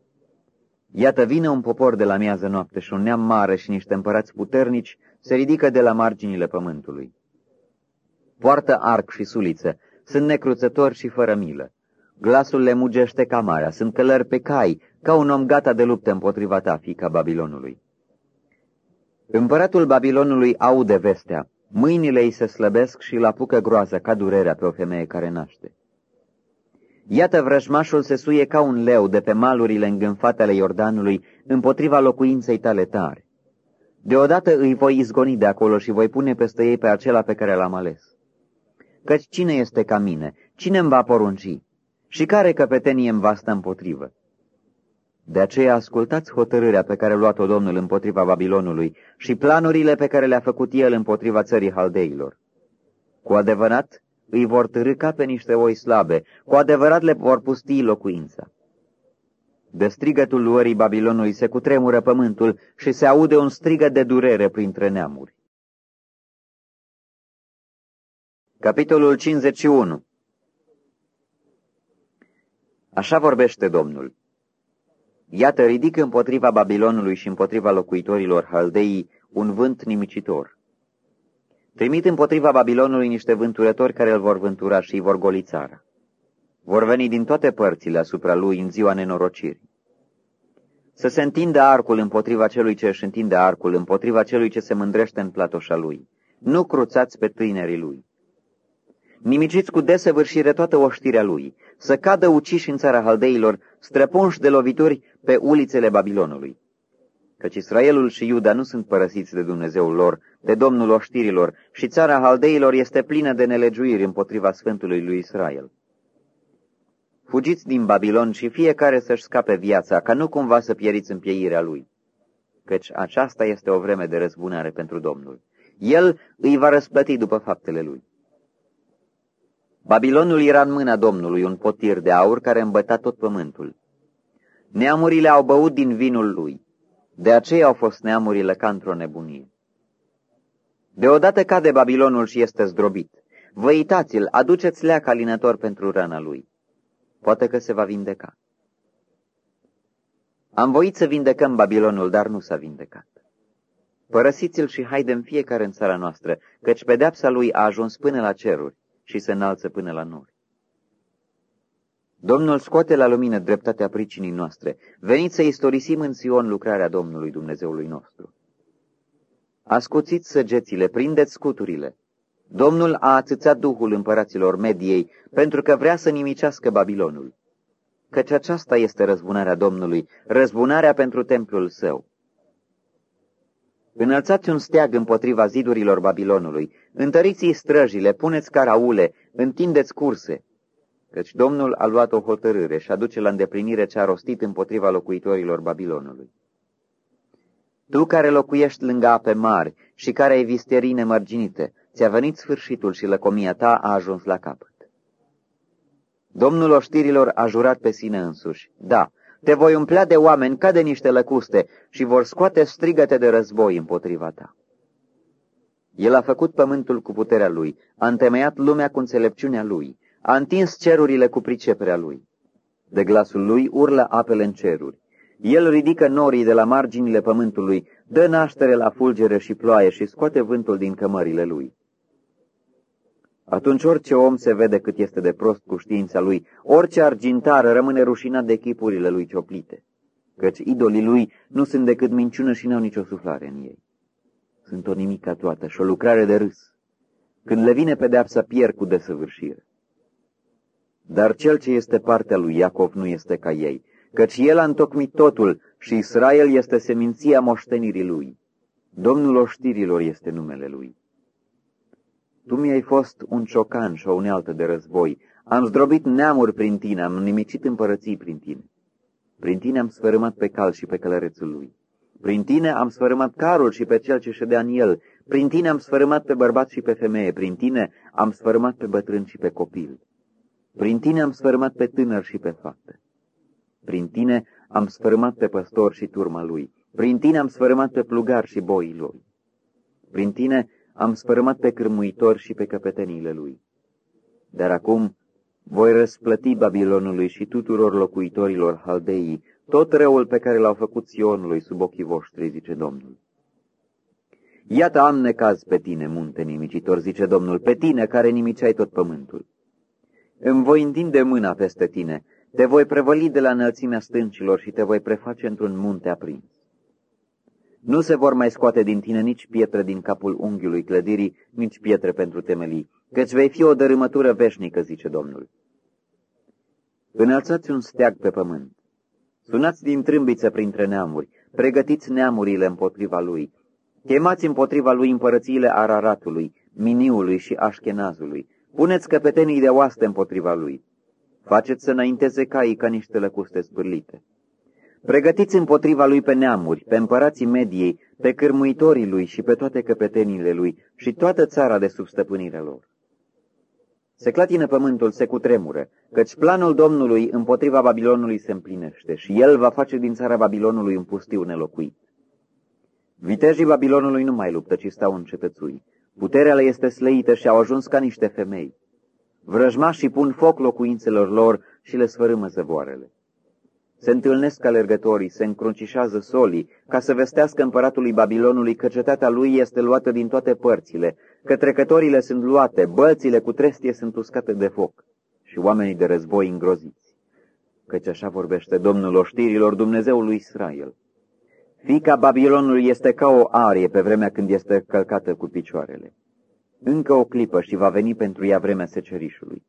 Speaker 1: Iată, vine un popor de la miază noapte și un neam mare și niște împărați puternici se ridică de la marginile pământului. Poartă arc și suliță, sunt necruțători și fără milă. Glasul le mugește ca marea, sunt călări pe cai, ca un om gata de luptă împotriva ta, fiica Babilonului. Împăratul Babilonului aude vestea, mâinile îi se slăbesc și îl apucă groaza ca durerea pe o femeie care naște. Iată, vrăjmașul se suie ca un leu de pe malurile îngânfate ale Iordanului împotriva locuinței tale tare. Deodată îi voi izgoni de acolo și voi pune peste ei pe acela pe care l-am ales. Căci cine este ca mine? Cine îmi va porunci? Și care căpetenie îmi va sta împotrivă? De aceea ascultați hotărârea pe care a luat-o Domnul împotriva Babilonului și planurile pe care le-a făcut el împotriva țării haldeilor. Cu adevărat îi vor târî ca pe niște oi slabe, cu adevărat le vor pustii locuința. De strigătul luării Babilonului se cutremură pământul și se aude un strigăt de durere printre neamuri. Capitolul cincizeci și unu. Așa vorbește Domnul. Iată, ridic împotriva Babilonului și împotriva locuitorilor Haldeii un vânt nimicitor. Trimit împotriva Babilonului niște vânturători care îl vor vântura și îi vor goli țara. Vor veni din toate părțile asupra lui în ziua nenorocirii. Să se întindă arcul împotriva celui ce își întinde arcul, împotriva celui ce se mândrește în platoșa lui. Nu cruțați pe tinerii lui. Nimiciți cu desăvârșire toată oștirea lui, să cadă uciși în țara haldeilor, străpunși de lovituri pe ulițele Babilonului. Căci Israelul și Iuda nu sunt părăsiți de Dumnezeul lor, de Domnul oștirilor, și țara haldeilor este plină de nelegiuiri împotriva Sfântului lui Israel. Fugiți din Babilon și fiecare să-și scape viața, ca nu cumva să pieriți în pieirea lui. Căci aceasta este o vreme de răzbunare pentru Domnul. El îi va răsplăti după faptele lui. Babilonul era în mâna Domnului, un potir de aur care îmbăta tot pământul. Neamurile au băut din vinul lui, de aceea au fost neamurile ca într-o nebunie. Deodată cade Babilonul și este zdrobit. Văitați-l, aduceți leac alinător pentru rana lui. Poate că se va vindeca. Am voit să vindecăm Babilonul, dar nu s-a vindecat. Părăsiți-l și haidem fiecare în țara noastră, căci pedeapsa lui a ajuns până la ceruri și se înalță până la nori. Domnul scoate la lumină dreptatea pricinii noastre. Veniți să istorisim în Sion lucrarea Domnului Dumnezeului nostru. Ascuțiți săgețile, prindeți scuturile. Domnul a ațățat duhul împăraților Mediei pentru că vrea să nimicească Babilonul. Căci aceasta este răzbunarea Domnului, răzbunarea pentru templul său. Înălțați un steag împotriva zidurilor Babilonului, întăriți-i străjile, puneți caraule, întindeți curse, căci Domnul a luat o hotărâre și aduce la îndeplinire ce a rostit împotriva locuitorilor Babilonului. Tu care locuiești lângă ape mari și care ai visterii nemărginite, ți-a venit sfârșitul și lăcomia ta a ajuns la capăt. Domnul oștirilor a jurat pe sine însuși, da, te voi umplea de oameni ca de niște lăcuste și vor scoate strigăte de război împotriva ta. El a făcut pământul cu puterea lui, a întemeiat lumea cu înțelepciunea lui, a întins cerurile cu priceperea lui. De glasul lui urlă apele în ceruri. El ridică norii de la marginile pământului, dă naștere la fulgere și ploaie și scoate vântul din cămările lui. Atunci orice om se vede cât este de prost cu știința lui, orice argintar rămâne rușinat de chipurile lui cioplite, căci idolii lui nu sunt decât minciună și n-au nicio suflare în ei. Sunt o nimica toată și o lucrare de râs. Când le vine pedeapsa, pierd cu desăvârșire. Dar cel ce este partea lui Iacov nu este ca ei, căci el a întocmit totul și Israel este seminția moștenirii lui. Domnul oștirilor este numele lui. Tu mi-ai fost un ciocan și o unealtă de război. Am zdrobit neamuri prin tine, am nimicit împărății prin tine. Prin tine am sfărâmat pe cal și pe călărețul lui. Prin tine am sfărâmat carul și pe cel ce ședea în el. Prin tine am sfărâmat pe bărbat și pe femeie. Prin tine am sfărâmat pe bătrân și pe copil. Prin tine am sfărâmat pe tânăr și pe fată. Prin tine am sfărâmat pe păstor și turma lui. Prin tine am sfărâmat pe plugar și boii lui. Prin tine am sfărâmat pe cârmuitor și pe căpeteniile lui. Dar acum voi răsplăti Babilonului și tuturor locuitorilor Haldeii tot răul pe care l-au făcut Sionului sub ochii voștri, zice Domnul. Iată am necaz pe tine, munte nimicitor, zice Domnul, pe tine care nimiceai tot pământul. Îmi voi întinde mâna peste tine, te voi prevăli de la înălțimea stâncilor și te voi preface într-un munte aprins. Nu se vor mai scoate din tine nici pietre din capul unghiului clădirii, nici pietre pentru temelii, căci vei fi o dărâmătură veșnică, zice Domnul. Înălțați un steag pe pământ, sunați din trâmbiță printre neamuri, pregătiți neamurile împotriva lui, chemați împotriva lui împărățiile Araratului, Miniului și Așchenazului, puneți căpetenii de oaste împotriva lui, faceți să înainteze caii ca niște lăcuste spârlite. Pregătiți împotriva lui pe neamuri, pe împărații Mediei, pe cârmuitorii lui și pe toate căpetenile lui și toată țara de sub stăpânirea lor. Se clatină pământul, se cutremură, căci planul Domnului împotriva Babilonului se împlinește și el va face din țara Babilonului un pustiu nelocuit. Vitejii Babilonului nu mai luptă, ci stau în cetățui. Puterea le este slăită și au ajuns ca niște femei. Vrăjmașii pun foc locuințelor lor și le sfărâmă zăvoarele. Se întâlnesc alergătorii, se încruncișează solii, ca să vestească împăratului Babilonului că cetatea lui este luată din toate părțile, că trecătorile sunt luate, bălțile cu trestie sunt uscate de foc și oamenii de război îngroziți. Căci așa vorbește Domnul oștirilor, Dumnezeul lui Israel. Fiica Babilonului este ca o arie pe vremea când este călcată cu picioarele. Încă o clipă și va veni pentru ea vremea secerișului.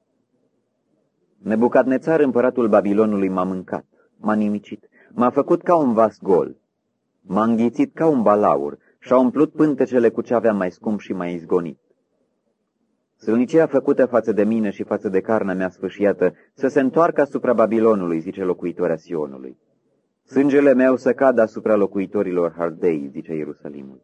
Speaker 1: Nebucadnețar, împăratul Babilonului, m-a mâncat, m-a nimicit, m-a făcut ca un vas gol, m-a înghițit ca un balaur și-a umplut pântecele cu ce avea mai scump și mai izgonit. Sâlnicia făcută față de mine și față de carnea mea sfâșiată să se întoarcă asupra Babilonului, zice locuitoarea Sionului. Sângele meu să cadă asupra locuitorilor Haldei, zice Ierusalimul.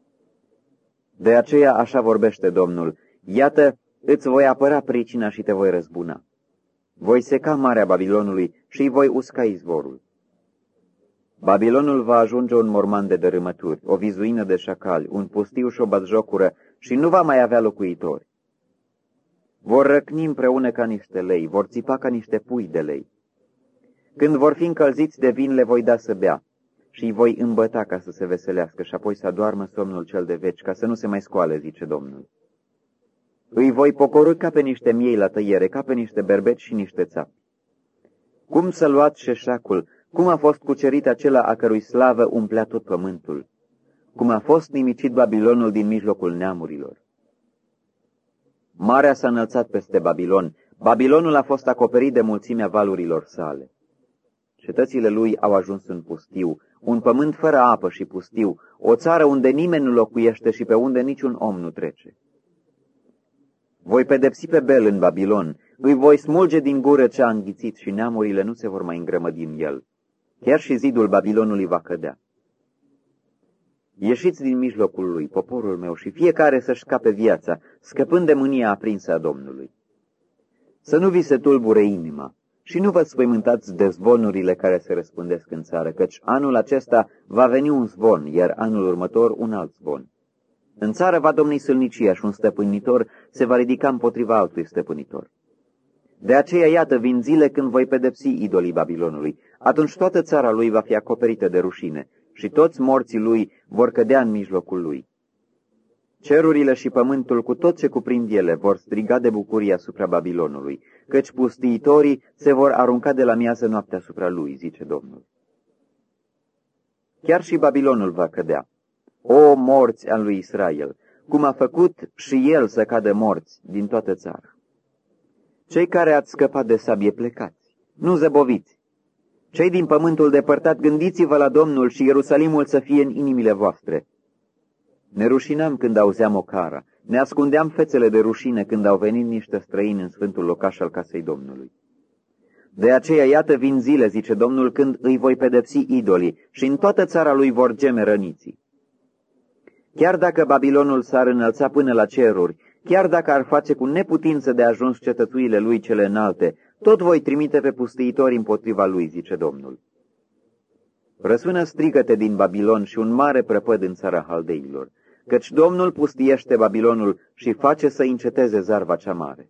Speaker 1: De aceea așa vorbește Domnul, iată, îți voi apăra pricina și te voi răzbuna. Voi seca marea Babilonului și îi voi usca izvorul. Babilonul va ajunge un morman de dărâmături, o vizuină de șacali, un pustiu și o batjocură și nu va mai avea locuitori. Vor răcni împreună ca niște lei, vor țipa ca niște pui de lei. Când vor fi încălziți de vin, le voi da să bea și îi voi îmbăta ca să se veselească și apoi să adoarmă somnul cel de veci, ca să nu se mai scoale, zice Domnul. Îi voi pocorî ca pe niște miei la tăiere, ca pe niște berbeci și niște țapi. Cum s-a luat Șeșacul, cum a fost cucerit acela a cărui slavă umplea tot pământul, cum a fost nimicit Babilonul din mijlocul neamurilor. Marea s-a înălțat peste Babilon, Babilonul a fost acoperit de mulțimea valurilor sale. Cetățile lui au ajuns în pustiu, un pământ fără apă și pustiu, o țară unde nimeni nu locuiește și pe unde niciun om nu trece. Voi pedepsi pe Bel în Babilon, îi voi smulge din gură ce a înghițit și neamurile nu se vor mai îngrămădi în el. Chiar și zidul Babilonului va cădea. Ieșiți din mijlocul lui, poporul meu, și fiecare să-și scape viața, scăpând de mânia aprinsă a Domnului. Să nu vi se tulbure inima și nu vă spăimântați de zvonurile care se răspândesc în țară, căci anul acesta va veni un zvon, iar anul următor un alt zvon. În țară va domni sâlnicia și un stăpânitor se va ridica împotriva altui stăpânitor. De aceea, iată, vin zile când voi pedepsi idolii Babilonului. Atunci toată țara lui va fi acoperită de rușine și toți morții lui vor cădea în mijlocul lui. Cerurile și pământul cu tot ce cuprind ele vor striga de bucurie asupra Babilonului, căci pustiitorii se vor arunca de la miază noaptea asupra lui, zice Domnul. Chiar și Babilonul va cădea. O morți al lui Israel, cum a făcut și el să cadă morți din toată țara. Cei care ați scăpat de sabie, plecați, nu zăboviți. Cei din pământul depărtat, gândiți-vă la Domnul și Ierusalimul să fie în inimile voastre. Ne rușinam când auzeam o cara, ne ascundeam fețele de rușine când au venit niște străini în sfântul locaș al casei Domnului. De aceea, iată, vin zile, zice Domnul, când îi voi pedepsi idolii și în toată țara lui vor geme răniții. Chiar dacă Babilonul s-ar înălța până la ceruri, chiar dacă ar face cu neputință de ajuns cetățuile lui cele înalte, tot voi trimite pe pustiitori împotriva lui, zice Domnul. Răsună strigăte din Babilon și un mare prăpăd în țara haldeilor, căci Domnul pustiește Babilonul și face să înceteze zarva cea mare.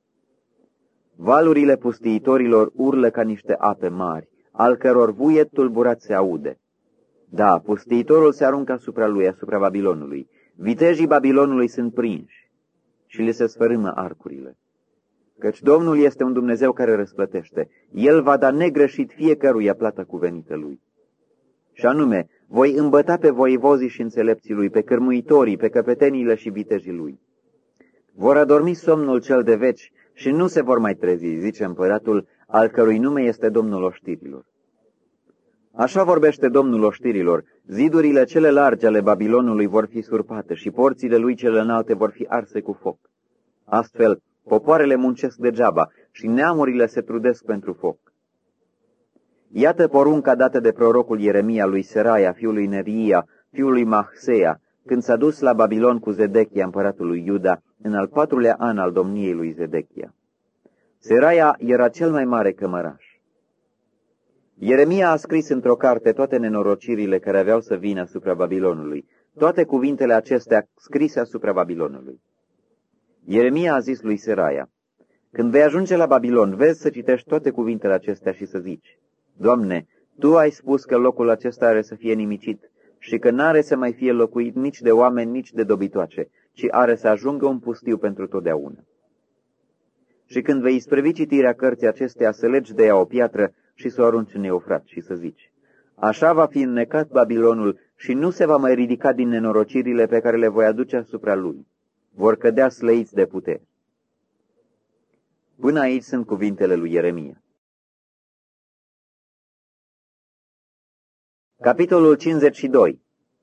Speaker 1: Valurile pustiitorilor urlă ca niște ape mari, al căror vuiet tulburat se aude. Da, pustiitorul se aruncă asupra lui, asupra Babilonului. Vitejii Babilonului sunt prinși și le se sfărâmă arcurile. Căci Domnul este un Dumnezeu care răsplătește. El va da negreșit fiecăruia plata cuvenită lui. Și anume, voi îmbăta pe voivozii și înțelepții lui, pe cârmuitorii, pe căpeteniile și vitejii lui. Vor adormi somnul cel de veci și nu se vor mai trezi, zice împăratul, al cărui nume este Domnul oștirilor. Așa vorbește Domnul oștirilor, zidurile cele largi ale Babilonului vor fi surpate și porțile lui cele înalte vor fi arse cu foc. Astfel, popoarele muncesc degeaba și neamurile se trudesc pentru foc. Iată porunca dată de prorocul Ieremia lui Seraia, fiul lui Neria, fiul lui Mahseia, când s-a dus la Babilon cu Zedechia, împăratul lui Iuda, în al patrulea an al domniei lui Zedechia. Seraia era cel mai mare cămăraș. Ieremia a scris într-o carte toate nenorocirile care aveau să vină asupra Babilonului, toate cuvintele acestea scrise asupra Babilonului. Ieremia a zis lui Seraia, când vei ajunge la Babilon, vezi să citești toate cuvintele acestea și să zici, Doamne, Tu ai spus că locul acesta are să fie nimicit și că n-are să mai fie locuit nici de oameni, nici de dobitoace, ci are să ajungă un pustiu pentru totdeauna. Și când vei isprăvi citirea cărții acesteia, să legi de ea o piatră și să o arunci în Eufrat și să zici, așa va fi înnecat Babilonul și nu se va mai ridica din nenorocirile pe care le voi aduce asupra lui. Vor cădea slăiți de putere. Până aici sunt cuvintele lui Ieremia. Capitolul cincizeci și doi.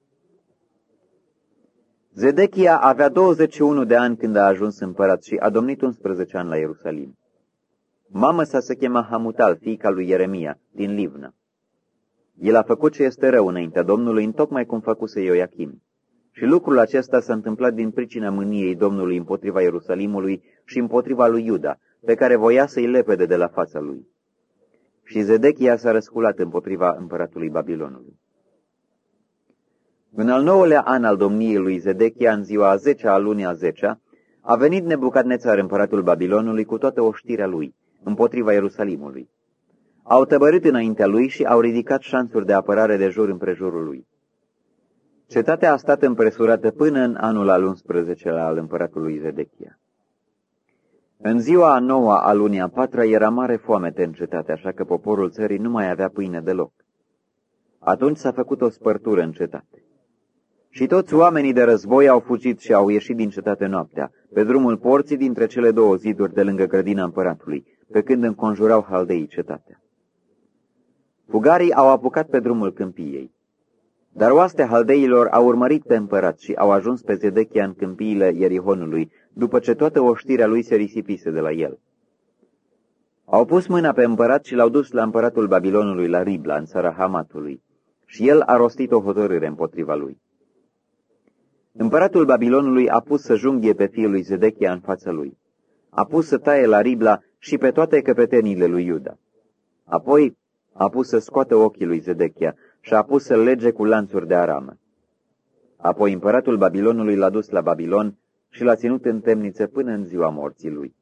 Speaker 1: Zedechia avea douăzeci și unu de ani când a ajuns împărat și a domnit unsprezece ani la Ierusalim. Mama sa se chema Hamutal, fiica lui Ieremia, din Livna. El a făcut ce este rău înaintea Domnului, întocmai cum făcuse Ioachim. Și lucrul acesta s-a întâmplat din pricina mâniei Domnului împotriva Ierusalimului și împotriva lui Iuda, pe care voia să-i lepede de la fața lui. Și Zedechia s-a răsculat împotriva împăratului Babilonului. În al nouălea an al domniei lui Zedechia, în ziua a zecea a lunii a zecea, a venit Nebucadnețar, împăratul Babilonului, cu toată oștirea lui, împotriva Ierusalimului. Au tăbărât înaintea lui și au ridicat șanțuri de apărare de jur împrejurul lui. Cetatea a stat împresurată până în anul al unsprezecelea al împăratului Zedechia. În ziua a noua a lunii a patra era mare foamete în cetate, așa că poporul țării nu mai avea pâine deloc. Atunci s-a făcut o spărtură în cetate. Și toți oamenii de război au fugit și au ieșit din cetate noaptea, pe drumul porții dintre cele două ziduri de lângă grădina împăratului, pe când înconjurau haldeii cetatea. Fugarii au apucat pe drumul câmpiei. Dar oastea haldeilor au urmărit pe împărat și au ajuns pe Zedechia în câmpiile Ierihonului, după ce toată oștirea lui se risipise de la el. Au pus mâna pe împărat și l-au dus la împăratul Babilonului la Ribla, în țara Hamatului, și el a rostit o hotărâre împotriva lui. Împăratul Babilonului a pus să junghie pe fiul lui Zedechia în fața lui. A pus să taie la Ribla și pe toate căpetenile lui Iuda. Apoi a pus să scoată ochii lui Zedechia și a pus să-l lege cu lanțuri de aramă. Apoi împăratul Babilonului l-a dus la Babilon și l-a ținut în temniță până în ziua morții lui.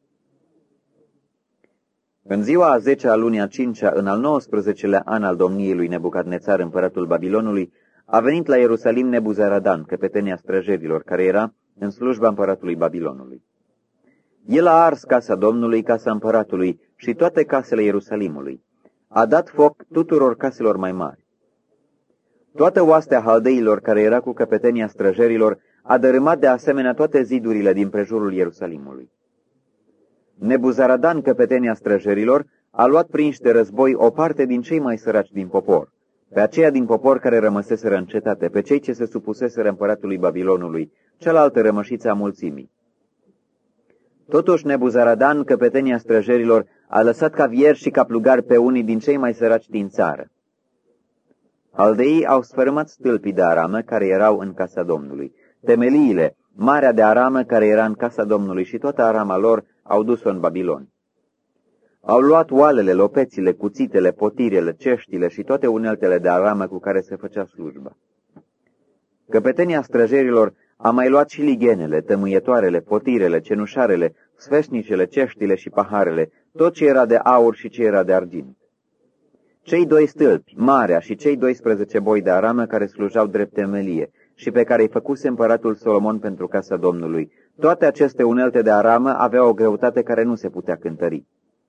Speaker 1: În ziua a zecea a lunii a cincea, în al nouăsprezecelea an al domniei lui Nebucadnețar, împăratul Babilonului, a venit la Ierusalim Nebuzaradan, căpetenia străjerilor, care era în slujba împăratului Babilonului. El a ars casa Domnului, casa împăratului și toate casele Ierusalimului. A dat foc tuturor caselor mai mari. Toată oastea haldeilor, care era cu căpetenia străjerilor, a dărâmat de asemenea toate zidurile din prejurul Ierusalimului. Nebuzaradan, căpetenia străjerilor, a luat prinși de război o parte din cei mai săraci din popor, pe aceia din popor care rămăseseră în cetate, pe cei ce se supuseseră împăratului Babilonului, cealaltă rămășiță a mulțimii. Totuși Nebuzaradan, căpetenia străjerilor, a lăsat ca vieri și ca plugari pe unii din cei mai săraci din țară. Haldeii au sfărâmat stâlpii de aramă care erau în casa Domnului. Temeliile, marea de aramă care era în casa Domnului și toată arama lor au dus-o în Babilon. Au luat oalele, lopețile, cuțitele, potirele, ceștile și toate uneltele de aramă cu care se făcea slujba. Căpetenia străjerilor a mai luat și lighenele, tămâietoarele, potirele, cenușarele, sfeșnicele, ceștile și paharele, tot ce era de aur și ce era de argint. Cei doi stâlpi, marea și cei doisprezece boi de aramă care slujau drept temelie și pe care îi făcuse împăratul Solomon pentru casa Domnului, toate aceste unelte de aramă aveau o greutate care nu se putea cântări.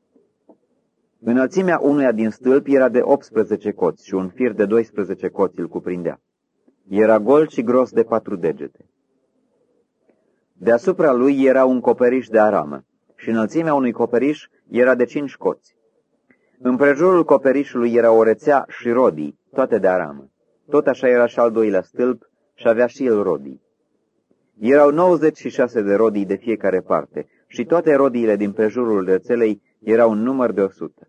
Speaker 1: Înălțimea unuia din stâlpi era de optsprezece coți și un fir de doisprezece coți îl cuprindea. Era gol și gros de patru degete. Deasupra lui era un coperiș de aramă și înălțimea unui coperiș era de cinci coți. Împrejurul coperișului era o rețea și rodii, toate de aramă. Tot așa era și al doilea stâlp și avea și el rodii. Erau nouăzeci și șase de rodii de fiecare parte și toate rodiile din prejurul rețelei erau un număr de o sută.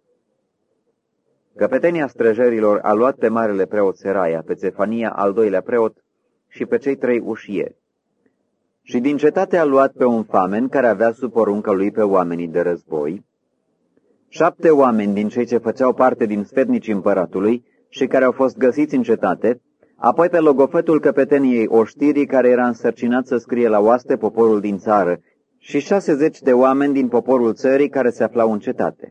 Speaker 1: Căpetenia străjerilor a luat pe marele preot Seraia, pe Țefania, al doilea preot, și pe cei trei ușieri. Și din cetate a luat pe un famen care avea sub porunca lui pe oamenii de război, șapte oameni din cei ce făceau parte din sfetnicii împăratului și care au fost găsiți în cetate, apoi pe logofetul căpeteniei oștirii care era însărcinat să scrie la oaste poporul din țară și șasezeci de oameni din poporul țării care se aflau în cetate.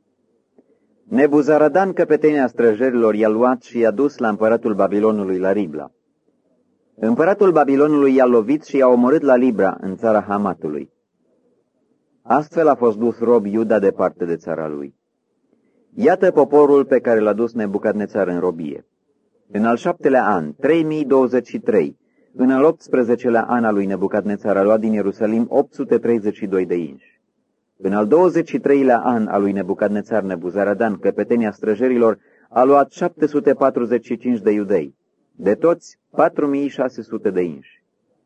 Speaker 1: Nebuzaradan, căpetenia străjerilor, i-a luat și i-a dus la împăratul Babilonului la Ribla. Împăratul Babilonului i-a lovit și i-a omorât la Libra, în țara Hamatului. Astfel a fost dus rob Iuda departe de țara lui. Iată poporul pe care l-a dus Nebucadnețar în robie. În al șaptelea an, trei mii douăzeci și trei, în al optsprezecelea an al lui Nebucadnețar a luat din Ierusalim opt sute treizeci și doi de inși. În al douăzeci și treilea an al lui Nebucadnețar, Nebuzaradan, căpetenia străjerilor, a luat șapte sute patruzeci și cinci de iudei, de toți patru mii șase sute de inși.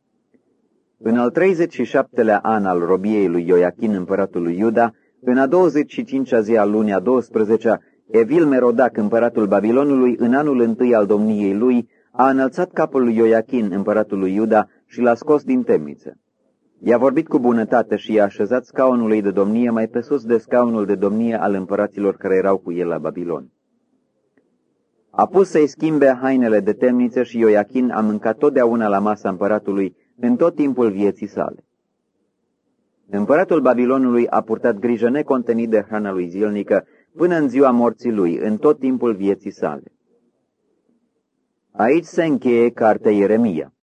Speaker 1: În al treizeci și șaptelea an al robiei lui Ioiachin, împăratul lui Iuda, în a douăzeci și cincea zi al lunii a douăsprezecea, Evil Merodac, împăratul Babilonului, în anul întâi al domniei lui, a înălțat capul lui Ioiachin, împăratul lui Iuda, și l-a scos din temniță. I-a vorbit cu bunătate și i-a așezat scaunul lui de domnie mai pe sus de scaunul de domnie al împăraților care erau cu el la Babilon. A pus să-i schimbe hainele de temniță și Ioiachin a mâncat totdeauna la masa împăratului în tot timpul vieții sale. Împăratul Babilonului a purtat grijă necontenit de hrana lui zilnică până în ziua morții lui, în tot timpul vieții sale. Aici se încheie cartea Ieremia.